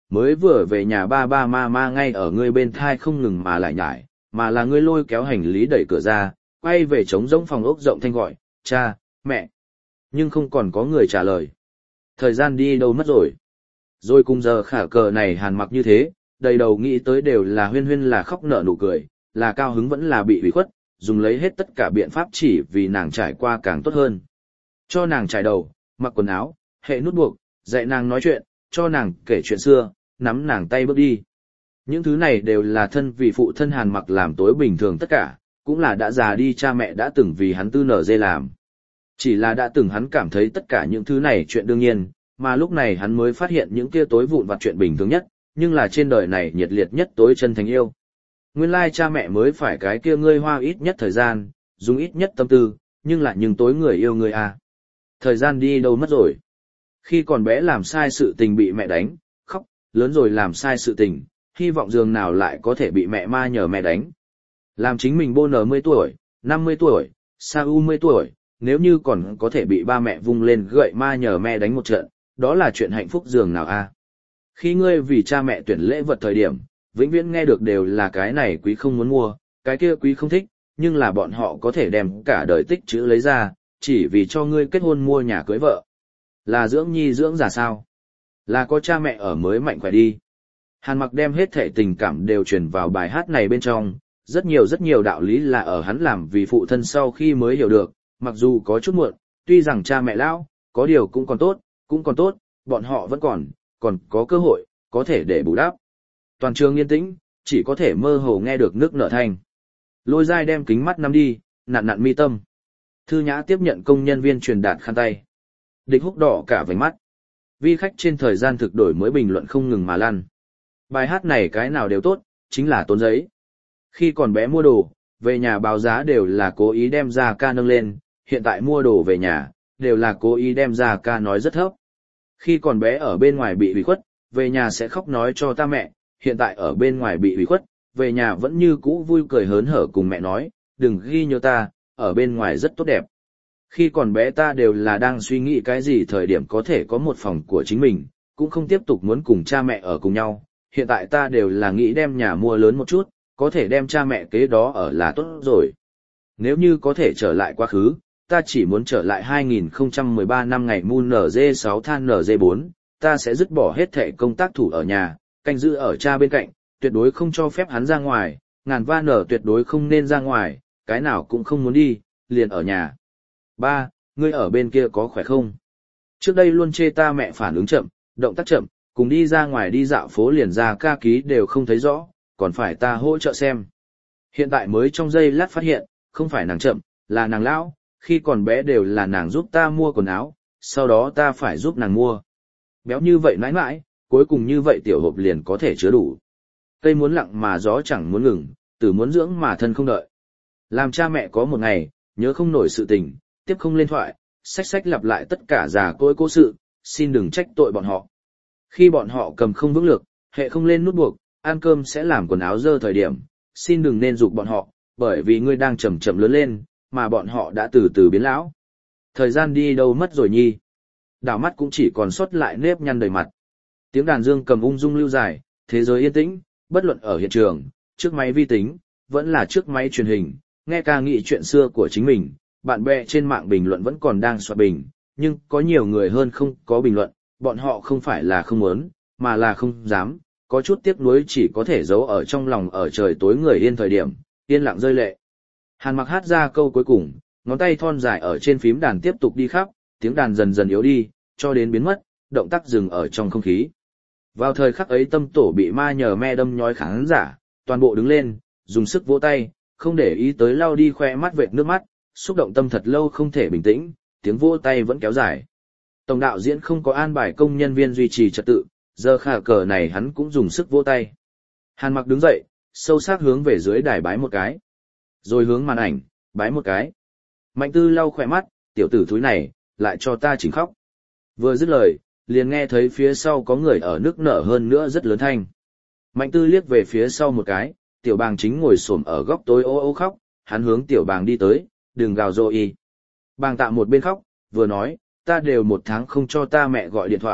S1: mới vừa về nhà ba ba ma ma ngay ở ngươi bên thai không ngừng mà lại nhải, mà là ngươi lôi kéo hành lý đẩy cửa ra, quay về trống rỗng phòng ốc rộng thanh gọi, cha, mẹ. Nhưng không còn có người trả lời. Thời gian đi đâu mất rồi. Rồi cùng giờ khả cờ này Hàn Mặc như thế, đầy đầu nghĩ tới đều là huyên huyên là khóc nở nụ cười, là cao hứng vẫn là bị ủy khuất, dùng lấy hết tất cả biện pháp chỉ vì nàng trải qua càng tốt hơn. Cho nàng trải đầu, mặc quần áo, hệ nút buộc, dạy nàng nói chuyện, cho nàng kể chuyện xưa, nắm nàng tay bước đi. Những thứ này đều là thân vì phụ thân Hàn Mặc làm tối bình thường tất cả, cũng là đã già đi cha mẹ đã từng vì hắn tư nở dê làm. Chỉ là đã từng hắn cảm thấy tất cả những thứ này chuyện đương nhiên, mà lúc này hắn mới phát hiện những kia tối vụn vặt chuyện bình thường nhất, nhưng là trên đời này nhiệt liệt nhất tối chân thành yêu. Nguyên lai cha mẹ mới phải cái kia ngươi hoa ít nhất thời gian, dùng ít nhất tâm tư, nhưng lại nhưng tối người yêu người à. Thời gian đi đâu mất rồi. Khi còn bé làm sai sự tình bị mẹ đánh, khóc, lớn rồi làm sai sự tình, hy vọng dường nào lại có thể bị mẹ ma nhờ mẹ đánh. Làm chính mình bô nở mười tuổi, năm mươi tuổi, sa u mươi tuổi, nếu như còn có thể bị ba mẹ vung lên gậy ma nhờ mẹ đánh một trận, đó là chuyện hạnh phúc dường nào a. Khi ngươi vì cha mẹ tuyển lễ vật thời điểm, vĩnh viễn nghe được đều là cái này quý không muốn mua, cái kia quý không thích, nhưng là bọn họ có thể đem cả đời tích chữ lấy ra, chỉ vì cho ngươi kết hôn mua nhà cưới vợ. Là dưỡng nhi dưỡng giả sao? Là có cha mẹ ở mới mạnh khỏe đi. Hàn Mặc đem hết thể tình cảm đều truyền vào bài hát này bên trong, rất nhiều rất nhiều đạo lý là ở hắn làm vì phụ thân sau khi mới hiểu được, mặc dù có chút muộn, tuy rằng cha mẹ lão, có điều cũng còn tốt, cũng còn tốt, bọn họ vẫn còn, còn có cơ hội, có thể để bù đắp. Toàn trường yên tĩnh, chỉ có thể mơ hồ nghe được nước nở thanh. Lôi Giai đem kính mắt nắm đi, nặn nặn mi tâm. Thư Nhã tiếp nhận công nhân viên truyền đạt khăn tay. Địch Húc đỏ cả vành mắt. Vi khách trên thời gian thực đổi mới bình luận không ngừng mà lăn. Bài hát này cái nào đều tốt, chính là tốn giấy. Khi còn bé mua đồ, về nhà báo giá đều là cố ý đem ra ca nâng lên, hiện tại mua đồ về nhà, đều là cố ý đem ra ca nói rất thấp. Khi còn bé ở bên ngoài bị ủy khuất, về nhà sẽ khóc nói cho ta mẹ, hiện tại ở bên ngoài bị ủy khuất, về nhà vẫn như cũ vui cười hớn hở cùng mẹ nói, đừng ghi nhớ ta, ở bên ngoài rất tốt đẹp. Khi còn bé ta đều là đang suy nghĩ cái gì thời điểm có thể có một phòng của chính mình, cũng không tiếp tục muốn cùng cha mẹ ở cùng nhau, hiện tại ta đều là nghĩ đem nhà mua lớn một chút, có thể đem cha mẹ kế đó ở là tốt rồi. Nếu như có thể trở lại quá khứ, ta chỉ muốn trở lại hai nghìn không trăm mười ba năm ngày Moon en giê sáu than en giê bốn, ta sẽ dứt bỏ hết thệ công tác thủ ở nhà, canh giữ ở cha bên cạnh, tuyệt đối không cho phép hắn ra ngoài, ngàn va nở tuyệt đối không nên ra ngoài, cái nào cũng không muốn đi, liền ở nhà. Ba, ngươi ở bên kia có khỏe không? Trước đây luôn chê ta mẹ phản ứng chậm, động tác chậm, cùng đi ra ngoài đi dạo phố liền ra ca ký đều không thấy rõ, còn phải ta hỗ trợ xem. Hiện tại mới trong giây lát phát hiện, không phải nàng chậm, là nàng lão, khi còn bé đều là nàng giúp ta mua quần áo, sau đó ta phải giúp nàng mua. Béo như vậy mãi mãi, cuối cùng như vậy tiểu hộp liền có thể chứa đủ. Cây muốn lặng mà gió chẳng muốn ngừng, tử muốn dưỡng mà thân không đợi. Làm cha mẹ có một ngày, nhớ không nổi sự tình, tiếp không lên thoại, sách sách lặp lại tất cả già cỗi cố sự, xin đừng trách tội bọn họ. Khi bọn họ cầm không vững lực, hệ không lên nút buộc, ăn cơm sẽ làm quần áo dơ thời điểm, xin đừng nên giục bọn họ, bởi vì ngươi đang chậm chậm lớn lên, mà bọn họ đã từ từ biến lão. Thời gian đi đâu mất rồi nhi. Đảo mắt cũng chỉ còn sót lại nếp nhăn đầy mặt. Tiếng đàn dương cầm ung dung lưu dài, thế giới yên tĩnh, bất luận ở hiện trường, trước máy vi tính, vẫn là trước máy truyền hình, nghe ca nghị chuyện xưa của chính mình, bạn bè trên mạng bình luận vẫn còn đang soạt bình, nhưng có nhiều người hơn không có bình luận, bọn họ không phải là không muốn, mà là không dám, có chút tiếc nuối chỉ có thể giấu ở trong lòng ở trời tối người yên thời điểm, yên lặng rơi lệ. Hàn Mặc hát ra câu cuối cùng, ngón tay thon dài ở trên phím đàn tiếp tục đi khắp, tiếng đàn dần dần yếu đi, cho đến biến mất, động tác dừng ở trong không khí. Vào thời khắc ấy tâm tổ bị ma nhờ me đâm nhói khán giả, toàn bộ đứng lên, dùng sức vỗ tay, không để ý tới lau đi khoe mắt vệt nước mắt, xúc động tâm thật lâu không thể bình tĩnh, tiếng vỗ tay vẫn kéo dài. Tổng đạo diễn không có an bài công nhân viên duy trì trật tự, giờ khả cờ này hắn cũng dùng sức vỗ tay. Hàn Mặc đứng dậy, sâu sắc hướng về dưới đài bái một cái. Rồi hướng màn ảnh, bái một cái. Mạnh Tư lau khỏe mắt, tiểu tử thúi này, lại cho ta chỉnh khóc. Vừa dứt lời, liền nghe thấy phía sau có người ở nước nở hơn nữa rất lớn thanh. Mạnh Tư liếc về phía sau một cái, tiểu bàng chính ngồi xổm ở góc tối ô ô khóc, hắn hướng tiểu bàng đi tới, đừng gào rô y. Bàng tạ một bên khóc, vừa nói, ta đều một tháng không cho ta mẹ gọi điện thoại,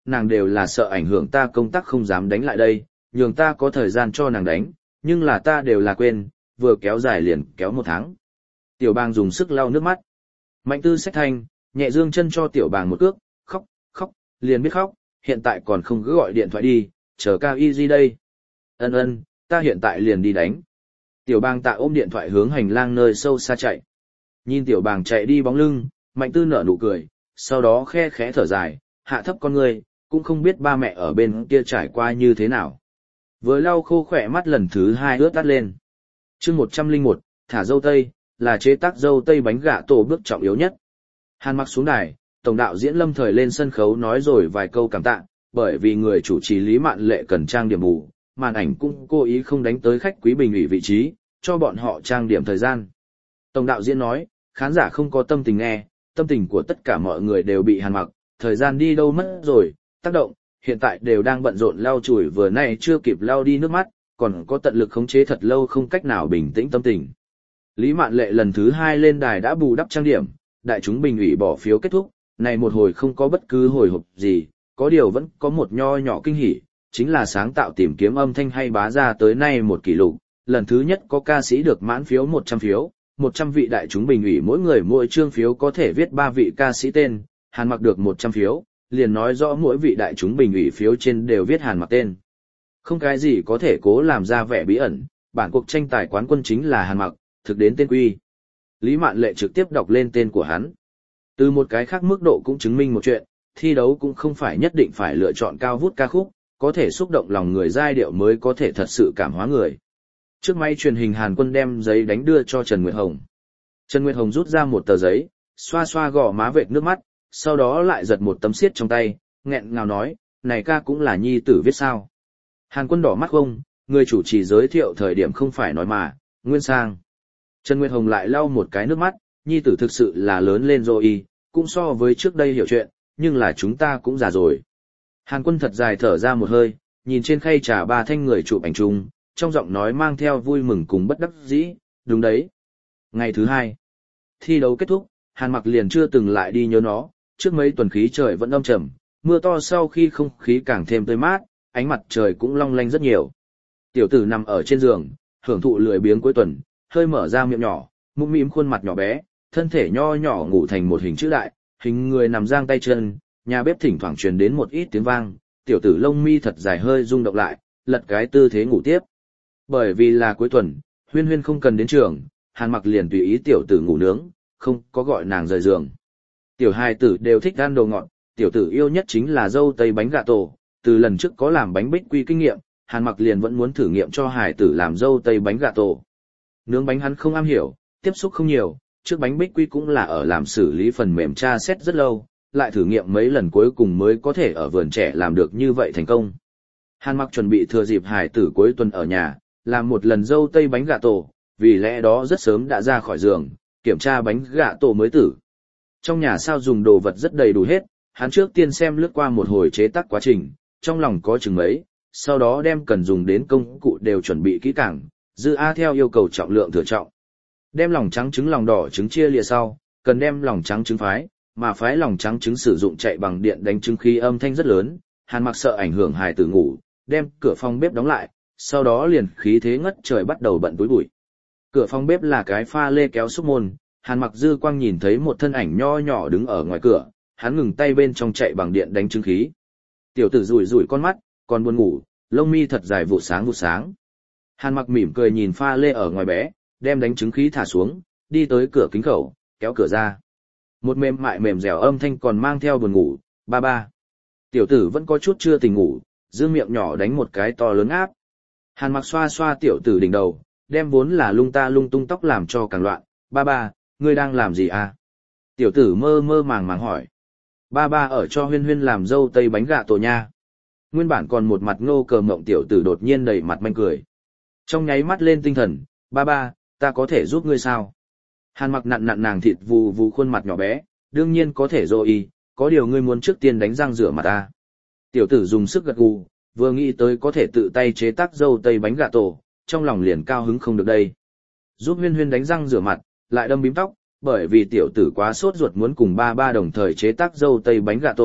S1: nàng đều là sợ ảnh hưởng ta công tác không dám đánh lại đây, nhường ta có thời gian cho nàng đánh, nhưng là ta đều là quên, vừa kéo dài liền kéo một tháng. Tiểu bang dùng sức lau nước mắt. Mạnh tư xách thanh, nhẹ dương chân cho tiểu bang một cước, khóc, khóc, liền biết khóc, hiện tại còn không cứ gọi điện thoại đi, chờ cao y gì đây. Ân ân, ta hiện tại liền đi đánh. Tiểu bang tạ ôm điện thoại hướng hành lang nơi sâu xa chạy. Nhìn tiểu bang chạy đi bóng lưng, mạnh tư nở nụ cười, sau đó khe khẽ thở dài, hạ thấp con người, cũng không biết ba mẹ ở bên kia trải qua như thế nào. Với lau khô khỏe mắt lần thứ hai ướt tắt lên. chương một trăm linh một, thả dâu tây, là chế tác dâu tây bánh gà tổ bước trọng yếu nhất. Hàn Mặc xuống đài, tổng đạo diễn Lâm Thời lên sân khấu nói rồi vài câu cảm tạ, bởi vì người chủ trì Lý Mạn Lệ cần trang điểm bù, màn ảnh cũng cố ý không đánh tới khách quý bình ủy vị trí, cho bọn họ trang điểm thời gian. Tổng đạo diễn nói, khán giả không có tâm tình nghe, tâm tình của tất cả mọi người đều bị Hàn Mặc, thời gian đi đâu mất rồi, tác động, hiện tại đều đang bận rộn lau chùi vừa nay chưa kịp lau đi nước mắt, còn có tận lực khống chế thật lâu không cách nào bình tĩnh tâm tình. Lý Mạn Lệ lần thứ hai lên đài đã bù đắp trang điểm, đại chúng bình ủy bỏ phiếu kết thúc, này một hồi không có bất cứ hồi hộp gì, có điều vẫn có một nho nhỏ kinh hỉ, chính là sáng tạo tìm kiếm âm thanh hay bá ra tới nay một kỷ lục, lần thứ nhất có ca sĩ được mãn phiếu một trăm phiếu, một trăm vị đại chúng bình ủy mỗi người mỗi chương phiếu có thể viết ba vị ca sĩ tên, Hàn Mặc được một trăm phiếu, liền nói rõ mỗi vị đại chúng bình ủy phiếu trên đều viết Hàn Mặc tên. Không cái gì có thể cố làm ra vẻ bí ẩn, bản cuộc tranh tài quán quân chính là Hàn Mặc, thực đến tên quy. Lý Mạn Lệ trực tiếp đọc lên tên của hắn. Từ một cái khác mức độ cũng chứng minh một chuyện, thi đấu cũng không phải nhất định phải lựa chọn cao vút ca khúc, có thể xúc động lòng người giai điệu mới có thể thật sự cảm hóa người. Trước máy truyền hình Hàn Quân đem giấy đánh đưa cho Trần Nguyệt Hồng. Trần Nguyệt Hồng rút ra một tờ giấy, xoa xoa gò má vệt nước mắt, sau đó lại giật một tấm xiết trong tay, nghẹn ngào nói, này ca cũng là nhi tử viết sao. Hàn Quân đỏ mắt không, người chủ trì giới thiệu thời điểm không phải nói mà, Nguyên Sang. Trần Nguyệt Hồng lại lau một cái nước mắt, nhi tử thực sự là lớn lên rồi, cũng so với trước đây hiểu chuyện, nhưng là chúng ta cũng già rồi. Hàn Quân thật dài thở ra một hơi, nhìn trên khay trà ba thanh người chụp ảnh chung, trong giọng nói mang theo vui mừng cùng bất đắc dĩ, đúng đấy. Ngày thứ hai, thi đấu kết thúc, Hàn Mặc liền chưa từng lại đi nhớ nó, trước mấy tuần khí trời vẫn âm trầm, mưa to sau khi không khí càng thêm tươi mát, ánh mặt trời cũng long lanh rất nhiều. Tiểu tử nằm ở trên giường, hưởng thụ lười biếng cuối tuần, hơi mở ra miệng nhỏ, mũm mĩm khuôn mặt nhỏ bé, thân thể nho nhỏ ngủ thành một hình chữ đại, hình người nằm giang tay chân, nhà bếp thỉnh thoảng truyền đến một ít tiếng vang, tiểu tử lông mi thật dài hơi rung động lại, lật cái tư thế ngủ tiếp. Bởi vì là cuối tuần, Huyên Huyên không cần đến trường, Hàn Mặc liền tùy ý tiểu tử ngủ nướng, không có gọi nàng rời giường. Tiểu hai tử đều thích ăn đồ ngọt, tiểu tử yêu nhất chính là dâu tây bánh gà tổ, từ lần trước có làm bánh bích quy kinh nghiệm, Hàn Mặc liền vẫn muốn thử nghiệm cho hài tử làm dâu tây bánh gà tổ. Nướng bánh hắn không am hiểu, tiếp xúc không nhiều, trước bánh bích quy cũng là ở làm xử lý phần mềm tra xét rất lâu, lại thử nghiệm mấy lần cuối cùng mới có thể ở vườn trẻ làm được như vậy thành công. Hàn Mặc chuẩn bị thừa dịp hài tử cuối tuần ở nhà, làm một lần dâu tây bánh gà tổ, vì lẽ đó rất sớm đã ra khỏi giường, kiểm tra bánh gà tổ mới tử. Trong nhà sao dùng đồ vật rất đầy đủ hết, hắn trước tiên xem lướt qua một hồi chế tác quá trình, trong lòng có chừng mấy, sau đó đem cần dùng đến công cụ đều chuẩn bị kỹ càng, dư A theo yêu cầu trọng lượng thừa trọng. Đem lòng trắng trứng lòng đỏ trứng chia lìa sau, cần đem lòng trắng trứng phái, mà phái lòng trắng trứng sử dụng chạy bằng điện đánh trứng khí âm thanh rất lớn, Hàn Mặc sợ ảnh hưởng hài tử ngủ, đem cửa phòng bếp đóng lại, sau đó liền khí thế ngất trời bắt đầu bận túi bụi. Cửa phòng bếp là cái pha lê kéo xúc môn, Hàn Mặc dư quang nhìn thấy một thân ảnh nho nhỏ đứng ở ngoài cửa, hắn ngừng tay bên trong chạy bằng điện đánh trứng khí. Tiểu tử rủi rủi con mắt, còn buồn ngủ, lông mi thật dài vụ sáng vụ sáng. Hàn Mặc mỉm cười nhìn pha lê ở ngoài bé, đem đánh trứng khí thả xuống, đi tới cửa kính khẩu, kéo cửa ra. Một mềm mại mềm dẻo âm thanh còn mang theo buồn ngủ, ba ba. Tiểu tử vẫn có chút chưa tỉnh ngủ, giữ miệng nhỏ đánh một cái to lớn áp. Hàn Mặc xoa xoa tiểu tử đỉnh đầu, đem vốn là lung ta lung tung tóc làm cho càng loạn, ba ba, ngươi đang làm gì à? Tiểu tử mơ mơ màng màng hỏi. Ba ba ở cho Huyên Huyên làm dâu tây bánh gà tổ nha. Nguyên bản còn một mặt ngô cờ mộng tiểu tử đột nhiên đầy mặt manh cười. Trong nháy mắt lên tinh thần, ba ba, ta có thể giúp ngươi sao? Hàn Mặc nặn nặn nàng thịt vù vù khuôn mặt nhỏ bé, đương nhiên có thể rồi, có điều ngươi muốn trước tiên đánh răng rửa mặt ta. Tiểu tử dùng sức gật gù, vừa nghĩ tới có thể tự tay chế tác dâu tây bánh gà tổ, trong lòng liền cao hứng không được đây. Giúp Huyên Huyên đánh răng rửa mặt, lại đâm bím tóc, bởi vì tiểu tử quá sốt ruột muốn cùng ba ba đồng thời chế tác dâu tây bánh gà tổ,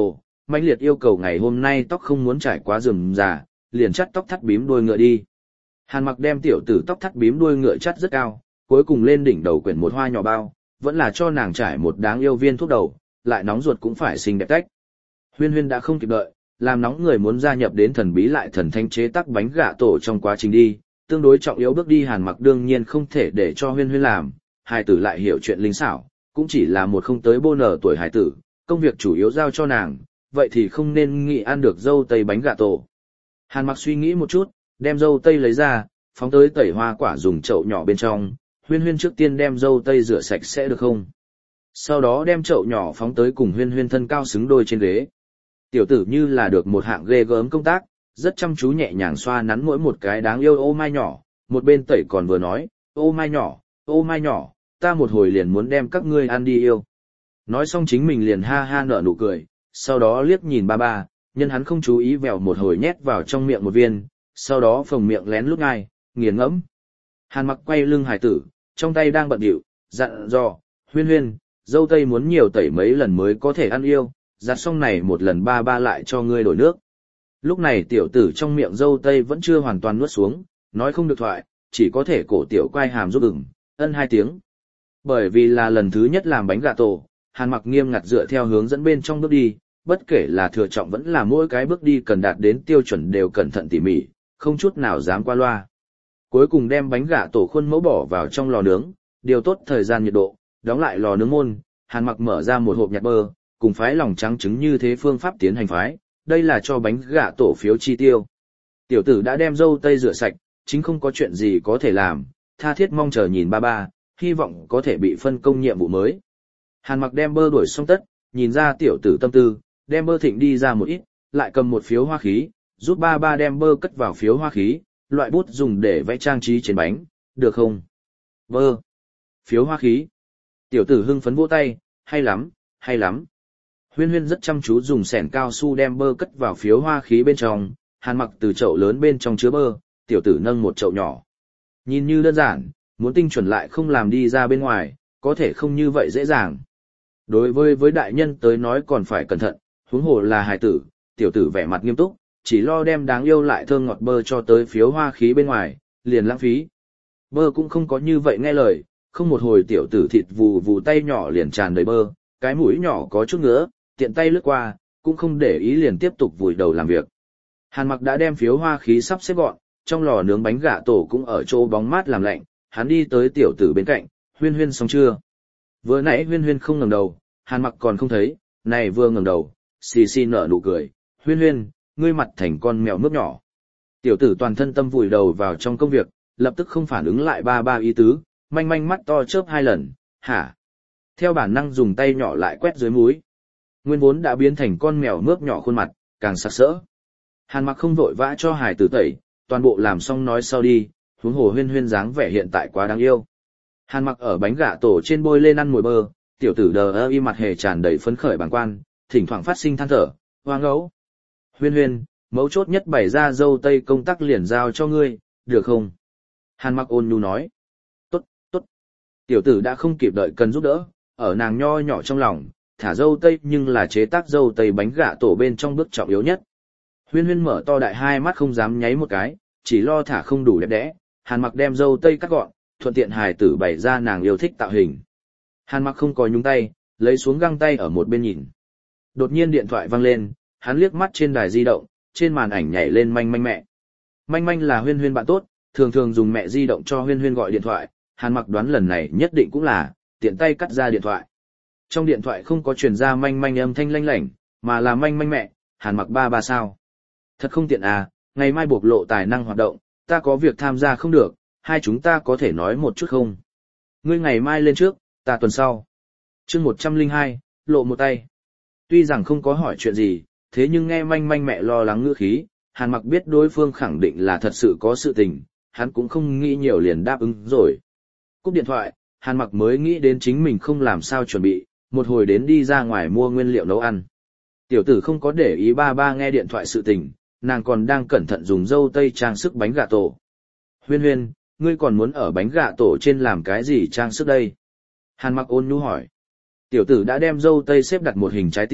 S1: mãnh liệt yêu cầu ngày hôm nay tóc không muốn trải quá rườm rà, liền chắt tóc thắt bím đuôi ngựa đi. Hàn Mặc đem tiểu tử tóc thắt bím đuôi ngựa chắt rất cao, cuối cùng lên đỉnh đầu quyển một hoa nhỏ bao, vẫn là cho nàng trải một đáng yêu viên thuốc đầu, lại nóng ruột cũng phải xinh đẹp tách. Huyên Huyên đã không kịp đợi, làm nóng người muốn gia nhập đến thần bí lại thần thanh chế tác bánh gà tổ trong quá trình đi, tương đối trọng yếu bước đi Hàn Mặc đương nhiên không thể để cho Huyên Huyên làm, hài tử lại hiểu chuyện linh xảo, cũng chỉ là một không tới bô nở tuổi hài tử, công việc chủ yếu giao cho nàng, vậy thì không nên nghĩ ăn được dâu tây bánh gà tổ. Hàn Mặc suy nghĩ một chút, đem dâu tây lấy ra, phóng tới tẩy hoa quả dùng chậu nhỏ bên trong, Huyên Huyên trước tiên đem dâu tây rửa sạch sẽ được không? Sau đó đem chậu nhỏ phóng tới cùng Huyên Huyên thân cao xứng đôi trên ghế. Tiểu tử như là được một hạng ghê gớm công tác, rất chăm chú nhẹ nhàng xoa nắn mỗi một cái đáng yêu ô mai nhỏ, một bên tẩy còn vừa nói, ô mai nhỏ, ô mai nhỏ, ta một hồi liền muốn đem các ngươi ăn đi yêu. Nói xong chính mình liền ha ha nở nụ cười, sau đó liếc nhìn ba ba, nhân hắn không chú ý vèo một hồi nhét vào trong miệng một viên, sau đó phồng miệng lén lút ngay, nghiền ngẫm. Hàn Mặc quay lưng hải tử, trong tay đang bận điệu, dặn dò, Huyên Huyên, dâu tây muốn nhiều tẩy mấy lần mới có thể ăn yêu, giặt xong này một lần ba ba lại cho ngươi đổi nước. Lúc này tiểu tử trong miệng dâu tây vẫn chưa hoàn toàn nuốt xuống, nói không được thoại, chỉ có thể cổ tiểu quay hàm giúp ửng, ân hai tiếng. Bởi vì là lần thứ nhất làm bánh gà tổ, Hàn Mặc nghiêm ngặt dựa theo hướng dẫn bên trong bước đi, bất kể là thừa trọng vẫn là mỗi cái bước đi cần đạt đến tiêu chuẩn đều cẩn thận tỉ mỉ, không chút nào dám qua loa. Cuối cùng đem bánh gà tổ khuôn mẫu bỏ vào trong lò nướng, điều tốt thời gian nhiệt độ, đóng lại lò nướng môn, Hàn Mặc mở ra một hộp nhạt bơ, cùng phái lòng trắng trứng như thế phương pháp tiến hành phái, đây là cho bánh gà tổ phiếu chi tiêu. Tiểu tử đã đem dâu tây rửa sạch, chính không có chuyện gì có thể làm, tha thiết mong chờ nhìn ba ba, hy vọng có thể bị phân công nhiệm vụ mới. Hàn Mặc đem bơ đuổi xong tất, nhìn ra tiểu tử tâm tư, đem bơ thịnh đi ra một ít, lại cầm một phiếu hoa khí, giúp ba ba đem bơ cất vào phiếu hoa khí, loại bút dùng để vẽ trang trí trên bánh, được không? Bơ. Phiếu hoa khí. Tiểu tử hưng phấn vỗ tay, hay lắm, hay lắm. Huyên Huyên rất chăm chú dùng xẻng cao su đem bơ cất vào phiếu hoa khí bên trong, Hàn Mặc từ chậu lớn bên trong chứa bơ, tiểu tử nâng một chậu nhỏ. Nhìn như đơn giản, muốn tinh chuẩn lại không làm đi ra bên ngoài, có thể không như vậy dễ dàng. Đối với với đại nhân tới nói còn phải cẩn thận, huống hồ là hài tử, tiểu tử vẻ mặt nghiêm túc, chỉ lo đem đáng yêu lại thơm ngọt bơ cho tới phiếu hoa khí bên ngoài, liền lãng phí. Bơ cũng không có như vậy nghe lời, không một hồi tiểu tử thịt vù vù tay nhỏ liền tràn đầy bơ, cái mũi nhỏ có chút ngứa, tiện tay lướt qua, cũng không để ý liền tiếp tục vùi đầu làm việc. Hàn Mặc đã đem phiếu hoa khí sắp xếp gọn, trong lò nướng bánh gà tổ cũng ở chỗ bóng mát làm lạnh, hắn đi tới tiểu tử bên cạnh, Huyên Huyên xong chưa? Vừa nãy Huyên Huyên không ngẩng đầu, Hàn Mặc còn không thấy, này vừa ngẩng đầu, xì xì nở nụ cười, Huyên Huyên, ngươi mặt thành con mèo nước nhỏ. Tiểu tử toàn thân tâm vùi đầu vào trong công việc, lập tức không phản ứng lại ba ba ý tứ, manh manh mắt to chớp hai lần, hả? Theo bản năng dùng tay nhỏ lại quét dưới múi. Nguyên vốn đã biến thành con mèo nước nhỏ khuôn mặt, càng sặc sỡ. Hàn Mặc không vội vã cho hài tử tẩy, toàn bộ làm xong nói sau đi, huống hồ Huyên Huyên dáng vẻ hiện tại quá đáng yêu. Hàn Mặc ở bánh gà tổ trên bôi lên ăn mồi bơ, tiểu tử đờ ơ y mặt hề tràn đầy phấn khởi bàng quan, thỉnh thoảng phát sinh than thở, hoa ngẫu. Huyên Huyên, mấu chốt nhất bày ra dâu tây công tác liền giao cho ngươi, được không? Hàn Mặc ôn nhu nói. Tốt, tốt. Tiểu tử đã không kịp đợi cần giúp đỡ, ở nàng nho nhỏ trong lòng, thả dâu tây nhưng là chế tác dâu tây bánh gà tổ bên trong bước trọng yếu nhất. Huyên Huyên mở to đại hai mắt không dám nháy một cái, chỉ lo thả không đủ đẹp đẽ. Hàn Mặc đem dâu tây cắt gọn, thuận tiện hài tử bày ra nàng yêu thích tạo hình. Hàn Mặc không có nhúng tay, lấy xuống găng tay ở một bên nhìn. Đột nhiên điện thoại vang lên, hắn liếc mắt trên đài di động, trên màn ảnh nhảy lên manh manh mẹ. Manh manh là Huyên Huyên bạn tốt, thường thường dùng mẹ di động cho Huyên Huyên gọi điện thoại, Hàn Mặc đoán lần này nhất định cũng là tiện tay cắt ra điện thoại. Trong điện thoại không có truyền ra manh manh âm thanh lanh lảnh, mà là manh manh mẹ, Hàn Mặc ba ba sao? Thật không tiện à, ngày mai bộc lộ tài năng hoạt động, ta có việc tham gia không được, hai chúng ta có thể nói một chút không? Ngươi ngày mai lên trước, ta tuần sau. Chương một trăm lẻ hai, lộ một tay. Tuy rằng không có hỏi chuyện gì, thế nhưng nghe manh manh mẹ lo lắng ngữ khí, Hàn Mặc biết đối phương khẳng định là thật sự có sự tình, hắn cũng không nghĩ nhiều liền đáp ứng rồi. Cúp điện thoại, Hàn Mặc mới nghĩ đến chính mình không làm sao chuẩn bị, một hồi đến đi ra ngoài mua nguyên liệu nấu ăn. Tiểu tử không có để ý ba ba nghe điện thoại sự tình, nàng còn đang cẩn thận dùng dâu tây trang sức bánh gà tổ. Huyên Huyên, ngươi còn muốn ở bánh gà tổ trên làm cái gì trang sức đây? Hàn Mặc ôn nhu hỏi. Tiểu tử đã đem dâu tây xếp đặt một hình trái tim,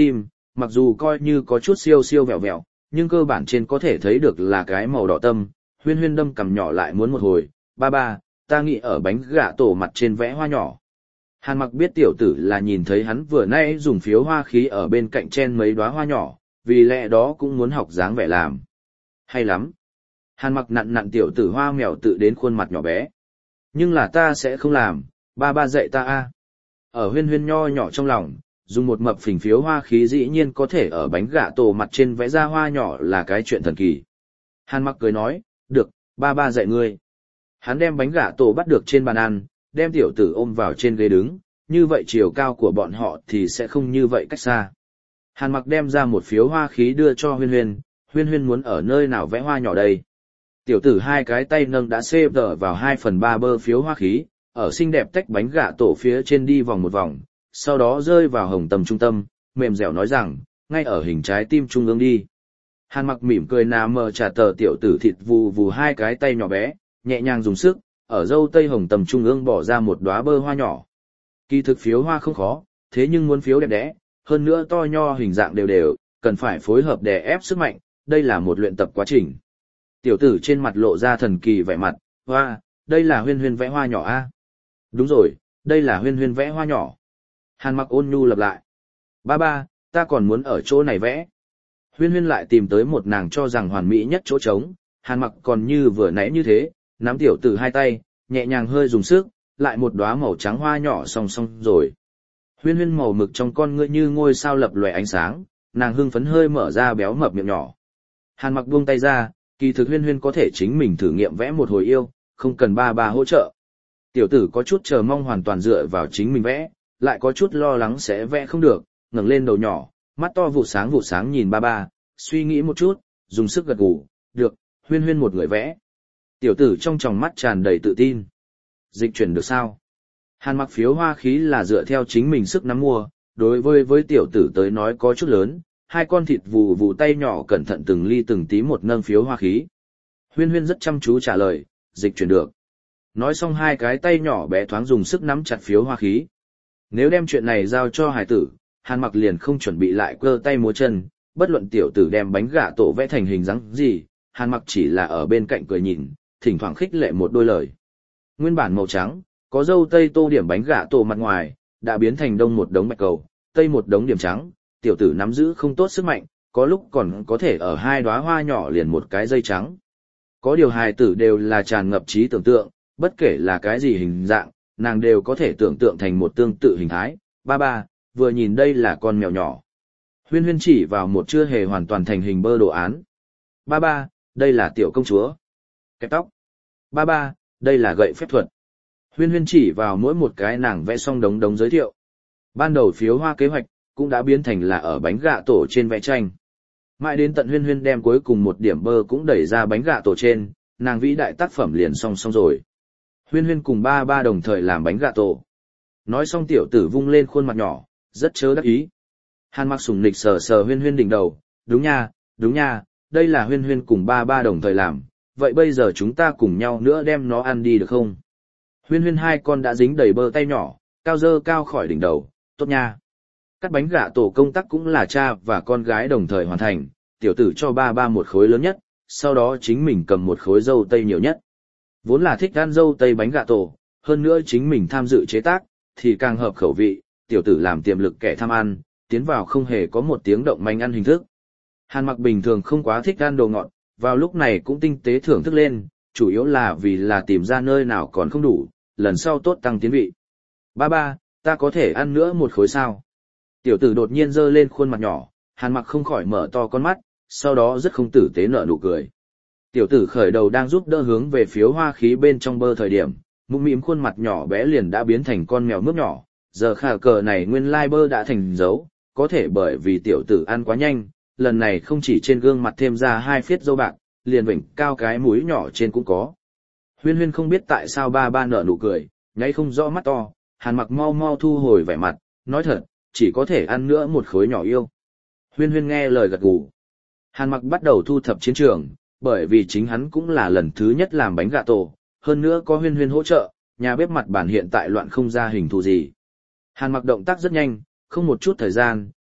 S1: mặc dù coi như có chút siêu siêu vẹo vẹo, nhưng cơ bản trên có thể thấy được là cái màu đỏ tâm. Huyên Huyên đâm cầm nhỏ lại muốn một hồi, ba ba, ta nghĩ ở bánh gà tổ mặt trên vẽ hoa nhỏ. Hàn Mặc biết tiểu tử là nhìn thấy hắn vừa nãy dùng phiếu hoa khí ở bên cạnh chen mấy đóa hoa nhỏ, vì lẽ đó cũng muốn học dáng vẻ làm. Hay lắm. Hàn Mặc nặn nặn tiểu tử hoa mèo tự đến khuôn mặt nhỏ bé. Nhưng là ta sẽ không làm, ba ba dạy ta a. Ở Huyên Huyên nho nhỏ trong lòng, dùng một mập phình phiếu hoa khí dĩ nhiên có thể ở bánh gà tổ mặt trên vẽ ra hoa nhỏ là cái chuyện thần kỳ. Hàn Mặc cười nói, được, ba ba dạy ngươi. Hắn đem bánh gà tổ bắt được trên bàn ăn, đem tiểu tử ôm vào trên ghế đứng, như vậy chiều cao của bọn họ thì sẽ không như vậy cách xa. Hàn Mặc đem ra một phiếu hoa khí đưa cho Huyên Huyên, Huyên Huyên muốn ở nơi nào vẽ hoa nhỏ đây. Tiểu tử hai cái tay nâng đã xê tờ vào hai phần ba bơ phiếu hoa khí, ở xinh đẹp tách bánh gà tổ phía trên đi vòng một vòng, sau đó rơi vào hồng tâm trung tâm, mềm dẻo nói rằng, ngay ở hình trái tim trung ương đi. Hàn Mặc mỉm cười nà mờ trả tờ tiểu tử thịt vù vù hai cái tay nhỏ bé, nhẹ nhàng dùng sức, ở dâu tây hồng tầm trung ương bỏ ra một đóa bơ hoa nhỏ. Kỳ thực phiếu hoa không khó, thế nhưng muốn phiếu đẹp đẽ, hơn nữa to nho hình dạng đều đều, cần phải phối hợp đè ép sức mạnh, đây là một luyện tập quá trình. Tiểu tử trên mặt lộ ra thần kỳ vẻ mặt, hoa, đây là Huyên Huyên vẽ hoa nhỏ a. Đúng rồi, đây là Huyên Huyên vẽ hoa nhỏ. Hàn Mặc ôn nhu lặp lại. Ba ba, ta còn muốn ở chỗ này vẽ. Huyên Huyên lại tìm tới một nàng cho rằng hoàn mỹ nhất chỗ trống, Hàn Mặc còn như vừa nãy như thế, nắm tiểu tử hai tay, nhẹ nhàng hơi dùng sức, lại một đóa màu trắng hoa nhỏ song song rồi. Huyên Huyên màu mực trong con ngươi như ngôi sao lập lòe ánh sáng, nàng hưng phấn hơi mở ra béo mập miệng nhỏ. Hàn Mặc buông tay ra, kỳ thực Huyên Huyên có thể chính mình thử nghiệm vẽ một hồi yêu, không cần ba ba hỗ trợ. Tiểu tử có chút chờ mong hoàn toàn dựa vào chính mình vẽ, lại có chút lo lắng sẽ vẽ không được, ngẩng lên đầu nhỏ, mắt to vụ sáng vụ sáng nhìn ba ba, suy nghĩ một chút, dùng sức gật gù, được, Huyên Huyên một người vẽ. Tiểu tử trong tròng mắt tràn đầy tự tin. Dịch chuyển được sao? Hàn Mặc phiếu hoa khí là dựa theo chính mình sức nắm mua, đối với với tiểu tử tới nói có chút lớn, hai con thịt vù vù tay nhỏ cẩn thận từng ly từng tí một nâng phiếu hoa khí. Huyên Huyên rất chăm chú trả lời, dịch chuyển được. Nói xong hai cái tay nhỏ bé thoáng dùng sức nắm chặt phiếu hoa khí. Nếu đem chuyện này giao cho hải tử, Hàn Mặc liền không chuẩn bị lại cơ tay múa chân, bất luận tiểu tử đem bánh gà tổ vẽ thành hình dáng gì, Hàn Mặc chỉ là ở bên cạnh cười nhìn, thỉnh thoảng khích lệ một đôi lời. Nguyên bản màu trắng, có dâu tây tô điểm bánh gà tổ mặt ngoài, đã biến thành đông một đống bạch cầu, tây một đống điểm trắng, tiểu tử nắm giữ không tốt sức mạnh, có lúc còn có thể ở hai đóa hoa nhỏ liền một cái dây trắng. Có điều hài tử đều là tràn ngập trí tưởng tượng, bất kể là cái gì hình dạng, nàng đều có thể tưởng tượng thành một tương tự hình thái. Ba ba, vừa nhìn đây là con mèo nhỏ. Huyên Huyên chỉ vào một chưa hề hoàn toàn thành hình bơ đồ án. Ba ba, đây là tiểu công chúa. Kẹp tóc. Ba ba, đây là gậy phép thuật. Huyên Huyên chỉ vào mỗi một cái nàng vẽ xong đống đống giới thiệu. Ban đầu phiếu hoa kế hoạch, cũng đã biến thành là ở bánh gà tổ trên vẽ tranh. Mãi đến tận Huyên Huyên đem cuối cùng một điểm bơ cũng đẩy ra bánh gà tổ trên, nàng vĩ đại tác phẩm liền xong xong rồi. Huyên Huyên cùng ba ba đồng thời làm bánh gà tổ. Nói xong tiểu tử vung lên khuôn mặt nhỏ, rất chớ đắc ý. Hàn Mặc sủng nịch sờ sờ Huyên Huyên đỉnh đầu, đúng nha, đúng nha, đây là Huyên Huyên cùng ba ba đồng thời làm, vậy bây giờ chúng ta cùng nhau nữa đem nó ăn đi được không? Huyên Huyên hai con đã dính đầy bơ tay nhỏ, cao dơ cao khỏi đỉnh đầu, tốt nha. Cắt bánh gà tổ công tác cũng là cha và con gái đồng thời hoàn thành, tiểu tử cho ba ba một khối lớn nhất, sau đó chính mình cầm một khối dâu tây nhiều nhất. Vốn là thích ăn dâu tây bánh gà tổ, hơn nữa chính mình tham dự chế tác, thì càng hợp khẩu vị, tiểu tử làm tiềm lực kẻ tham ăn, tiến vào không hề có một tiếng động manh ăn hình thức. Hàn Mặc bình thường không quá thích ăn đồ ngọt, vào lúc này cũng tinh tế thưởng thức lên, chủ yếu là vì là tìm ra nơi nào còn không đủ, lần sau tốt tăng tiến vị. Ba ba, ta có thể ăn nữa một khối sao? Tiểu tử đột nhiên giơ lên khuôn mặt nhỏ, Hàn Mặc không khỏi mở to con mắt, sau đó rất không tử tế nở nụ cười. Tiểu tử khởi đầu đang giúp đỡ hướng về phiếu hoa khí bên trong bơ thời điểm, mũm mĩm khuôn mặt nhỏ bé liền đã biến thành con mèo mướp nhỏ, giờ khả cờ này nguyên lai bơ đã thành dấu, có thể bởi vì tiểu tử ăn quá nhanh, lần này không chỉ trên gương mặt thêm ra hai phiết dâu bạc, liền vểnh cao cái mũi nhỏ trên cũng có. Huyên Huyên không biết tại sao ba ba nở nụ cười, ngáy không rõ mắt to, Hàn Mặc mau mau thu hồi vẻ mặt, nói thật, chỉ có thể ăn nữa một khối nhỏ yêu. Huyên Huyên nghe lời gật gù. Hàn Mặc bắt đầu thu thập chiến trường, bởi vì chính hắn cũng là lần thứ nhất làm bánh gà tổ, hơn nữa có Huyên Huyên hỗ trợ, nhà bếp mặt bản hiện tại loạn không ra hình thù gì. Hàn Mặc động tác rất nhanh, không một chút thời gian,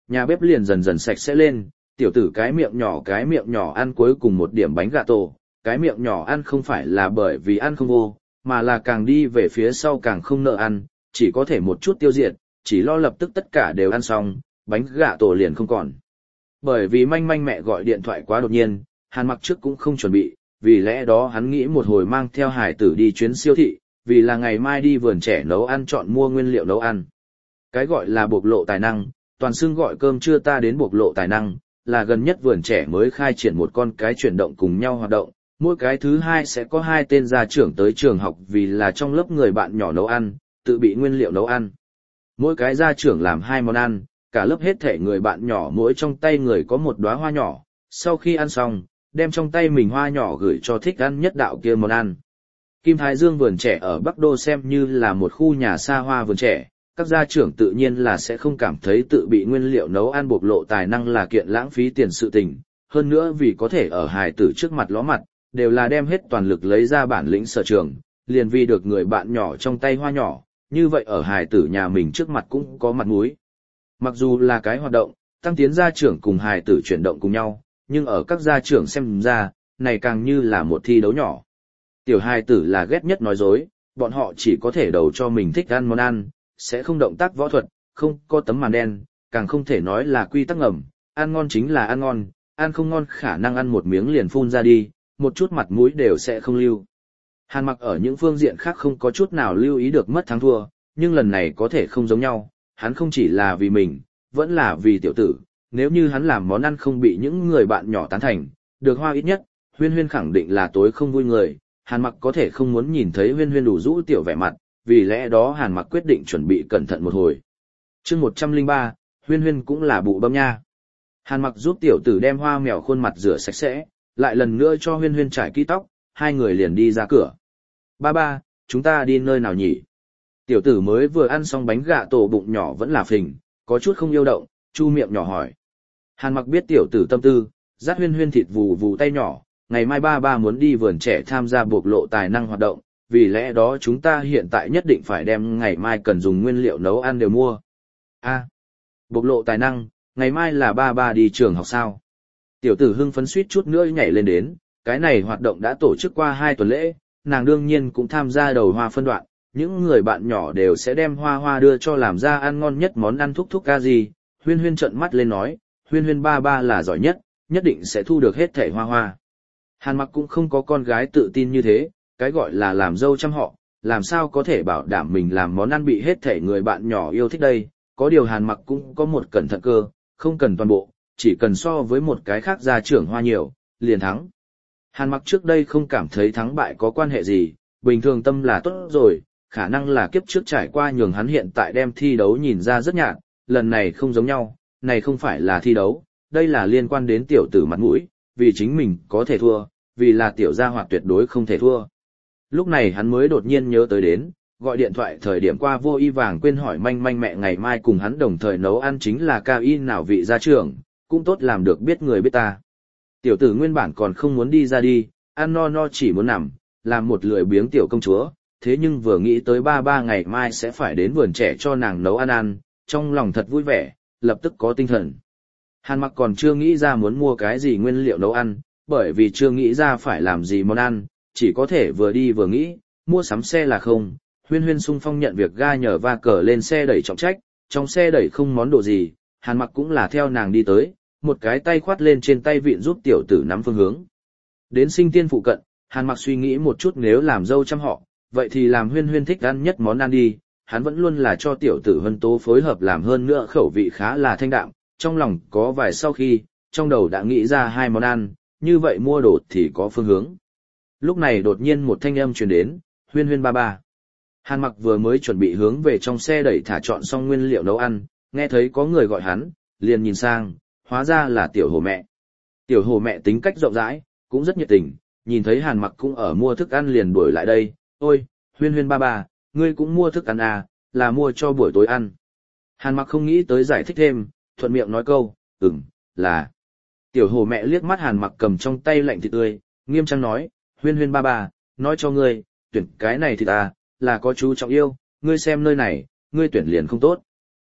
S1: Nhà bếp liền dần dần sạch sẽ lên, tiểu tử cái miệng nhỏ cái miệng nhỏ ăn cuối cùng một điểm bánh gà tổ, cái miệng nhỏ ăn không phải là bởi vì ăn không vô, mà là càng đi về phía sau càng không nợ ăn, chỉ có thể một chút tiêu diệt, chỉ lo lập tức tất cả đều ăn xong, bánh gà tổ liền không còn. Bởi vì manh manh mẹ gọi điện thoại quá đột nhiên, Hàn Mặc trước cũng không chuẩn bị, vì lẽ đó hắn nghĩ một hồi mang theo hải tử đi chuyến siêu thị, vì là ngày mai đi vườn trẻ nấu ăn chọn mua nguyên liệu nấu ăn. Cái gọi là bộc lộ tài năng, toàn xương gọi cơm trưa ta đến bộc lộ tài năng, là gần nhất vườn trẻ mới khai triển một con cái chuyển động cùng nhau hoạt động, mỗi cái thứ hai sẽ có hai tên gia trưởng tới trường học vì là trong lớp người bạn nhỏ nấu ăn, tự bị nguyên liệu nấu ăn. Mỗi cái gia trưởng làm hai món ăn, cả lớp hết thể người bạn nhỏ mỗi trong tay người có một đóa hoa nhỏ, sau khi ăn xong, đem trong tay mình hoa nhỏ gửi cho thích ăn nhất đạo kia món ăn. Kim Thái Dương vườn trẻ ở Bắc Đô xem như là một khu nhà xa hoa vườn trẻ, các gia trưởng tự nhiên là sẽ không cảm thấy tự bị nguyên liệu nấu ăn bộc lộ tài năng là kiện lãng phí tiền sự tình, hơn nữa vì có thể ở hài tử trước mặt ló mặt, đều là đem hết toàn lực lấy ra bản lĩnh sở trường, liền vì được người bạn nhỏ trong tay hoa nhỏ, như vậy ở hài tử nhà mình trước mặt cũng có mặt mũi. Mặc dù là cái hoạt động, tăng tiến gia trưởng cùng hài tử chuyển động cùng nhau, nhưng ở các gia trưởng xem ra, này càng như là một thi đấu nhỏ. Tiểu hài tử là ghét nhất nói dối, bọn họ chỉ có thể đầu cho mình thích ăn món ăn, sẽ không động tác võ thuật, không có tấm màn đen, càng không thể nói là quy tắc ngầm, ăn ngon chính là ăn ngon, ăn không ngon khả năng ăn một miếng liền phun ra đi, một chút mặt mũi đều sẽ không lưu. Hàn Mặc ở những phương diện khác không có chút nào lưu ý được mất thắng thua, nhưng lần này có thể không giống nhau, hắn không chỉ là vì mình, vẫn là vì tiểu tử, nếu như hắn làm món ăn không bị những người bạn nhỏ tán thành, được hoa ít nhất, Huyên Huyên khẳng định là tối không vui người, Hàn Mặc có thể không muốn nhìn thấy Huyên Huyên đủ rũ tiểu vẻ mặt, vì lẽ đó Hàn Mặc quyết định chuẩn bị cẩn thận một hồi. Chương một trăm lẻ ba, Huyên Huyên cũng là bụ bấm nha. Hàn Mặc giúp tiểu tử đem hoa mèo khuôn mặt rửa sạch sẽ, lại lần nữa cho Huyên Huyên trải kỹ tóc, hai người liền đi ra cửa. Ba ba, chúng ta đi nơi nào nhỉ? Tiểu tử mới vừa ăn xong bánh gà tổ bụng nhỏ vẫn là phình, có chút không yêu động, chu miệng nhỏ hỏi. Hàn Mặc biết tiểu tử tâm tư, dắt Huyên Huyên thịt vù vù tay nhỏ, ngày mai ba ba muốn đi vườn trẻ tham gia bộc lộ tài năng hoạt động, vì lẽ đó chúng ta hiện tại nhất định phải đem ngày mai cần dùng nguyên liệu nấu ăn đều mua. A, à, bộc lộ tài năng, ngày mai là ba ba đi trường học sao? Tiểu tử hưng phấn suýt chút nữa nhảy lên đến, cái này hoạt động đã tổ chức qua hai tuần lễ, nàng đương nhiên cũng tham gia đầu hoa phân đoạn, những người bạn nhỏ đều sẽ đem hoa hoa đưa cho làm ra ăn ngon nhất món ăn thúc thúc ca gì. Huyên Huyên trợn mắt lên nói, Huyên Huyên ba ba là giỏi nhất, nhất định sẽ thu được hết thảy hoa hoa. Hàn Mặc cũng không có con gái tự tin như thế, cái gọi là làm dâu trăm họ, làm sao có thể bảo đảm mình làm món ăn bị hết thảy người bạn nhỏ yêu thích đây, có điều Hàn Mặc cũng có một cẩn thận cơ, không cần toàn bộ, chỉ cần so với một cái khác gia trưởng hoa nhiều, liền thắng. Hàn Mặc trước đây không cảm thấy thắng bại có quan hệ gì, bình thường tâm là tốt rồi, khả năng là kiếp trước trải qua nhường hắn hiện tại đem thi đấu nhìn ra rất nhạt, lần này không giống nhau, này không phải là thi đấu, đây là liên quan đến tiểu tử mặt mũi, vì chính mình có thể thua, vì là tiểu gia hoạt tuyệt đối không thể thua. Lúc này hắn mới đột nhiên nhớ tới đến, gọi điện thoại thời điểm qua vô y vàng quên hỏi manh manh mẹ ngày mai cùng hắn đồng thời nấu ăn chính là cao y nào vị gia trưởng, cũng tốt làm được biết người biết ta. Tiểu tử nguyên bản còn không muốn đi ra đi, ăn no no chỉ muốn nằm, làm một lười biếng tiểu công chúa, thế nhưng vừa nghĩ tới ba ba ngày mai sẽ phải đến vườn trẻ cho nàng nấu ăn ăn, trong lòng thật vui vẻ, lập tức có tinh thần. Hàn Mặc còn chưa nghĩ ra muốn mua cái gì nguyên liệu nấu ăn, bởi vì chưa nghĩ ra phải làm gì món ăn, chỉ có thể vừa đi vừa nghĩ, mua sắm xe là không. Huyên Huyên sung phong nhận việc ga nhờ va cờ lên xe đẩy trọng trách, trong xe đẩy không món đồ gì, Hàn Mặc cũng là theo nàng đi tới, một cái tay khoát lên trên tay vịn giúp tiểu tử nắm phương hướng. Đến sinh tiên phụ cận, Hàn Mặc suy nghĩ một chút nếu làm dâu trăm họ, vậy thì làm Huyên Huyên thích ăn nhất món ăn đi, hắn vẫn luôn là cho tiểu tử Vân Tố phối hợp làm hơn nữa khẩu vị khá là thanh đạm, trong lòng có vài sau khi, trong đầu đã nghĩ ra hai món ăn, như vậy mua đồ thì có phương hướng. Lúc này đột nhiên một thanh âm truyền đến, Huyên Huyên ba ba. Hàn Mặc vừa mới chuẩn bị hướng về trong xe đẩy thả chọn xong nguyên liệu nấu ăn, nghe thấy có người gọi hắn, liền nhìn sang, hóa ra là tiểu hồ mẹ. Tiểu hồ mẹ tính cách rộng rãi, cũng rất nhiệt tình, nhìn thấy Hàn Mặc cũng ở mua thức ăn liền đuổi lại đây, ôi, Huyên Huyên ba ba, ngươi cũng mua thức ăn à, là mua cho buổi tối ăn. Hàn Mặc không nghĩ tới giải thích thêm, thuận miệng nói câu, ừm, là. Tiểu hồ mẹ liếc mắt Hàn Mặc cầm trong tay lạnh thịt tươi, nghiêm trang nói, Huyên Huyên ba ba, nói cho ngươi, tuyển cái này thì ta, là có chú trọng yêu, ngươi xem nơi này, ngươi tuyển liền không tốt.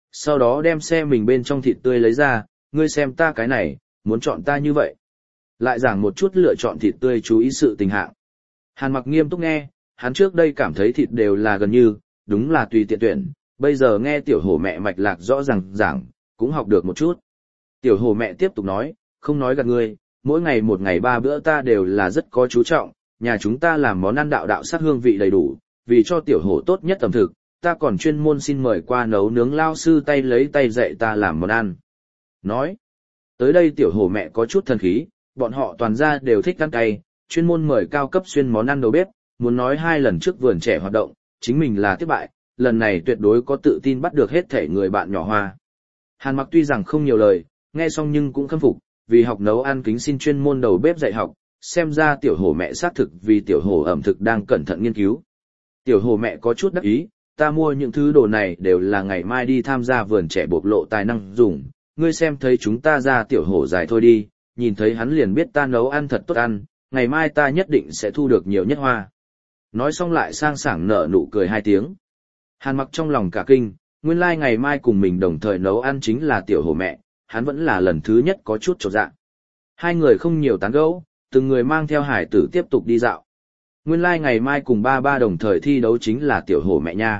S1: Sau đó đem xe mình bên trong thịt tươi lấy ra, ngươi xem ta cái này, muốn chọn ta như vậy. Lại giảng một chút lựa chọn thịt tươi chú ý sự tình hạng. Hàn Mặc nghiêm túc nghe, hắn trước đây cảm thấy thịt đều là gần như, đúng là tùy tiện tuyển, bây giờ nghe tiểu hổ mẹ mạch lạc rõ ràng giảng, cũng học được một chút. Tiểu hổ mẹ tiếp tục nói, không nói gạt ngươi, mỗi ngày một ngày ba bữa ta đều là rất có chú trọng, nhà chúng ta làm món ăn đạo đạo sắc hương vị đầy đủ, vì cho tiểu hổ tốt nhất ẩm thực, ta còn chuyên môn xin mời qua nấu nướng lao sư tay lấy tay dạy ta làm món ăn. Nói, tới đây tiểu hổ mẹ có chút thần khí, bọn họ toàn ra đều thích ăn cay, chuyên môn mời cao cấp xuyên món ăn đầu bếp, muốn nói hai lần trước vườn trẻ hoạt động, chính mình là thất bại, lần này tuyệt đối có tự tin bắt được hết thể người bạn nhỏ Hoa. Hàn Mặc tuy rằng không nhiều lời, nghe xong nhưng cũng khâm phục, vì học nấu ăn kính xin chuyên môn đầu bếp dạy học, xem ra tiểu hổ mẹ xác thực vì tiểu hổ ẩm thực đang cẩn thận nghiên cứu. Tiểu hổ mẹ có chút đắc ý, ta mua những thứ đồ này đều là ngày mai đi tham gia vườn trẻ bộc lộ tài năng dùng, ngươi xem thấy chúng ta ra tiểu hổ dài thôi đi, nhìn thấy hắn liền biết ta nấu ăn thật tốt ăn, ngày mai ta nhất định sẽ thu được nhiều nhất hoa. Nói xong lại sang sảng nở nụ cười hai tiếng. Hàn Mặc trong lòng cả kinh, nguyên lai like ngày mai cùng mình đồng thời nấu ăn chính là tiểu hổ mẹ, hắn vẫn là lần thứ nhất có chút chột dạ. Hai người không nhiều tán gẫu, từng người mang theo hải tử tiếp tục đi dạo. Nguyên lai like ngày mai cùng ba ba đồng thời thi đấu chính là tiểu hổ mẹ nha.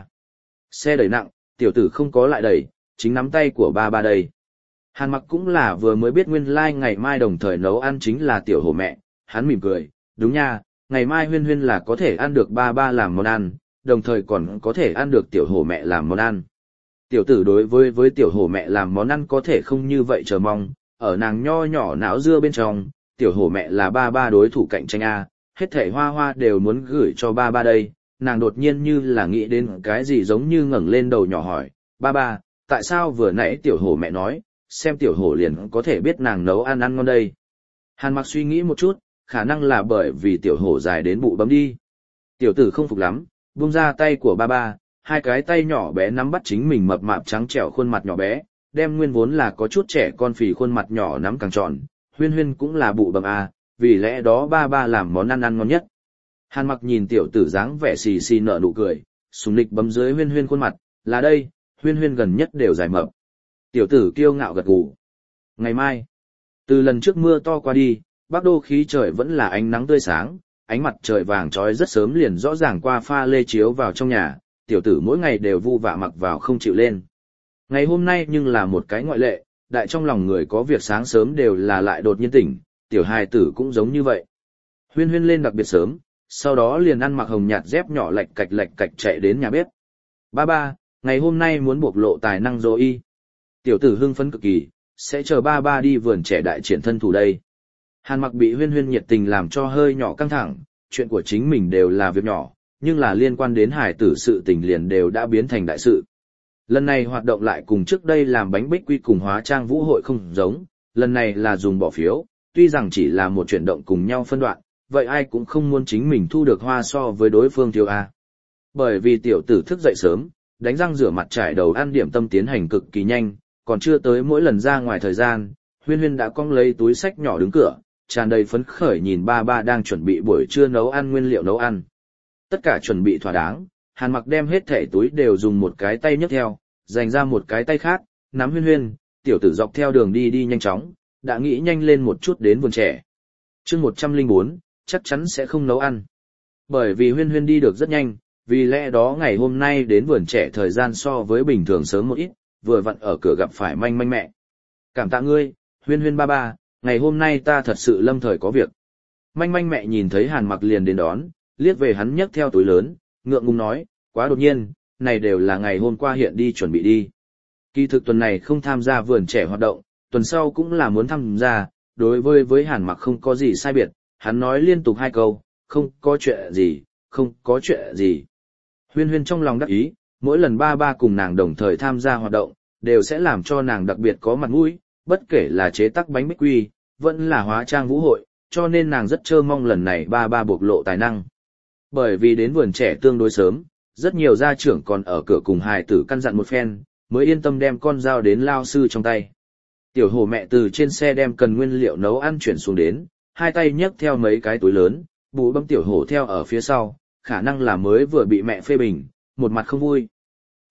S1: Xe đẩy nặng, tiểu tử không có lại đẩy, chính nắm tay của ba ba đây. Hàn Mặc cũng là vừa mới biết nguyên lai like ngày mai đồng thời nấu ăn chính là tiểu hổ mẹ, hắn mỉm cười, đúng nha, ngày mai Huyên Huyên là có thể ăn được ba ba làm món ăn, đồng thời còn có thể ăn được tiểu hổ mẹ làm món ăn. Tiểu tử đối với với tiểu hổ mẹ làm món ăn có thể không như vậy chờ mong, ở nàng nho nhỏ não dưa bên trong, tiểu hổ mẹ là ba ba đối thủ cạnh tranh A, hết thảy Hoa Hoa đều muốn gửi cho ba ba đây, nàng đột nhiên như là nghĩ đến cái gì giống như ngẩng lên đầu nhỏ hỏi, ba ba, tại sao vừa nãy tiểu hổ mẹ nói, xem tiểu hổ liền có thể biết nàng nấu ăn ăn ngon đây. Hàn Mặc suy nghĩ một chút, khả năng là bởi vì tiểu hổ dài đến bụ bấm đi. Tiểu tử không phục lắm, buông ra tay của ba ba, hai cái tay nhỏ bé nắm bắt chính mình mập mạp trắng trẻo khuôn mặt nhỏ bé, đem nguyên vốn là có chút trẻ con phì khuôn mặt nhỏ nắm càng tròn, Huyên Huyên cũng là bụ bấm à, vì lẽ đó ba ba làm món ăn ăn ngon nhất. Hàn Mặc nhìn tiểu tử dáng vẻ xì xì nở nụ cười, sùng nịch bấm dưới Huyên Huyên khuôn mặt, là đây, Huyên Huyên gần nhất đều dài mập. Tiểu tử kiêu ngạo gật gù. Ngày mai, từ lần trước mưa to qua đi, Bắc Đô khí trời vẫn là ánh nắng tươi sáng, ánh mặt trời vàng trói rất sớm liền rõ ràng qua pha lê chiếu vào trong nhà, tiểu tử mỗi ngày đều vu vạ mặc vào không chịu lên. Ngày hôm nay nhưng là một cái ngoại lệ, đại trong lòng người có việc sáng sớm đều là lại đột nhiên tỉnh, tiểu hài tử cũng giống như vậy. Huyên Huyên lên đặc biệt sớm, sau đó liền ăn mặc hồng nhạt dép nhỏ lạch cạch lạch cạch chạy đến nhà bếp. Ba ba, ngày hôm nay muốn bộc lộ tài năng rồi y. Tiểu tử hưng phấn cực kỳ, sẽ chờ ba ba đi vườn trẻ đại triển thân thủ đây. Hàn Mặc bị Huyên Huyên nhiệt tình làm cho hơi nhỏ căng thẳng, chuyện của chính mình đều là việc nhỏ, nhưng là liên quan đến hải tử sự tình liền đều đã biến thành đại sự. Lần này hoạt động lại cùng trước đây làm bánh bích quy cùng hóa trang vũ hội không giống, lần này là dùng bỏ phiếu, tuy rằng chỉ là một chuyển động cùng nhau phân đoạn, vậy ai cũng không muốn chính mình thu được hoa so với đối phương thiếu A. Bởi vì tiểu tử thức dậy sớm, đánh răng rửa mặt trải đầu ăn điểm tâm tiến hành cực kỳ nhanh, còn chưa tới mỗi lần ra ngoài thời gian, Huyên Huyên đã cong lấy túi sách nhỏ đứng cửa, tràn đầy phấn khởi nhìn ba ba đang chuẩn bị buổi trưa nấu ăn nguyên liệu nấu ăn. Tất cả chuẩn bị thỏa đáng, Hàn Mặc đem hết thẻ túi đều dùng một cái tay nhấc theo, dành ra một cái tay khác, nắm Huyên Huyên, tiểu tử dọc theo đường đi đi nhanh chóng, đã nghĩ nhanh lên một chút đến vườn trẻ. Chương một trăm lẻ bốn, chắc chắn sẽ không nấu ăn. Bởi vì Huyên Huyên đi được rất nhanh, vì lẽ đó ngày hôm nay đến vườn trẻ thời gian so với bình thường sớm một ít, vừa vặn ở cửa gặp phải manh manh mẹ. Cảm tạ ngươi, Huyên Huyên ba ba, ngày hôm nay ta thật sự lâm thời có việc. Manh manh mẹ nhìn thấy Hàn Mặc liền đến đón, liếc về hắn nhấc theo túi lớn, ngượng ngùng nói, quá đột nhiên, này đều là ngày hôm qua hiện đi chuẩn bị đi. Kỳ thực tuần này không tham gia vườn trẻ hoạt động, tuần sau cũng là muốn tham gia, đối với với Hàn Mặc không có gì sai biệt, hắn nói liên tục hai câu, không có chuyện gì, không có chuyện gì. Huyên Huyên trong lòng đắc ý, mỗi lần ba ba cùng nàng đồng thời tham gia hoạt động, đều sẽ làm cho nàng đặc biệt có mặt mũi, bất kể là chế tác bánh bích quy, vẫn là hóa trang vũ hội, cho nên nàng rất trơ mong lần này ba ba bộc lộ tài năng. Bởi vì đến vườn trẻ tương đối sớm, rất nhiều gia trưởng còn ở cửa cùng hài tử căn dặn một phen, mới yên tâm đem con dao đến lao sư trong tay. Tiểu hồ mẹ từ trên xe đem cần nguyên liệu nấu ăn chuyển xuống đến, hai tay nhấc theo mấy cái túi lớn, bụ bấm tiểu hổ theo ở phía sau, khả năng là mới vừa bị mẹ phê bình, một mặt không vui.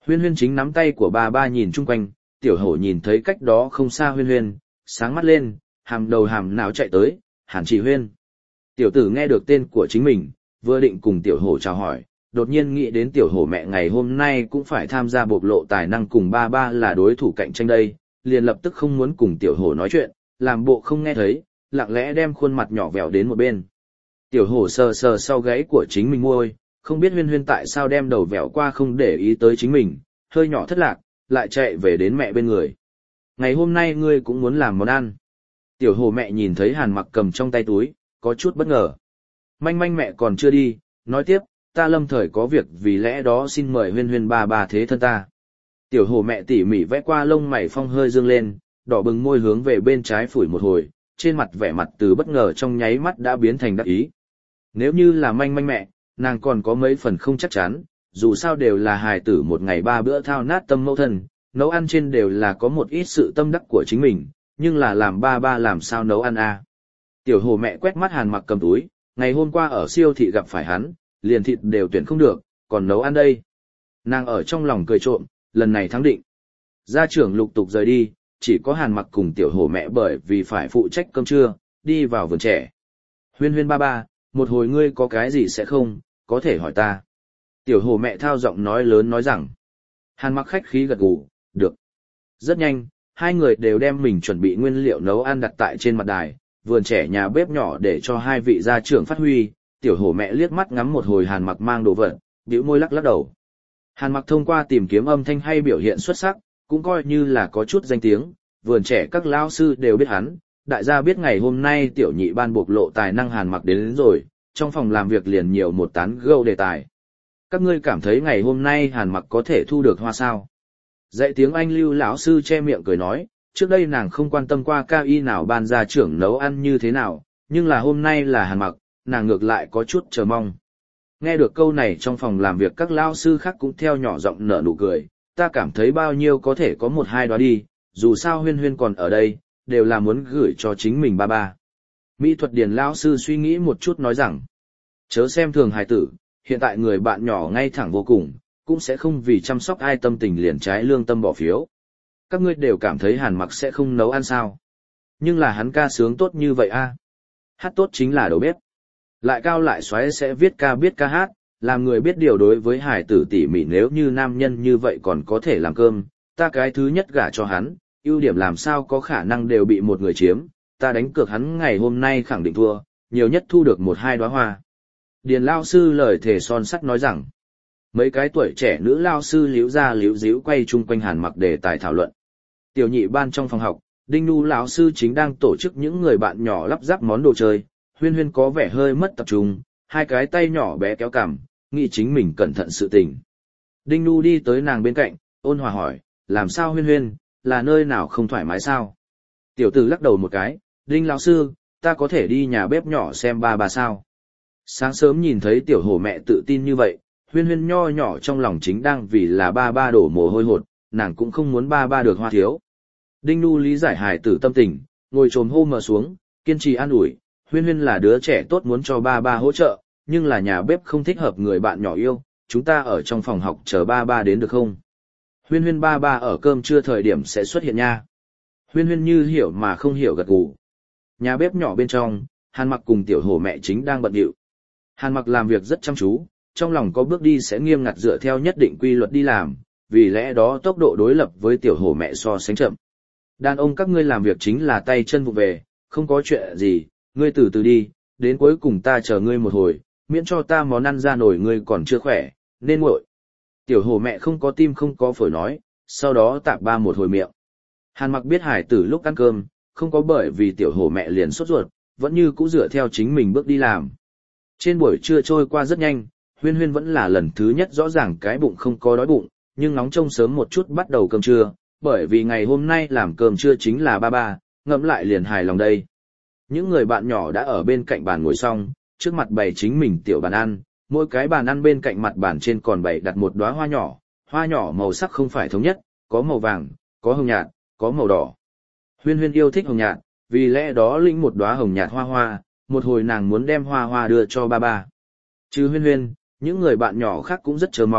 S1: Huyên Huyên chính nắm tay của ba ba nhìn chung quanh, tiểu hổ nhìn thấy cách đó không xa Huyên Huyên, sáng mắt lên, hàm đầu hàm não chạy tới, Hàn Chỉ Huyên. Tiểu tử nghe được tên của chính mình, vừa định cùng tiểu hổ chào hỏi, đột nhiên nghĩ đến tiểu hổ mẹ ngày hôm nay cũng phải tham gia bộc lộ tài năng cùng ba ba là đối thủ cạnh tranh đây, liền lập tức không muốn cùng tiểu hổ nói chuyện, làm bộ không nghe thấy, lặng lẽ đem khuôn mặt nhỏ vẹo đến một bên. Tiểu hổ sờ sờ sau gáy của chính mình môi, không biết Huyên Huyên tại sao đem đầu vẹo qua không để ý tới chính mình, hơi nhỏ thất lạc, lại chạy về đến mẹ bên người. Ngày hôm nay ngươi cũng muốn làm món ăn. Tiểu hổ mẹ nhìn thấy Hàn Mặc cầm trong tay túi, có chút bất ngờ. Manh manh mẹ còn chưa đi, nói tiếp, ta lâm thời có việc vì lẽ đó xin mời Huyên Huyên ba ba thế thân ta. Tiểu hổ mẹ tỉ mỉ vẽ qua lông mày phong hơi dương lên, đỏ bừng môi hướng về bên trái phủi một hồi, trên mặt vẻ mặt từ bất ngờ trong nháy mắt đã biến thành đắc ý. Nếu như là manh manh mẹ, nàng còn có mấy phần không chắc chắn, dù sao đều là hài tử một ngày ba bữa thao nát tâm mẫu thân, nấu ăn trên đều là có một ít sự tâm đắc của chính mình, nhưng là làm ba ba làm sao nấu ăn à. Tiểu hồ mẹ quét mắt Hàn Mặc cầm túi, ngày hôm qua ở siêu thị gặp phải hắn, liền thịt đều tuyển không được, còn nấu ăn đây. Nàng ở trong lòng cười trộm, lần này thắng định. Gia trưởng lục tục rời đi, chỉ có Hàn Mặc cùng tiểu hồ mẹ bởi vì phải phụ trách cơm trưa, đi vào vườn trẻ. Huyên Huyên ba ba, một hồi ngươi có cái gì sẽ không, có thể hỏi ta. Tiểu hồ mẹ thao giọng nói lớn nói rằng. Hàn Mặc khách khí gật gù, được. Rất nhanh, hai người đều đem mình chuẩn bị nguyên liệu nấu ăn đặt tại trên mặt đài, vườn trẻ nhà bếp nhỏ để cho hai vị gia trưởng phát huy. Tiểu hổ mẹ liếc mắt ngắm một hồi Hàn Mặc mang đồ vật, bĩu môi lắc lắc đầu. Hàn Mặc thông qua tìm kiếm âm thanh hay biểu hiện xuất sắc, cũng coi như là có chút danh tiếng, vườn trẻ các lao sư đều biết hắn, đại gia biết ngày hôm nay tiểu nhị ban bộc lộ tài năng Hàn Mặc đến, đến rồi, trong phòng làm việc liền nhiều một tán gẫu đề tài. Các ngươi cảm thấy ngày hôm nay Hàn Mặc có thể thu được hoa sao? Dạy tiếng Anh Lưu lão sư che miệng cười nói, trước đây nàng không quan tâm qua ca y nào ban gia trưởng nấu ăn như thế nào, nhưng là hôm nay là Hàn Mặc, nàng ngược lại có chút chờ mong. Nghe được câu này trong phòng làm việc các lao sư khác cũng theo nhỏ giọng nở nụ cười, ta cảm thấy bao nhiêu có thể có một hai đó đi, dù sao Huyên Huyên còn ở đây, đều là muốn gửi cho chính mình ba ba. Mỹ thuật điển lao sư suy nghĩ một chút nói rằng, chớ xem thường hài tử, hiện tại người bạn nhỏ ngay thẳng vô cùng, cũng sẽ không vì chăm sóc ai tâm tình liền trái lương tâm bỏ phiếu. Các ngươi đều cảm thấy Hàn Mặc sẽ không nấu ăn sao. Nhưng là hắn ca sướng tốt như vậy a, hát tốt chính là đầu bếp. Lại cao lại xoáy sẽ viết ca biết ca hát, làm người biết điều đối với hải tử tỉ mỉ, nếu như nam nhân như vậy còn có thể làm cơm, ta cái thứ nhất gả cho hắn, ưu điểm làm sao có khả năng đều bị một người chiếm, ta đánh cược hắn ngày hôm nay khẳng định thua, nhiều nhất thu được một hai đóa hoa. Điền lao sư lời thề son sắt nói rằng, mấy cái tuổi trẻ nữ lao sư liễu ra liễu díu quay chung quanh Hàn Mặc đề tài thảo luận. Tiểu nhị ban trong phòng học, Đinh Nu lão sư chính đang tổ chức những người bạn nhỏ lắp ráp món đồ chơi. Huyên Huyên có vẻ hơi mất tập trung, hai cái tay nhỏ bé kéo cằm, nghĩ chính mình cẩn thận sự tình. Đinh Nu đi tới nàng bên cạnh, ôn hòa hỏi, làm sao Huyên Huyên, là nơi nào không thoải mái sao? Tiểu tử lắc đầu một cái, Đinh lão sư, ta có thể đi nhà bếp nhỏ xem ba bà sao? Sáng sớm nhìn thấy tiểu hổ mẹ tự tin như vậy, Huyên Huyên nho nhỏ trong lòng chính đang vì là ba ba đổ mồ hôi hột, nàng cũng không muốn ba ba được hoa thiếu. Đinh Nu lý giải hài tử tâm tình, ngồi trồm hô mờ xuống, kiên trì an ủi, Huyên Huyên là đứa trẻ tốt muốn cho ba ba hỗ trợ, nhưng là nhà bếp không thích hợp người bạn nhỏ yêu, chúng ta ở trong phòng học chờ ba ba đến được không? Huyên Huyên ba ba ở cơm trưa thời điểm sẽ xuất hiện nha. Huyên Huyên như hiểu mà không hiểu gật gù. Nhà bếp nhỏ bên trong, Hàn Mặc cùng tiểu hổ mẹ chính đang bận rộn. Hàn Mặc làm việc rất chăm chú, trong lòng có bước đi sẽ nghiêm ngặt dựa theo nhất định quy luật đi làm, vì lẽ đó tốc độ đối lập với tiểu hổ mẹ so sánh chậm. Đàn ông các ngươi làm việc chính là tay chân vụ về, không có chuyện gì, ngươi từ từ đi, đến cuối cùng ta chờ ngươi một hồi, miễn cho ta món ăn ra nổi ngươi còn chưa khỏe, nên nguội. Tiểu hổ mẹ không có tim không có phổi nói, sau đó tạp ba một hồi miệng. Hàn Mặc biết hải tử lúc ăn cơm, không có bởi vì tiểu hổ mẹ liền sốt ruột, vẫn như cũ dựa theo chính mình bước đi làm. Trên buổi trưa trôi qua rất nhanh, Huyên Huyên vẫn là lần thứ nhất rõ ràng cái bụng không có đói bụng, nhưng nóng trông sớm một chút bắt đầu cơm trưa, bởi vì ngày hôm nay làm cơm trưa chính là ba ba, ngẫm lại liền hài lòng đây. Những người bạn nhỏ đã ở bên cạnh bàn ngồi xong, trước mặt bày chính mình tiểu bàn ăn, mỗi cái bàn ăn bên cạnh mặt bàn trên còn bày đặt một đóa hoa nhỏ, hoa nhỏ màu sắc không phải thống nhất, có màu vàng, có hồng nhạt, có màu đỏ. Huyên Huyên yêu thích hồng nhạt, vì lẽ đó lĩnh một đóa hồng nhạt hoa hoa, một hồi nàng muốn đem hoa hoa đưa cho ba ba. Chứ Huyên Huyên, những người bạn nhỏ khác cũng rất chờ mong,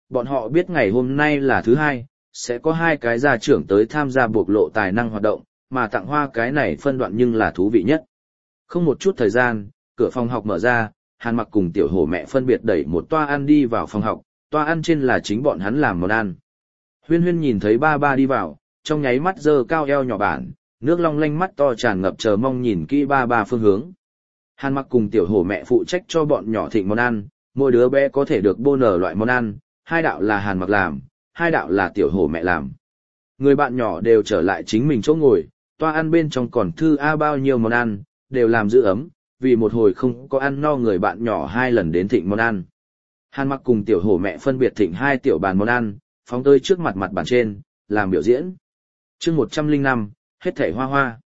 S1: bọn họ biết ngày hôm nay là thứ hai, sẽ có hai cái gia trưởng tới tham gia bộc lộ tài năng hoạt động, mà tặng hoa cái này phân đoạn nhưng là thú vị nhất. Không một chút thời gian, cửa phòng học mở ra, Hàn Mặc cùng tiểu hổ mẹ phân biệt đẩy một toa ăn đi vào phòng học, toa ăn trên là chính bọn hắn làm món ăn. Huyên Huyên nhìn thấy ba ba đi vào, trong nháy mắt giơ cao eo nhỏ bản, nước long lanh mắt to tràn ngập chờ mong nhìn kỹ ba ba phương hướng. Hàn Mặc cùng tiểu hổ mẹ phụ trách cho bọn nhỏ thịnh món ăn, mỗi đứa bé có thể được bô nở loại món ăn, hai đạo là Hàn Mặc làm, hai đạo là tiểu hổ mẹ làm. Người bạn nhỏ đều trở lại chính mình chỗ ngồi, toa ăn bên trong còn thư a bao nhiêu món ăn, đều làm giữ ấm, vì một hồi không có ăn no người bạn nhỏ hai lần đến thịnh món ăn. Hàn Mặc cùng tiểu hổ mẹ phân biệt thịnh hai tiểu bàn món ăn, phóng tới trước mặt mặt bàn trên, làm biểu diễn. Chương một trăm linh năm, hết thảy hoa hoa.